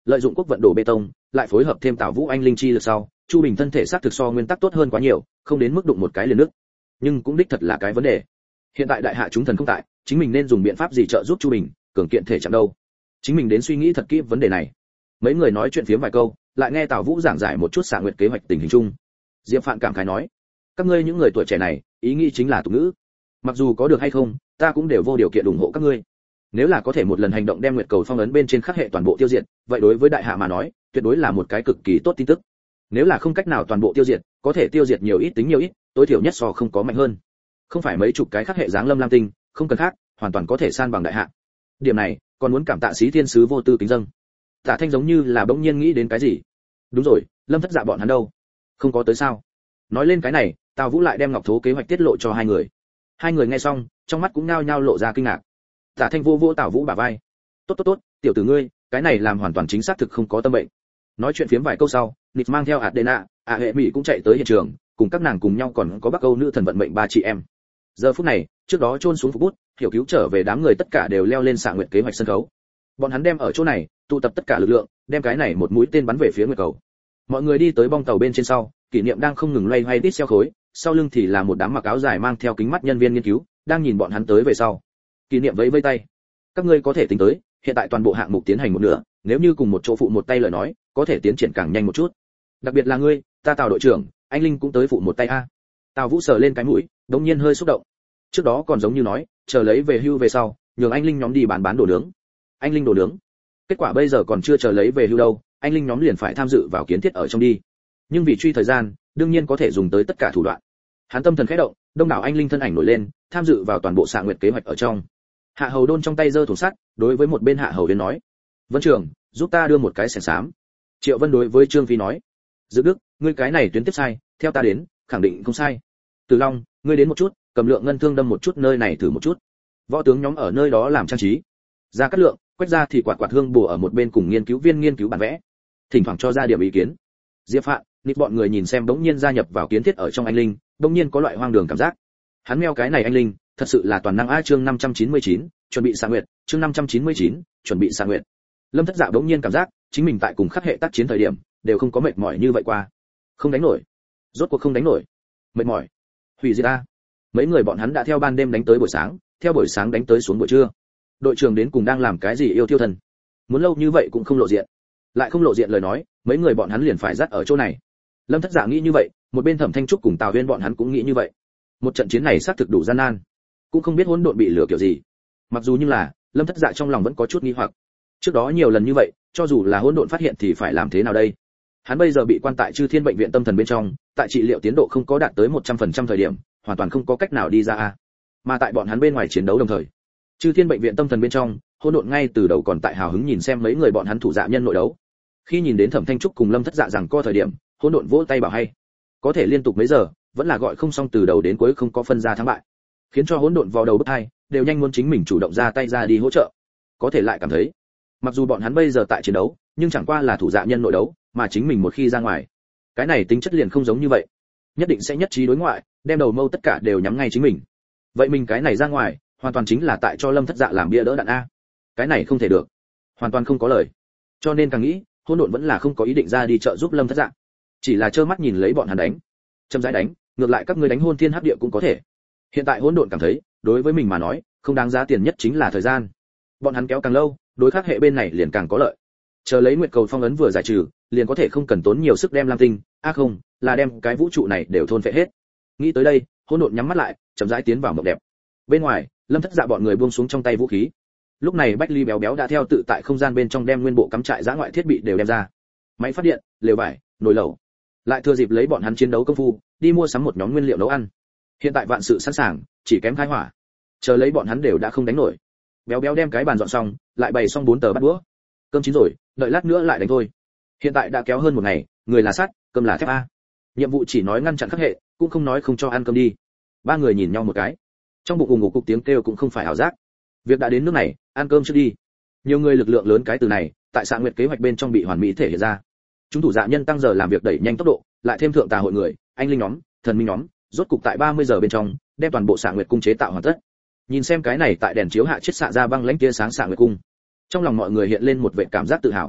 lợi dụng quốc vận đổ bê tông, lại phối hợp thêm Tào Vũ anh linh chi lực sau, Chu Bình thân thể xác thực so nguyên tắc tốt hơn quá nhiều, không đến mức đụng một cái liền nước. Nhưng cũng đích thật là cái vấn đề. Hiện tại đại hạ chúng thần không tại, chính mình nên dùng biện pháp gì trợ giúp Chu Bình cường kiện thể chẳng đâu. Chính mình đến suy nghĩ thật kỹ vấn đề này. Mấy người nói chuyện phiếm vài câu, lại nghe Tào Vũ giảng giải một chút Xạ Nguyệt kế hoạch tình hình chung. Diệp Phạn cảm khái nói: "Các ngươi những người tuổi trẻ này, ý nghĩ chính là tục ngữ. Mặc dù có được hay không, ta cũng đều vô điều kiện ủng hộ các ngươi. Nếu là có thể một lần hành động đem Nguyệt Cầu phong ấn bên trên khắc hệ toàn bộ tiêu diệt, vậy đối với đại hạ mà nói, tuyệt đối là một cái cực kỳ tốt tin tức. Nếu là không cách nào toàn bộ tiêu diệt, có thể tiêu diệt nhiều ít tính nhiều ít, tối thiểu nhất so không có mạnh hơn. Không phải mấy chục cái khắc hệ dáng lâm lam tinh, không cần khác, hoàn toàn có thể san bằng đại hạ. Điểm này, còn muốn cảm tạ Xí Thiên sứ vô tư kính dâng." Tả Thanh giống như là bỗng nhiên nghĩ đến cái gì. "Đúng rồi, Lâm Thất Dạ bọn hắn đâu? Không có tới sao?" Nói lên cái này, Tào Vũ lại đem Ngọc Thố kế hoạch tiết lộ cho hai người. Hai người nghe xong, trong mắt cũng nhao nhao lộ ra kinh ngạc. Tả Thanh vô vô Tào Vũ bả vai. "Tốt tốt tốt, tiểu tử ngươi, cái này làm hoàn toàn chính xác thực không có tâm bệnh." Nói chuyện phiếm vài câu sau, Nịt mang theo Adena, A Hệ Mỹ cũng chạy tới hiện trường, cùng các nàng cùng nhau còn có Bắc Âu nữ thần vận mệnh ba chị em. Giờ phút này, trước đó chôn xuống phục bút, hiểu cứu trở về đám người tất cả đều leo lên Xạ Nguyệt kế hoạch sân khấu. Bọn hắn đem ở chỗ này, tụ tập tất cả lực lượng, đem cái này một mũi tên bắn về phía Nguyệt Cầu. Mọi người đi tới bong tàu bên trên sau, Kỷ Niệm đang không ngừng loay hoay tít xeo khối, sau lưng thì là một đám mặc áo dài mang theo kính mắt nhân viên nghiên cứu, đang nhìn bọn hắn tới về sau. Kỷ Niệm vẫy vẫy tay: "Các ngươi có thể tính tới, hiện tại toàn bộ hạng mục tiến hành một nửa, nếu như cùng một chỗ phụ một tay lời nói, có thể tiến triển càng nhanh một chút. Đặc biệt là ngươi, ta Tào đội trưởng, anh Linh cũng tới phụ một tay a." Tào Vũ sờ lên cái mũi, đột nhiên hơi xúc động. Trước đó còn giống như nói, chờ lấy về hưu về sau, nhường anh Linh nhóm đi bán bán đồ nướng. Anh Linh đồ nướng. Kết quả bây giờ còn chưa chờ lấy về hưu đâu, anh Linh nhóm liền phải tham dự vào kiến thiết ở trong đi. Nhưng vì truy thời gian, đương nhiên có thể dùng tới tất cả thủ đoạn. Hắn tâm thần khẽ động, đông đảo anh Linh thân ảnh nổi lên, tham dự vào toàn bộ Xạ Nguyệt kế hoạch ở trong. Hạ Hầu Đôn trong tay giơ thùng sắt, đối với một bên Hạ Hầu Viên nói: "Vân Trường, giúp ta đưa một cái xẻng xám." Triệu Vân đối với Trương Phi nói: "Dự Đức, ngươi cái này tuyến tiếp sai, theo ta đến, khẳng định không sai. Từ Long, ngươi đến một chút, cầm lượng ngân thương đâm một chút nơi này thử một chút." Võ tướng nhóm ở nơi đó làm trang trí. Ra Cát Lượng, Quách Gia thì quạt quạt hương bùa ở một bên cùng nghiên cứu viên nghiên cứu bản vẽ, thỉnh thoảng cho ra điểm ý kiến. Diệp Phạn, Nịt bọn người nhìn xem bỗng nhiên gia nhập vào kiến thiết ở trong anh Linh, bỗng nhiên có loại hoang đường cảm giác. Hắn meo cái này anh Linh, thật sự là toàn năng a. Chương năm trăm chín mươi chín, chuẩn bị Xạ Nguyệt, chương năm trăm chín mươi chín, chuẩn bị Xạ Nguyệt. Lâm Thất Dạ bỗng nhiên cảm giác, chính mình tại cùng khắc hệ tác chiến thời điểm, đều không có mệt mỏi như vậy qua. Không đánh nổi. Rốt cuộc không đánh nổi. Mệt mỏi. Hủy diệt a. Mấy người bọn hắn đã theo ban đêm đánh tới buổi sáng, theo buổi sáng đánh tới xuống buổi trưa. Đội trưởng đến cùng đang làm cái gì yêu tiêu thần? Muốn lâu như vậy cũng không lộ diện. Lại không lộ diện lời nói, mấy người bọn hắn liền phải dắt ở chỗ này. Lâm Thất Dạ nghĩ như vậy, một bên Thẩm Thanh Trúc cùng Tào Huyên bọn hắn cũng nghĩ như vậy. Một trận chiến này xác thực đủ gian nan, cũng không biết hỗn độn bị lừa kiểu gì. Mặc dù như là, Lâm Thất Dạ trong lòng vẫn có chút nghi hoặc. Trước đó nhiều lần như vậy, cho dù là hỗn độn phát hiện thì phải làm thế nào đây? Hắn bây giờ bị quan tại Chư Thiên bệnh viện tâm thần bên trong, tại trị liệu tiến độ không có đạt tới một trăm phần trăm thời điểm, hoàn toàn không có cách nào đi ra a. Mà tại bọn hắn bên ngoài chiến đấu đồng thời, Chư Thiên bệnh viện tâm thần bên trong, hỗn độn ngay từ đầu còn tại hào hứng nhìn xem mấy người bọn hắn thủ dạ nhân nội đấu. Khi nhìn đến Thẩm Thanh Trúc cùng Lâm Thất Dạ rằng co thời điểm, hỗn độn vỗ tay bảo hay. Có thể liên tục mấy giờ, vẫn là gọi không xong từ đầu đến cuối không có phân ra thắng bại, khiến cho hỗn độn vào đầu bứt hai, đều nhanh muốn chính mình chủ động ra tay ra đi hỗ trợ. Có thể lại cảm thấy, mặc dù bọn hắn bây giờ tại chiến đấu, nhưng chẳng qua là thủ dạ nhân nội đấu, mà chính mình một khi ra ngoài, cái này tính chất liền không giống như vậy, nhất định sẽ nhất trí đối ngoại, đem đầu mâu tất cả đều nhắm ngay chính mình. Vậy mình cái này ra ngoài, hoàn toàn chính là tại cho Lâm Thất Dạ làm bia đỡ đạn a. Cái này không thể được, hoàn toàn không có lời. Cho nên càng nghĩ, hỗn độn vẫn là không có ý định ra đi trợ giúp Lâm Thất Dạ, chỉ là trơ mắt nhìn lấy bọn hắn đánh, chậm rãi đánh, ngược lại các ngươi đánh hôn thiên hấp địa cũng có thể. Hiện tại hỗn độn cảm thấy, đối với mình mà nói, không đáng giá tiền nhất chính là thời gian. Bọn hắn kéo càng lâu, đối khác hệ bên này liền càng có lợi. Chờ lấy Nguyệt Cầu phong ấn vừa giải trừ, liền có thể không cần tốn nhiều sức đem Lam Tinh, a à không, là đem cái vũ trụ này đều thôn phệ hết. Nghĩ tới đây, hỗn độn nhắm mắt lại, chậm rãi tiến vào mộng đẹp. Bên ngoài, Lâm Thất Dạ bọn người buông xuống trong tay vũ khí. Lúc này Bách Ly béo béo đã theo tự tại không gian bên trong đem nguyên bộ cắm trại giã ngoại thiết bị đều đem ra. Máy phát điện, lều vải, nồi lẩu. Lại thừa dịp lấy bọn hắn chiến đấu công phu, đi mua sắm một nhóm nguyên liệu nấu ăn. Hiện tại vạn sự sẵn sàng, chỉ kém khai hỏa. Chờ lấy bọn hắn đều đã không đánh nổi. Béo béo đem cái bàn dọn xong, lại bày xong bốn tờ bát đũa. Cơm chín rồi, đợi lát nữa lại đánh thôi. Hiện tại đã kéo hơn một ngày, người là sắt, cơm là thép a. Nhiệm vụ chỉ nói ngăn chặn khắc hệ, cũng không nói không cho ăn cơm đi. Ba người nhìn nhau một cái. Trong bụng ùng ục cục tiếng kêu cũng không phải ảo giác. Việc đã đến nước này, ăn cơm trước đi. Nhiều người lực lượng lớn cái từ này, tại Xạ Nguyệt kế hoạch bên trong bị hoàn mỹ thể hiện ra. Chúng thủ dạ nhân tăng giờ làm việc đẩy nhanh tốc độ, lại thêm thượng tà hội người, anh linh nhóm, thần minh nhóm, rốt cục tại ba mươi giờ bên trong, đem toàn bộ Xạ Nguyệt cung chế tạo hoàn tất. Nhìn xem cái này tại đèn chiếu hạ chiết xạ ra băng lãnh tia sáng Xạ Nguyệt cung, trong lòng mọi người hiện lên một vẻ cảm giác tự hào.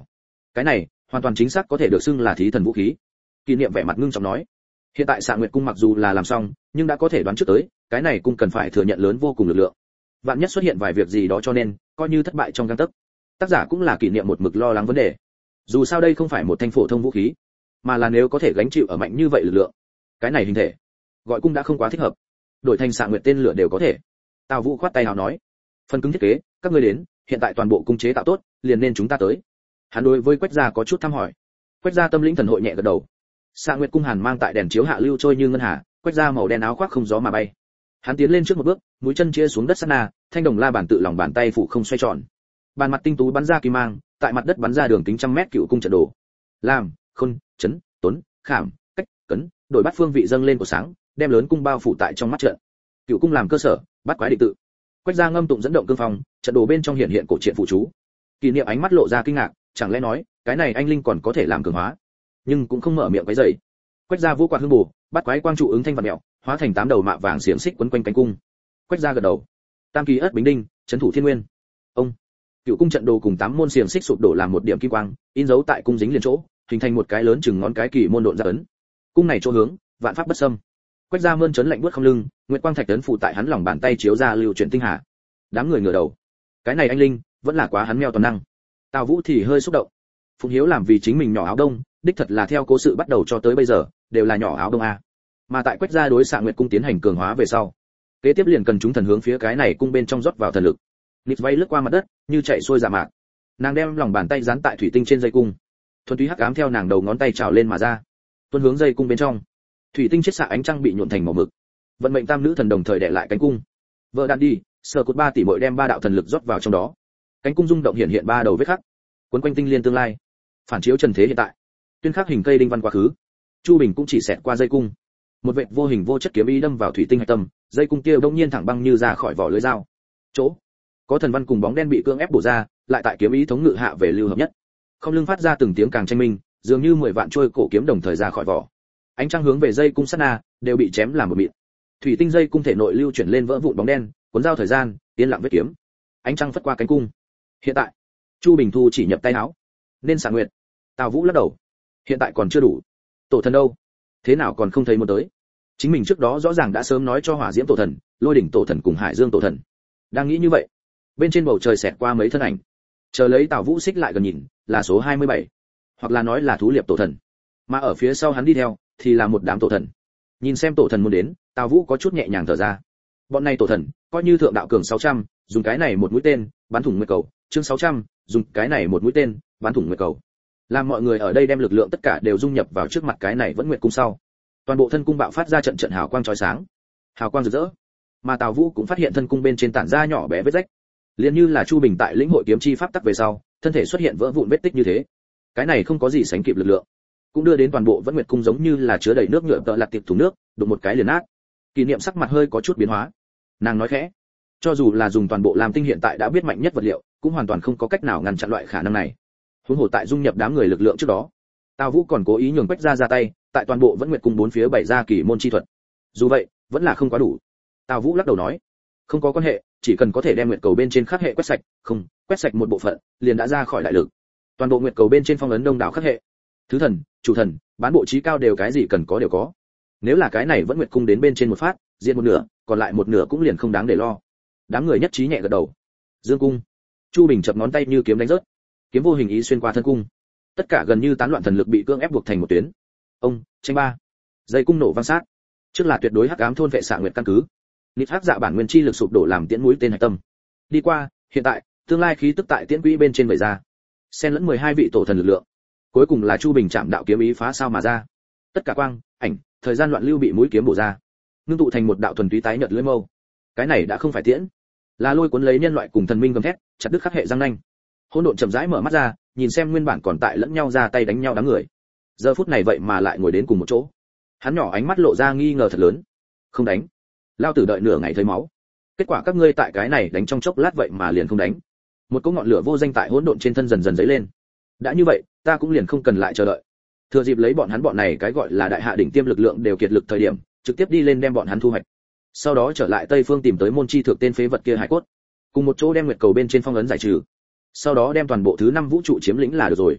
Cái này hoàn toàn chính xác có thể được xưng là thí thần vũ khí. Kỷ Niệm vẻ mặt ngưng trọng nói, hiện tại Xạ Nguyệt cung mặc dù là làm xong, nhưng đã có thể đoán trước tới, cái này cung cần phải thừa nhận lớn vô cùng lực lượng. Vạn nhất xuất hiện vài việc gì đó cho nên, coi như thất bại trong gang tấc. Tác giả cũng là Kỷ Niệm một mực lo lắng vấn đề. Dù sao đây không phải một thanh phổ thông vũ khí, mà là nếu có thể gánh chịu ở mạnh như vậy lực lượng, cái này hình thể, gọi cung đã không quá thích hợp. Đổi thành Xạ Nguyệt tên lửa đều có thể. Tào Vũ khoát tay hào nói, phần cứng thiết kế, các ngươi đến, hiện tại toàn bộ cung chế tạo tốt, liền nên chúng ta tới. Hắn đối với Quách Gia có chút thăm hỏi. Quách Gia tâm linh thần hội nhẹ gật đầu. Xạ Nguyệt cung hàn mang tại đèn chiếu hạ lưu trôi như ngân hà, Quách Gia màu đen áo khoác không gió mà bay. Hắn tiến lên trước một bước, mũi chân chia xuống đất sát na, thanh đồng la bàn tự lòng bàn tay phủ không xoay tròn. Bàn mặt tinh tú bắn ra kim mang, tại mặt đất bắn ra đường kính trăm mét cựu cung trận đồ. Làm, khôn, chấn, tuấn, khảm, cách, cấn, đổi bắt phương vị dâng lên của sáng, đem lớn cung bao phủ tại trong mắt trận. Cựu cung làm cơ sở, bắt quái định tự. Quách Gia ngâm tụng dẫn động cương phong, trận đồ bên trong hiện hiện cổ truyện phụ chú. Kỷ Niệm ánh mắt lộ ra kinh ngạc, chẳng lẽ nói, cái này anh linh còn có thể làm cường hóa? Nhưng cũng không mở miệng quấy rầy. Quách Gia vô quạt hương bổ, bắt quái quang trụ ứng thanh vật mèo, hóa thành tám đầu mạ vàng xiềng xích quấn quanh cánh cung. Quách Gia gật đầu. Tam kỳ ất bính đinh, trấn thủ thiên nguyên. Ông. Cựu cung trận đồ cùng tám môn xiềng xích sụp đổ làm một điểm kim quang, in dấu tại cung dính liền chỗ, hình thành một cái lớn chừng ngón cái kỳ môn độn ra ấn. Cung này chỗ hướng, vạn pháp bất xâm. Quách Gia mơn trấn lạnh buốt không lưng, nguyệt quang thạch tấn phụ tại hắn lòng bàn tay chiếu ra lưu chuyển tinh hà. Đám người ngửa đầu. Cái này anh linh, vẫn là quá hắn meo toàn năng. Tào Vũ thì hơi xúc động. Phụng Hiếu làm vì chính mình nhỏ áo đông, đích thật là theo cố sự bắt đầu cho tới bây giờ, đều là nhỏ áo đông a. Mà tại Quách Gia đối Xạ Nguyệt cung tiến hành cường hóa về sau, kế tiếp liền cần chúng thần hướng phía cái này cung bên trong rót vào thần lực. Nịt vây lướt qua mặt đất, như chạy xuôi dạ mạc. Nàng đem lòng bàn tay dán tại thủy tinh trên dây cung. Thuần túy hắc ám theo nàng đầu ngón tay trào lên mà ra. Tuôn hướng dây cung bên trong. Thủy tinh chiết xạ ánh trăng bị nhuộn thành màu mực. Vận mệnh tam nữ thần đồng thời đè lại cánh cung. Vợ đạn đi, sở cột ba tỷ muội đem ba đạo thần lực rót vào trong đó. Cánh cung rung động hiện hiện ba đầu vết khắc. Cuốn quanh tinh liên tương lai. Phản chiếu trần thế hiện tại. Tuyên khắc hình cây đinh văn quá khứ. Chu Bình cũng chỉ xẹt qua dây cung. Một vệt vô hình vô chất kiếm ý đâm vào thủy tinh hạch tâm, dây cung kia bỗng nhiên thẳng băng như ra khỏi vỏ lưới dao. Chỗ có thần văn cùng bóng đen bị cưỡng ép bổ ra, lại tại kiếm ý thống ngự hạ về lưu hợp nhất. Không lưng phát ra từng tiếng càng tranh minh, dường như mười vạn trôi cổ kiếm đồng thời ra khỏi vỏ. Ánh trăng hướng về dây cung sát na, đều bị chém làm một mịn. Thủy tinh dây cung thể nội lưu chuyển lên vỡ vụn bóng đen, cuốn dao thời gian, yên lặng vết kiếm. Ánh trăng phất qua cánh cung. Hiện tại, Chu Bình Thu chỉ nhập tay áo. Nên Xạ Nguyệt. Tào Vũ lắc đầu. Hiện tại còn chưa đủ. Tổ thần đâu? Thế nào còn không thấy một tới? Chính mình trước đó rõ ràng đã sớm nói cho Hỏa Diễm tổ thần, Lôi đỉnh tổ thần cùng Hải Dương tổ thần. Đang nghĩ như vậy, bên trên bầu trời xẹt qua mấy thân ảnh. Chờ lấy Tào Vũ xích lại gần nhìn, là số hai mươi bảy, hoặc là nói là thú liệp tổ thần. Mà ở phía sau hắn đi theo, thì là một đám tổ thần. Nhìn xem tổ thần muốn đến, Tào Vũ có chút nhẹ nhàng thở ra. Bọn này tổ thần, coi như thượng đạo cường sáu trăm, dùng cái này một mũi tên, bắn thủng nguyệt cầu, chương sáu trăm, dùng cái này một mũi tên, bắn thủng nguyệt cầu. Làm mọi người ở đây đem lực lượng tất cả đều dung nhập vào trước mặt cái này vẫn nguyệt cung sau. Toàn bộ thân cung bạo phát ra trận trận hào quang chói sáng, hào quang rực rỡ. Mà Tào Vũ cũng phát hiện thân cung bên trên tản ra nhỏ bé vết rách, liền như là Chu Bình tại lĩnh hội kiếm chi pháp tắc về sau, thân thể xuất hiện vỡ vụn vết tích như thế. Cái này không có gì sánh kịp lực lượng, cũng đưa đến toàn bộ vẫn nguyệt cung giống như là chứa đầy nước nhựa tợ lạt tiệp thùng nước, đụng một cái liền nát. Kỷ Niệm sắc mặt hơi có chút biến hóa. Nàng nói khẽ, cho dù là dùng toàn bộ làm tinh hiện tại đã biết mạnh nhất vật liệu, cũng hoàn toàn không có cách nào ngăn chặn loại khả năng này. Huống hồ tại dung nhập đám người lực lượng trước đó, Tào Vũ còn cố ý nhường Quách Gia ra tay, tại toàn bộ vẫn nguyệt cung bốn phía bày ra kỳ môn chi thuật. Dù vậy, vẫn là không quá đủ. Tào Vũ lắc đầu nói, không có quan hệ, chỉ cần có thể đem nguyệt cầu bên trên khắc hệ quét sạch, không, quét sạch một bộ phận, liền đã ra khỏi đại lực. Toàn bộ nguyệt cầu bên trên phong ấn đông đảo khắc hệ. Thứ thần, chủ thần, bán bộ trí cao đều cái gì cần có đều có. Nếu là cái này vẫn nguyệt cung đến bên trên một phát, diệt một nửa, còn lại một nửa cũng liền không đáng để lo. Đám người nhất trí nhẹ gật đầu. Dương cung. Chu Bình chập ngón tay như kiếm đánh rớt. Kiếm vô hình ý xuyên qua thân cung. Tất cả gần như tán loạn thần lực bị cưỡng ép buộc thành một tuyến. Ông, tranh ba. Dây cung nổ vang sát. Trước là tuyệt đối hắc ám thôn vệ Xạ Nguyệt căn cứ. Nịt hắc dạ bản nguyên chi lực sụp đổ làm tiễn mũi tên hạch tâm. Đi qua, hiện tại, tương lai khí tức tại tiễn quỹ bên trên vẩy ra. Xen lẫn mười hai vị tổ thần lực lượng. Cuối cùng là Chu Bình chạm đạo kiếm ý phá sao mà ra. Tất cả quang, ảnh, thời gian loạn lưu bị mũi kiếm bổ ra, ngưng tụ thành một đạo thuần túy tái nhợt lưỡi mâu. Cái này đã không phải tiễn, là lôi cuốn lấy nhân loại cùng thần minh gầm thét, chặt đứt khắc hệ răng nanh. Hỗn độn chậm rãi mở mắt ra, nhìn xem nguyên bản còn tại lẫn nhau ra tay đánh nhau đám người. Giờ phút này vậy mà lại ngồi đến cùng một chỗ. Hắn nhỏ ánh mắt lộ ra nghi ngờ thật lớn. Không đánh, lao tử đợi nửa ngày thấy máu. Kết quả các ngươi tại cái này đánh trong chốc lát vậy mà liền không đánh. Một cỗ ngọn lửa vô danh tại hỗn độn trên thân dần dần dấy lên. Đã như vậy, ta cũng liền không cần lại chờ đợi. Thừa dịp lấy bọn hắn bọn này cái gọi là đại hạ đỉnh tiêm lực lượng đều kiệt lực thời điểm, trực tiếp đi lên đem bọn hắn thu hoạch. Sau đó trở lại Tây Phương tìm tới môn chi thượng tên phế vật kia hải cốt, cùng một chỗ đem nguyệt cầu bên trên phong ấn giải trừ. Sau đó đem toàn bộ thứ năm vũ trụ chiếm lĩnh là được rồi.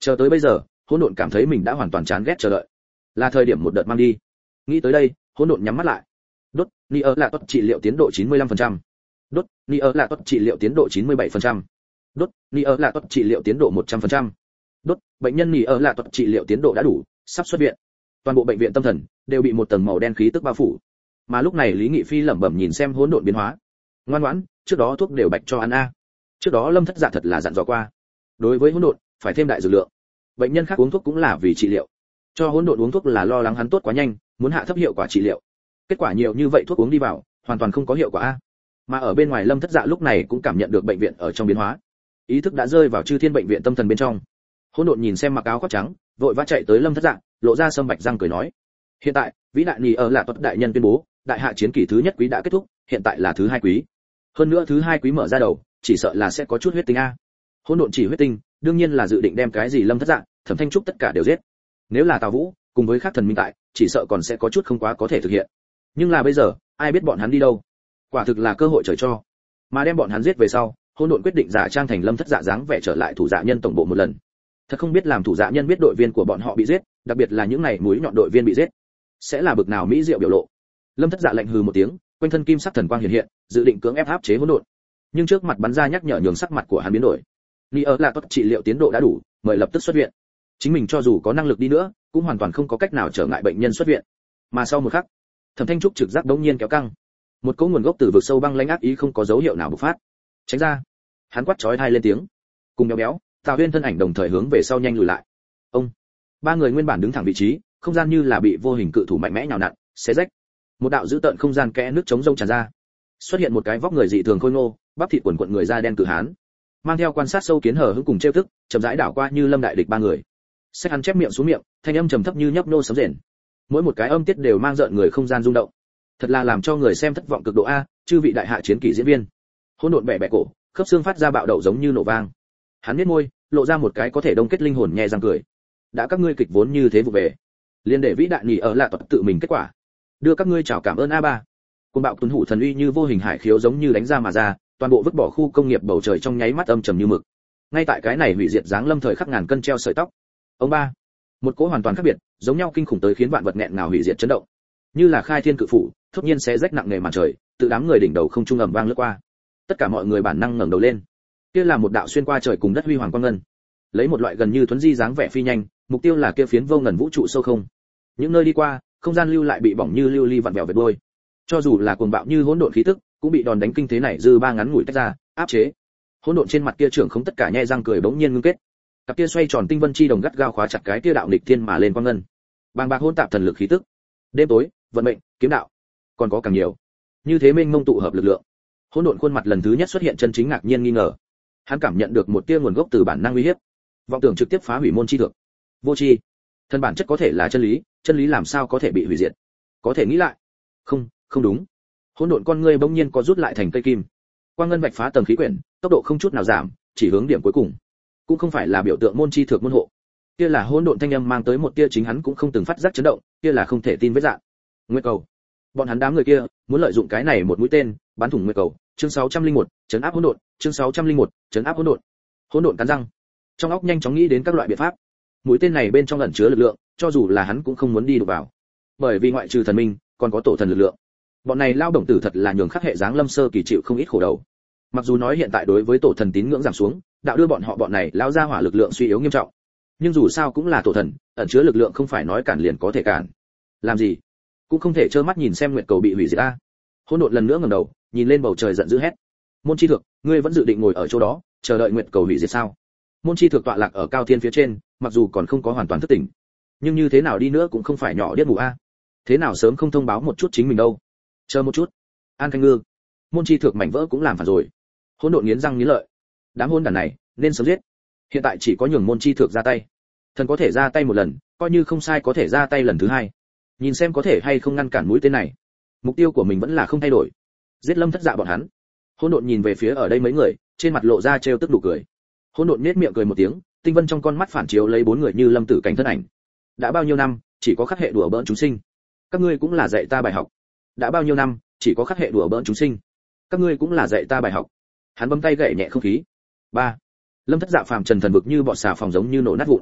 Chờ tới bây giờ, hỗn độn cảm thấy mình đã hoàn toàn chán ghét chờ đợi, là thời điểm một đợt mang đi. Nghĩ tới đây, hỗn độn nhắm mắt lại. Đốt, ni ở là tốt trị liệu tiến độ chín mươi lăm phần trăm. Đốt, ni ở là tốt trị liệu tiến độ chín mươi bảy phần trăm. Đốt, ni ở là tốt trị liệu tiến độ một trăm phần trăm. Đốt, bệnh nhân ni ở là tốt trị liệu tiến độ đã đủ, sắp xuất viện. Toàn bộ bệnh viện tâm thần đều bị một tầng màu đen khí tức bao phủ. Mà lúc này Lý Nghị Phi lẩm bẩm nhìn xem hỗn độn biến hóa. Ngoan ngoãn, trước đó thuốc đều bạch cho ăn a. Trước đó Lâm Thất Dạ thật là dặn dò qua, đối với hỗn độn phải thêm đại dược lượng. Bệnh nhân khác uống thuốc cũng là vì trị liệu. Cho hỗn độn uống thuốc là lo lắng hắn tốt quá nhanh, muốn hạ thấp hiệu quả trị liệu. Kết quả nhiều như vậy thuốc uống đi vào, hoàn toàn không có hiệu quả a. Mà ở bên ngoài Lâm Thất Dạ lúc này cũng cảm nhận được bệnh viện ở trong biến hóa. Ý thức đã rơi vào Chư Thiên bệnh viện tâm thần bên trong. Hỗn độn nhìn xem mặc áo khoác trắng, vội vã chạy tới Lâm Thất Dạ, lộ ra sâm bạch răng cười nói: "Hiện tại, vĩ đại nhị ở là tuật đại nhân tuyên bố, đại hạ chiến kỳ thứ nhất quý đã kết thúc, hiện tại là thứ hai quý. Hơn nữa thứ hai quý mở ra đầu, chỉ sợ là sẽ có chút huyết tinh a." Hỗn độn chỉ huyết tinh, đương nhiên là dự định đem cái gì Lâm Thất Dạ, Thẩm Thanh Trúc tất cả đều giết. Nếu là Tào Vũ, cùng với các thần minh tại, chỉ sợ còn sẽ có chút không quá có thể thực hiện. Nhưng là bây giờ, ai biết bọn hắn đi đâu? Quả thực là cơ hội trời cho. Mà đem bọn hắn giết về sau, hỗn độn quyết định giả trang thành Lâm Thất Dạ dáng vẻ trở lại thủ dạ nhân tổng bộ một lần. Thật không biết làm thủ dạ nhân biết đội viên của bọn họ bị giết, đặc biệt là những này mũi nhọn đội viên bị giết, sẽ là bực nào mỹ diệu biểu lộ. Lâm Thất Dạ lạnh hừ một tiếng, quanh thân kim sắc thần quang hiện hiện, dự định cưỡng ép áp chế hỗn độn. Nhưng trước mặt bắn ra nhắc nhở nhường sắc mặt của hắn biến đổi. Ni ở là tốt trị liệu tiến độ đã đủ, mời lập tức xuất viện. Chính mình cho dù có năng lực đi nữa, cũng hoàn toàn không có cách nào trở ngại bệnh nhân xuất viện. Mà sau một khắc, Thẩm Thanh Trúc trực giác đống nhiên kéo căng. Một cỗ nguồn gốc từ vực sâu băng lãnh ác ý không có dấu hiệu nào bộc phát. Tránh ra! Hắn quát chói tai lên tiếng. Cùng béo béo, Tào Huyên thân ảnh đồng thời hướng về sau nhanh lùi lại. Ông! Ba người nguyên bản đứng thẳng vị trí, không gian như là bị vô hình cự thủ mạnh mẽ nhào nặn, xé rách. Một đạo dữ tợn không gian kẽ nước chống rông tràn ra. Xuất hiện một cái vóc người dị thường khôi ngô, bắp thịt quần quần người da đen cự hán, mang theo quan sát sâu kiến hở hững cùng trêu tức, chậm rãi đảo qua như lâm đại địch ba người. Sách hắn chép miệng xuống miệng, thanh âm trầm thấp như nhấp nô sấm rền. Mỗi một cái âm tiết đều mang rợn người không gian rung động. Thật là làm cho người xem thất vọng cực độ a, chư vị đại hạ chiến kỳ diễn viên. Hỗn độn bẻ bẻ cổ, khớp xương phát ra bạo động giống như nổ vang. Hắn nhếch môi, lộ ra một cái có thể đông kết linh hồn nhẹ răng cười. Đã các ngươi kịch vốn như thế vụ về, liên để vĩ đại nhỉ ở lạ tuật tự mình kết quả. Đưa các ngươi chào cảm ơn a ba. Côn bạo tuấn hủ thần uy như vô hình hải khiếu giống như đánh ra mà ra, toàn bộ vứt bỏ khu công nghiệp bầu trời trong nháy mắt âm trầm như mực. Ngay tại cái này hủy diệt dáng lâm thời khắc ngàn cân treo sợi tóc. Ông ba, một cỗ hoàn toàn khác biệt, giống nhau kinh khủng tới khiến vạn vật nghẹn ngào hủy diệt chấn động. Như là khai thiên cự phủ, thốt nhiên sẽ rách nặng nề màn trời, tự đám người đỉnh đầu không trung ầm vang lướt qua. Tất cả mọi người bản năng ngẩng đầu lên. Kia là một đạo xuyên qua trời cùng đất huy hoàng quang ngân. Lấy một loại gần như thuấn di dáng vẻ phi nhanh, mục tiêu là kia phiến vô ngần vũ trụ sâu không. Những nơi đi qua, không gian lưu lại bị bỏng như lưu ly vặn vẹo vệt đôi. Cho dù là cuồng bạo như hỗn độn khí tức, cũng bị đòn đánh kinh thế này dư ba ngắn ngủi tách ra, áp chế. Hỗn độn trên mặt kia trưởng không tất cả nhe răng cười bỗng nhiên ngưng kết. Cặp kia xoay tròn tinh vân chi đồng gắt gao khóa chặt cái kia đạo nghịch thiên mà lên quang ngân. Bàng bạc hỗn tạp thần lực khí tức. Đêm tối, vận mệnh, kiếm đạo, còn có càng nhiều. Như thế mênh mông tụ hợp lực lượng. Hỗn độn khuôn mặt lần thứ nhất xuất hiện chân chính ngạc nhiên nghi ngờ. Hắn cảm nhận được một tia nguồn gốc từ bản năng uy hiếp. Vọng tưởng trực tiếp phá hủy môn chi thực. Vô tri. Thân bản chất có thể là chân lý, chân lý làm sao có thể bị hủy diệt? Có thể nghĩ lại. Không, không đúng. Hỗn độn con ngươi bỗng nhiên có rút lại thành cây kim. Quang ngân vạch phá tầng khí quyển, tốc độ không chút nào giảm, chỉ hướng điểm cuối cùng. Cũng không phải là biểu tượng môn chi thực môn hộ. Kia là hỗn độn thanh âm mang tới một tia chính hắn cũng không từng phát giác chấn động, kia là không thể tin với dạng. Nguyệt cầu. Bọn hắn đám người kia muốn lợi dụng cái này một mũi tên, bắn thủng nguyệt cầu. Chương sáu trăm linh một, trấn áp hỗn độn, chương sáu trăm linh một, trấn áp hỗn độn. Hỗn độn cắn răng, trong óc nhanh chóng nghĩ đến các loại biện pháp. Mũi tên này bên trong ẩn chứa lực lượng, cho dù là hắn cũng không muốn đi đụng vào. Bởi vì ngoại trừ thần minh, còn có tổ thần lực lượng. Bọn này lao động tử thật là nhường khắc hệ dáng lâm sơ kỳ chịu không ít khổ đầu. Mặc dù nói hiện tại đối với tổ thần tín ngưỡng giảm xuống, đạo đưa bọn họ bọn này lao ra hỏa lực lượng suy yếu nghiêm trọng. Nhưng dù sao cũng là tổ thần, ẩn chứa lực lượng không phải nói cản liền có thể cản. Làm gì? Cũng không thể trơ mắt nhìn xem nguyệt cầu bị hủy diệt a. Hỗn độn lần nữa ngẩng đầu, nhìn lên bầu trời giận dữ hét: Môn chi thực, ngươi vẫn dự định ngồi ở chỗ đó, chờ đợi nguyệt cầu hủy diệt sao? Môn chi thực tọa lạc ở cao thiên phía trên, mặc dù còn không có hoàn toàn thức tỉnh, nhưng như thế nào đi nữa cũng không phải nhỏ điếc mù a. Thế nào sớm không thông báo một chút chính mình đâu? Chờ một chút. An Khanh Ngư, môn chi thực mảnh vỡ cũng làm phản rồi. Hỗn độn nghiến răng nghiến lợi. Đám hôn đàn này nên sớm giết. Hiện tại chỉ có nhường môn chi thực ra tay. Thần có thể ra tay một lần, coi như không sai có thể ra tay lần thứ hai. Nhìn xem có thể hay không ngăn cản mũi tên này. Mục tiêu của mình vẫn là không thay đổi. Giết Lâm Thất Dạ bọn hắn. Hỗn độn nhìn về phía ở đây mấy người, trên mặt lộ ra trêu tức nụ cười. Hỗn độn nhếch miệng cười một tiếng, tinh vân trong con mắt phản chiếu lấy bốn người như lâm tử cảnh thân ảnh. Đã bao nhiêu năm, chỉ có khắc hệ đùa bỡn chúng sinh. Các ngươi cũng là dạy ta bài học. Đã bao nhiêu năm, chỉ có khắc hệ đùa bỡn chúng sinh. Các ngươi cũng là dạy ta bài học. Hắn bấm tay gậy nhẹ không khí. Ba. Lâm Thất Dạ phàm trần thần vực như bọt xà phòng giống như nổ nát vụn.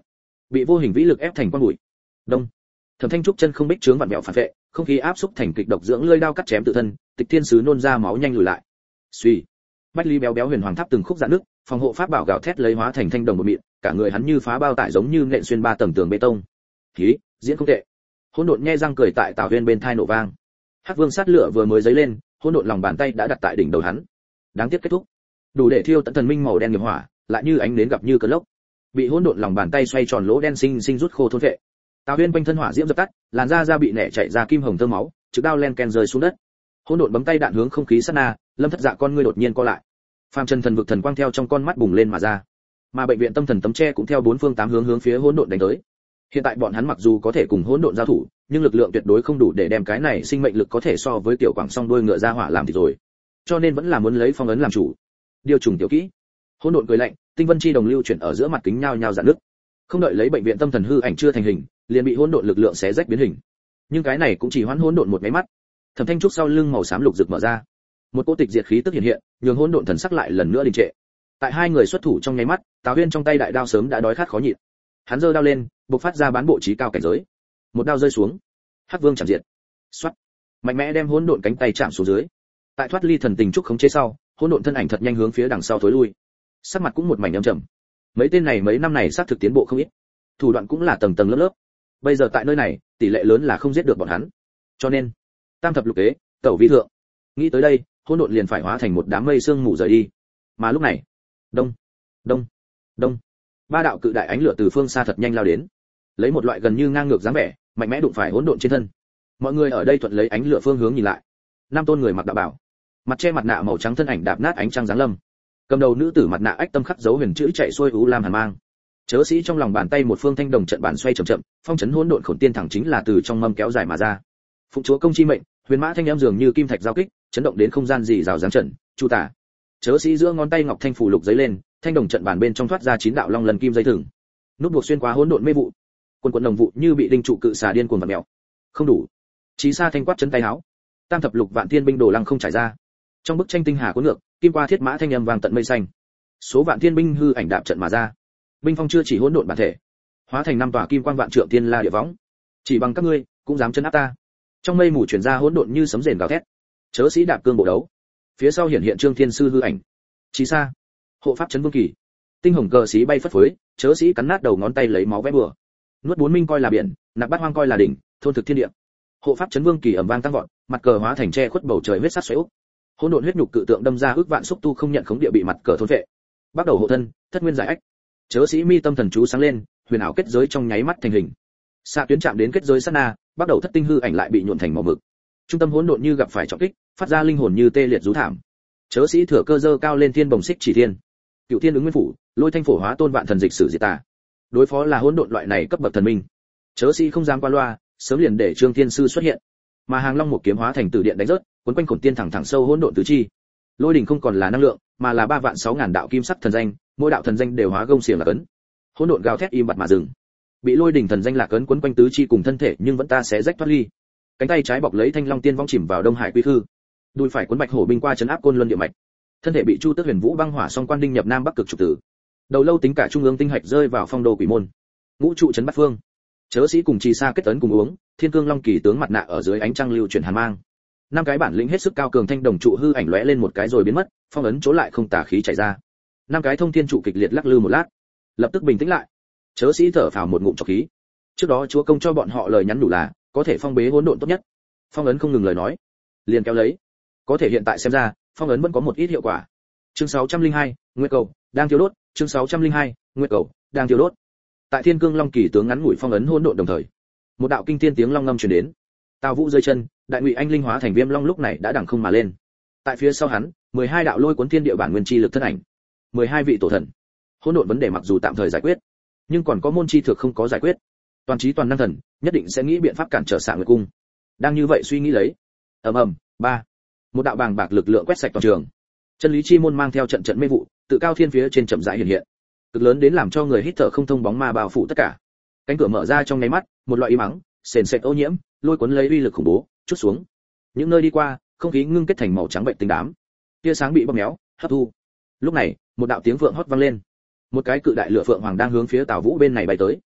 bị vô hình vĩ lực ép thành quang bụi. Đông. Thẩm Thanh Trúc chân không bích trướng vặn vẹo phản vệ, không khí áp xúc thành kịch độc dưỡng lưỡi đao cắt chém tự thân, Tịch Thiên Sứ nôn ra máu nhanh lùi lại. Suy. Bách Lý béo béo huyền hoàng tháp từng khúc rạn nứt, phòng hộ pháp bảo gào thét lấy hóa thành thanh đồng một mịn, cả người hắn như phá bao tải giống như nện xuyên ba tầng tường bê tông. Khí, diễn không tệ. Hỗn độn nhe răng cười tại Tào Huyên bên thai nổ vang. Hắc Vương sát lửa vừa mới giấy lên, hỗn độn lòng bàn tay đã đặt tại đỉnh đầu hắn. Đáng tiếc kết thúc. Đủ để thiêu tận thần minh màu đen nghiệp hỏa, lại như ánh nến gặp như cơn lốc. Bị hỗn độn lòng bàn tay xoay tròn lỗ đen sinh sinh rút khô thôn vệ. Tào Huyên quanh thân hỏa diễm dập tắt, làn da da bị nẻ chảy ra kim hồng tơ máu, trực đao len ken rơi xuống đất. Hỗn độn bấm tay đạn hướng không khí sát na, Lâm Thất Dạ con ngươi đột nhiên co lại. Phàm Trần thần vực thần quang theo trong con mắt bùng lên mà ra. Mà bệnh viện tâm thần tấm tre cũng theo bốn phương tám hướng hướng phía hỗn độn đánh tới. Hiện tại bọn hắn mặc dù có thể cùng hỗn độn giao thủ, nhưng lực lượng tuyệt đối không đủ để đem cái này sinh mệnh lực có thể so với tiểu quảng song đuôi ngựa ra hỏa làm thì rồi. Cho nên vẫn là muốn lấy phong ấn làm chủ. Điều trùng tiểu kỹ. Hỗn độn cười lạnh, tinh vân chi đồng lưu chuyển ở giữa mặt kính nhao nhao rạn nứt. Không đợi lấy bệnh viện tâm thần hư ảnh chưa thành hình, liền bị hỗn độn lực lượng xé rách biến hình. Nhưng cái này cũng chỉ hoãn hỗn độn một cái mắt. Thẩm Thanh Trúc sau lưng màu xám lục rực mở ra, một cỗ tịch diệt khí tức hiện hiện, nhường hỗn độn thần sắc lại lần nữa đình trệ. Tại hai người xuất thủ trong nháy mắt, Tào Huyên trong tay đại đao sớm đã đói khát khó nhịn. Hắn giơ đao lên, bộc phát ra bán bộ trí cao cảnh giới. Một đao rơi xuống, Hắc Vương chạm diệt. Xoát, mạnh mẽ đem hỗn độn cánh tay chạm xuống dưới. Tại thoát ly thần tình trúc khống chế sau, hỗn độn thân ảnh thật nhanh hướng phía đằng sau thối lui. Sắc mặt cũng một mảnh âm trầm. Mấy tên này mấy năm này xác thực tiến bộ không ít, thủ đoạn cũng là tầng tầng lớp lớp. Bây giờ tại nơi này, tỷ lệ lớn là không giết được bọn hắn. Cho nên, tam thập lục kế, tẩu vi thượng. Nghĩ tới đây, hỗn độn liền phải hóa thành một đám mây sương mù rời đi. Mà lúc này, đông, đông, đông, ba đạo cự đại ánh lửa từ phương xa thật nhanh lao đến, lấy một loại gần như ngang ngược dáng vẻ, mạnh mẽ đụng phải hỗn độn trên thân. Mọi người ở đây thuận lấy ánh lửa phương hướng nhìn lại. Năm tôn người mặc đạo bào, mặt che mặt nạ màu trắng thân ảnh đạp nát ánh trăng giáng lâm. Cầm đầu nữ tử mặt nạ ách tâm khắc dấu huyền chữ chạy xuôi u lam hàn mang. Chớ sĩ trong lòng bàn tay một phương thanh đồng trận bản xoay chậm chậm, phong trấn hỗn độn khổn tiên thẳng chính là từ trong mâm kéo dài mà ra. Phụng chúa công chi mệnh, huyền mã thanh âm dường như kim thạch giao kích, chấn động đến không gian gì rào giáng trận, chu tả. Chớ sĩ giữa ngón tay ngọc thanh phủ lục giấy lên, thanh đồng trận bản bên trong thoát ra chín đạo long lần kim dây thừng. Nút buộc xuyên qua hỗn độn mê vụ. Quần quần đồng vụ như bị đinh trụ cự xà điên cuồng vặn mèo. Không đủ. Chí Sa thanh quát chấn tay háo. Tam thập lục vạn thiên binh đồ lăng không trải ra. Trong bức tranh tinh hà cuốn ngược, kim qua thiết mã thanh âm vang tận mây xanh. Số vạn thiên binh hư ảnh đạp trận mà ra. Binh phong chưa chỉ hỗn độn bản thể, hóa thành năm tòa kim quang vạn trượng tiên la địa võng. Chỉ bằng các ngươi, cũng dám chấn áp ta. Trong mây mù truyền ra hỗn độn như sấm rền gào thét. Chớ sĩ đạp cương bộ đấu. Phía sau hiện hiện Trương Thiên Sư hư ảnh. Chí Sa, hộ pháp chấn vương kỳ. Tinh hồng cờ sĩ bay phất phới, chớ sĩ cắn nát đầu ngón tay lấy máu vẽ bừa. Nuốt bốn minh coi là biển, nạp bát hoang coi là đỉnh, thôn thực thiên địa. Hộ pháp chấn vương kỳ ầm vang tăng vọt, mặt cờ hóa thành che khuất bầu trời huyết sắc xoáy úc. Hỗn độn huyết nhục cự tượng đâm ra ước vạn xúc tu không nhận khống địa bị mặt cờ thôn vệ. Bắt đầu hộ thân, thất nguyên giải ách. Chớ sĩ mi tâm thần chú sáng lên, huyền ảo kết giới trong nháy mắt thành hình. Xạ tuyến chạm đến kết giới sát na, bắt đầu thất tinh hư ảnh lại bị nhuộn thành màu mực. Trung tâm hỗn độn như gặp phải trọng kích, phát ra linh hồn như tê liệt rú thảm. Chớ sĩ thừa cơ dơ cao lên thiên bồng xích chỉ thiên. Cựu thiên ứng nguyên phủ, lôi thanh phổ hóa tôn vạn thần dịch sử diệt tà. Đối phó là hỗn độn loại này cấp bậc thần minh. Chớ sĩ không dám qua loa, sớm liền để Trương Thiên Sư xuất hiện. Mà hàng long một kiếm hóa thành tử điện đánh rớt, cuốn quanh khổn tiên thẳng thẳng sâu hỗn độn tứ chi. Lôi đỉnh không còn là năng lượng, mà là ba vạn sáu ngàn đạo kim sắc thần danh, mỗi đạo thần danh đều hóa gông xiềng là cấn. Hỗn độn gào thét im bặt mà dừng. Bị lôi đỉnh thần danh là cấn quấn quanh tứ chi cùng thân thể, nhưng vẫn ta sẽ rách thoát ly. Cánh tay trái bọc lấy thanh long tiên vong chìm vào đông hải quy khư, đùi phải cuốn bạch hổ binh qua chấn áp côn luân địa mạch. Thân thể bị Chu Tước Huyền Vũ băng hỏa song quan đinh nhập nam bắc cực trục tử. Đầu lâu tính cả trung ương tinh hạch rơi vào phong đô quỷ môn. Ngũ trụ chấn bát phương. Chớ sĩ cùng Trì Sa kết tấn cùng uống, Thiên Cương Long Kỳ tướng mặt nạ ở dưới ánh trăng lưu chuyển hàn mang. Năm cái bản lĩnh hết sức cao cường thanh đồng trụ hư ảnh lóe lên một cái rồi biến mất, phong ấn chỗ lại không tà khí chảy ra. Năm cái thông thiên trụ kịch liệt lắc lư một lát, lập tức bình tĩnh lại. Chớ sĩ thở phào một ngụm trọc khí. Trước đó chúa công cho bọn họ lời nhắn đủ là có thể phong bế hỗn độn tốt nhất. Phong ấn không ngừng lời nói, liền kéo lấy. Có thể hiện tại xem ra, phong ấn vẫn có một ít hiệu quả. Chương sáu trăm lẻ hai, Nguyệt cầu đang thiêu đốt, chương sáu trăm lẻ hai, Nguyệt cầu đang thiêu đốt. Tại Thiên Cương Long Kỳ tướng ngắn ngủi phong ấn hỗn độn đồng thời, một đạo kinh thiên tiếng long ngâm truyền đến. Tào Vũ rơi chân, đại ngụy anh linh hóa thành viêm long lúc này đã đằng không mà lên. Tại phía sau hắn, mười hai đạo lôi cuốn thiên địa bản nguyên chi lực thân ảnh, mười hai vị tổ thần. Hỗn độn vấn đề mặc dù tạm thời giải quyết, nhưng còn có môn chi thực không có giải quyết. Toàn trí toàn năng thần, nhất định sẽ nghĩ biện pháp cản trở Xạ Nguyệt cung. Đang như vậy suy nghĩ lấy. Ầm ầm, ba. Một đạo bàng bạc lực lượng quét sạch toàn trường. Chân lý chi môn mang theo trận trận mê vụ, tự cao thiên phía trên chậm rãi hiện hiện. Cực lớn đến làm cho người hít thở không thông bóng ma bao phủ tất cả. Cánh cửa mở ra trong nháy mắt, một loại y mắng, sền sệt ô nhiễm, lôi cuốn lấy uy lực khủng bố, chút xuống. Những nơi đi qua, không khí ngưng kết thành màu trắng bệnh tinh đám. Tia sáng bị bóp méo, hấp thu. Lúc này, một đạo tiếng vượng hót vang lên. Một cái cự đại lửa phượng hoàng đang hướng phía Tào Vũ bên này bay tới.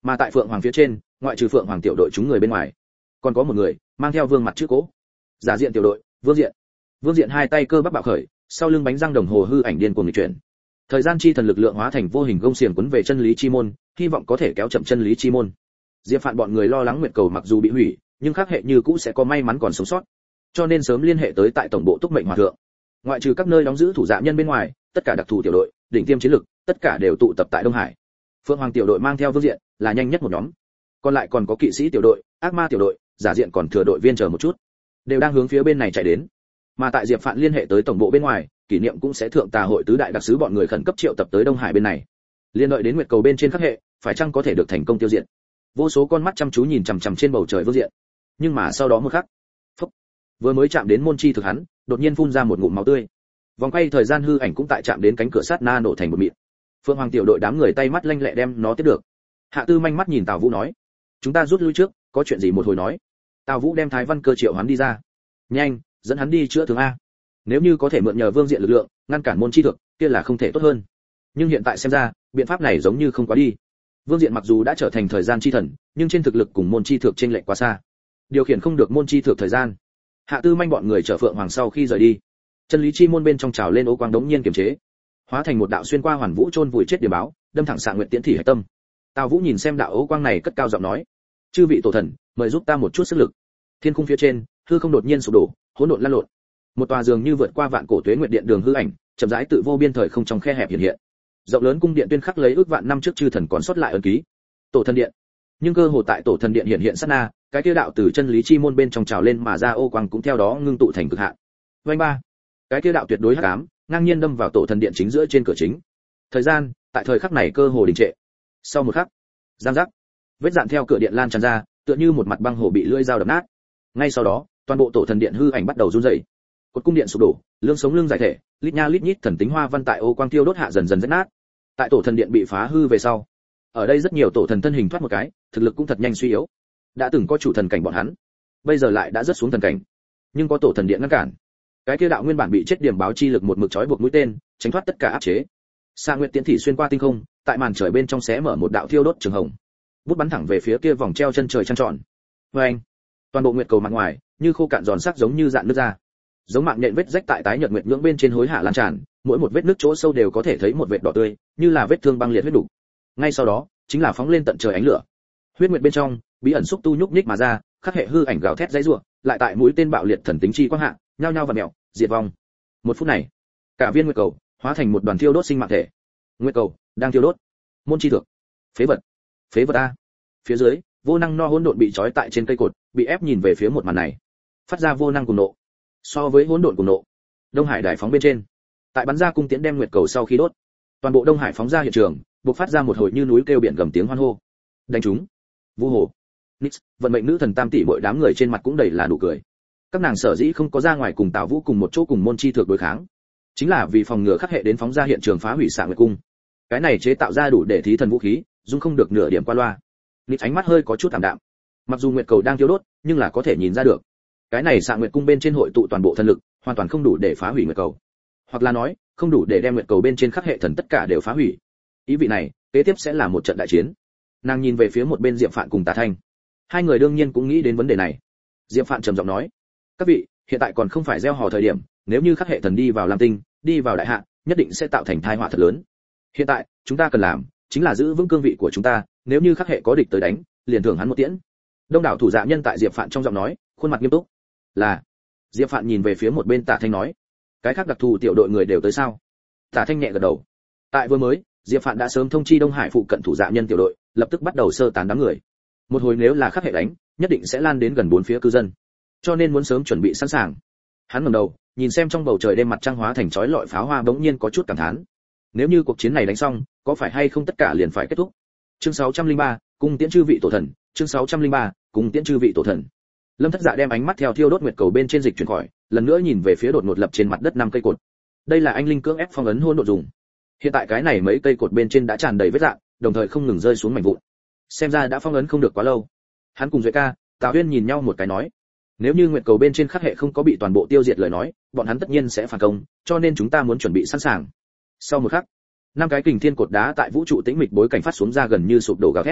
Mà tại Phượng Hoàng phía trên, ngoại trừ Phượng Hoàng tiểu đội chúng người bên ngoài, còn có một người mang theo vương mặt chữ cố. Giả diện tiểu đội, Vương Diện. Vương Diện hai tay cơ bắp bạo khởi, sau lưng bánh răng đồng hồ hư ảnh điên cuồng nghịch chuyển. Thời gian chi thần lực lượng hóa thành vô hình gông xiềng quấn về chân lý chi môn, hy vọng có thể kéo chậm chân lý chi môn. Diệp Phạn bọn người lo lắng nguyệt cầu mặc dù bị hủy, nhưng khác hệ như cũ sẽ có may mắn còn sống sót, cho nên sớm liên hệ tới tại tổng bộ Túc Mệnh Hòa thượng. Ngoại trừ các nơi đóng giữ thủ dạ nhân bên ngoài, tất cả đặc thù tiểu đội, đỉnh tiêm chiến lực, tất cả đều tụ tập tại Đông Hải. Phượng Hoàng tiểu đội mang theo Vương Diện, là nhanh nhất một nhóm. Còn lại còn có kỵ sĩ tiểu đội, ác ma tiểu đội, giả diện còn thừa đội viên chờ một chút, đều đang hướng phía bên này chạy đến. Mà tại Diệp Phạn liên hệ tới tổng bộ bên ngoài, kỷ niệm cũng sẽ thượng tà hội tứ đại đặc sứ bọn người khẩn cấp triệu tập tới Đông Hải bên này. Liên đợi đến nguyệt cầu bên trên các hệ, phải chăng có thể được thành công tiêu diệt. Vô số con mắt chăm chú nhìn chằm chằm trên bầu trời Vương Diện. Nhưng mà sau đó một khắc, phốc, vừa mới chạm đến môn chi thực hắn, đột nhiên phun ra một ngụm máu tươi. Vòng quay thời gian hư ảnh cũng tại chạm đến cánh cửa sát na nổ thành một mịn. Phượng Hoàng tiểu đội đám người tay mắt lanh lẹ đem nó tiếp được. Hạ Tư manh mắt nhìn Tào Vũ nói, chúng ta rút lui trước, có chuyện gì một hồi nói. Tào Vũ đem Thái Văn Cơ triệu hắn đi ra. Nhanh, dẫn hắn đi chữa thương a. Nếu như có thể mượn nhờ Vương Diện lực lượng, ngăn cản môn chi thực, kia là không thể tốt hơn. Nhưng hiện tại xem ra, biện pháp này giống như không quá đi. Vương Diện mặc dù đã trở thành thời gian chi thần, nhưng trên thực lực cùng môn chi thực chênh lệch quá xa. Điều khiển không được môn chi thực thời gian. Hạ Tư manh bọn người chở Phượng Hoàng sau khi rời đi, chân lý chi môn bên trong trào lên ô quang đống nhiên kiềm chế, hóa thành một đạo xuyên qua hoàn vũ chôn vùi chết điểm báo, đâm thẳng xạ nguyện tiễn thị hải tâm. Tào Vũ nhìn xem đạo ô quang này cất cao giọng nói, chư vị tổ thần, mời giúp ta một chút sức lực. Thiên khung phía trên, hư không đột nhiên sụp đổ, hỗn độn lan lộn. Một tòa dường như vượt qua vạn cổ tuế nguyệt điện đường hư ảnh, chậm rãi tự vô biên thời không trong khe hẹp hiện hiện. Rộng lớn cung điện tuyên khắc lấy ước vạn năm trước chư thần còn sót lại ấn ký. Tổ thần điện. Nhưng cơ hồ tại tổ thần điện hiện hiện sát na, cái kia đạo từ chân lý chi môn bên trong trào lên mà ra ô quang cũng theo đó ngưng tụ thành cực hạn. Vành ba. Cái kia đạo tuyệt đối hắc ám, ngang nhiên đâm vào tổ thần điện chính giữa trên cửa chính. Thời gian, tại thời khắc này cơ hồ đình trệ. Sau một khắc, giang giác, vết dạn theo cửa điện lan tràn ra, tựa như một mặt băng hồ bị lưỡi dao đập nát. Ngay sau đó, toàn bộ tổ thần điện hư ảnh bắt đầu run rẩy. Cột cung điện sụp đổ, lương sống lưng giải thể, lít nha lít nhít thần tính hoa văn tại ô quang tiêu đốt hạ dần dần rách nát. Tại tổ thần điện bị phá hư về sau, ở đây rất nhiều tổ thần thân hình thoát một cái, thực lực cũng thật nhanh suy yếu. Đã từng có chủ thần cảnh bọn hắn, bây giờ lại đã rất xuống thần cảnh. Nhưng có tổ thần điện ngăn cản. Cái kia đạo nguyên bản bị chết điểm báo chi lực một mực trói buộc mũi tên, tránh thoát tất cả áp chế. Sa Nguyệt Tiễn thị xuyên qua tinh không, tại màn trời bên trong xé mở một đạo thiêu đốt trường hồng. Bút bắn thẳng về phía kia vòng treo chân trời trăng tròn. Oeng! Toàn bộ nguyệt cầu mặt ngoài, như khô cạn giòn sắc giống như dạn nước ra. Giống mạng nhện vết rách tại tái nhợt nguyệt nhưỡng bên trên hối hả lan tràn, mỗi một vết nước chỗ sâu đều có thể thấy một vệt đỏ tươi, như là vết thương băng liệt huyết đủ. Ngay sau đó, chính là phóng lên tận trời ánh lửa. Huyết nguyệt bên trong, bí ẩn xúc tu nhúc nhích mà ra, khắc hệ hư ảnh gào thét dãy rủa, lại tại mũi tên bạo liệt thần tính chi quang hạ, nhao nhao vặn mèo, diệt vong. Một phút này, cả viên nguyệt cầu hóa thành một đoàn thiêu đốt sinh mạng thể. Nguyệt cầu đang thiêu đốt. Môn chi thực. Phế vật. Phế vật a. Phía dưới, vô năng no hỗn độn bị trói tại trên cây cột, bị ép nhìn về phía một màn này, phát ra vô năng cùng nộ. So với hỗn độn cùng nộ, Đông Hải đại phóng bên trên, tại bắn ra cung tiễn đem nguyệt cầu sau khi đốt, toàn bộ Đông Hải phóng ra hiện trường, bộc phát ra một hồi như núi kêu biển gầm tiếng hoan hô. Đánh chúng. Vu hồ. Nix, vận mệnh nữ thần tam tỷ mỗi đám người trên mặt cũng đầy là nụ cười. Các nàng sở dĩ không có ra ngoài cùng Tào Vũ cùng một chỗ cùng môn chi thực đối kháng, chính là vì phòng ngừa khắc hệ đến phóng ra hiện trường phá hủy Xạ Nguyệt cung. Cái này chế tạo ra đủ để thí thần vũ khí, dung không được nửa điểm qua loa. Nix ánh mắt hơi có chút thảm đạm. Mặc dù nguyệt cầu đang thiêu đốt, nhưng là có thể nhìn ra được, cái này Xạ Nguyệt cung bên trên hội tụ toàn bộ thần lực, hoàn toàn không đủ để phá hủy nguyệt cầu, hoặc là nói, không đủ để đem nguyệt cầu bên trên khắc hệ thần tất cả đều phá hủy. Ý vị này, kế tiếp sẽ là một trận đại chiến. Nàng nhìn về phía một bên Diệp Phạn cùng Tả Thanh, hai người đương nhiên cũng nghĩ đến vấn đề này. Diệp Phạn trầm giọng nói, các vị, hiện tại còn không phải gieo hò thời điểm, nếu như khắc hệ thần đi vào Lam Tinh, đi vào đại hạ, nhất định sẽ tạo thành tai họa thật lớn. Hiện tại, chúng ta cần làm, chính là giữ vững cương vị của chúng ta, nếu như khắc hệ có địch tới đánh, liền thưởng hắn một tiễn. Đông đảo thủ dạ nhân tại Diệp Phạn trong giọng nói, khuôn mặt nghiêm túc. Là. Diệp Phạn nhìn về phía một bên Tả Thanh nói, cái khác đặc thù tiểu đội người đều tới sao? Tả Thanh nhẹ gật đầu. Tại vừa mới, Diệp Phạn đã sớm thông chi Đông Hải phụ cận thủ dạ nhân tiểu đội, lập tức bắt đầu sơ tán đám người. Một hồi nếu là khắc hệ đánh, nhất định sẽ lan đến gần bốn phía cư dân, cho nên muốn sớm chuẩn bị sẵn sàng. Hắn ngẩng đầu, nhìn xem trong bầu trời đêm mặt trăng hóa thành chói lọi pháo hoa, bỗng nhiên có chút cảm thán. Nếu như cuộc chiến này đánh xong, có phải hay không tất cả liền phải kết thúc? Chương sáu trăm lẻ ba, cung tiễn chư vị tổ thần, chương sáu trăm lẻ ba, cung tiễn chư vị tổ thần. Lâm Thất Dạ đem ánh mắt theo thiêu đốt nguyệt cầu bên trên dịch chuyển khỏi, lần nữa nhìn về phía đột ngột lập trên mặt đất năm cây cột. Đây là anh linh cưỡng ép phong ấn hôn độn dùng. Hiện tại cái này mấy cây cột bên trên đã tràn đầy vết rạn, đồng thời không ngừng rơi xuống mảnh vụn. Xem ra đã phong ấn không được quá lâu. Hắn cùng Duệ Ca, Tào Huyên nhìn nhau một cái nói, nếu như nguyệt cầu bên trên khắc hệ không có bị toàn bộ tiêu diệt lời nói, bọn hắn tất nhiên sẽ phản công, cho nên chúng ta muốn chuẩn bị sẵn sàng. Sau một khắc, năm cái kình thiên cột đá tại vũ trụ tĩnh mịch bối cảnh phát xuống ra gần như sụp đổ gào thét.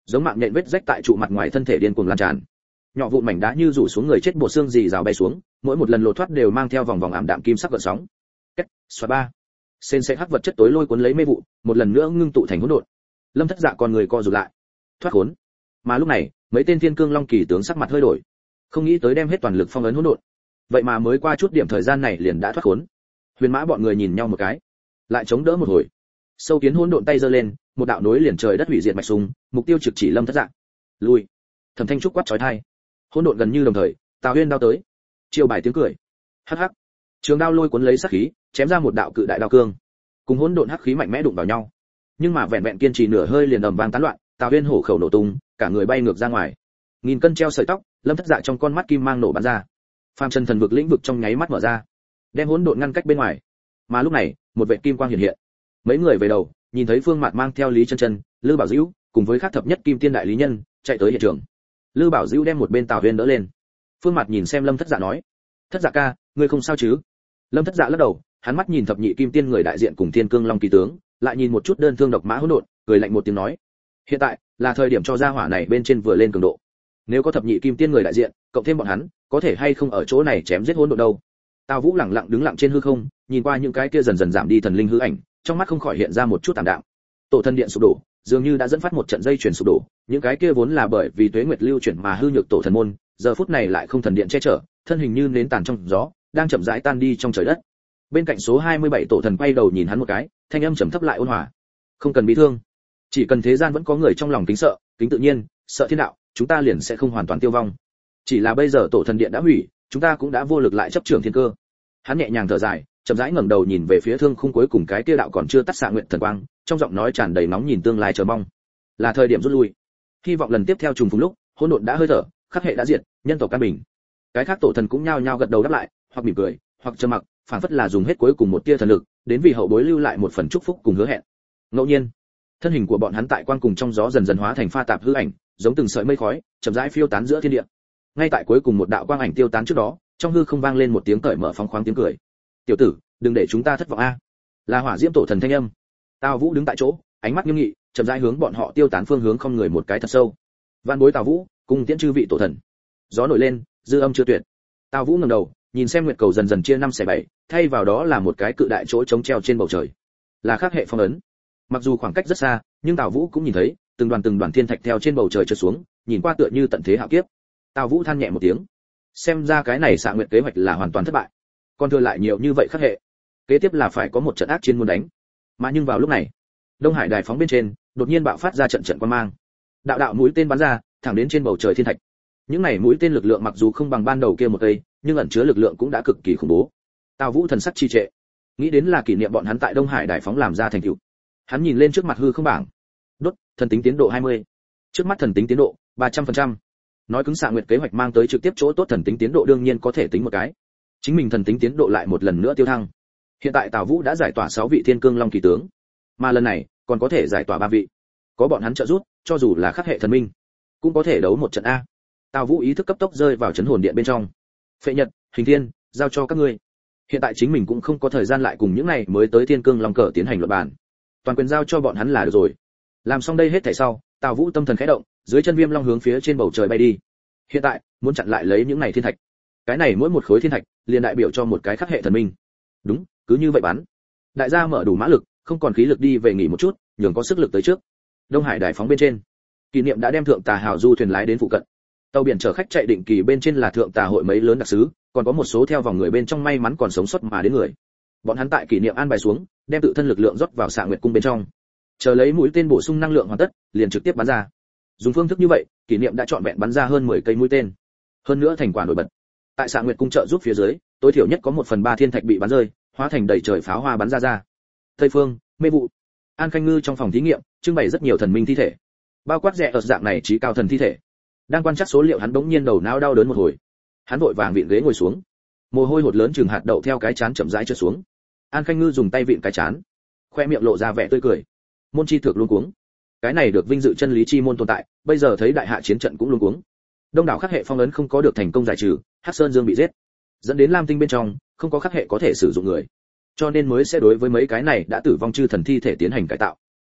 giống mạng nhện vết rách tại trụ mặt ngoài thân thể điên cuồng lan tràn. Nhỏ vụn mảnh đá như rủ xuống người chết bộ xương rì rào bay xuống, mỗi một lần lột thoát đều mang theo vòng vòng ảm đạm kim sắc gợn sóng. Két, xoa ba. Sên sẽ hắc vật chất tối lôi cuốn lấy mê vụ, một lần nữa ngưng tụ thành hỗn độn. Lâm Thất Dạ con người co rụt lại. Thoát khốn. Mà lúc này, mấy tên Thiên Cương Long kỳ tướng sắc mặt hơi đổi. Không nghĩ tới đem hết toàn lực phong ấn hỗn độn. Vậy mà mới qua chút điểm thời gian này liền đã thoát khốn. Huyền Mã bọn người nhìn nhau một cái, lại chống đỡ một hồi. Sâu kiến hỗn độn tay giơ lên, một đạo nối liền trời đất hủy diệt mạch súng, mục tiêu trực chỉ Lâm Thất Dạ. Lui. Thẩm Thanh trúc quát chói tai. Hỗn độn gần như đồng thời, Tào Huyên đao tới. Chiêu bài tiếng cười. Hắc hắc. Trường đao lôi cuốn lấy sát khí, chém ra một đạo cự đại đao cương. Cùng hỗn độn hắc khí mạnh mẽ đụng vào nhau. Nhưng mà vẹn vẹn kiên trì nửa hơi liền ầm vang tán loạn, Tào Huyên hổ khẩu nổ tung, cả người bay ngược ra ngoài. Nghìn cân treo sợi tóc, Lâm Thất Dạ trong con mắt kim mang nổ bắn ra. Phàm chân thần vực lĩnh vực trong nháy mắt mở ra, đem hỗn độn ngăn cách bên ngoài. Mà lúc này, một vệt kim quang hiện hiện. Mấy người về đầu, nhìn thấy Phương Mạt mang theo Lý Chân Chân, Lư Bảo Dữu, cùng với khác thập nhất kim tiên đại lý nhân, chạy tới hiện trường. Lư Bảo Dữu đem một bên Tào Huyên đỡ lên. Phương Mạt nhìn xem Lâm Thất Dạ nói: "Thất Dạ ca, ngươi không sao chứ?" Lâm Thất Dạ lắc đầu, hắn mắt nhìn thập nhị kim tiên người đại diện cùng Thiên Cương Long kỳ tướng, lại nhìn một chút đơn thương độc mã hỗn độn, cười lạnh một tiếng nói: "Hiện tại là thời điểm cho gia hỏa này bên trên vừa lên cường độ. Nếu có thập nhị kim tiên người đại diện, cộng thêm bọn hắn, có thể hay không ở chỗ này chém giết hỗn độn đâu?" Tào Vũ lẳng lặng đứng lặng trên hư không, nhìn qua những cái kia dần dần giảm đi thần linh hư ảnh, trong mắt không khỏi hiện ra một chút tạm đạm. Tổ thần điện sụp đổ, dường như đã dẫn phát một trận dây chuyển sụp đổ, những cái kia vốn là bởi vì tuế nguyệt lưu chuyển mà hư nhược tổ thần môn, giờ phút này lại không thần điện che chở, thân hình như nến tàn trong gió, đang chậm rãi tan đi trong trời đất. Bên cạnh số hai mươi bảy tổ thần quay đầu nhìn hắn một cái, thanh âm trầm thấp lại ôn hòa: "Không cần bị thương, chỉ cần thế gian vẫn có người trong lòng kính sợ, kính tự nhiên, sợ thiên đạo, chúng ta liền sẽ không hoàn toàn tiêu vong. Chỉ là bây giờ tổ thần điện đã hủy, chúng ta cũng đã vô lực lại chấp trưởng thiên cơ." Hắn nhẹ nhàng thở dài, chậm rãi ngẩng đầu nhìn về phía thương khung cuối cùng cái kia đạo còn chưa tắt xạ nguyện thần quang, trong giọng nói tràn đầy nóng nhìn tương lai chờ mong. Là thời điểm rút lui. Hy vọng lần tiếp theo trùng phùng lúc, hỗn độn đã hơi thở, khắc hệ đã diệt, nhân tộc căn bình. Cái khác tổ thần cũng nhao nhao gật đầu đáp lại, hoặc mỉm cười, hoặc trầm mặc, phảng phất là dùng hết cuối cùng một tia thần lực, đến vì hậu bối lưu lại một phần chúc phúc cùng hứa hẹn. Ngẫu nhiên, thân hình của bọn hắn tại quang cùng trong gió dần dần hóa thành pha tạp hư ảnh, giống từng sợi mây khói, chậm rãi phiêu tán giữa thiên địa. Ngay tại cuối cùng một đạo quang ảnh tiêu tán trước đó, trong hư không vang lên một tiếng cởi mở phóng khoáng tiếng cười. "Tiểu tử, đừng để chúng ta thất vọng a." Là Hỏa Diễm tổ thần thanh âm. Tào Vũ đứng tại chỗ, ánh mắt nghiêm nghị, chậm rãi hướng bọn họ tiêu tán phương hướng không người một cái thật sâu. "Vạn bối Tào Vũ, cùng tiễn chư vị tổ thần." Gió nổi lên, dư âm chưa tuyệt. Tào Vũ ngẩng đầu, nhìn xem nguyệt cầu dần dần chia năm xẻ bảy, thay vào đó là một cái cự đại chỗ trống treo trên bầu trời. Là khắc hệ phong ấn. Mặc dù khoảng cách rất xa, nhưng Tào Vũ cũng nhìn thấy, từng đoàn từng đoàn thiên thạch theo trên bầu trời trượt xuống, nhìn qua tựa như tận thế hạo kiếp. Tào Vũ than nhẹ một tiếng. Xem ra cái này xạ nguyệt kế hoạch là hoàn toàn thất bại. Còn thừa lại nhiều như vậy khắc hệ. Kế tiếp là phải có một trận ác chiến muốn đánh. Mà nhưng vào lúc này, Đông Hải đài phóng bên trên, đột nhiên bạo phát ra trận trận quang mang. Đạo đạo mũi tên bắn ra, thẳng đến trên bầu trời thiên thạch. Những này mũi tên lực lượng mặc dù không bằng ban đầu kia một cây, nhưng ẩn chứa lực lượng cũng đã cực kỳ khủng bố. Tào Vũ thần sắc trì trệ, nghĩ đến là kỷ niệm bọn hắn tại Đông Hải đài phóng làm ra thành tựu. Hắn nhìn lên trước mặt hư không bảng. Đốt, thần tính tiến độ hai mươi. Trước mắt thần tính tiến độ ba trăm phần trăm. Nói cứng xạ nguyệt kế hoạch mang tới trực tiếp chỗ tốt thần tính tiến độ đương nhiên có thể tính một cái. Chính mình thần tính tiến độ lại một lần nữa tiêu thăng. Hiện tại Tào Vũ đã giải tỏa sáu vị Thiên Cương Long kỳ tướng, mà lần này còn có thể giải tỏa ba vị. Có bọn hắn trợ giúp, cho dù là khắc hệ thần minh, cũng có thể đấu một trận a. Tào Vũ ý thức cấp tốc rơi vào chấn hồn điện bên trong. Phệ Nhật, Hình Thiên, giao cho các ngươi. Hiện tại chính mình cũng không có thời gian lại cùng những này mới tới Thiên Cương Long cờ tiến hành luận bàn. Toàn quyền giao cho bọn hắn là được rồi. Làm xong đây hết thảy sau, Tào Vũ tâm thần khẽ động, dưới chân Viêm Long hướng phía trên bầu trời bay đi. Hiện tại, muốn chặn lại lấy những này thiên thạch. Cái này mỗi một khối thiên thạch, liền đại biểu cho một cái khắc hệ thần minh. Đúng, cứ như vậy bắn. Đại gia mở đủ mã lực, không còn khí lực đi về nghỉ một chút, nhường có sức lực tới trước. Đông Hải đài phóng bên trên, Kỷ Niệm đã đem thượng tà hào du thuyền lái đến phụ cận. Tàu biển chở khách chạy định kỳ bên trên là thượng tà hội mấy lớn đặc sứ, còn có một số theo vòng người bên trong may mắn còn sống sót mà đến người. Bọn hắn tại Kỷ Niệm an bài xuống, đem tự thân lực lượng rót vào Xạ Nguyệt cung bên trong. Chờ lấy mũi tên bổ sung năng lượng hoàn tất, liền trực tiếp bắn ra. Dùng phương thức như vậy, Kỷ Niệm đã chọn vẹn bắn ra hơn mười cây mũi tên. Hơn nữa thành quả nổi bật. Tại Xạ Nguyệt cung trợ giúp phía dưới, tối thiểu nhất có một phần ba thiên thạch bị bắn rơi, hóa thành đầy trời pháo hoa bắn ra ra. Tây phương, mê vụ. An Khanh Ngư trong phòng thí nghiệm, trưng bày rất nhiều thần minh thi thể. Bao quát rẻ ở dạng này trí cao thần thi thể. Đang quan trắc số liệu hắn bỗng nhiên đầu não đau đớn một hồi. Hắn vội vàng vịn ghế ngồi xuống. Mồ hôi hột lớn chừng hạt đậu theo cái chán chậm rãi trượt xuống. An Khanh Ngư dùng tay vịn cái chán, khoe miệng lộ ra vẻ tươi cười. Môn chi thực luôn cuống. Cái này được vinh dự chân lý chi môn tồn tại, bây giờ thấy đại hạ chiến trận cũng luôn cuống. Đông đảo khắc hệ phong ấn không có được thành công giải trừ, Hắc Sơn Dương bị giết, dẫn đến Lam Tinh bên trong không có khắc hệ có thể sử dụng người, cho nên mới sẽ đối với mấy cái này đã tử vong chư thần thi thể tiến hành cải tạo.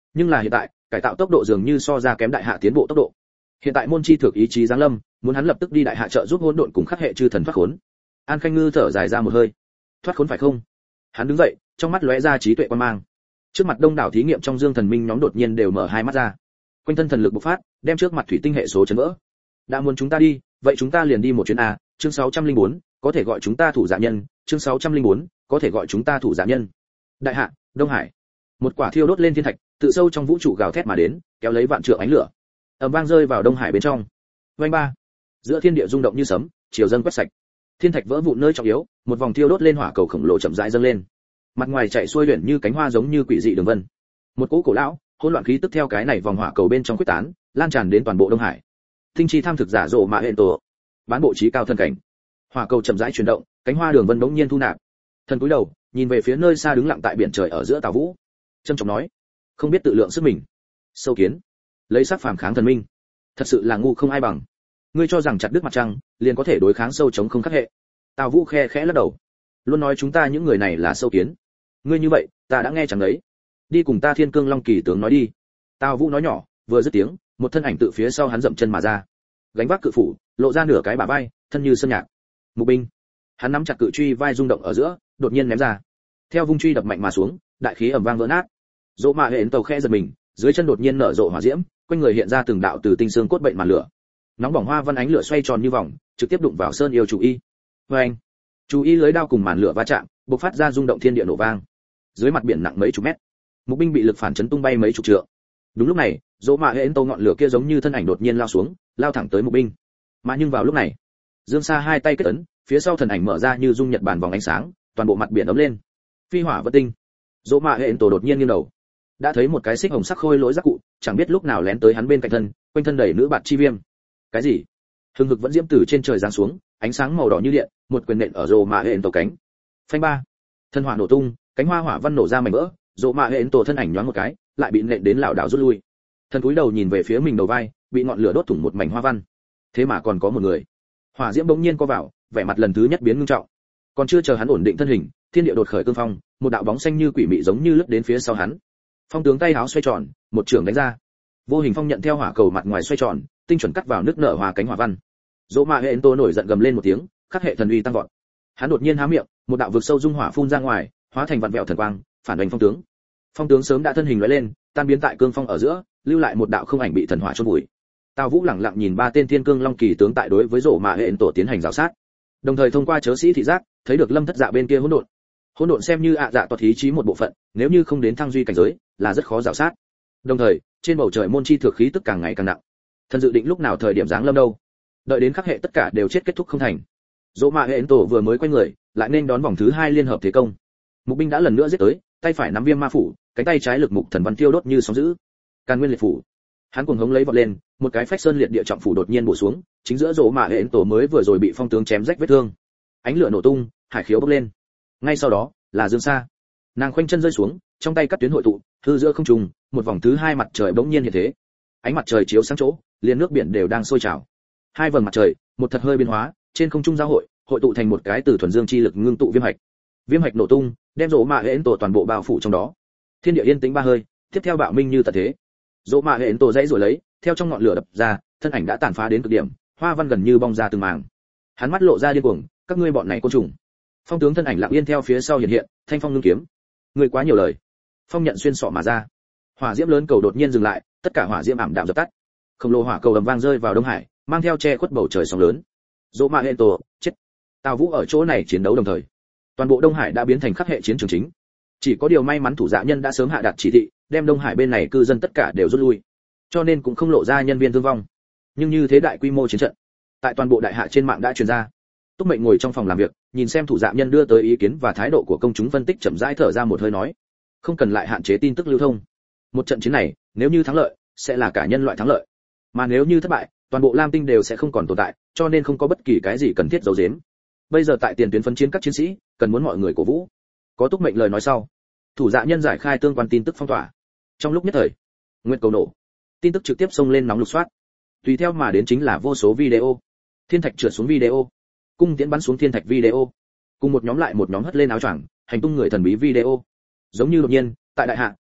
Nhưng là hiện tại, cải tạo tốc độ dường như so ra kém đại hạ tiến bộ tốc độ. Hiện tại môn chi thực ý chí giáng lâm, muốn hắn lập tức đi đại hạ trợ giúp hỗn độn cùng khắc hệ chư thần thoát khốn. An Khanh Ngư thở dài ra một hơi. Thoát khốn phải không? Hắn đứng dậy, trong mắt lóe ra trí tuệ quan mang. Trước mặt đông đảo thí nghiệm trong Dương Thần Minh nhóm đột nhiên đều mở hai mắt ra. Quanh thân thần lực bộc phát, đem trước mặt thủy tinh hệ số chấn vỡ. Đã muốn chúng ta đi, vậy chúng ta liền đi một chuyến a, chương sáu trăm lẻ bốn, có thể gọi chúng ta thủ dạ nhân, chương sáu trăm lẻ bốn, có thể gọi chúng ta thủ dạ nhân. Đại hạ, Đông Hải. Một quả thiêu đốt lên thiên thạch, tự sâu trong vũ trụ gào thét mà đến, kéo lấy vạn trượng ánh lửa. Ầm vang rơi vào Đông Hải bên trong. Oanh ba. Giữa thiên địa rung động như sấm, chiều dâng quét sạch. Thiên thạch vỡ vụn nơi trọng yếu, một vòng thiêu đốt lên hỏa cầu khổng lồ chậm rãi dâng lên. Mặt ngoài chạy xuôi luyện như cánh hoa giống như quỷ dị đường vân. Một cỗ cổ lão, hỗn loạn khí tức theo cái này vòng hỏa cầu bên trong quyết tán, lan tràn đến toàn bộ Đông Hải. Tinh chi tham thực giả rộ mạ hện tổ, bán bộ trí cao thân cảnh. Hỏa cầu chậm rãi chuyển động, cánh hoa đường vân bỗng nhiên thu nạp. Thần cúi đầu, nhìn về phía nơi xa đứng lặng tại biển trời ở giữa Tào Vũ, trầm trọng nói: không biết tự lượng sức mình. Sâu kiến, lấy sắc phàm kháng thần minh, thật sự là ngu không ai bằng. Ngươi cho rằng chặt đứt mặt trăng, liền có thể đối kháng sâu chống không khắc hệ? Tào Vũ khe khẽ lắc đầu, luôn nói chúng ta những người này là sâu kiến. Ngươi như vậy, ta đã nghe chẳng đấy. Đi cùng ta Thiên Cương Long Kỳ tướng nói đi. Tào Vũ nói nhỏ, vừa dứt tiếng, một thân ảnh tự phía sau hắn dậm chân mà ra, gánh vác cự phủ, lộ ra nửa cái bả vai, thân như sơn nhạc. Mục binh. Hắn nắm chặt cự truy vai rung động ở giữa, đột nhiên ném ra. Theo vung truy đập mạnh mà xuống, đại khí ầm vang vỡ nát. Dỗ mạ hện tàu khẽ giật mình, dưới chân đột nhiên nở rộ hỏa diễm, quanh người hiện ra từng đạo từ tinh xương cốt bệnh màn lửa. Nóng bỏng hoa văn ánh lửa xoay tròn như vòng, trực tiếp đụng vào sơn yêu chủ y. Oeng! Chủ y lưới đao cùng màn lửa va chạm, bộc phát ra rung động thiên địa nổ vang. Dưới mặt biển nặng mấy chục mét, mục binh bị lực phản chấn tung bay mấy chục trượng. Đúng lúc này, dỗ mạ hện tàu ngọn lửa kia giống như thân ảnh đột nhiên lao xuống, lao thẳng tới mục binh. Mà nhưng vào lúc này, Dương Sa hai tay kết ấn, phía sau thần ảnh mở ra như dung nhật bản vòng ánh sáng, toàn bộ mặt biển ấm lên. Phi hỏa vân tinh. Dỗ mạ hện tổ đột nhiên nghiêng đầu, đã thấy một cái xích hồng sắc khôi lỗi giác cụ, chẳng biết lúc nào lén tới hắn bên cạnh thân, quanh thân đầy nữ bạt chi viêm. Cái gì? Hừng hực vẫn diễm từ trên trời giáng xuống, ánh sáng màu đỏ như điện, một quyền nện ở rồ mạ hện tổ cánh. Phanh ba. Thân hỏa nổ tung, cánh hoa hỏa văn nổ ra mảnh vỡ, rồ mạ hện tổ thân ảnh nhoáng một cái, lại bị nện đến lảo đảo rút lui. Thân cúi đầu nhìn về phía mình đầu vai, bị ngọn lửa đốt thủng một mảnh hoa văn. Thế mà còn có một người. Hỏa diễm bỗng nhiên co vào, vẻ mặt lần thứ nhất biến ngưng trọng. Còn chưa chờ hắn ổn định thân hình, thiên địa đột khởi cương phong, một đạo bóng xanh như quỷ mị giống như lướt đến phía sau hắn. Phong tướng tay háo xoay tròn, một trường đánh ra. Vô hình phong nhận theo hỏa cầu mặt ngoài xoay tròn, tinh chuẩn cắt vào nước nở hòa cánh hỏa văn. Dỗ mạ hện tô nổi giận gầm lên một tiếng, khắc hệ thần uy tăng vọt. Hắn đột nhiên há miệng, một đạo vực sâu dung hỏa phun ra ngoài, hóa thành vạn vẹo thần quang, phản đánh phong tướng. Phong tướng sớm đã thân hình lóe lên, tan biến tại cương phong ở giữa, lưu lại một đạo không ảnh bị thần hỏa chôn vùi. Tào Vũ lẳng lặng nhìn ba tên Thiên Cương Long Kỳ tướng tại đối với Dỗ mạ hện tổ tiến hành rào sát, đồng thời thông qua chớ sĩ thị giác, thấy được Lâm Thất Dạ bên kia hỗn độn. Hỗn độn xem như ạ dạ toát ý chí một bộ phận, nếu như không đến thăng duy cảnh giới, là rất khó rào sát. Đồng thời, trên bầu trời môn chi thực khí tức càng ngày càng nặng. Thần dự định lúc nào thời điểm giáng lâm đâu? Đợi đến khắc hệ tất cả đều chết kết thúc không thành. Dỗ mạ hện tổ vừa mới quay người, lại nên đón vòng thứ hai liên hợp thế công. Mục binh đã lần nữa giết tới, tay phải nắm viêm ma phủ, cánh tay trái lực mục thần văn tiêu đốt như sóng dữ. Càn nguyên liệt phủ. Hắn cuồng hống lấy vọt lên, một cái phách sơn liệt địa trọng phủ đột nhiên bổ xuống, chính giữa Dỗ mạ hện tổ mới vừa rồi bị phong tướng chém rách vết thương. Ánh lửa nổ tung, hải khiếu bốc lên. Ngay sau đó, là Dương Sa. Nàng khoanh chân rơi xuống, trong tay cắt tuyến hội tụ, hư giữa không trung, một vòng thứ hai mặt trời bỗng nhiên hiện thế. Ánh mặt trời chiếu sáng chỗ, liền nước biển đều đang sôi trào. Hai vầng mặt trời, một thật hơi biến hóa, trên không trung giao hội, hội tụ thành một cái từ thuần dương chi lực ngưng tụ viêm hạch. Viêm hạch nổ tung, đem Dỗ mạ hện tổ toàn bộ bao phủ trong đó. Thiên địa yên tĩnh ba hơi, tiếp theo bạo minh như tận thế. Dỗ mạ hện tổ dãy rồi lấy, theo trong ngọn lửa đập ra, thân ảnh đã tàn phá đến cực điểm, hoa văn gần như bong ra từng mảng. Hắn mắt lộ ra điên cuồng, các ngươi bọn này côn trùng. Phong tướng thân ảnh lặng yên theo phía sau hiện hiện, thanh phong ngưng kiếm. Ngươi quá nhiều lời. Phong nhận xuyên sọ mà ra. Hỏa diễm lớn cầu đột nhiên dừng lại, tất cả hỏa diễm ảm đạm dập tắt. Khổng lồ hỏa cầu ầm vang rơi vào Đông Hải, mang theo che khuất bầu trời sóng lớn. Dỗ mạ hện tổ chết. Tào Vũ ở chỗ này chiến đấu đồng thời, toàn bộ Đông Hải đã biến thành khắc hệ chiến trường chính. Chỉ có điều may mắn thủ dạ nhân đã sớm hạ đạt chỉ thị, đem Đông Hải bên này cư dân tất cả đều rút lui, cho nên cũng không lộ ra nhân viên thương vong. Nhưng như thế đại quy mô chiến trận, tại toàn bộ đại hạ trên mạng đã truyền ra. Túc Mệnh ngồi trong phòng làm việc, nhìn xem thủ dạ nhân đưa tới ý kiến và thái độ của công chúng phân tích, chậm rãi thở ra một hơi nói: không cần lại hạn chế tin tức lưu thông. Một trận chiến này, nếu như thắng lợi, sẽ là cả nhân loại thắng lợi, mà nếu như thất bại, toàn bộ Lam Tinh đều sẽ không còn tồn tại, cho nên không có bất kỳ cái gì cần thiết giấu giếm. Bây giờ tại tiền tuyến phân chiến các chiến sĩ, cần muốn mọi người cổ vũ. Có Túc Mệnh lời nói sau, thủ dạ nhân giải khai tương quan tin tức phong tỏa. Trong lúc nhất thời, nguyệt cầu nổ, tin tức trực tiếp xông lên nóng lục soát. Tùy theo mà đến chính là vô số video, thiên thạch trượt xuống video, cung tiễn bắn xuống thiên thạch video, cùng một nhóm lại một nhóm hất lên áo choàng, hành tung người thần bí video. Giống như đột nhiên, tại đại hạ,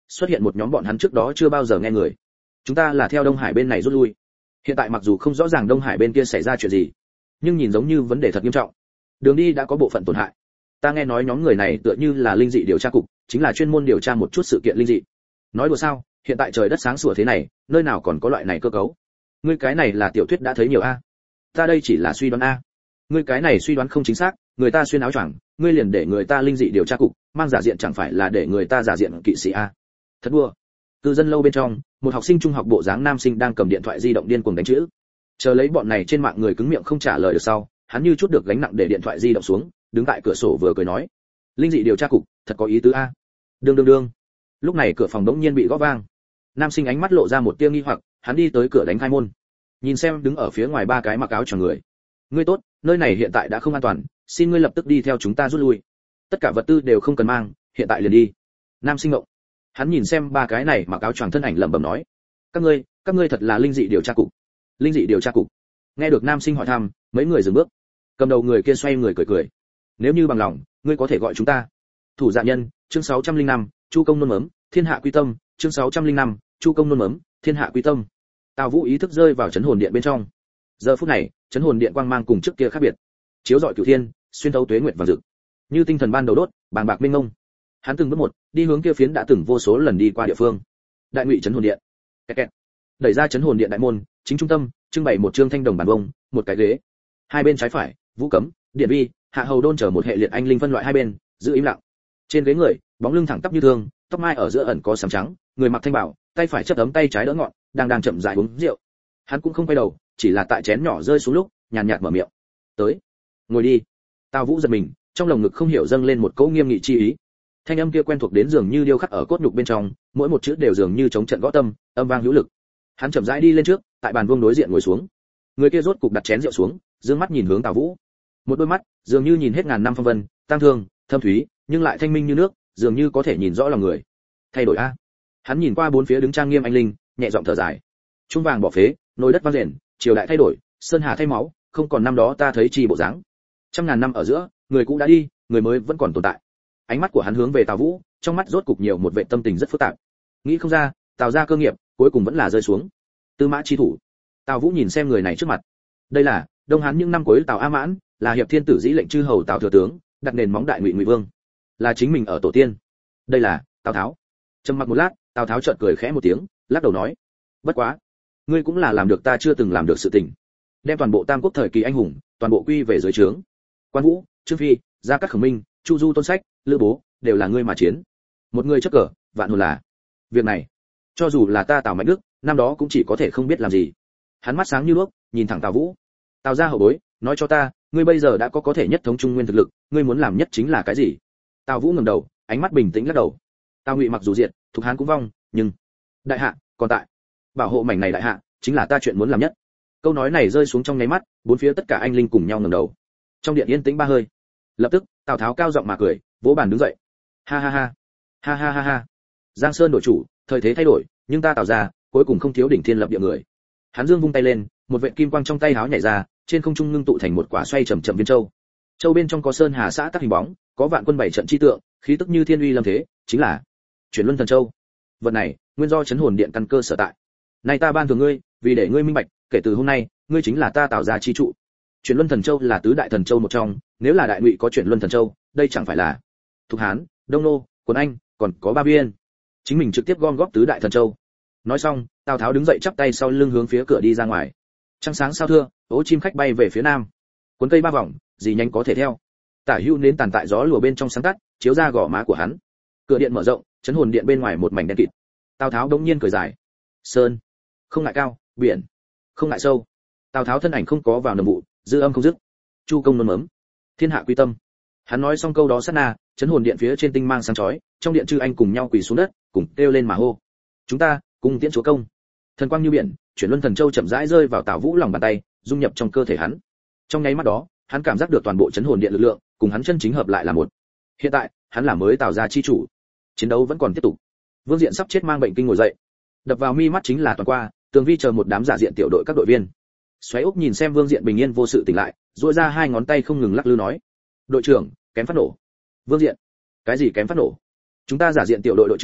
xuất hiện một nhóm bọn hắn trước đó chưa bao giờ nghe người. Chúng ta là theo Đông Hải bên này rút lui. Hiện tại mặc dù không rõ ràng Đông Hải bên kia xảy ra chuyện gì, nhưng nhìn giống như vấn đề thật nghiêm trọng. Đường đi đã có bộ phận tổn hại. Ta nghe nói nhóm người này tựa như là linh dị điều tra cục, chính là chuyên môn điều tra một chút sự kiện linh dị. Nói đùa sao, hiện tại trời đất sáng sủa thế này, nơi nào còn có loại này cơ cấu. Ngươi cái này là tiểu thuyết đã thấy nhiều a. Ta đây chỉ là suy đoán a. Ngươi cái này suy đoán không chính xác, người ta xuyên áo choàng, ngươi liền để người ta linh dị điều tra cục, mang giả diện chẳng phải là để người ta giả diện kỵ sĩ a. Thật đùa. Cư dân lâu bên trong, một học sinh trung học bộ dáng nam sinh đang cầm điện thoại di động điên cuồng đánh chữ. Chờ lấy bọn này trên mạng người cứng miệng không trả lời được sau, hắn như chút được gánh nặng để điện thoại di động xuống, đứng tại cửa sổ vừa cười nói: "Linh dị điều tra cục, thật có ý tứ a." Đương đương đương. Lúc này cửa phòng đống nhiên bị gõ vang. Nam sinh ánh mắt lộ ra một tia nghi hoặc, hắn đi tới cửa đánh khai môn. Nhìn xem đứng ở phía ngoài ba cái mặc áo choàng người. "Ngươi tốt, nơi này hiện tại đã không an toàn, xin ngươi lập tức đi theo chúng ta rút lui. Tất cả vật tư đều không cần mang, hiện tại liền đi." Nam sinh ngộng. Hắn nhìn xem ba cái này mặc áo choàng thân ảnh lẩm bẩm nói: "Các ngươi, các ngươi thật là linh dị điều tra cục." Linh dị điều tra cục. Nghe được nam sinh hỏi thăm, mấy người dừng bước. Cầm đầu người kia xoay người cười cười: "Nếu như bằng lòng, ngươi có thể gọi chúng ta thủ dạ nhân." Chương sáu trăm lẻ năm, Chu công nôn mớm, thiên hạ quy tâm. Chương sáu trăm lẻ năm, Chu công nôn mớm, thiên hạ quy tâm. Tào Vũ ý thức rơi vào chấn hồn điện bên trong. Giờ phút này, chấn hồn điện quang mang cùng trước kia khác biệt, chiếu rọi cửu thiên, xuyên thấu tuế nguyệt vàng rực, như tinh thần ban đầu đốt, bàng bạc mênh mông. Hắn từng bước một, đi hướng kia phiến đã từng vô số lần đi qua địa phương. Đại ngụy chấn hồn điện. Kẹt kẹt. Đẩy ra chấn hồn điện đại môn, chính trung tâm, trưng bày một trương thanh đồng bàn bông, một cái ghế. Hai bên trái phải, Vũ Cấm, Điện Vi, Hạ Hầu Đôn chờ một hệ liệt anh linh phân loại hai bên, giữ im lặng. Trên ghế người, bóng lưng thẳng tắp như thường, tóc mai ở giữa ẩn có sẫm trắng, người mặc thanh bảo, tay phải chấp ấm tay trái đỡ ngọn, đang đang chậm rãi uống rượu. Hắn cũng không quay đầu, chỉ là tại chén nhỏ rơi xuống lúc, nhàn nhạt mở miệng: "Tới, ngồi đi." Tào Vũ giật mình, trong lồng ngực không hiểu dâng lên một cỗ nghiêm nghị chi ý. Thanh âm kia quen thuộc đến dường như điêu khắc ở cốt nhục bên trong, mỗi một chữ đều dường như chống trận gõ tâm, âm vang hữu lực. Hắn chậm rãi đi lên trước, tại bàn vuông đối diện ngồi xuống. Người kia rốt cục đặt chén rượu xuống, dương mắt nhìn hướng Tào Vũ. Một đôi mắt, dường như nhìn hết ngàn năm phong vân, tang thương, thâm thúy, nhưng lại thanh minh như nước, dường như có thể nhìn rõ lòng người. Thay đổi a. Hắn nhìn qua bốn phía đứng trang nghiêm anh linh, nhẹ giọng thở dài. Trung vàng bỏ phế, nồi đất vang rền, triều đại thay đổi, sơn hà thay máu, không còn năm đó ta thấy chi bộ dáng. Trăm ngàn năm ở giữa, người cũ đã đi, người mới vẫn còn tồn tại. Ánh mắt của hắn hướng về Tào Vũ, trong mắt rốt cục nhiều một vẻ tâm tình rất phức tạp. Nghĩ không ra, Tào gia cơ nghiệp, cuối cùng vẫn là rơi xuống. Tư Mã chi thủ. Tào Vũ nhìn xem người này trước mặt. Đây là Đông Hán những năm cuối Tào A Mãn, là hiệp thiên tử dĩ lệnh chư hầu Tào thừa tướng, đặt nền móng đại ngụy ngụy vương. Là chính mình ở tổ tiên. Đây là Tào Tháo. Trầm mặc một lát, Tào Tháo chợt cười khẽ một tiếng, lắc đầu nói: "Bất quá, ngươi cũng là làm được ta chưa từng làm được sự tình. Đem toàn bộ Tam Quốc thời kỳ anh hùng, toàn bộ quy về dưới trướng. Quan Vũ, Trương Phi, Gia Cát Khổng Minh, Chu Du Tôn Sách, Lữ Bố, đều là ngươi mà chiến. Một người chấp cờ, vạn hồn là. Việc này, cho dù là ta Tào Mạnh Đức, năm đó cũng chỉ có thể không biết làm gì." Hắn mắt sáng như đuốc, nhìn thẳng Tào Vũ. "Tào gia hậu bối, nói cho ta, ngươi bây giờ đã có có thể nhất thống trung nguyên thực lực, ngươi muốn làm nhất chính là cái gì?" Tào Vũ ngẩng đầu, ánh mắt bình tĩnh lắc đầu. "Tào Ngụy mặc dù diệt, Thục Hán cũng vong, nhưng đại hạ còn tại. Bảo hộ mảnh này đại hạ, chính là ta chuyện muốn làm nhất." Câu nói này rơi xuống trong nháy mắt, bốn phía tất cả anh linh cùng nhau ngẩng đầu. Trong điện yên tĩnh ba hơi. Lập tức, Tào Tháo cao giọng mà cười, vỗ bàn đứng dậy. "Ha ha ha, ha ha ha ha. Giang Sơn đổi chủ, thời thế thay đổi, nhưng ta Tào gia, cuối cùng không thiếu đỉnh thiên lập địa người." Hắn dương vung tay lên, một vệt kim quang trong tay háo nhảy ra, trên không trung ngưng tụ thành một quả xoay chậm chậm viên châu. Châu bên trong có sơn hà xã tác hình bóng, có vạn quân bảy trận chi tượng, khí tức như thiên uy lâm thế, chính là Chuyển Luân Thần Châu. Vật này, nguyên do chấn hồn điện căn cơ sở tại. Này ta ban thưởng ngươi, vì để ngươi minh bạch, kể từ hôm nay, ngươi chính là ta Tào gia chi trụ. Chuyển Luân Thần Châu là tứ đại thần châu một trong, nếu là đại ngụy có Chuyển Luân Thần Châu, đây chẳng phải là Thục Hán, Đông Nô, Quần Anh, còn có Ba Biên. Chính mình trực tiếp gom góp tứ đại thần châu. Nói xong, Tào Tháo đứng dậy chắp tay sau lưng hướng phía cửa đi ra ngoài. Trăng sáng sao thưa, ố chim khách bay về phía nam. Cuốn cây ba vòng, gì nhanh có thể theo. Tả Hữu nến tàn tại gió lùa bên trong sáng tắt, chiếu ra gò má của hắn. Cửa điện mở rộng, chấn hồn điện bên ngoài một mảnh đen kịt. Tào Tháo đống nhiên cười dài. Sơn, không ngại cao, biển, không ngại sâu. Tào Tháo thân ảnh không có vào nồng vụ, dư âm không dứt. Chu công nôn mớm, thiên hạ quy tâm. Hắn nói xong câu đó sát na, chấn hồn điện phía trên tinh mang sáng chói, trong điện chư anh cùng nhau quỳ xuống đất, cùng kêu lên mà hô: "Chúng ta, cùng tiễn chúa công." Thần quang như biển, Chuyển Luân Thần Châu chậm rãi rơi vào Tào Vũ lòng bàn tay, dung nhập trong cơ thể hắn. Trong nháy mắt đó, hắn cảm giác được toàn bộ chấn hồn điện lực lượng, cùng hắn chân chính hợp lại là một. Hiện tại, hắn là mới Tào gia chi chủ. Chiến đấu vẫn còn tiếp tục. Vương Diện sắp chết mang bệnh kinh ngồi dậy. Đập vào mi mắt chính là toàn qua, Tường Vi chờ một đám giả diện tiểu đội các đội viên. Xoáy Úc nhìn xem Vương Diện bình yên vô sự tỉnh lại, duỗi ra hai ngón tay không ngừng lắc lư nói: "Đội trưởng, kém phát nổ." Vương Diện: "Cái gì kém phát nổ?" "Chúng ta giả diện tiểu đội đội trưởng,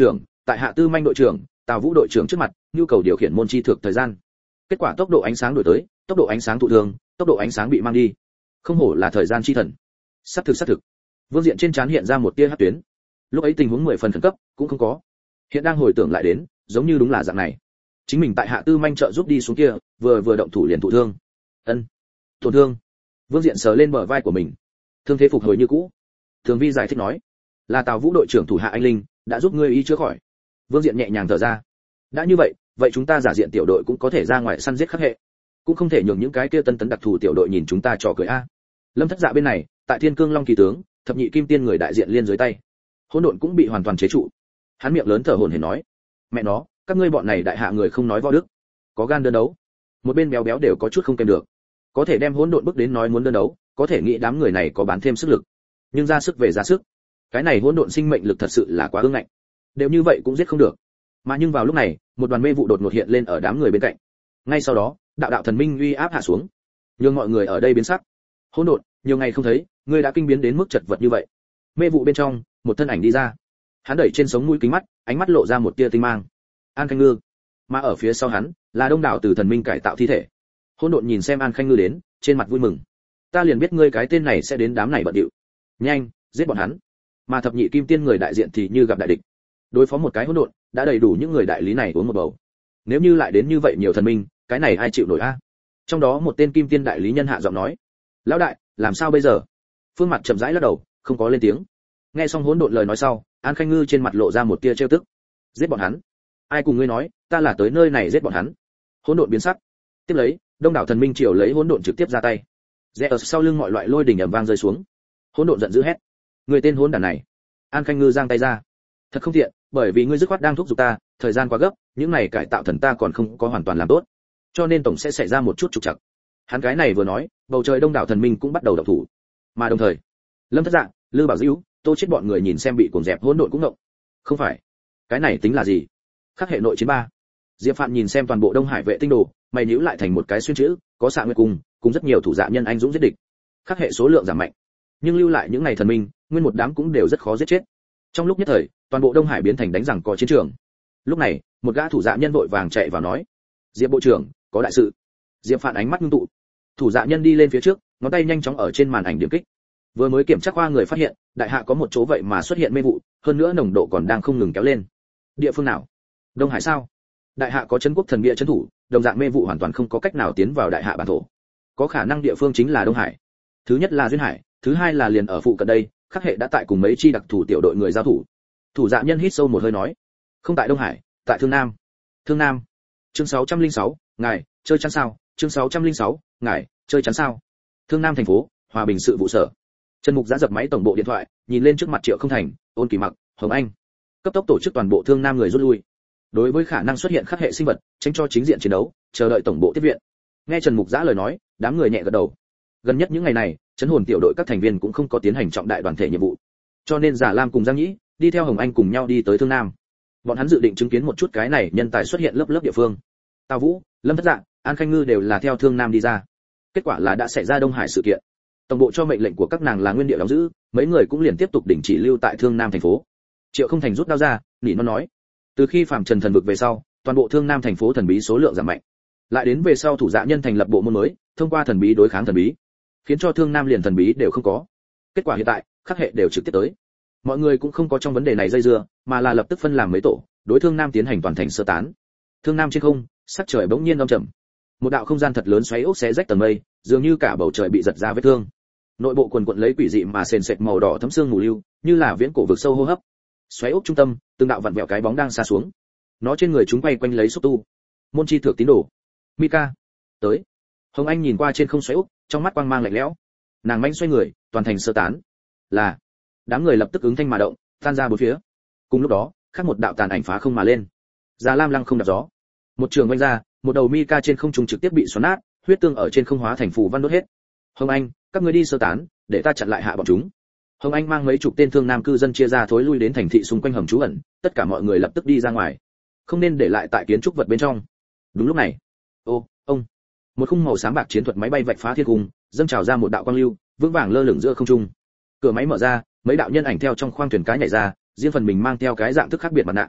tại Hạ Tư Manh đội trưởng, Tào Vũ đội trưởng trước mặt, nhu cầu điều khiển môn chi thực thời gian. Kết quả tốc độ ánh sáng đổi tới, tốc độ ánh sáng thụ thương, tốc độ ánh sáng bị mang đi. Không hổ là thời gian chi thần. Sắp thực sắp thực. Vương Diện trên trán hiện ra một tia hắc tuyến. Lúc ấy tình huống mười phần khẩn cấp, cũng không có. Hiện đang hồi tưởng lại đến, giống như đúng là dạng này. Chính mình tại Hạ Tư Manh trợ giúp đi xuống kia, vừa vừa động thủ liền thụ thương. Ân. Tổn thương. Vương Diện sờ lên bờ vai của mình. Thương thế phục hồi như cũ. Thường Vi giải thích nói, là Tào Vũ đội trưởng thủ hạ anh linh, đã giúp ngươi y chữa khỏi. Vương Diện nhẹ nhàng thở ra. Đã như vậy, vậy chúng ta giả diện tiểu đội cũng có thể ra ngoài săn giết khắc hệ. Cũng không thể nhường những cái kia tân tấn đặc thù tiểu đội nhìn chúng ta trò cười a. Lâm Thất Dạ bên này, tại Thiên Cương Long kỳ tướng, thập nhị kim tiên người đại diện liên dưới tay. Hỗn độn cũng bị hoàn toàn chế trụ. Hắn miệng lớn thở hổn hển nói, mẹ nó, các ngươi bọn này đại hạ người không nói võ đức, có gan đơn đấu. Một bên béo béo đều có chút không kèm được. Có thể đem hỗn độn bước đến nói muốn đơn đấu, có thể nghĩ đám người này có bán thêm sức lực. Nhưng ra sức về ra sức, cái này hỗn độn sinh mệnh lực thật sự là quá ương ngạnh. Đều như vậy cũng giết không được. Mà nhưng vào lúc này, một đoàn mê vụ đột ngột hiện lên ở đám người bên cạnh. Ngay sau đó, đạo đạo thần minh uy áp hạ xuống, nhưng mọi người ở đây biến sắc. Hỗn độn, nhiều ngày không thấy, ngươi đã kinh biến đến mức chật vật như vậy. Mê vụ bên trong, một thân ảnh đi ra. Hắn đẩy trên sống mũi kính mắt, ánh mắt lộ ra một tia tinh mang. An Khanh Ngư. Mà ở phía sau hắn, là đông đảo từ thần minh cải tạo thi thể. Hỗn độn nhìn xem An Khanh Ngư đến, trên mặt vui mừng. Ta liền biết ngươi cái tên này sẽ đến đám này bận điệu. Nhanh, giết bọn hắn. Mà thập nhị kim tiên người đại diện thì như gặp đại địch. Đối phó một cái hỗn độn, đã đầy đủ những người đại lý này uống một bầu. Nếu như lại đến như vậy nhiều thần minh, cái này ai chịu nổi a? Trong đó một tên kim tiên đại lý nhân hạ giọng nói, lão đại, làm sao bây giờ? Phương Mặt chậm rãi lắc đầu, không có lên tiếng. Nghe xong hỗn độn lời nói sau, An Khanh Ngư trên mặt lộ ra một tia trêu tức. Giết bọn hắn? Ai cùng ngươi nói, ta là tới nơi này giết bọn hắn? Hỗn độn biến sắc. Tiếp lấy, đông đảo thần minh triều lấy hỗn độn trực tiếp ra tay. Rẽ ở sau lưng mọi loại lôi đỉnh ầm vang rơi xuống. Hỗn độn giận dữ hét, người tên hỗn đản này! An Khanh Ngư giang tay ra. Thật không tiện, bởi vì ngươi dứt khoát đang thúc giục ta, thời gian quá gấp, những này cải tạo thần ta còn không có hoàn toàn làm tốt, cho nên tổng sẽ xảy ra một chút trục trặc. Hắn cái này vừa nói, bầu trời đông đảo thần minh cũng bắt đầu động thủ. Mà đồng thời, Lâm Thất Dạ, Lư Bảo Dữu, Tô chết bọn người nhìn xem bị cuồng dẹp hỗn độn cũng động. Không phải, cái này tính là gì? Khắc hệ nội chiến ba. Diệp Phạn nhìn xem toàn bộ Đông Hải vệ tinh đồ, mày nhíu lại thành một cái xuyên chữ, có xạ nguyệt cùng, cùng rất nhiều thủ dạ nhân anh dũng giết địch. Khắc hệ số lượng giảm mạnh, nhưng lưu lại những này thần minh, nguyên một đám cũng đều rất khó giết chết. Trong lúc nhất thời, toàn bộ Đông Hải biến thành đánh rằng có chiến trường. Lúc này, một gã thủ dạ nhân vội vàng chạy vào nói, Diệp bộ trưởng, có đại sự. Diệp Phạn ánh mắt ngưng tụ, thủ dạ nhân đi lên phía trước, ngón tay nhanh chóng ở trên màn ảnh điểm kích. Vừa mới kiểm tra qua người phát hiện, đại hạ có một chỗ vậy mà xuất hiện mê vụ, hơn nữa nồng độ còn đang không ngừng kéo lên. Địa phương nào? Đông Hải sao? Đại hạ có trấn quốc thần bia trấn thủ, đồng dạng mê vụ hoàn toàn không có cách nào tiến vào đại hạ bản thổ. Có khả năng địa phương chính là Đông Hải. Thứ nhất là duyên hải, thứ hai là liền ở phụ cận đây, Khắc hệ đã tại cùng mấy chi đặc thủ tiểu đội người giao thủ. Thủ dạ nhân hít sâu một hơi nói, không tại Đông Hải, tại Thương Nam. Thương Nam. Chương sáu trăm lẻ sáu, ngài chơi chắn sao? Chương sáu trăm lẻ sáu, ngài chơi chắn sao? Thương Nam thành phố, Hòa Bình sự vụ sở. Trần Mục Giã dập máy tổng bộ điện thoại, nhìn lên trước mặt Triệu Không Thành, Ôn Kỳ Mặc, Hồng Anh, cấp tốc tổ chức toàn bộ Thương Nam người rút lui. Đối với khả năng xuất hiện khắc hệ sinh vật, tránh cho chính diện chiến đấu, chờ đợi tổng bộ tiếp viện. Nghe Trần Mục Giã lời nói, đám người nhẹ gật đầu. Gần nhất những ngày này, chấn hồn tiểu đội các thành viên cũng không có tiến hành trọng đại đoàn thể nhiệm vụ, cho nên Giả Lam cùng Giang Nhĩ đi theo Hồng Anh cùng nhau đi tới Thương Nam. Bọn hắn dự định chứng kiến một chút cái này nhân tài xuất hiện lớp lớp địa phương. Tào Vũ, Lâm Thất Dạ, An Khanh Ngư đều là theo Thương Nam đi ra. Kết quả là đã xảy ra Đông Hải sự kiện. Tổng bộ cho mệnh lệnh của các nàng là nguyên địa đóng giữ, mấy người cũng liền tiếp tục đình chỉ lưu tại Thương Nam thành phố. Triệu Không Thành rút đao ra, nỉ non nói, từ khi Phàm Trần thần vực về sau, toàn bộ Thương Nam thành phố thần bí số lượng giảm mạnh. Lại đến về sau thủ dạ nhân thành lập bộ môn mới, thông qua thần bí đối kháng thần bí, khiến cho Thương Nam liền thần bí đều không có. Kết quả hiện tại, Khắc hệ đều trực tiếp tới. Mọi người cũng không có trong vấn đề này dây dưa, mà là lập tức phân làm mấy tổ, đối Thương Nam tiến hành toàn thành sơ tán. Thương Nam trên không, sắc trời bỗng nhiên âm trầm. Một đạo không gian thật lớn xoáy ốc xé rách tầng mây, dường như cả bầu trời bị giật ra vết thương. Nội bộ quần quần lấy quỷ dị mà sền sệt màu đỏ thấm sương mù lưu, như là viễn cổ vực sâu hô hấp. Xoáy ốc trung tâm, từng đạo vặn vẹo cái bóng đang xa xuống. Nó trên người chúng quay quanh lấy xúc tu. Môn chi thượng tín đồ. Mika, tới. Hồng Anh nhìn qua trên không xoáy ốc, trong mắt quang mang lạnh lẽo. Nàng manh xoay người, toàn thành sơ tán. Là. Đám người lập tức ứng thanh mà động, tan ra bốn phía. Cùng lúc đó, khác một đạo tàn ảnh phá không mà lên. Già Lam lăng không đạp gió. Một trường vung ra, một đầu Mika trên không trung trực tiếp bị xoắn nát, huyết tương ở trên không hóa thành phù văn đốt hết. Hồng Anh, các ngươi đi sơ tán, để ta chặn lại hạ bọn chúng. Hồng Anh mang mấy chục tên Thương Nam cư dân chia ra thối lui đến thành thị xung quanh hầm trú ẩn, tất cả mọi người lập tức đi ra ngoài, không nên để lại tại kiến trúc vật bên trong. Đúng lúc này, ô, ông, một khung màu xám bạc chiến thuật máy bay vạch phá thiên cung, dâng trào ra một đạo quang lưu, vững vàng lơ lửng giữa không trung. Cửa máy mở ra, mấy đạo nhân ảnh theo trong khoang thuyền cá nhảy ra, riêng phần mình mang theo cái dạng thức khác biệt mặt nạ.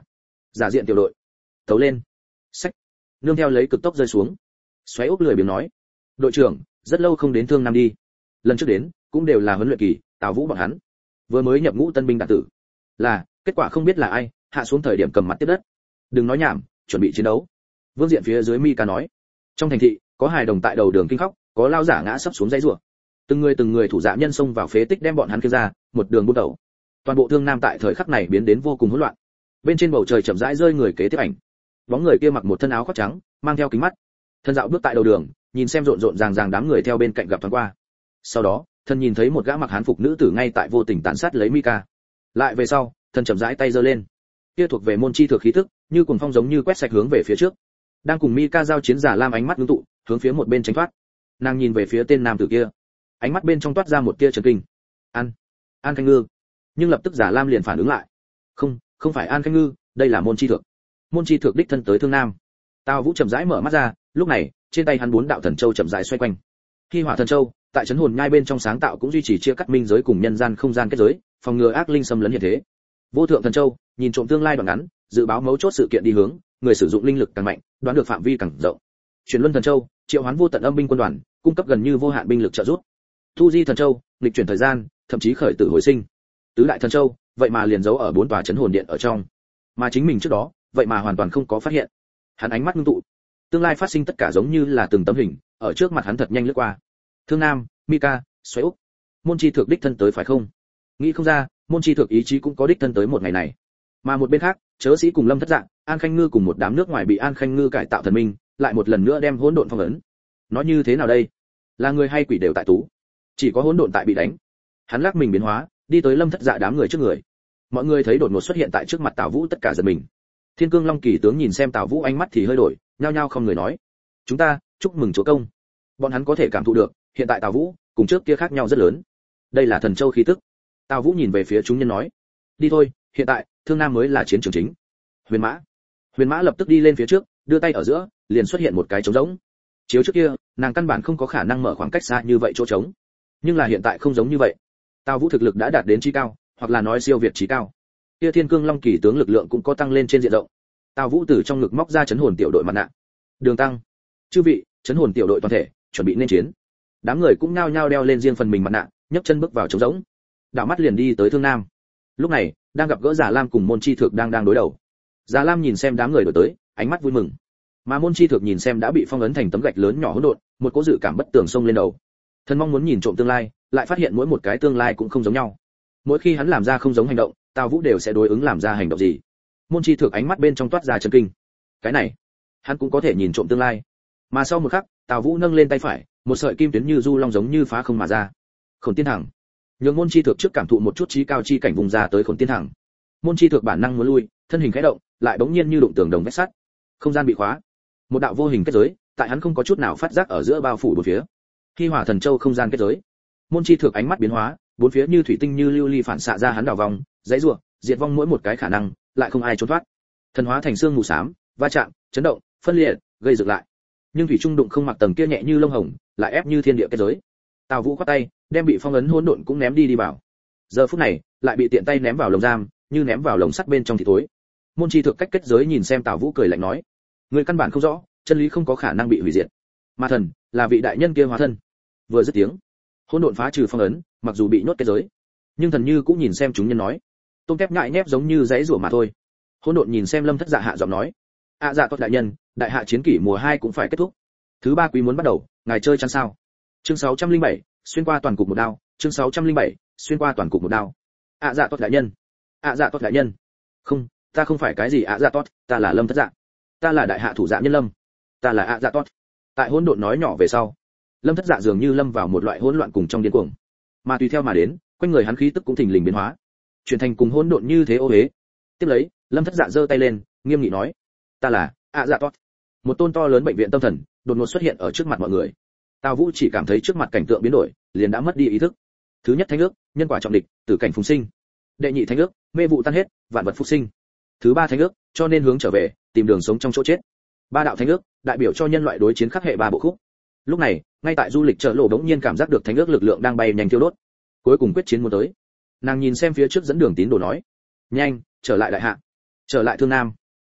Giả diện tiểu đội, tấu lên. Sách. Nương theo lấy cực tốc rơi xuống. Xoáy ốc lười biếng nói, đội trưởng, rất lâu không đến Thương Nam đi. Lần trước đến cũng đều là huấn luyện kỳ, Tào Vũ bọn hắn vừa mới nhập ngũ tân binh đạn tử. Là, kết quả không biết là ai, hạ xuống thời điểm cầm mặt tiếp đất. Đừng nói nhảm, chuẩn bị chiến đấu. Vương Diện phía dưới Mika nói. Trong thành thị, có hài đồng tại đầu đường kinh khóc, có lao giả ngã sấp xuống dãy rủa. Từng người từng người thủ dạ nhân xông vào phế tích đem bọn hắn kia ra, một đường buôn đầu. Toàn bộ Thương Nam tại thời khắc này biến đến vô cùng hỗn loạn. Bên trên bầu trời chậm rãi rơi người kế tiếp ảnh. Bóng người kia mặc một thân áo khoác trắng, mang theo kính mắt. Thân dạo bước tại đầu đường, nhìn xem rộn rộn ràng ràng đám người theo bên cạnh gặp thoáng qua. Sau đó, thân nhìn thấy một gã mặc hán phục nữ tử ngay tại vô tình tàn sát lấy Mika. Lại về sau, thân chậm rãi tay giơ lên. Kia thuộc về môn chi thực khí tức, như cuồng phong giống như quét sạch hướng về phía trước. Đang cùng Mika giao chiến giả Lam ánh mắt ngưng tụ, hướng phía một bên tránh thoát. Nàng nhìn về phía tên nam tử kia, ánh mắt bên trong toát ra một tia chấn kinh. An, An Khanh Ngư. Nhưng lập tức giả Lam liền phản ứng lại. Không, không phải An Khanh Ngư, đây là môn chi thực. Môn chi thực đích thân tới Thương Nam. Tào Vũ chậm rãi mở mắt ra, lúc này, trên tay hắn bốn đạo thần châu chậm rãi xoay quanh. Khi hỏa thần châu, tại chấn hồn nhai bên trong sáng tạo cũng duy trì chia cắt minh giới cùng nhân gian không gian kết giới, phòng ngừa ác linh xâm lấn hiện thế. Vô thượng thần châu, nhìn trộm tương lai đoạn ngắn, dự báo mấu chốt sự kiện đi hướng, người sử dụng linh lực càng mạnh, đoán được phạm vi càng rộng. Chuyển luân thần châu, triệu hoán vô tận âm binh quân đoàn, cung cấp gần như vô hạn binh lực trợ giúp. Thu di thần châu, nghịch chuyển thời gian, thậm chí khởi tử hồi sinh. Tứ đại thần châu, vậy mà liền giấu ở bốn tòa chấn hồn điện ở trong, mà chính mình trước đó, vậy mà hoàn toàn không có phát hiện. Hắn ánh mắt ngưng tụ, tương lai phát sinh tất cả giống như là từng tấm hình, ở trước mặt hắn thật nhanh lướt qua. Thương Nam, Mika, Xoáy Úc, môn chi thực đích thân tới phải không? Nghĩ không ra, môn chi thực ý chí cũng có đích thân tới một ngày này. Mà một bên khác, chớ sĩ cùng Lâm Thất Dạng, An Khanh Ngư cùng một đám nước ngoài bị An Khanh Ngư cải tạo thần minh, lại một lần nữa đem hỗn độn phong ấn. Nói như thế nào đây? Là người hay quỷ đều tại tú, chỉ có hỗn độn tại bị đánh. Hắn lắc mình biến hóa, đi tới Lâm Thất Dạ đám người trước người. Mọi người thấy đột ngột xuất hiện tại trước mặt Tào Vũ, tất cả giật mình. Thiên Cương Long Kỳ tướng nhìn xem Tào Vũ ánh mắt thì hơi đổi, nhao nhao không người nói: "Chúng ta chúc mừng chúa công." Bọn hắn có thể cảm thụ được, hiện tại Tào Vũ cùng trước kia khác nhau rất lớn. Đây là thần châu khí tức. Tào Vũ nhìn về phía chúng nhân nói: "Đi thôi, hiện tại Thương Nam mới là chiến trường chính." Huyền Mã. Huyền Mã lập tức đi lên phía trước, đưa tay ở giữa, liền xuất hiện một cái trống rỗng. Chiếu trước kia, nàng căn bản không có khả năng mở khoảng cách xa như vậy chỗ trống. Nhưng là hiện tại không giống như vậy. Tào Vũ thực lực đã đạt đến chí cao, hoặc là nói siêu việt chí cao. Kia Thiên Cương Long Kỳ tướng lực lượng cũng có tăng lên trên diện rộng. Tào Vũ từ trong ngực móc ra chấn hồn tiểu đội mặt nạ. Đường Tăng, chư vị, chấn hồn tiểu đội toàn thể, chuẩn bị nên chiến. Đám người cũng nhao nhao đeo lên riêng phần mình mặt nạ, nhấc chân bước vào trống rỗng. Đảo mắt liền đi tới Thương Nam. Lúc này, đang gặp gỡ Giả Lam cùng Môn Chi Thược đang đang đối đầu. Giả Lam nhìn xem đám người đuổi tới, ánh mắt vui mừng. Mà Môn Chi Thược nhìn xem đã bị phong ấn thành tấm gạch lớn nhỏ hỗn độn, một cỗ dự cảm bất tường xông lên đầu. Thần mong muốn nhìn trộm tương lai, lại phát hiện mỗi một cái tương lai cũng không giống nhau. Mỗi khi hắn làm ra không giống hành động, Tào Vũ đều sẽ đối ứng làm ra hành động gì. Môn Chi Thược ánh mắt bên trong toát ra chấn kinh. Cái này, hắn cũng có thể nhìn trộm tương lai. Mà sau một khắc, Tào Vũ nâng lên tay phải, một sợi kim tuyến như du long giống như phá không mà ra. Khổn Tiên Thẳng. Nhường Môn Chi Thược trước cảm thụ một chút trí cao chi cảnh vùng ra tới Khổn Tiên Thẳng. Môn Chi Thược bản năng muốn lui, thân hình khẽ động, lại bỗng nhiên như đụng tường đồng vách sắt. Không gian bị khóa. Một đạo vô hình kết giới, tại hắn không có chút nào phát giác ở giữa bao phủ bốn phía. Khi Hỏa Thần Châu không gian kết giới. Môn Chi Thược ánh mắt biến hóa, bốn phía như thủy tinh như lưu ly phản xạ ra hắn đảo vòng, dãy rủa, diệt vong mỗi một cái khả năng, lại không ai trốn thoát. Thần hóa thành xương mù xám, va chạm, chấn động, phân liệt, gây dựng lại. Nhưng thủy trung đụng không mặc tầng kia nhẹ như lông hồng, lại ép như thiên địa kết giới. Tào Vũ quát tay, đem bị phong ấn hỗn độn cũng ném đi đi vào. Giờ phút này, lại bị tiện tay ném vào lồng giam, như ném vào lồng sắt bên trong thì tối. Môn Chi Thược cách kết giới nhìn xem Tào Vũ cười lạnh nói: "Người căn bản không rõ, chân lý không có khả năng bị hủy diệt. Ma thần là vị đại nhân kia hóa thân." Vừa dứt tiếng, hỗn độn phá trừ phong ấn, mặc dù bị nhốt kết giới, nhưng thần như cũng nhìn xem chúng nhân nói: "Tôm tép nhại nhép giống như dãy rủa mà thôi." Hỗn độn nhìn xem Lâm Thất Dạ hạ giọng nói: "ạ dạ tốt đại nhân, đại hạ chiến kỷ mùa hai cũng phải kết thúc. Thứ ba quý muốn bắt đầu, ngài chơi chắn sao?" Chương sáu trăm lẻ bảy, xuyên qua toàn cục một đao, chương sáu trăm lẻ bảy, xuyên qua toàn cục một đao. "ạ dạ tốt đại nhân, ạ dạ tốt đại nhân." "Không, ta không phải cái gì ạ dạ tốt, ta là Lâm Thất Dạ. Ta là đại hạ thủ dạ nhân Lâm. Ta là ạ dạ tốt." Tại hỗn độn nói nhỏ về sau, Lâm Thất Dạ dường như lâm vào một loại hỗn loạn cùng trong điên cuồng. Mà tùy theo mà đến, quanh người hắn khí tức cũng thình lình biến hóa, chuyển thành cùng hỗn độn như thế ô uế. Tiếp lấy, Lâm Thất Dạ giơ tay lên, nghiêm nghị nói: "Ta là ạ dạ tốt." Một tôn to lớn bệnh viện tâm thần đột ngột xuất hiện ở trước mặt mọi người. Tào Vũ chỉ cảm thấy trước mặt cảnh tượng biến đổi, liền đã mất đi ý thức. Thứ nhất thánh ước, nhân quả trọng địch, tử cảnh phùng sinh. Đệ nhị thánh ước, mê vụ tan hết, vạn vật phục sinh. Thứ ba thánh ước, cho nên hướng trở về, tìm đường sống trong chỗ chết. Ba đạo thánh ước, đại biểu cho nhân loại đối chiến khắc hệ ba bộ khúc. Lúc này, ngay tại du lịch chợ lộ đống nhiên cảm giác được thánh ước lực lượng đang bay nhanh thiêu đốt. Cuối cùng quyết chiến muốn tới. Nàng nhìn xem phía trước dẫn đường tín đồ nói: "Nhanh, trở lại đại hạ, trở lại Thương Nam."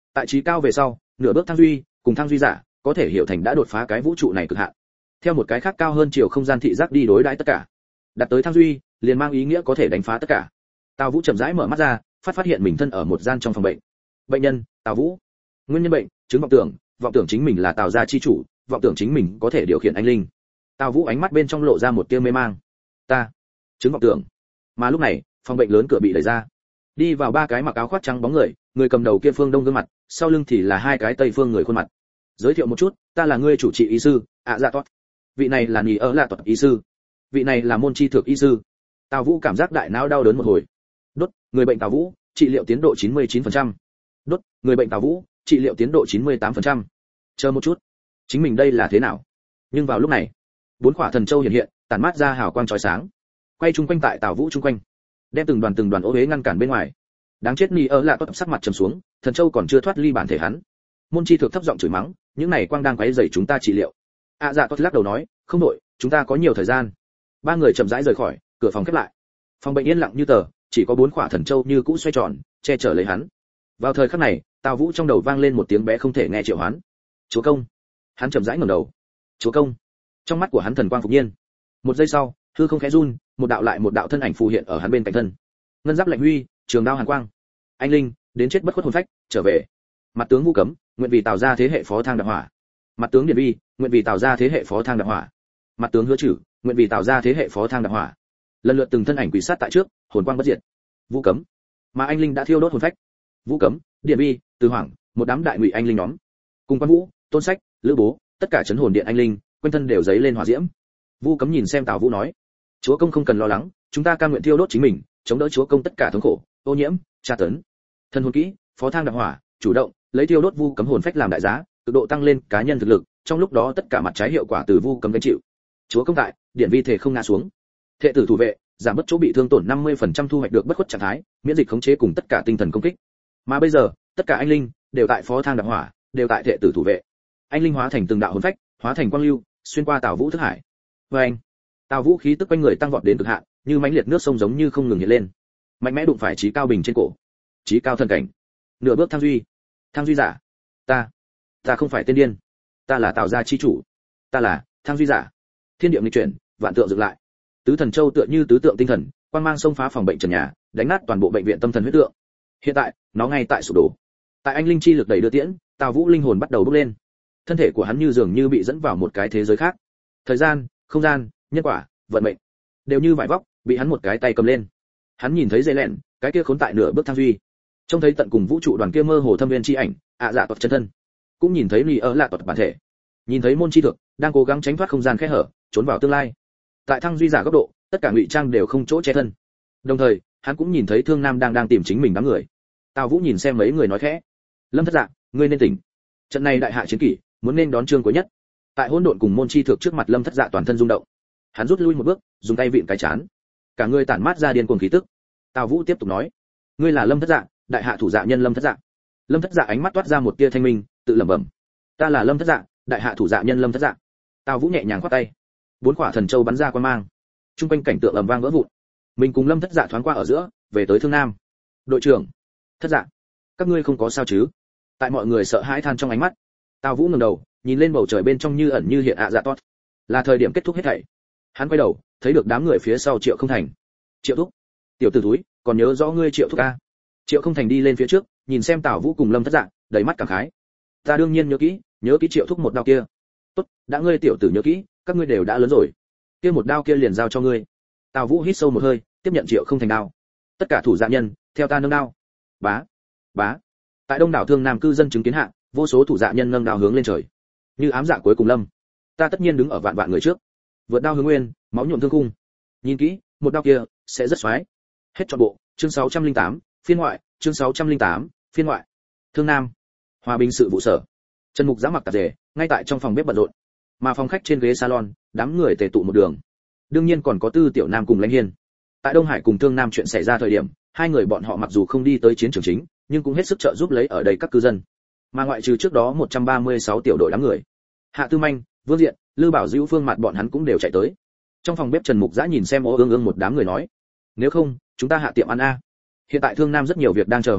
Tại trí cao về sau, nửa bước thăng duy, cùng thăng duy giả, có thể hiểu thành đã đột phá cái vũ trụ này cực hạn. Theo một cái khác cao hơn chiều không gian thị giác đi đối đãi tất cả. Đạt tới thăng duy, liền mang ý nghĩa có thể đánh phá tất cả. Tào Vũ chậm rãi mở mắt ra, phát phát hiện mình thân ở một gian trong phòng bệnh. Bệnh nhân, Tào Vũ. Nguyên nhân bệnh, chứng vọng tưởng, vọng tưởng chính mình là Tào gia chi chủ, vọng tưởng chính mình có thể điều khiển anh linh. Tào Vũ ánh mắt bên trong lộ ra một tia mê mang. Ta, chứng vọng tưởng. Mà lúc này, phòng bệnh lớn cửa bị đẩy ra. Đi vào ba cái mặc áo khoác trắng bóng người, người cầm đầu kia phương đông gương mặt, sau lưng thì là hai cái tây phương người khuôn mặt. Giới thiệu một chút, ta là người chủ trị y sư, ạ dạ tốt. Vị này là nhì ở lạ tốt y sư. Vị này là môn chi thực y sư. Tào Vũ cảm giác đại não đau đớn một hồi. Đốt, người bệnh Tào Vũ, trị liệu tiến độ chín mươi chín phần trăm. Đốt, người bệnh Tào Vũ, trị liệu tiến độ chín mươi tám phần trăm. Chờ một chút, chính mình đây là thế nào? Nhưng vào lúc này, bốn quả thần châu hiện hiện, tản mát ra hào quang chói sáng, quay chung quanh tại Tào Vũ chung quanh, đem từng đoàn từng đoàn ô uế ngăn cản bên ngoài. Đáng chết ni ơ lạ tốt sắc mặt trầm xuống, thần châu còn chưa thoát ly bản thể hắn. Môn chi thực thấp giọng chửi mắng, những này quang đang quấy rầy chúng ta trị liệu. À dạ tốt lắc đầu nói, không đổi, chúng ta có nhiều thời gian. Ba người chậm rãi rời khỏi, cửa phòng khép lại. Phòng bệnh yên lặng như tờ, chỉ có bốn quả thần châu như cũ xoay tròn, che chở lấy hắn. Vào thời khắc này, Tào Vũ trong đầu vang lên một tiếng bé không thể nghe triệu hoán. Chúa công. Hắn chậm rãi ngẩng đầu. Chúa công. Trong mắt của hắn thần quang phục nhiên. Một giây sau, hư không khẽ run, một đạo lại một đạo thân ảnh phù hiện ở hắn bên cạnh thân. Ngân giáp lạnh huy, trường đao hàn quang. Anh linh, đến chết bất khuất hồn phách, trở về. Mặt tướng Vu Cấm, nguyện vì Tào gia thế hệ phó thang đạp hỏa. Mặt tướng Điện Vi, nguyện vì Tào gia thế hệ phó thang đạp hỏa. Mặt tướng Hứa Trử, nguyện vì Tào gia thế hệ phó thang đạp hỏa. Lần lượt từng thân ảnh quỷ sát tại trước, hồn quang bất diệt. Vu Cấm, mà anh linh đã thiêu đốt hồn phách. Vu Cấm, Điện Vi, Từ Hoàng, một đám đại ngụy anh linh nhóm. Cùng Quan Vũ, Tôn Sách, Lữ Bố, tất cả chấn hồn điện anh linh, quanh thân đều giấy lên hỏa diễm. Vu Cấm nhìn xem Tào Vũ nói, chúa công không cần lo lắng, chúng ta cam nguyện thiêu đốt chính mình, chống đỡ chúa công tất cả thống khổ, ô nhiễm, tra tấn. Thân hồn kỹ, phó thang đạp hỏa, chủ động lấy thiêu đốt Vu Cấm hồn phách làm đại giá, cực độ tăng lên cá nhân thực lực, trong lúc đó tất cả mặt trái hiệu quả từ Vu Cấm gánh chịu. Chúa công tại, điện vi thể không ngã xuống. Thệ tử thủ vệ, giảm bớt chỗ bị thương tổn năm mươi phần trăm thu hoạch được bất khuất trạng thái, miễn dịch khống chế cùng tất cả tinh thần công kích. Mà bây giờ, tất cả anh linh đều tại phó thang đạp hỏa, đều tại thệ tử thủ vệ. Anh linh hóa thành từng đạo hồn phách, hóa thành quang lưu, xuyên qua Tào Vũ thức hải. Và anh, Tào Vũ khí tức quanh người tăng vọt đến cực hạn, như mãnh liệt nước sông giống như không ngừng hiện lên. Mạnh mẽ đụng phải Chí Cao Bình trên cổ. Chí Cao thần cảnh. Nửa bước thăng duy. Thăng duy giả. Ta, ta không phải tên điên. Ta là Tào gia chi chủ. Ta là thăng duy giả. Thiên địa nghịch chuyển, vạn tượng dựng lại. Tứ thần châu tựa như tứ tượng tinh thần, quang mang xông phá phòng bệnh trần nhà, đánh nát toàn bộ bệnh viện tâm thần huyết tượng. Hiện tại, nó ngay tại sụp đổ. Tại anh linh chi lực đẩy đưa tiễn, Tào Vũ linh hồn bắt đầu bốc lên. Thân thể của hắn như dường như bị dẫn vào một cái thế giới khác. Thời gian, không gian, nhân quả, vận mệnh, đều như vải vóc, bị hắn một cái tay cầm lên. Hắn nhìn thấy dây lẹn, cái kia khốn tại nửa bước thăng duy, trông thấy tận cùng vũ trụ đoàn kia mơ hồ thâm viên chi ảnh, ạ dạ tuật chân thân, cũng nhìn thấy lì ở lạ tuật bản thể, nhìn thấy môn chi thực đang cố gắng tránh thoát không gian kẽ hở, trốn vào tương lai. Tại thăng duy giả góc độ, tất cả ngụy trang đều không chỗ che thân. Đồng thời, hắn cũng nhìn thấy Thương Nam đang đang tìm chính mình đám người. Tào Vũ nhìn xem mấy người nói khẽ, Lâm Thất Dạ, ngươi nên tỉnh. Trận này đại hạ chiến kỷ, muốn nên đón chương cuối nhất. Tại hỗn độn cùng môn chi thực trước mặt Lâm Thất Dạ toàn thân rung động. Hắn rút lui một bước, dùng tay vịn cái chán, cả người tản mát ra điên cuồng khí tức. Tào Vũ tiếp tục nói, ngươi là Lâm Thất Dạ, đại hạ thủ dạ nhân Lâm Thất Dạ. Lâm Thất Dạ ánh mắt toát ra một tia thanh minh, tự lẩm bẩm, ta là Lâm Thất Dạ, đại hạ thủ dạ nhân Lâm Thất Dạ. Tào Vũ nhẹ nhàng khoát tay, bốn quả thần châu bắn ra quang mang, trung quanh cảnh tượng ầm vang vỡ vụn. Mình cùng Lâm Thất Dạ thoáng qua ở giữa, về tới Thương Nam. Đội trưởng, Thất Dạ, các ngươi không có sao chứ? Tại mọi người sợ hãi than trong ánh mắt, Tào Vũ ngẩng đầu, nhìn lên bầu trời bên trong như ẩn như hiện ạ dạ tốt. Là thời điểm kết thúc hết thảy. Hắn quay đầu, thấy được đám người phía sau Triệu Không Thành. Triệu thúc, tiểu tử túi, còn nhớ rõ ngươi Triệu thúc a? Triệu Không Thành đi lên phía trước, nhìn xem Tào Vũ cùng Lâm Thất Dạ, đầy mắt cảm khái. Ta đương nhiên nhớ kỹ, nhớ kỹ Triệu thúc một đao kia. Tốt, đã ngươi tiểu tử nhớ kỹ, các ngươi đều đã lớn rồi. Kia một đao kia liền giao cho ngươi. Tào Vũ hít sâu một hơi, tiếp nhận Triệu Không Thành đao. Tất cả thủ dạ nhân, theo ta nâng đao. Bá, bá. Tại đông đảo Thương Nam cư dân chứng kiến hạ, vô số thủ dạ nhân nâng đao hướng lên trời. Như ám dạ cuối cùng lâm, ta tất nhiên đứng ở vạn vạn người trước. Vượt đao hướng nguyên, máu nhuộm thương khung. Nhìn kỹ, một đao kia sẽ rất xoái. Hết trọn bộ, chương sáu trăm linh tám, phiên ngoại, chương sáu trăm linh tám, phiên ngoại. Thương Nam, Hòa Bình sự vụ sở. Trần Mục giã mặc tạp dề, ngay tại trong phòng bếp bận rộn. Mà phòng khách trên ghế salon, đám người tề tụ một đường. Đương nhiên còn có Tư Tiểu Nam cùng Lãnh Hiên. Tại Đông Hải cùng Thương Nam chuyện xảy ra thời điểm, hai người bọn họ mặc dù không đi tới chiến trường chính, nhưng cũng hết sức trợ giúp lấy ở đây các cư dân. Mà ngoại trừ trước đó một trăm ba mươi sáu tiểu đội đám người, Hạ Tư Manh, Vương Diện, Lư Bảo Dữu Phương mặt bọn hắn cũng đều chạy tới. Trong phòng bếp Trần Mục Dã nhìn xem Ô Ương Ương một đám người nói, nếu không, chúng ta hạ tiệm ăn a. Hiện tại Thương Nam rất nhiều việc đang chờ hoàn thành,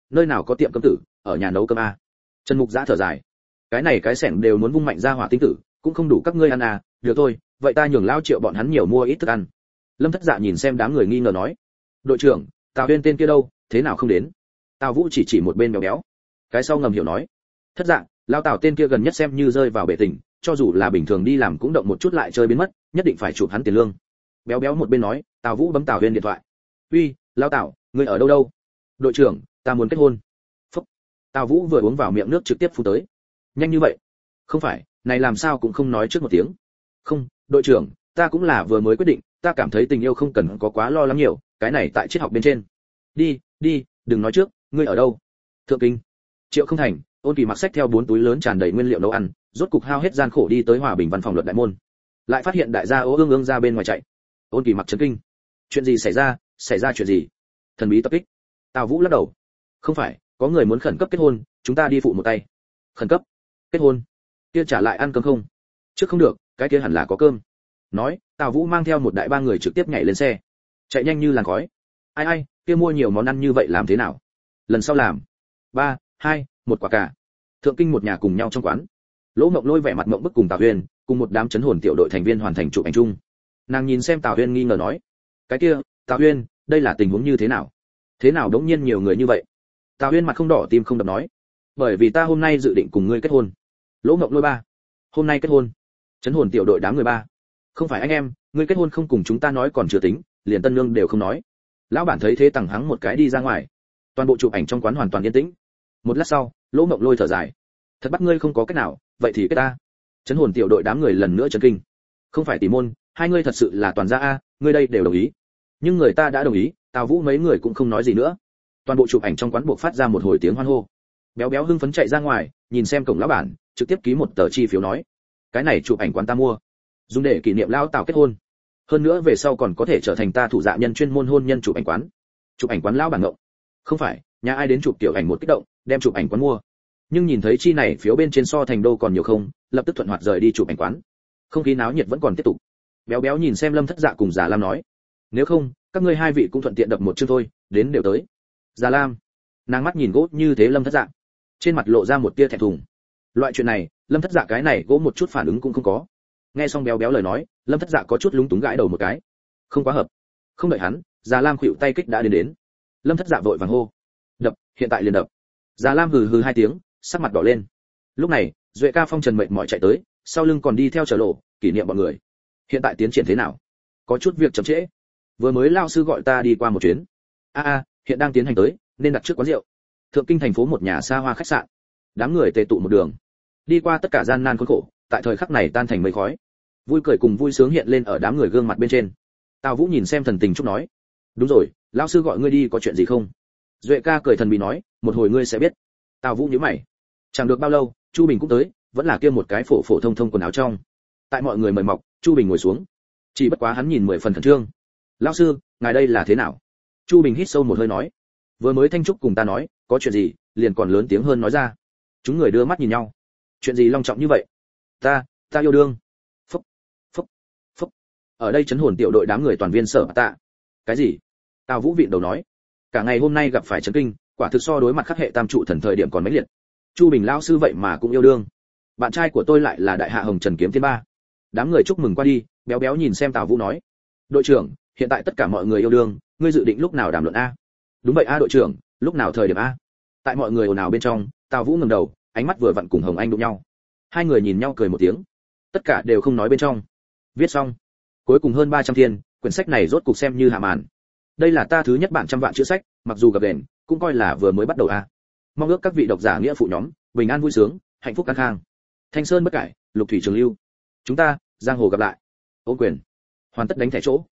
nơi nào có tiệm cơm tử, ở nhà nấu cơm a. Trần Mục Giã thở dài, cái này cái xẻng đều muốn vung mạnh ra hỏa tinh tử, cũng không đủ các ngươi ăn à, được thôi, vậy ta nhường lao Triệu bọn hắn nhiều mua ít thức ăn. Lâm Thất Dạ nhìn xem đám người nghi ngờ nói, đội trưởng, Tào Huyên tên kia đâu, thế nào không đến? Tào Vũ chỉ chỉ một bên béo béo, cái sau ngầm hiểu nói, Thất Dạ, lao Tào tên kia gần nhất xem như rơi vào bể tình, cho dù là bình thường đi làm cũng động một chút lại chơi biến mất, nhất định phải chụp hắn tiền lương. Béo béo một bên nói, Tào Vũ bấm Tào Huyên điện thoại, uy, lao Tào, ngươi ở đâu đâu? Đội trưởng, ta muốn kết hôn. Phúc. Tào Vũ vừa uống vào miệng nước trực tiếp phun tới. Nhanh như vậy? Không phải, này làm sao cũng không nói trước một tiếng. Không, đội trưởng, ta cũng là vừa mới quyết định, ta cảm thấy tình yêu không cần có quá lo lắng nhiều, cái này tại triết học bên trên. Đi, đi, đừng nói trước, ngươi ở đâu? Thượng Kinh. Triệu Không Thành, Ôn Kỳ mặc sách theo bốn túi lớn tràn đầy nguyên liệu nấu ăn, rốt cục hao hết gian khổ đi tới Hòa Bình văn phòng luật đại môn. Lại phát hiện đại gia Ô Ương Ương ra bên ngoài chạy. Ôn Kỳ mặc chấn kinh. Chuyện gì xảy ra? Xảy ra chuyện gì? Thần bí tập kích. Tào Vũ lắc đầu. Không phải, có người muốn khẩn cấp kết hôn, chúng ta đi phụ một tay. Khẩn cấp? Kết hôn? Kia trả lại ăn cơm không? Trước không được, cái kia hẳn là có cơm. Nói, Tào Vũ mang theo một đại ba người trực tiếp nhảy lên xe, chạy nhanh như làn khói. Ai ai, kia mua nhiều món ăn như vậy làm thế nào? Lần sau làm. Ba, hai, một quả cà. Thượng Kinh một nhà cùng nhau trong quán. Lỗ Mộng Lôi vẻ mặt mộng bức cùng Tào Huyên, cùng một đám chấn hồn tiểu đội thành viên hoàn thành chụp ảnh chung. Nàng nhìn xem Tào Huyên nghi ngờ nói, cái kia, Tào Huyên, đây là tình huống như thế nào? Thế nào đống nhiên nhiều người như vậy? Tào Huyên mặt không đỏ tim không đập nói, bởi vì ta hôm nay dự định cùng ngươi kết hôn. Lỗ Mộng Lôi ba, hôm nay kết hôn? Chấn hồn tiểu đội đám người ba, không phải anh em, ngươi kết hôn không cùng chúng ta nói còn chưa tính, liền tân nương đều không nói. Lão bản thấy thế tằng hắng một cái đi ra ngoài. Toàn bộ chụp ảnh trong quán hoàn toàn yên tĩnh. Một lát sau, Lỗ Mộng Lôi thở dài, thật bắt ngươi không có cách nào, vậy thì kết ta. Chấn hồn tiểu đội đám người lần nữa chấn kinh. Không phải tỷ môn, hai ngươi thật sự là toàn gia a, ngươi đây đều đồng ý. Nhưng người ta đã đồng ý, Tào Vũ mấy người cũng không nói gì nữa. Toàn bộ chụp ảnh trong quán buộc phát ra một hồi tiếng hoan hô. Béo béo hưng phấn chạy ra ngoài, nhìn xem cổng lão bản, trực tiếp ký một tờ chi phiếu nói, cái này chụp ảnh quán ta mua, dùng để kỷ niệm lão Tào kết hôn. Hơn nữa về sau còn có thể trở thành ta thủ dạ nhân chuyên môn hôn nhân chụp ảnh quán. Chụp ảnh quán lão bản ngộng. Không phải, nhà ai đến chụp tiểu ảnh một kích động, đem chụp ảnh quán mua. Nhưng nhìn thấy chi này phiếu bên trên so thành đô còn nhiều không, lập tức thuận hoạt rời đi chụp ảnh quán. Không khí náo nhiệt vẫn còn tiếp tục. Béo béo nhìn xem Lâm Thất Dạ cùng Già Lam nói, nếu không, các ngươi hai vị cũng thuận tiện đập một chương thôi, đến đều tới. Già Lam, nàng mắt nhìn gỗ như thế Lâm Thất Dạ, trên mặt lộ ra một tia thẹn thùng. Loại chuyện này, Lâm Thất Dạ cái này gỗ một chút phản ứng cũng không có. Nghe xong béo béo lời nói, Lâm Thất Dạ có chút lúng túng gãi đầu một cái. Không quá hợp. Không đợi hắn, Già Lam khuỵu tay kích đã đến đến. Lâm Thất Dạ vội vàng hô, đập, hiện tại liền đập. Già Lam hừ hừ hai tiếng, sắc mặt đỏ lên. Lúc này, Duệ Ca Phong trần mệt mỏi chạy tới, sau lưng còn đi theo chờ lộ, kỷ niệm bọn người. Hiện tại tiến triển thế nào? Có chút việc chậm trễ. Vừa mới lao sư gọi ta đi qua một chuyến. A a, hiện đang tiến hành tới, nên đặt trước quán rượu. Thượng Kinh thành phố một nhà xa hoa khách sạn. Đám người tề tụ một đường, đi qua tất cả gian nan khốn khổ, tại thời khắc này tan thành mây khói. Vui cười cùng vui sướng hiện lên ở đám người gương mặt bên trên. Tào Vũ nhìn xem thần tình chúc nói, đúng rồi, lão sư gọi ngươi đi có chuyện gì không? Duệ Ca cười thần bí nói, một hồi ngươi sẽ biết. Tào Vũ nhíu mày. Chẳng được bao lâu, Chu Bình cũng tới, vẫn là kia một cái phổ phổ thông thông quần áo trong. Tại mọi người mời mọc, Chu Bình ngồi xuống. Chỉ bất quá hắn nhìn mười phần khẩn trương. Lão sư, ngài đây là thế nào? Chu Bình hít sâu một hơi nói, vừa mới Thanh Trúc cùng ta nói, có chuyện gì, liền còn lớn tiếng hơn nói ra. Chúng người đưa mắt nhìn nhau. Chuyện gì long trọng như vậy? Ta, ta yêu đương. Phúc, phúc, phúc. Ở đây chấn hồn tiểu đội đám người toàn viên sở tạ. Cái gì? Tào Vũ vịn đầu nói, cả ngày hôm nay gặp phải chấn kinh, quả thực so đối mặt khắc hệ tam trụ thần thời điểm còn mãnh liệt. Chu Bình lão sư vậy mà cũng yêu đương. Bạn trai của tôi lại là đại hạ hồng trần kiếm thiên ba. Đám người chúc mừng qua đi, béo béo nhìn xem Tào Vũ nói, đội trưởng, hiện tại tất cả mọi người yêu đương, ngươi dự định lúc nào đàm luận a? Đúng vậy a đội trưởng, lúc nào thời điểm a? Tại mọi người ồn ào bên trong, Tào Vũ ngẩng đầu, ánh mắt vừa vặn cùng Hồng Anh đụng nhau. Hai người nhìn nhau cười một tiếng. Tất cả đều không nói bên trong. Viết xong. Cuối cùng hơn ba trăm thiên, quyển sách này rốt cục xem như hạ màn. Đây là ta thứ nhất bản trăm vạn chữ sách, mặc dù gặp đèn, cũng coi là vừa mới bắt đầu a. Mong ước các vị độc giả nghĩa phụ nhóm, bình an vui sướng, hạnh phúc an khang. Thanh sơn bất cải, lục thủy trường lưu. Chúng ta, giang hồ gặp lại. Ô quyền. Hoàn tất đánh thẻ chỗ.